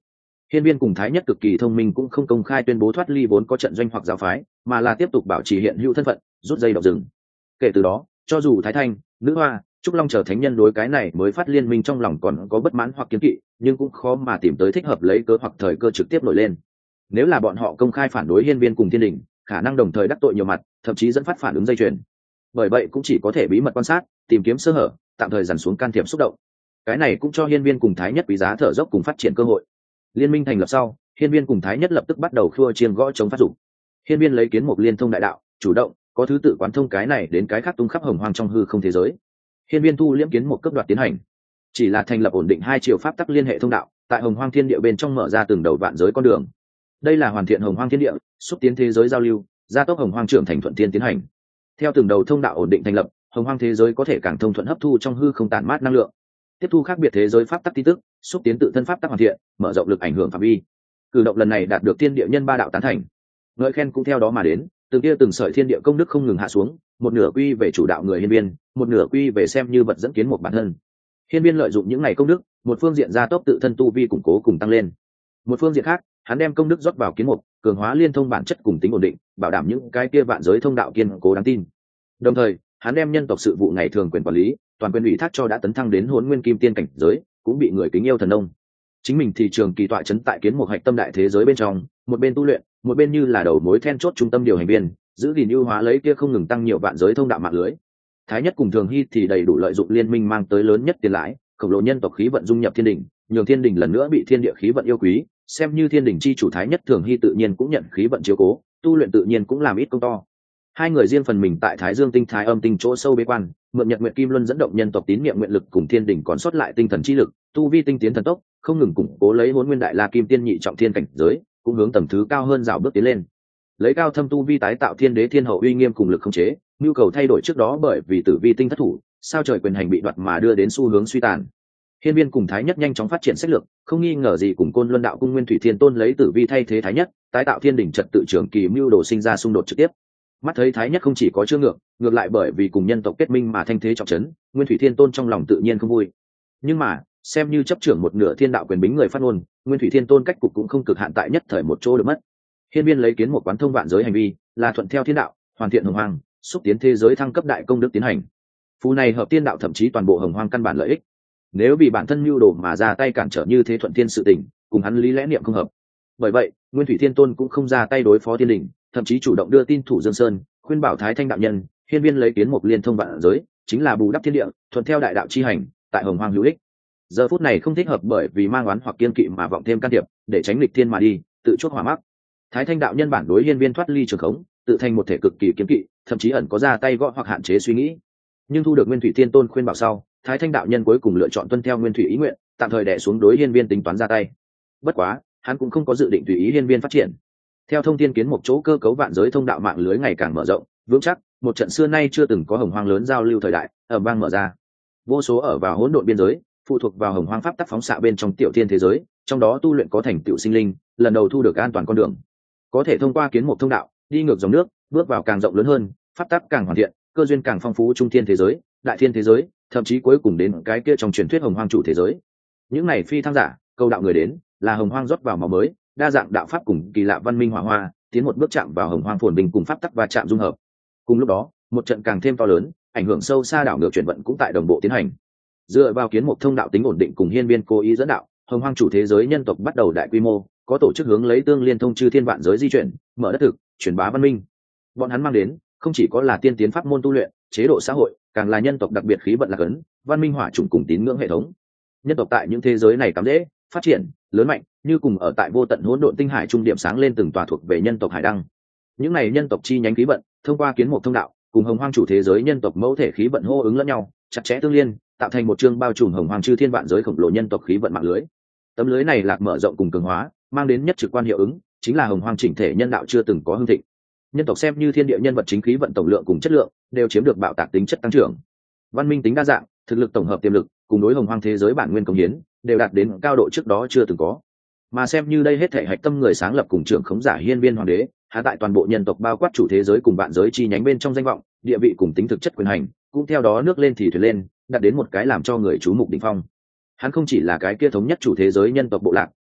Hiên Viên cùng Thái Nhất cực kỳ thông minh, cũng không công khai tuyên bố thoát ly vốn có trận doanh hoặc giáo phái, mà là tiếp tục bảo trì hiện hữu thân phận, rút dây động rừng. Kể từ đó, cho dù Thái Thanh, Nữ Hoa, Trúc Long chờ thánh nhân đối cái này mới phát liên minh trong lòng còn có bất mãn hoặc kiến kỵ, nhưng cũng khó mà tìm tới thích hợp lấy cớ hoặc thời cơ trực tiếp nổi lên. Nếu là bọn họ công khai phản đối Hiên Viên cùng Thiên Đình, khả năng đồng thời đắc tội nhiều mặt, thậm chí dẫn phát phản ứng dây chuyền. Bởi vậy cũng chỉ có thể bí mật quan sát, tìm kiếm sơ hở, tạm thời dằn xuống can thiệp xúc động. Cái này cũng cho Hiên Viên cùng Thái Nhất quý giá thở dốc cùng phát triển cơ hội. Liên minh thành lập sau, Hiên Viên cùng Thái Nhất lập tức bắt đầu khua chiên gõ chống phát dụng. Hiên Viên lấy kiến mục liên thông đại đạo, chủ động có thứ tự quán thông cái này đến cái khác tung khắp hồng hoang trong hư không thế giới. Hiên Viên thu liễm kiến mục cấp đoạt tiến hành, chỉ là thành lập ổn định hai chiều pháp tắc liên hệ thông đạo, tại hồng hoang thiên địa bên trong mở ra từng đầu vạn giới con đường. Đây là hoàn thiện hồng hoang thiên địa, xúc tiến thế giới giao lưu, gia tốc hồng hoang trưởng thành thuận thiên tiến hành. Theo từng đầu thông đạo ổn định thành lập, hồng hoang thế giới có thể càng thông thuận hấp thu trong hư không tản mát năng lượng, tiếp thu khác biệt thế giới pháp tắc tin tức, xúc tiến tự thân pháp tắc hoàn thiện, mở rộng lực ảnh hưởng phạm vi. Cử động lần này đạt được thiên địa nhân ba đạo tán thành, ngợi khen cũng theo đó mà đến, từng kia từng sợi thiên địa công đức không ngừng hạ xuống, một nửa quy về chủ đạo người Hiên Viên, một nửa quy về xem như vật dẫn kiến một bản thân. Hiên Viên lợi dụng những ngày công đức, một phương diện gia tốc tự thân tu vi củng cố cùng tăng lên, một phương diện khác, hắn đem công đức rót vào kiến mục, cường hóa liên thông bản chất cùng tính ổn định, bảo đảm những cái kia vạn giới thông đạo kiên cố đáng tin. Đồng thời, hắn đem nhân tộc sự vụ ngày thường quyền quản lý, toàn quyền ủy thác cho đã tấn thăng đến Hỗn Nguyên Kim Tiên cảnh giới, cũng bị người kính yêu thần nông. Chính mình thì trường kỳ tọa chấn tại kiến mục hạch tâm đại thế giới bên trong, một bên tu luyện, một bên như là đầu mối then chốt trung tâm điều hành viên, giữ gìn ưu hóa lấy kia không ngừng tăng nhiều vạn giới thông đạo mạng lưới. Thái Nhất cùng Thường Hy thì đầy đủ lợi dụng liên minh mang tới lớn nhất tiền lãi, khổng lồ nhân tộc khí vận dung nhập thiên đình, nhường thiên đình lần nữa bị thiên địa khí vận yêu quý, xem như thiên đình chi chủ Thái Nhất Thường Hy tự nhiên cũng nhận khí vận chiếu cố, tu luyện tự nhiên cũng làm ít công to. Hai người riêng phần mình tại Thái Dương tinh Thái Âm tinh chỗ sâu bế quan, mượn Nhật Nguyệt Kim Luân dẫn động nhân tộc tín niệm nguyện lực cùng thiên đình còn sót lại tinh thần chi lực, tu vi tinh tiến thần tốc, không ngừng củng cố lấy Hỗn Nguyên Đại La Kim Tiên nhị trọng thiên cảnh giới, cũng hướng tầm thứ cao hơn dạo bước tiến lên. Lấy cao thâm tu vi tái tạo thiên đế thiên hậu uy nghiêm cùng lực khống chế, nhu cầu thay đổi trước đó bởi vì tử vi tinh thất thủ, sao trời quyền hành bị đoạt mà đưa đến xu hướng suy tàn. Hiên Viên cùng Thái Nhất nhanh chóng phát triển sách lược, không nghi ngờ gì cùng Côn Luân Đạo Cung Nguyên Thủy Thiên Tôn lấy tử vi thay thế Thái Nhất, tái tạo thiên đỉnh trật tự trưởng kỳ mưu đồ sinh ra xung đột trực tiếp. Mắt thấy Thái Nhất không chỉ có chưa ngược, ngược lại bởi vì cùng nhân tộc kết minh mà thanh thế trọng trấn, Nguyên Thủy Thiên Tôn trong lòng tự nhiên không vui. Nhưng mà, xem như chấp trưởng một nửa thiên đạo quyền bính người phát ngôn, Nguyên Thủy Thiên Tôn cách cục cũng không cực hạn tại nhất thời một chỗ được mất. Hiên Viên lấy kiến một quán thông vạn giới hành vi, là thuận theo thiên đạo, hoàn thiện hồng hoang, xúc tiến thế giới thăng cấp đại công đức tiến hành. Phù này hợp tiên đạo thậm chí toàn bộ hồng hoang căn bản lợi ích. Nếu vì bản thân mưu đồ mà ra tay cản trở như thế thuận thiên sự tình, cùng hắn lý lẽ niệm không hợp. Bởi vậy, Nguyên Thủy Thiên Tôn cũng không ra tay đối phó thiên đình, thậm chí chủ động đưa tin thủ Dương Sơn, khuyên bảo Thái Thanh đạo nhân, Hiên Viên lấy kiến một liên thông vạn giới, chính là bù đắp thiên địa, thuận theo đại đạo chi hành, tại hồng hoang hữu ích. Giờ phút này không thích hợp bởi vì mang oán hoặc kiên kỵ mà vọng thêm can thiệp, để tránh lịch thiên mà đi, tự chuốc hỏa mắc. Thái Thanh đạo nhân bản đối Hiên Viên thoát ly trường khống, tự thành một thể cực kỳ kiếm kỵ, thậm chí ẩn có ra tay gõ hoặc hạn chế suy nghĩ. Nhưng thu được Nguyên Thủy Thiên Tôn khuyên bảo sau, Thái Thanh đạo nhân cuối cùng lựa chọn tuân theo Nguyên Thủy ý nguyện, tạm thời đè xuống đối Hiên Viên tính toán ra tay. Bất quá, hắn cũng không có dự định tùy ý Hiên Viên phát triển. Theo thông thiên kiến một chỗ cơ cấu vạn giới thông đạo mạng lưới ngày càng mở rộng, vững chắc, một trận xưa nay chưa từng có hồng hoang lớn giao lưu thời đại, ầm vang mở ra. Vô số ở vào hỗn độn biên giới, phụ thuộc vào hồng hoang pháp tắc phóng xạ bên trong tiểu thiên thế giới, trong đó tu luyện có thành tựu sinh linh, lần đầu thu được an toàn con đường. Có thể thông qua kiến một thông đạo, đi ngược dòng nước, bước vào càng rộng lớn hơn, pháp tắc càng hoàn thiện, cơ duyên càng phong phú trung thiên thế giới, đại thiên thế giới, thậm chí cuối cùng đến cái kia trong truyền thuyết hồng hoang chủ thế giới. Những này phi thăng giả, câu đạo người đến, là hồng hoang rót vào máu mới, đa dạng đạo pháp cùng kỳ lạ văn minh hỏa hoa, tiến một bước chạm vào hồng hoang phồn bình cùng pháp tắc và chạm dung hợp. Cùng lúc đó, một trận càng thêm to lớn, ảnh hưởng sâu xa đảo ngược chuyển vận cũng tại đồng bộ tiến hành. Dựa vào kiến một thông đạo tính ổn định cùng Hiên Viên cố ý dẫn đạo, hồng hoang chủ thế giới nhân tộc bắt đầu đại quy mô, có tổ chức hướng lấy tương liên thông chư thiên vạn giới di chuyển, mở đất thực, truyền bá văn minh. Bọn hắn mang đến, không chỉ có là tiên tiến pháp môn tu luyện, chế độ xã hội, càng là nhân tộc đặc biệt khí vận lạc ấn, văn minh hỏa chủng cùng tín ngưỡng hệ thống. Nhân tộc tại những thế giới này cắm dễ, phát triển, lớn mạnh, như cùng ở tại vô tận hỗn độn tinh hải trung điểm sáng lên từng tòa thuộc về nhân tộc hải đăng. Những này nhân tộc chi nhánh khí vận, thông qua kiến một thông đạo, cùng hồng hoang chủ thế giới nhân tộc mẫu thể khí vận hô ứng lẫn nhau, chặt chẽ tương liên, tạo thành một chương bao trùm hồng hoang chư thiên vạn giới khổng lồ nhân tộc khí vận mạng lưới. Tấm lưới này lạc mở rộng cùng cường hóa, mang đến nhất trực quan hiệu ứng, chính là hồng hoang chỉnh thể nhân đạo chưa từng có hưng thịnh. Nhân tộc xem như thiên địa nhân vật chính khí vận tổng lượng cùng chất lượng đều chiếm được bạo tạc tính chất tăng trưởng. Văn minh tính đa dạng, thực lực tổng hợp tiềm lực, cùng đối hồng hoang thế giới bản nguyên công hiến, đều đạt đến cao độ trước đó chưa từng có. Mà xem như đây hết thể hạch tâm người sáng lập cùng trưởng khống giả Hiên Viên hoàng đế, hạ tại toàn bộ nhân tộc bao quát chủ thế giới cùng vạn giới chi nhánh bên trong danh vọng, địa vị cùng tính thực chất quyền hành, cũng theo đó nước lên thì thuyền lên, đạt đến một cái làm cho người chú mục đỉnh phong. Hắn không chỉ là cái kia thống nhất chủ thế giới nhân tộc bộ lạc,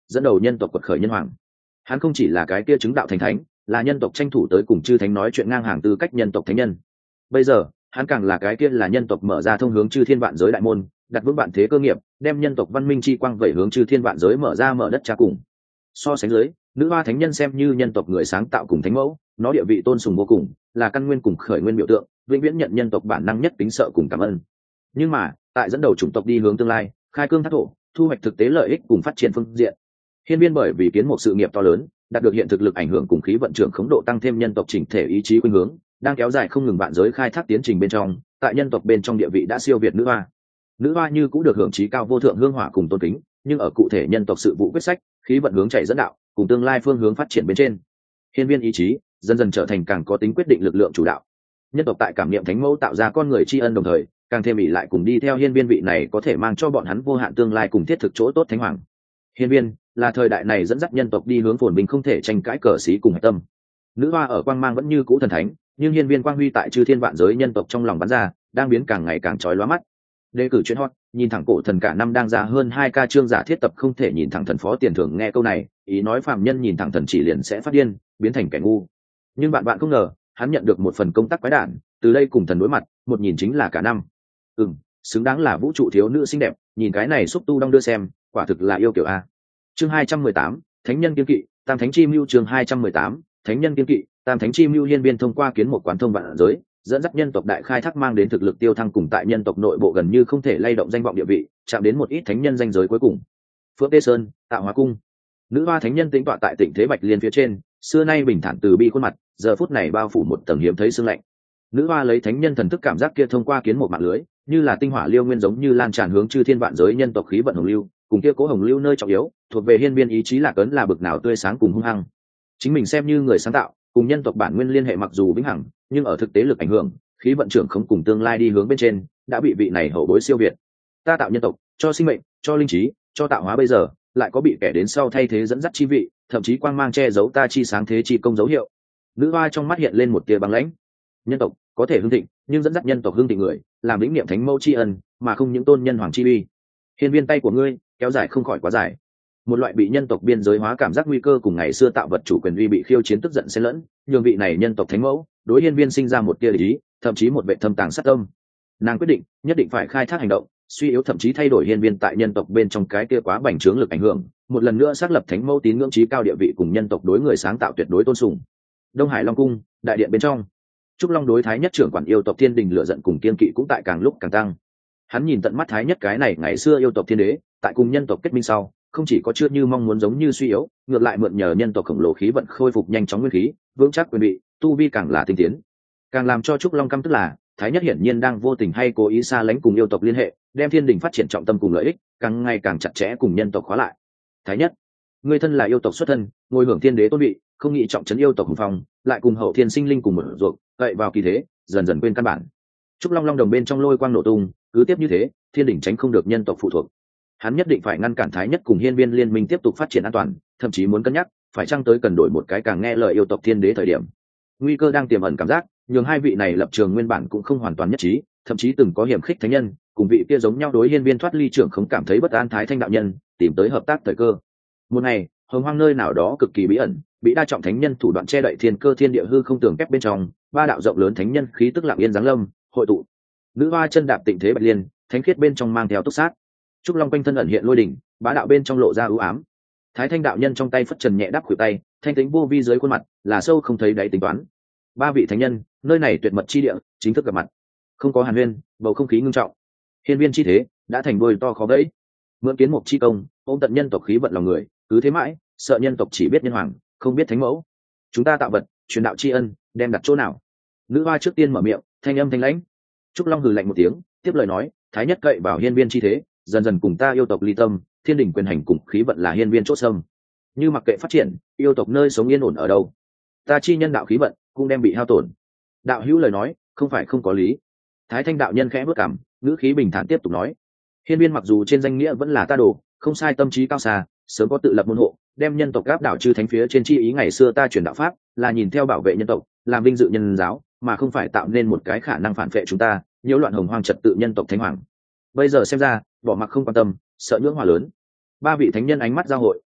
dẫn đầu nhân tộc quật khởi nhân hoàng. Hắn không chỉ là cái kia chứng đạo thành thánh, là nhân tộc tranh thủ tới cùng chư thánh nói chuyện ngang hàng tư cách nhân tộc thánh nhân. Bây giờ hắn càng là cái kia là nhân tộc mở ra thông hướng chư thiên vạn giới đại môn, đặt vững vạn thế cơ nghiệp, đem nhân tộc văn minh chi quang vẩy hướng chư thiên vạn giới, mở ra mở đất cha cùng. So sánh dưới, nữ hoa thánh nhân xem như nhân tộc người sáng tạo cùng thánh mẫu, nó địa vị tôn sùng vô cùng, là căn nguyên cùng khởi nguyên biểu tượng, vĩnh viễn nhận nhân tộc bản năng nhất kính sợ cùng cảm ơn. Nhưng mà tại dẫn đầu chủng tộc đi hướng tương lai, khai cương thác thổ, thu hoạch thực tế lợi ích cùng phát triển phương diện, hiên viên bởi vì kiến một sự nghiệp to lớn, đạt được hiện thực lực ảnh hưởng cùng khí vận trưởng khống độ tăng thêm nhân tộc chỉnh thể ý chí khuynh hướng, đang kéo dài không ngừng vạn giới khai thác tiến trình bên trong, tại nhân tộc bên trong địa vị đã siêu việt nữ hoa. Nữ hoa như cũng được hưởng chí cao vô thượng hương hỏa cùng tôn kính, nhưng ở cụ thể nhân tộc sự vụ quyết sách, khí vận hướng chạy dẫn đạo, cùng tương lai phương hướng phát triển bên trên, hiên viên ý chí dần dần trở thành càng có tính quyết định lực lượng chủ đạo. Nhân tộc tại cảm niệm thánh mẫu tạo ra con người tri ân đồng thời, càng thêm ỷ lại cùng đi theo hiên viên vị này có thể mang cho bọn hắn vô hạn tương lai cùng thiết thực chỗ tốt thánh hoàng. Hiên viên là thời đại này dẫn dắt nhân tộc đi hướng phồn vinh không thể tranh cãi cờ xí cùng hạch tâm. Nữ hoa ở quang mang vẫn như cũ thần thánh, nhưng hiên viên quang huy tại chư thiên vạn giới nhân tộc trong lòng bắn ra, đang biến càng ngày càng chói lóa mắt. Đề cử chuyện hot, nhìn thẳng cổ thần cả năm đang ra hơn hai ca chương giả thiết tập không thể nhìn thẳng thần phó tiền thưởng. Nghe câu này, ý nói phàm nhân nhìn thẳng thần chỉ liền sẽ phát điên, biến thành kẻ ngu. Nhưng bạn bạn không ngờ, hắn nhận được một phần công tác quái đản, từ đây cùng thần đối mặt, một nhìn chính là cả năm. Ừm, xứng đáng là vũ trụ thiếu nữ xinh đẹp, nhìn cái này xúc tu đong đưa xem, quả thực là yêu kiểu a. Chương hai trăm mười tám, Thánh nhân kiên kỵ, Tam Thánh chi mưu. Chương hai trăm mười tám, Thánh nhân kiên kỵ, Tam Thánh chi mưu. Hiên viên thông qua kiến một quán thông vạn giới, dẫn dắt nhân tộc đại khai thác mang đến thực lực tiêu thăng cùng tại nhân tộc nội bộ gần như không thể lay động danh vọng địa vị, chạm đến một ít thánh nhân danh giới cuối cùng. Phượng Tê Sơn, Tạo Hóa cung. Nữ hoa thánh nhân tĩnh tọa tại Tịnh Thế Bạch Liên phía trên, xưa nay bình thản từ bi khuôn mặt, giờ phút này bao phủ một tầng hiếm thấy sương lạnh. Nữ hoa lấy thánh nhân thần thức cảm giác kia thông qua kiến một mạng lưới, như là tinh hỏa liêu nguyên giống như lan tràn hướng chư thiên vạn giới nhân tộc khí vận hồng lưu, cùng kia cố hồng lưu nơi trọng yếu, thuộc về hiên viên ý chí lạc ấn là bực nào tươi sáng cùng hung hăng. Chính mình xem như người sáng tạo, cùng nhân tộc bản nguyên liên hệ mặc dù vĩnh hằng, nhưng ở thực tế lực ảnh hưởng, khí vận trưởng không cùng tương lai đi hướng bên trên, đã bị vị này hậu bối siêu việt. Ta tạo nhân tộc, cho sinh mệnh, cho linh trí, cho tạo hóa, bây giờ lại có bị kẻ đến sau thay thế dẫn dắt chi vị, thậm chí quang mang che giấu ta chi sáng thế chi công dấu hiệu. Nữ hoa trong mắt hiện lên một tia băng lãnh. Nhân tộc có thể hưng thịnh, nhưng dẫn dắt nhân tộc hưng thịnh người, làm lĩnh niệm thánh mẫu tri ân, mà không những tôn nhân hoàng chi uy. Hiên viên tay của ngươi kéo dài không khỏi quá dài. Một loại bị nhân tộc biên giới hóa cảm giác nguy cơ cùng ngày xưa tạo vật chủ quyền uy bị khiêu chiến tức giận xen lẫn, nhường vị này nhân tộc thánh mẫu đối hiên viên sinh ra một tia lý, thậm chí một vệ thâm tàng sát tâm. Nàng quyết định nhất định phải khai thác hành động, suy yếu thậm chí thay đổi hiên viên tại nhân tộc bên trong cái kia quá bành trướng lực ảnh hưởng, một lần nữa xác lập thánh mẫu tín ngưỡng trí cao địa vị cùng nhân tộc đối người sáng tạo tuyệt đối tôn sùng. Đông Hải Long cung, đại điện bên trong, Trúc Long đối Thái Nhất trưởng quản yêu tộc Thiên Đình lửa giận cùng kiên kỵ cũng tại càng lúc càng tăng. Hắn nhìn tận mắt Thái Nhất cái này ngày xưa yêu tộc thiên đế, tại cùng nhân tộc kết minh sau, không chỉ có chưa như mong muốn giống như suy yếu, ngược lại mượn nhờ nhân tộc khổng lồ khí vận khôi phục nhanh chóng nguyên khí, vững chắc quyền vị, tu vi càng là tinh tiến. Càng làm cho Trúc Long căm tức là, Thái Nhất hiển nhiên đang vô tình hay cố ý xa lánh cùng yêu tộc liên hệ, đem Thiên Đình phát triển trọng tâm cùng lợi ích, càng ngày càng chặt chẽ cùng nhân tộc khóa lại. Thái Nhất, ngươi thân là yêu tộc xuất thân, ngồi hưởng thiên đế tôn vị, không nghĩ trọng trấn yêu tộc hùng phong, lại cùng hậu thiên sinh linh cùng một ruột, cậy vào kỳ thế, dần dần quên căn bản. Trúc Long long đồng bên trong lôi quang nổ tung, cứ tiếp như thế, Thiên Đình tránh không được nhân tộc phụ thuộc. Hắn nhất định phải ngăn cản Thái Nhất cùng hiên viên liên minh tiếp tục phát triển an toàn, thậm chí muốn cân nhắc phải chăng tới cần đổi một cái càng nghe lời yêu tộc thiên đế thời điểm. Nguy cơ đang tiềm ẩn cảm giác, nhường hai vị này lập trường nguyên bản cũng không hoàn toàn nhất trí, thậm chí từng có hiểm khích thánh nhân cùng vị kia giống nhau đối hiên viên thoát ly trưởng không cảm thấy bất an Thái Thanh đạo nhân tìm tới hợp tác thời cơ. Một ngày, hồng hoang nơi nào đó cực kỳ bí ẩn, bị đa trọng thánh nhân thủ đoạn che đậy thiên cơ thiên địa hư không tường kép bên trong, ba đạo rộng lớn thánh nhân khí tức lặng yên giáng lâm, hội tụ. Nữ hoa chân đạp Tịnh Thế Bạch Liên, thánh khiết bên trong mang theo túc sát. Trúc Long quanh thân ẩn hiện lôi đỉnh, bá đạo bên trong lộ ra ưu ám. Thái Thanh đạo nhân trong tay phất trần nhẹ đắp khuỷu tay, thanh tính vô vi dưới khuôn mặt là sâu không thấy đáy tính toán. Ba vị thánh nhân, nơi này tuyệt mật chi địa, chính thức gặp mặt. Không có hàn huyên, bầu không khí ngưng trọng. Hiên viên chi thế đã thành đuôi to khó bẫy. Mượn kiến mục chi công, ôm tận nhân tộc khí vận lòng người, cứ thế mãi, sợ nhân tộc chỉ biết nhân hoàng, không biết thánh mẫu. Chúng ta tạo vật, truyền đạo tri ân, đem đặt chỗ nào? Nữ hoa trước tiên mở miệng, thanh âm thanh lãnh. Trúc Long hừ lạnh một tiếng, tiếp lời nói, Thái Nhất cậy vào hiên viên chi thế, dần dần cùng ta yêu tộc ly tâm, Thiên Đình quyền hành cùng khí vận là hiên viên chốt sâm. Như mặc kệ phát triển, yêu tộc nơi sống yên ổn ở đâu, ta chi nhân đạo khí vận cũng đem bị hao tổn. Đạo hữu lời nói không phải không có lý. Thái Thanh đạo nhân khẽ bước cảm, ngữ khí bình thản tiếp tục nói, hiên viên mặc dù trên danh nghĩa vẫn là ta đồ, không sai, tâm trí cao xa, sớm có tự lập môn hộ, đem nhân tộc áp đảo chư thánh phía trên chi ý. Ngày xưa ta truyền đạo pháp là nhìn theo bảo vệ nhân tộc, làm vinh dự nhân giáo, mà không phải tạo nên một cái khả năng phản vệ chúng ta, nhiễu loạn hồng hoang trật tự nhân tộc thánh hoàng. Bây giờ xem ra, bỏ mặc không quan tâm, sợ nhưỡng hòa lớn. Ba vị thánh nhân ánh mắt giao hội,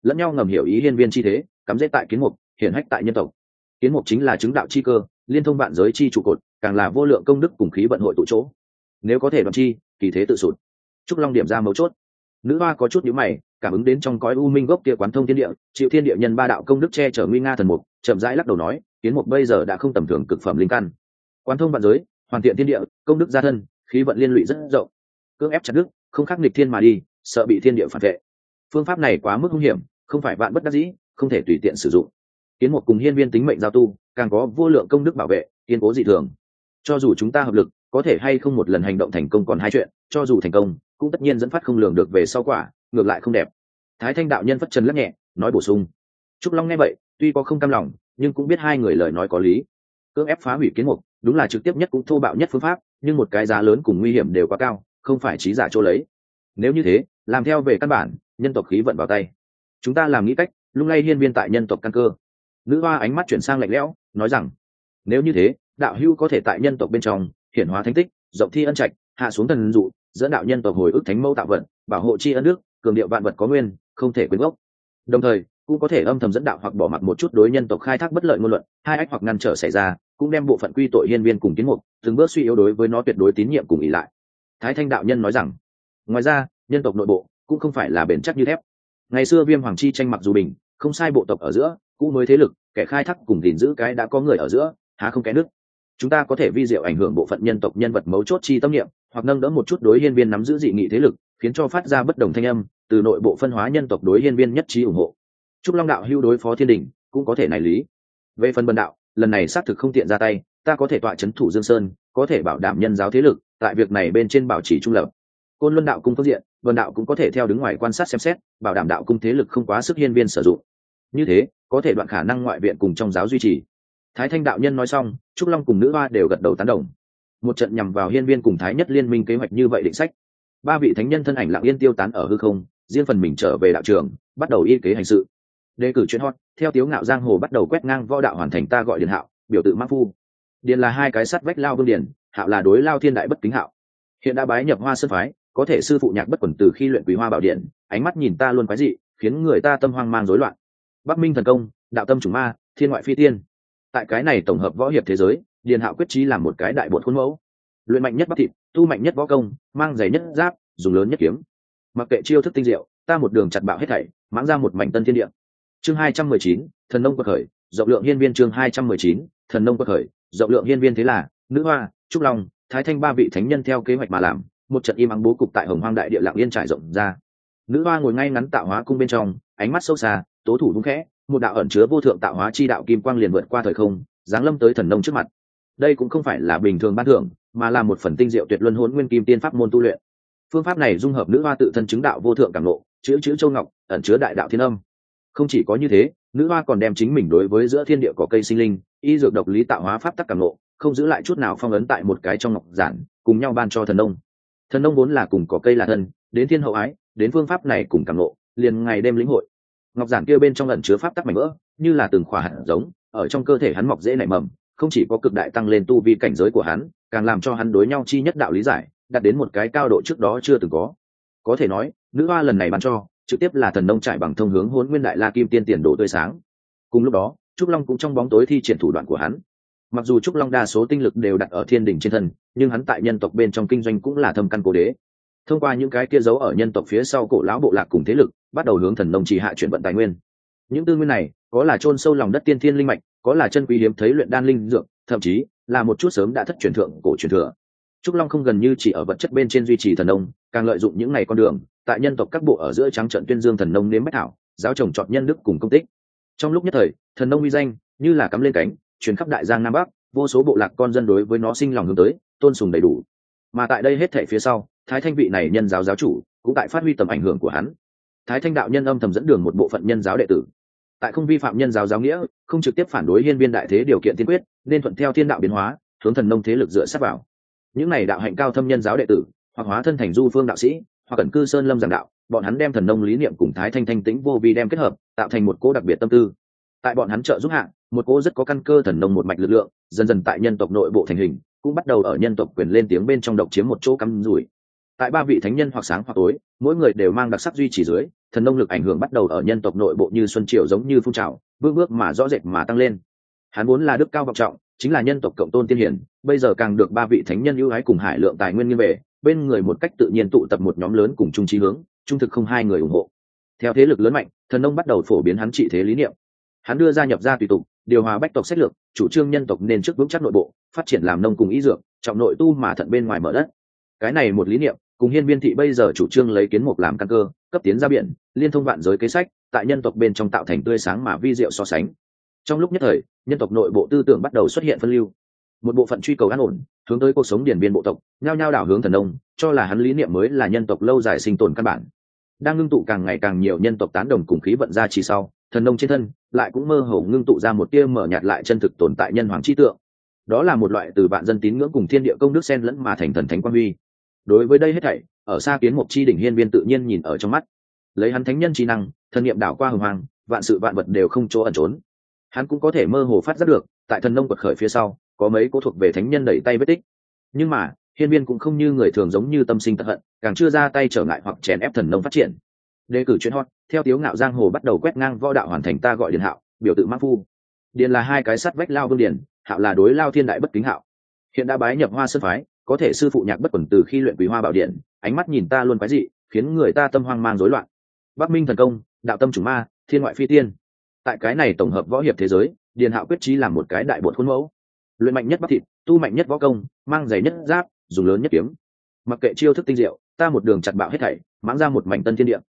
lẫn nhau ngầm hiểu ý hiên viên chi thế, cắm rễ tại kiến mục, hiển hách tại nhân tộc. Kiến mục chính là chứng đạo chi cơ, liên thông vạn giới chi trụ cột, càng là vô lượng công đức cùng khí vận hội tụ chỗ. Nếu có thể đoạn chi, kỳ thế tự sụt. Trúc Long điểm ra mấu chốt. Nữ hoa có chút nhíu mày, cảm ứng đến trong cõi u minh gốc kia quán thông thiên địa, chịu thiên địa nhân ba đạo công đức che chở nguy nga thần mục, chậm rãi lắc đầu nói, kiến mục bây giờ đã không tầm thường cực phẩm linh căn. Quán thông vạn giới, hoàn thiện thiên địa, công đức gia thân, khí vận liên lụy rất rộng. Cưỡng ép chặt đức, không khắc nghịch thiên mà đi, sợ bị thiên địa phản vệ. Phương pháp này quá mức nguy hiểm, không phải vạn bất đắc dĩ, không thể tùy tiện sử dụng. Kiến mục cùng hiên viên tính mệnh giao tu, càng có vô lượng công đức bảo vệ, kiên cố dị thường. Cho dù chúng ta hợp lực, có thể hay không một lần hành động thành công còn hai chuyện, cho dù thành công, cũng tất nhiên dẫn phát không lường được về sau quả, ngược lại không đẹp. Thái Thanh đạo nhân phất chân lắc nhẹ, nói bổ sung. Trúc Long nghe vậy, tuy có không cam lòng, nhưng cũng biết hai người lời nói có lý. Cưỡng ép phá hủy kiến mục, đúng là trực tiếp nhất cũng thô bạo nhất phương pháp, nhưng một cái giá lớn cùng nguy hiểm đều quá cao, không phải trí giả chỗ lấy. Nếu như thế, làm theo về căn bản, nhân tộc khí vận vào tay. Chúng ta làm nghĩ cách, lung lay hiên viên tại nhân tộc căn cơ. Nữ hoa ánh mắt chuyển sang lạnh lẽo, nói rằng, nếu như thế, đạo hữu có thể tại nhân tộc bên trong hiển hóa thánh tích, rộng thi ân trạch, hạ xuống thần dụ, dẫn đạo nhân tộc hồi ức thánh mẫu tạo vận, bảo hộ tri ân đức, cường điệu vạn vật có nguyên, không thể quên gốc. Đồng thời, cũng có thể âm thầm dẫn đạo hoặc bỏ mặc một chút đối nhân tộc khai thác bất lợi ngôn luận, hai ách hoặc ngăn trở xảy ra, cũng đem bộ phận quy tội hiên viên cùng kiến mục, từng bước suy yếu đối với nó tuyệt đối tín nhiệm cùng ỷ lại. Thái Thanh đạo nhân nói rằng, ngoài ra, nhân tộc nội bộ cũng không phải là bền chắc như thép. Ngày xưa Viêm Hoàng chi tranh mặc dù bình, không sai bộ tộc ở giữa, cũ mới thế lực, kẻ khai thác cùng gìn giữ cái đã có người ở giữa, há không kẽ nước. Chúng ta có thể vi diệu ảnh hưởng bộ phận nhân tộc nhân vật mấu chốt chi tâm niệm, hoặc nâng đỡ một chút đối hiên viên nắm giữ dị nghị thế lực, khiến cho phát ra bất đồng thanh âm, từ nội bộ phân hóa nhân tộc đối hiên viên nhất trí ủng hộ. Trúc Long đạo hưu đối phó thiên đình, cũng có thể này lý. Về phần bần đạo, lần này xác thực không tiện ra tay, ta có thể tọa chấn thủ Dương Sơn, có thể bảo đảm nhân giáo thế lực, tại việc này bên trên bảo trì trung lập. Côn Luân đạo cung phương diện, bần đạo cũng có thể theo đứng ngoài quan sát xem xét, bảo đảm đạo cung thế lực không quá sức hiên viên sử dụng. Như thế, có thể đoạn khả năng ngoại viện cùng trong giáo duy trì. Thái Thanh đạo nhân nói xong, Trúc Long cùng nữ hoa đều gật đầu tán đồng. Một trận nhằm vào hiên viên cùng thái nhất liên minh kế hoạch như vậy định sách. Ba vị thánh nhân thân ảnh lặng yên tiêu tán ở hư không, riêng phần mình trở về đạo trường, bắt đầu y kế hành sự. Đề cử chuyện hot, theo Tiếu Ngạo giang hồ bắt đầu quét ngang võ đạo hoàn thành, ta gọi Điền Hạo, biểu tự Mã Phu. Điền là hai cái sắt vách lao vương điền, Hạo là đối lao thiên đại bất kính Hạo. Hiện đã bái nhập Hoa Sơn phái, có thể sư phụ nhạc bất quần từ khi luyện Quý Hoa Bảo Điện, ánh mắt nhìn ta luôn quái dị, khiến người ta tâm hoang mang rối loạn. Bắc Minh thần công, đạo tâm chủng ma, thiên ngoại phi tiên. Tại cái này tổng hợp võ hiệp thế giới, Điền Hạo quyết chí làm một cái đại bột khuôn mẫu. Luyện mạnh nhất bắp thịt, tu mạnh nhất võ công, mang giày nhất giáp, dùng lớn nhất kiếm. Mặc kệ chiêu thức tinh diệu, ta một đường chặt bạo hết thảy, mãng ra một mảnh tân thiên địa. Chương hai trăm mười chín, thần nông quật khởi, rộng lượng hiên viên. Chương hai trăm mười chín, thần nông quật khởi, rộng lượng hiên viên. Thế là, nữ hoa, Trúc Long, Thái Thanh ba vị thánh nhân theo kế hoạch mà làm, một trận im ắng bố cục tại Hồng Hoang đại địa lặng yên trải rộng ra. Nữ hoa ngồi ngay ngắn tạo hóa cung bên trong, ánh mắt sâu xa, tố thủ vung khẽ, một đạo ẩn chứa vô thượng tạo hóa chi đạo kim quang liền vượt qua thời không, giáng lâm tới thần nông trước mặt. Đây cũng không phải là bình thường ban thưởng, mà là một phần tinh diệu tuyệt luân hỗn nguyên kim tiên pháp môn tu luyện. Phương pháp này dung hợp nữ hoa tự thân chứng đạo vô thượng cảm ngộ, chữ chữ châu ngọc, ẩn chứa đại đạo thiên âm. Không chỉ có như thế, nữ hoa còn đem chính mình đối với giữa thiên địa cỏ cây sinh linh, y dược độc lý tạo hóa pháp tắc cảm ngộ, không giữ lại chút nào phong ấn tại một cái trong ngọc giản, cùng nhau ban cho thần nông. Thần nông vốn là cùng cỏ cây là thân, đến thiên hậu ái, đến phương pháp này cùng cảm ngộ, liền ngày đêm lĩnh hội. Ngọc giản kia bên trong ẩn chứa pháp tắc mảnh vỡ, như là từng khỏa hạt giống, ở trong cơ thể hắn mọc dễ nảy mầm, không chỉ có cực đại tăng lên tu vi cảnh giới của hắn, càng làm cho hắn đối nhau chi nhất đạo lý giải, đạt đến một cái cao độ trước đó chưa từng có. Có thể nói, nữ hoa lần này ban cho, trực tiếp là thần nông trải bằng thông hướng Hỗn Nguyên Đại La Kim Tiên tiền đồ tươi sáng. Cùng lúc đó, Trúc Long cũng trong bóng tối thi triển thủ đoạn của hắn. Mặc dù Trúc Long đa số tinh lực đều đặt ở thiên đỉnh trên thân, nhưng hắn tại nhân tộc bên trong kinh doanh cũng là thâm căn cố đế. Thông qua những cái kia giấu ở nhân tộc phía sau cổ lão bộ lạc cùng thế lực, bắt đầu hướng thần nông trì hạ chuyển vận tài nguyên. Những tư nguyên này, có là chôn sâu lòng đất tiên thiên linh mạch, có là chân quý hiếm thấy luyện đan linh dược, thậm chí là một chút sớm đã thất truyền thượng cổ truyền thừa. Trúc Long không gần như chỉ ở vật chất bên trên duy trì thần nông, càng lợi dụng những ngày con đường, tại nhân tộc các bộ ở giữa trắng trận tuyên dương thần nông nếm bách thảo, giáo trồng trọt nhân đức cùng công tích. Trong lúc nhất thời, thần nông uy danh như là cắm lên cánh, truyền khắp đại giang nam bắc, vô số bộ lạc con dân đối với nó sinh lòng hướng tới, tôn sùng đầy đủ. Mà tại đây hết thảy phía sau, Thái Thanh vị này nhân giáo giáo chủ, cũng tại phát huy tầm ảnh hưởng của hắn. Thái Thanh đạo nhân âm thầm dẫn đường một bộ phận nhân giáo đệ tử, tại không vi phạm nhân giáo giáo nghĩa, không trực tiếp phản đối hiên viên đại thế điều kiện tiên quyết, nên thuận theo thiên đạo biến hóa, hướng thần nông thế lực dựa sát vào. Những này đạo hạnh cao thâm nhân giáo đệ tử, hoặc hóa thân thành du phương đạo sĩ, hoặc cẩn cư sơn lâm giảng đạo, bọn hắn đem thần nông lý niệm cùng Thái Thanh thanh tĩnh vô vi đem kết hợp, tạo thành một cỗ đặc biệt tâm tư. Tại bọn hắn trợ giúp hạ, một cỗ rất có căn cơ thần nông một mạch lực lượng, dần dần tại nhân tộc nội bộ thành hình, cũng bắt đầu ở nhân tộc quyền lên tiếng bên trong độc chiếm một chỗ cắm rủi. Tại ba vị thánh nhân hoặc sáng hoặc tối, mỗi người đều mang đặc sắc duy trì dưới, thần nông lực ảnh hưởng bắt đầu ở nhân tộc nội bộ như xuân triều giống như phun trào, bước bước mà rõ rệt mà tăng lên. Hắn vốn là đức cao vọng trọng, chính là nhân tộc cộng tôn tiên hiển, bây giờ càng được ba vị thánh nhân ưu ái cùng hải lượng tài nguyên nghiêng về, bên người một cách tự nhiên tụ tập một nhóm lớn cùng chung chí hướng, trung thực không hai người ủng hộ. Theo thế lực lớn mạnh, thần nông bắt đầu phổ biến hắn trị thế lý niệm. Hắn đưa ra nhập gia tùy tục, điều hòa bách tộc sách lược, chủ trương nhân tộc nên trước vững chắc nội bộ, phát triển làm nông cùng ý dược, trọng nội tu mà thận bên ngoài mở đất. Cái này một lý niệm, cùng Hiên Viên thị bây giờ chủ trương lấy kiến mục làm căn cơ, cấp tiến ra biển, liên thông vạn giới kế sách, tại nhân tộc bên trong tạo thành tươi sáng mà vi diệu so sánh. Trong lúc nhất thời, nhân tộc nội bộ tư tưởng bắt đầu xuất hiện phân lưu. Một bộ phận truy cầu an ổn, hướng tới cuộc sống điển biên bộ tộc, nhao nhao đảo hướng thần nông, cho là hắn lý niệm mới là nhân tộc lâu dài sinh tồn căn bản. Đang ngưng tụ càng ngày càng nhiều nhân tộc tán đồng cùng khí vận ra chỉ sau, thần nông trên thân lại cũng mơ hồ ngưng tụ ra một tia mở nhạt lại chân thực tồn tại nhân hoàng chi tượng. Đó là một loại từ vạn dân tín ngưỡng cùng thiên địa công đức xen lẫn mà thành thần thánh quan huy. Đối với đây hết thảy, ở xa kiến mục chi đỉnh Hiên Viên tự nhiên nhìn ở trong mắt. Lấy hắn thánh nhân trí năng, thần niệm đảo qua hồng hoàng, vạn sự vạn vật đều không chỗ ẩn trốn. Hắn cũng có thể mơ hồ phát giác được, tại thần nông quật khởi phía sau, có mấy cố thuộc về thánh nhân đẩy tay vết tích. Nhưng mà, Hiên Viên cũng không như người thường giống như tâm sinh tật hận, càng chưa ra tay trở ngại hoặc chèn ép thần nông phát triển. Đề cử chuyên hot, theo Tiếu Ngạo giang hồ bắt đầu quét ngang võ đạo hoàn thành ta gọi Điền Hạo, biểu tự mã phu. Điền là hai cái sắt vách lao vương điền, Hạo là đối lao thiên đại bất kính Hạo. Hiện đã bái nhập Hoa Sơn phái, có thể sư phụ nhạc bất quần từ khi luyện Quý Hoa Bảo Điện, ánh mắt nhìn ta luôn quái dị, khiến người ta tâm hoang mang rối loạn. Bắc Minh thần công, đạo tâm chủng ma, thiên ngoại phi tiên. Tại cái này tổng hợp võ hiệp thế giới, Điền Hạo quyết chí làm một cái đại bột khuôn mẫu. Luyện mạnh nhất bắp thịt, tu mạnh nhất võ công, mang giày nhất giáp, dùng lớn nhất kiếm. Mặc kệ chiêu thức tinh diệu, ta một đường chặt bạo hết thảy, mãng ra một mảnh tân thiên địa.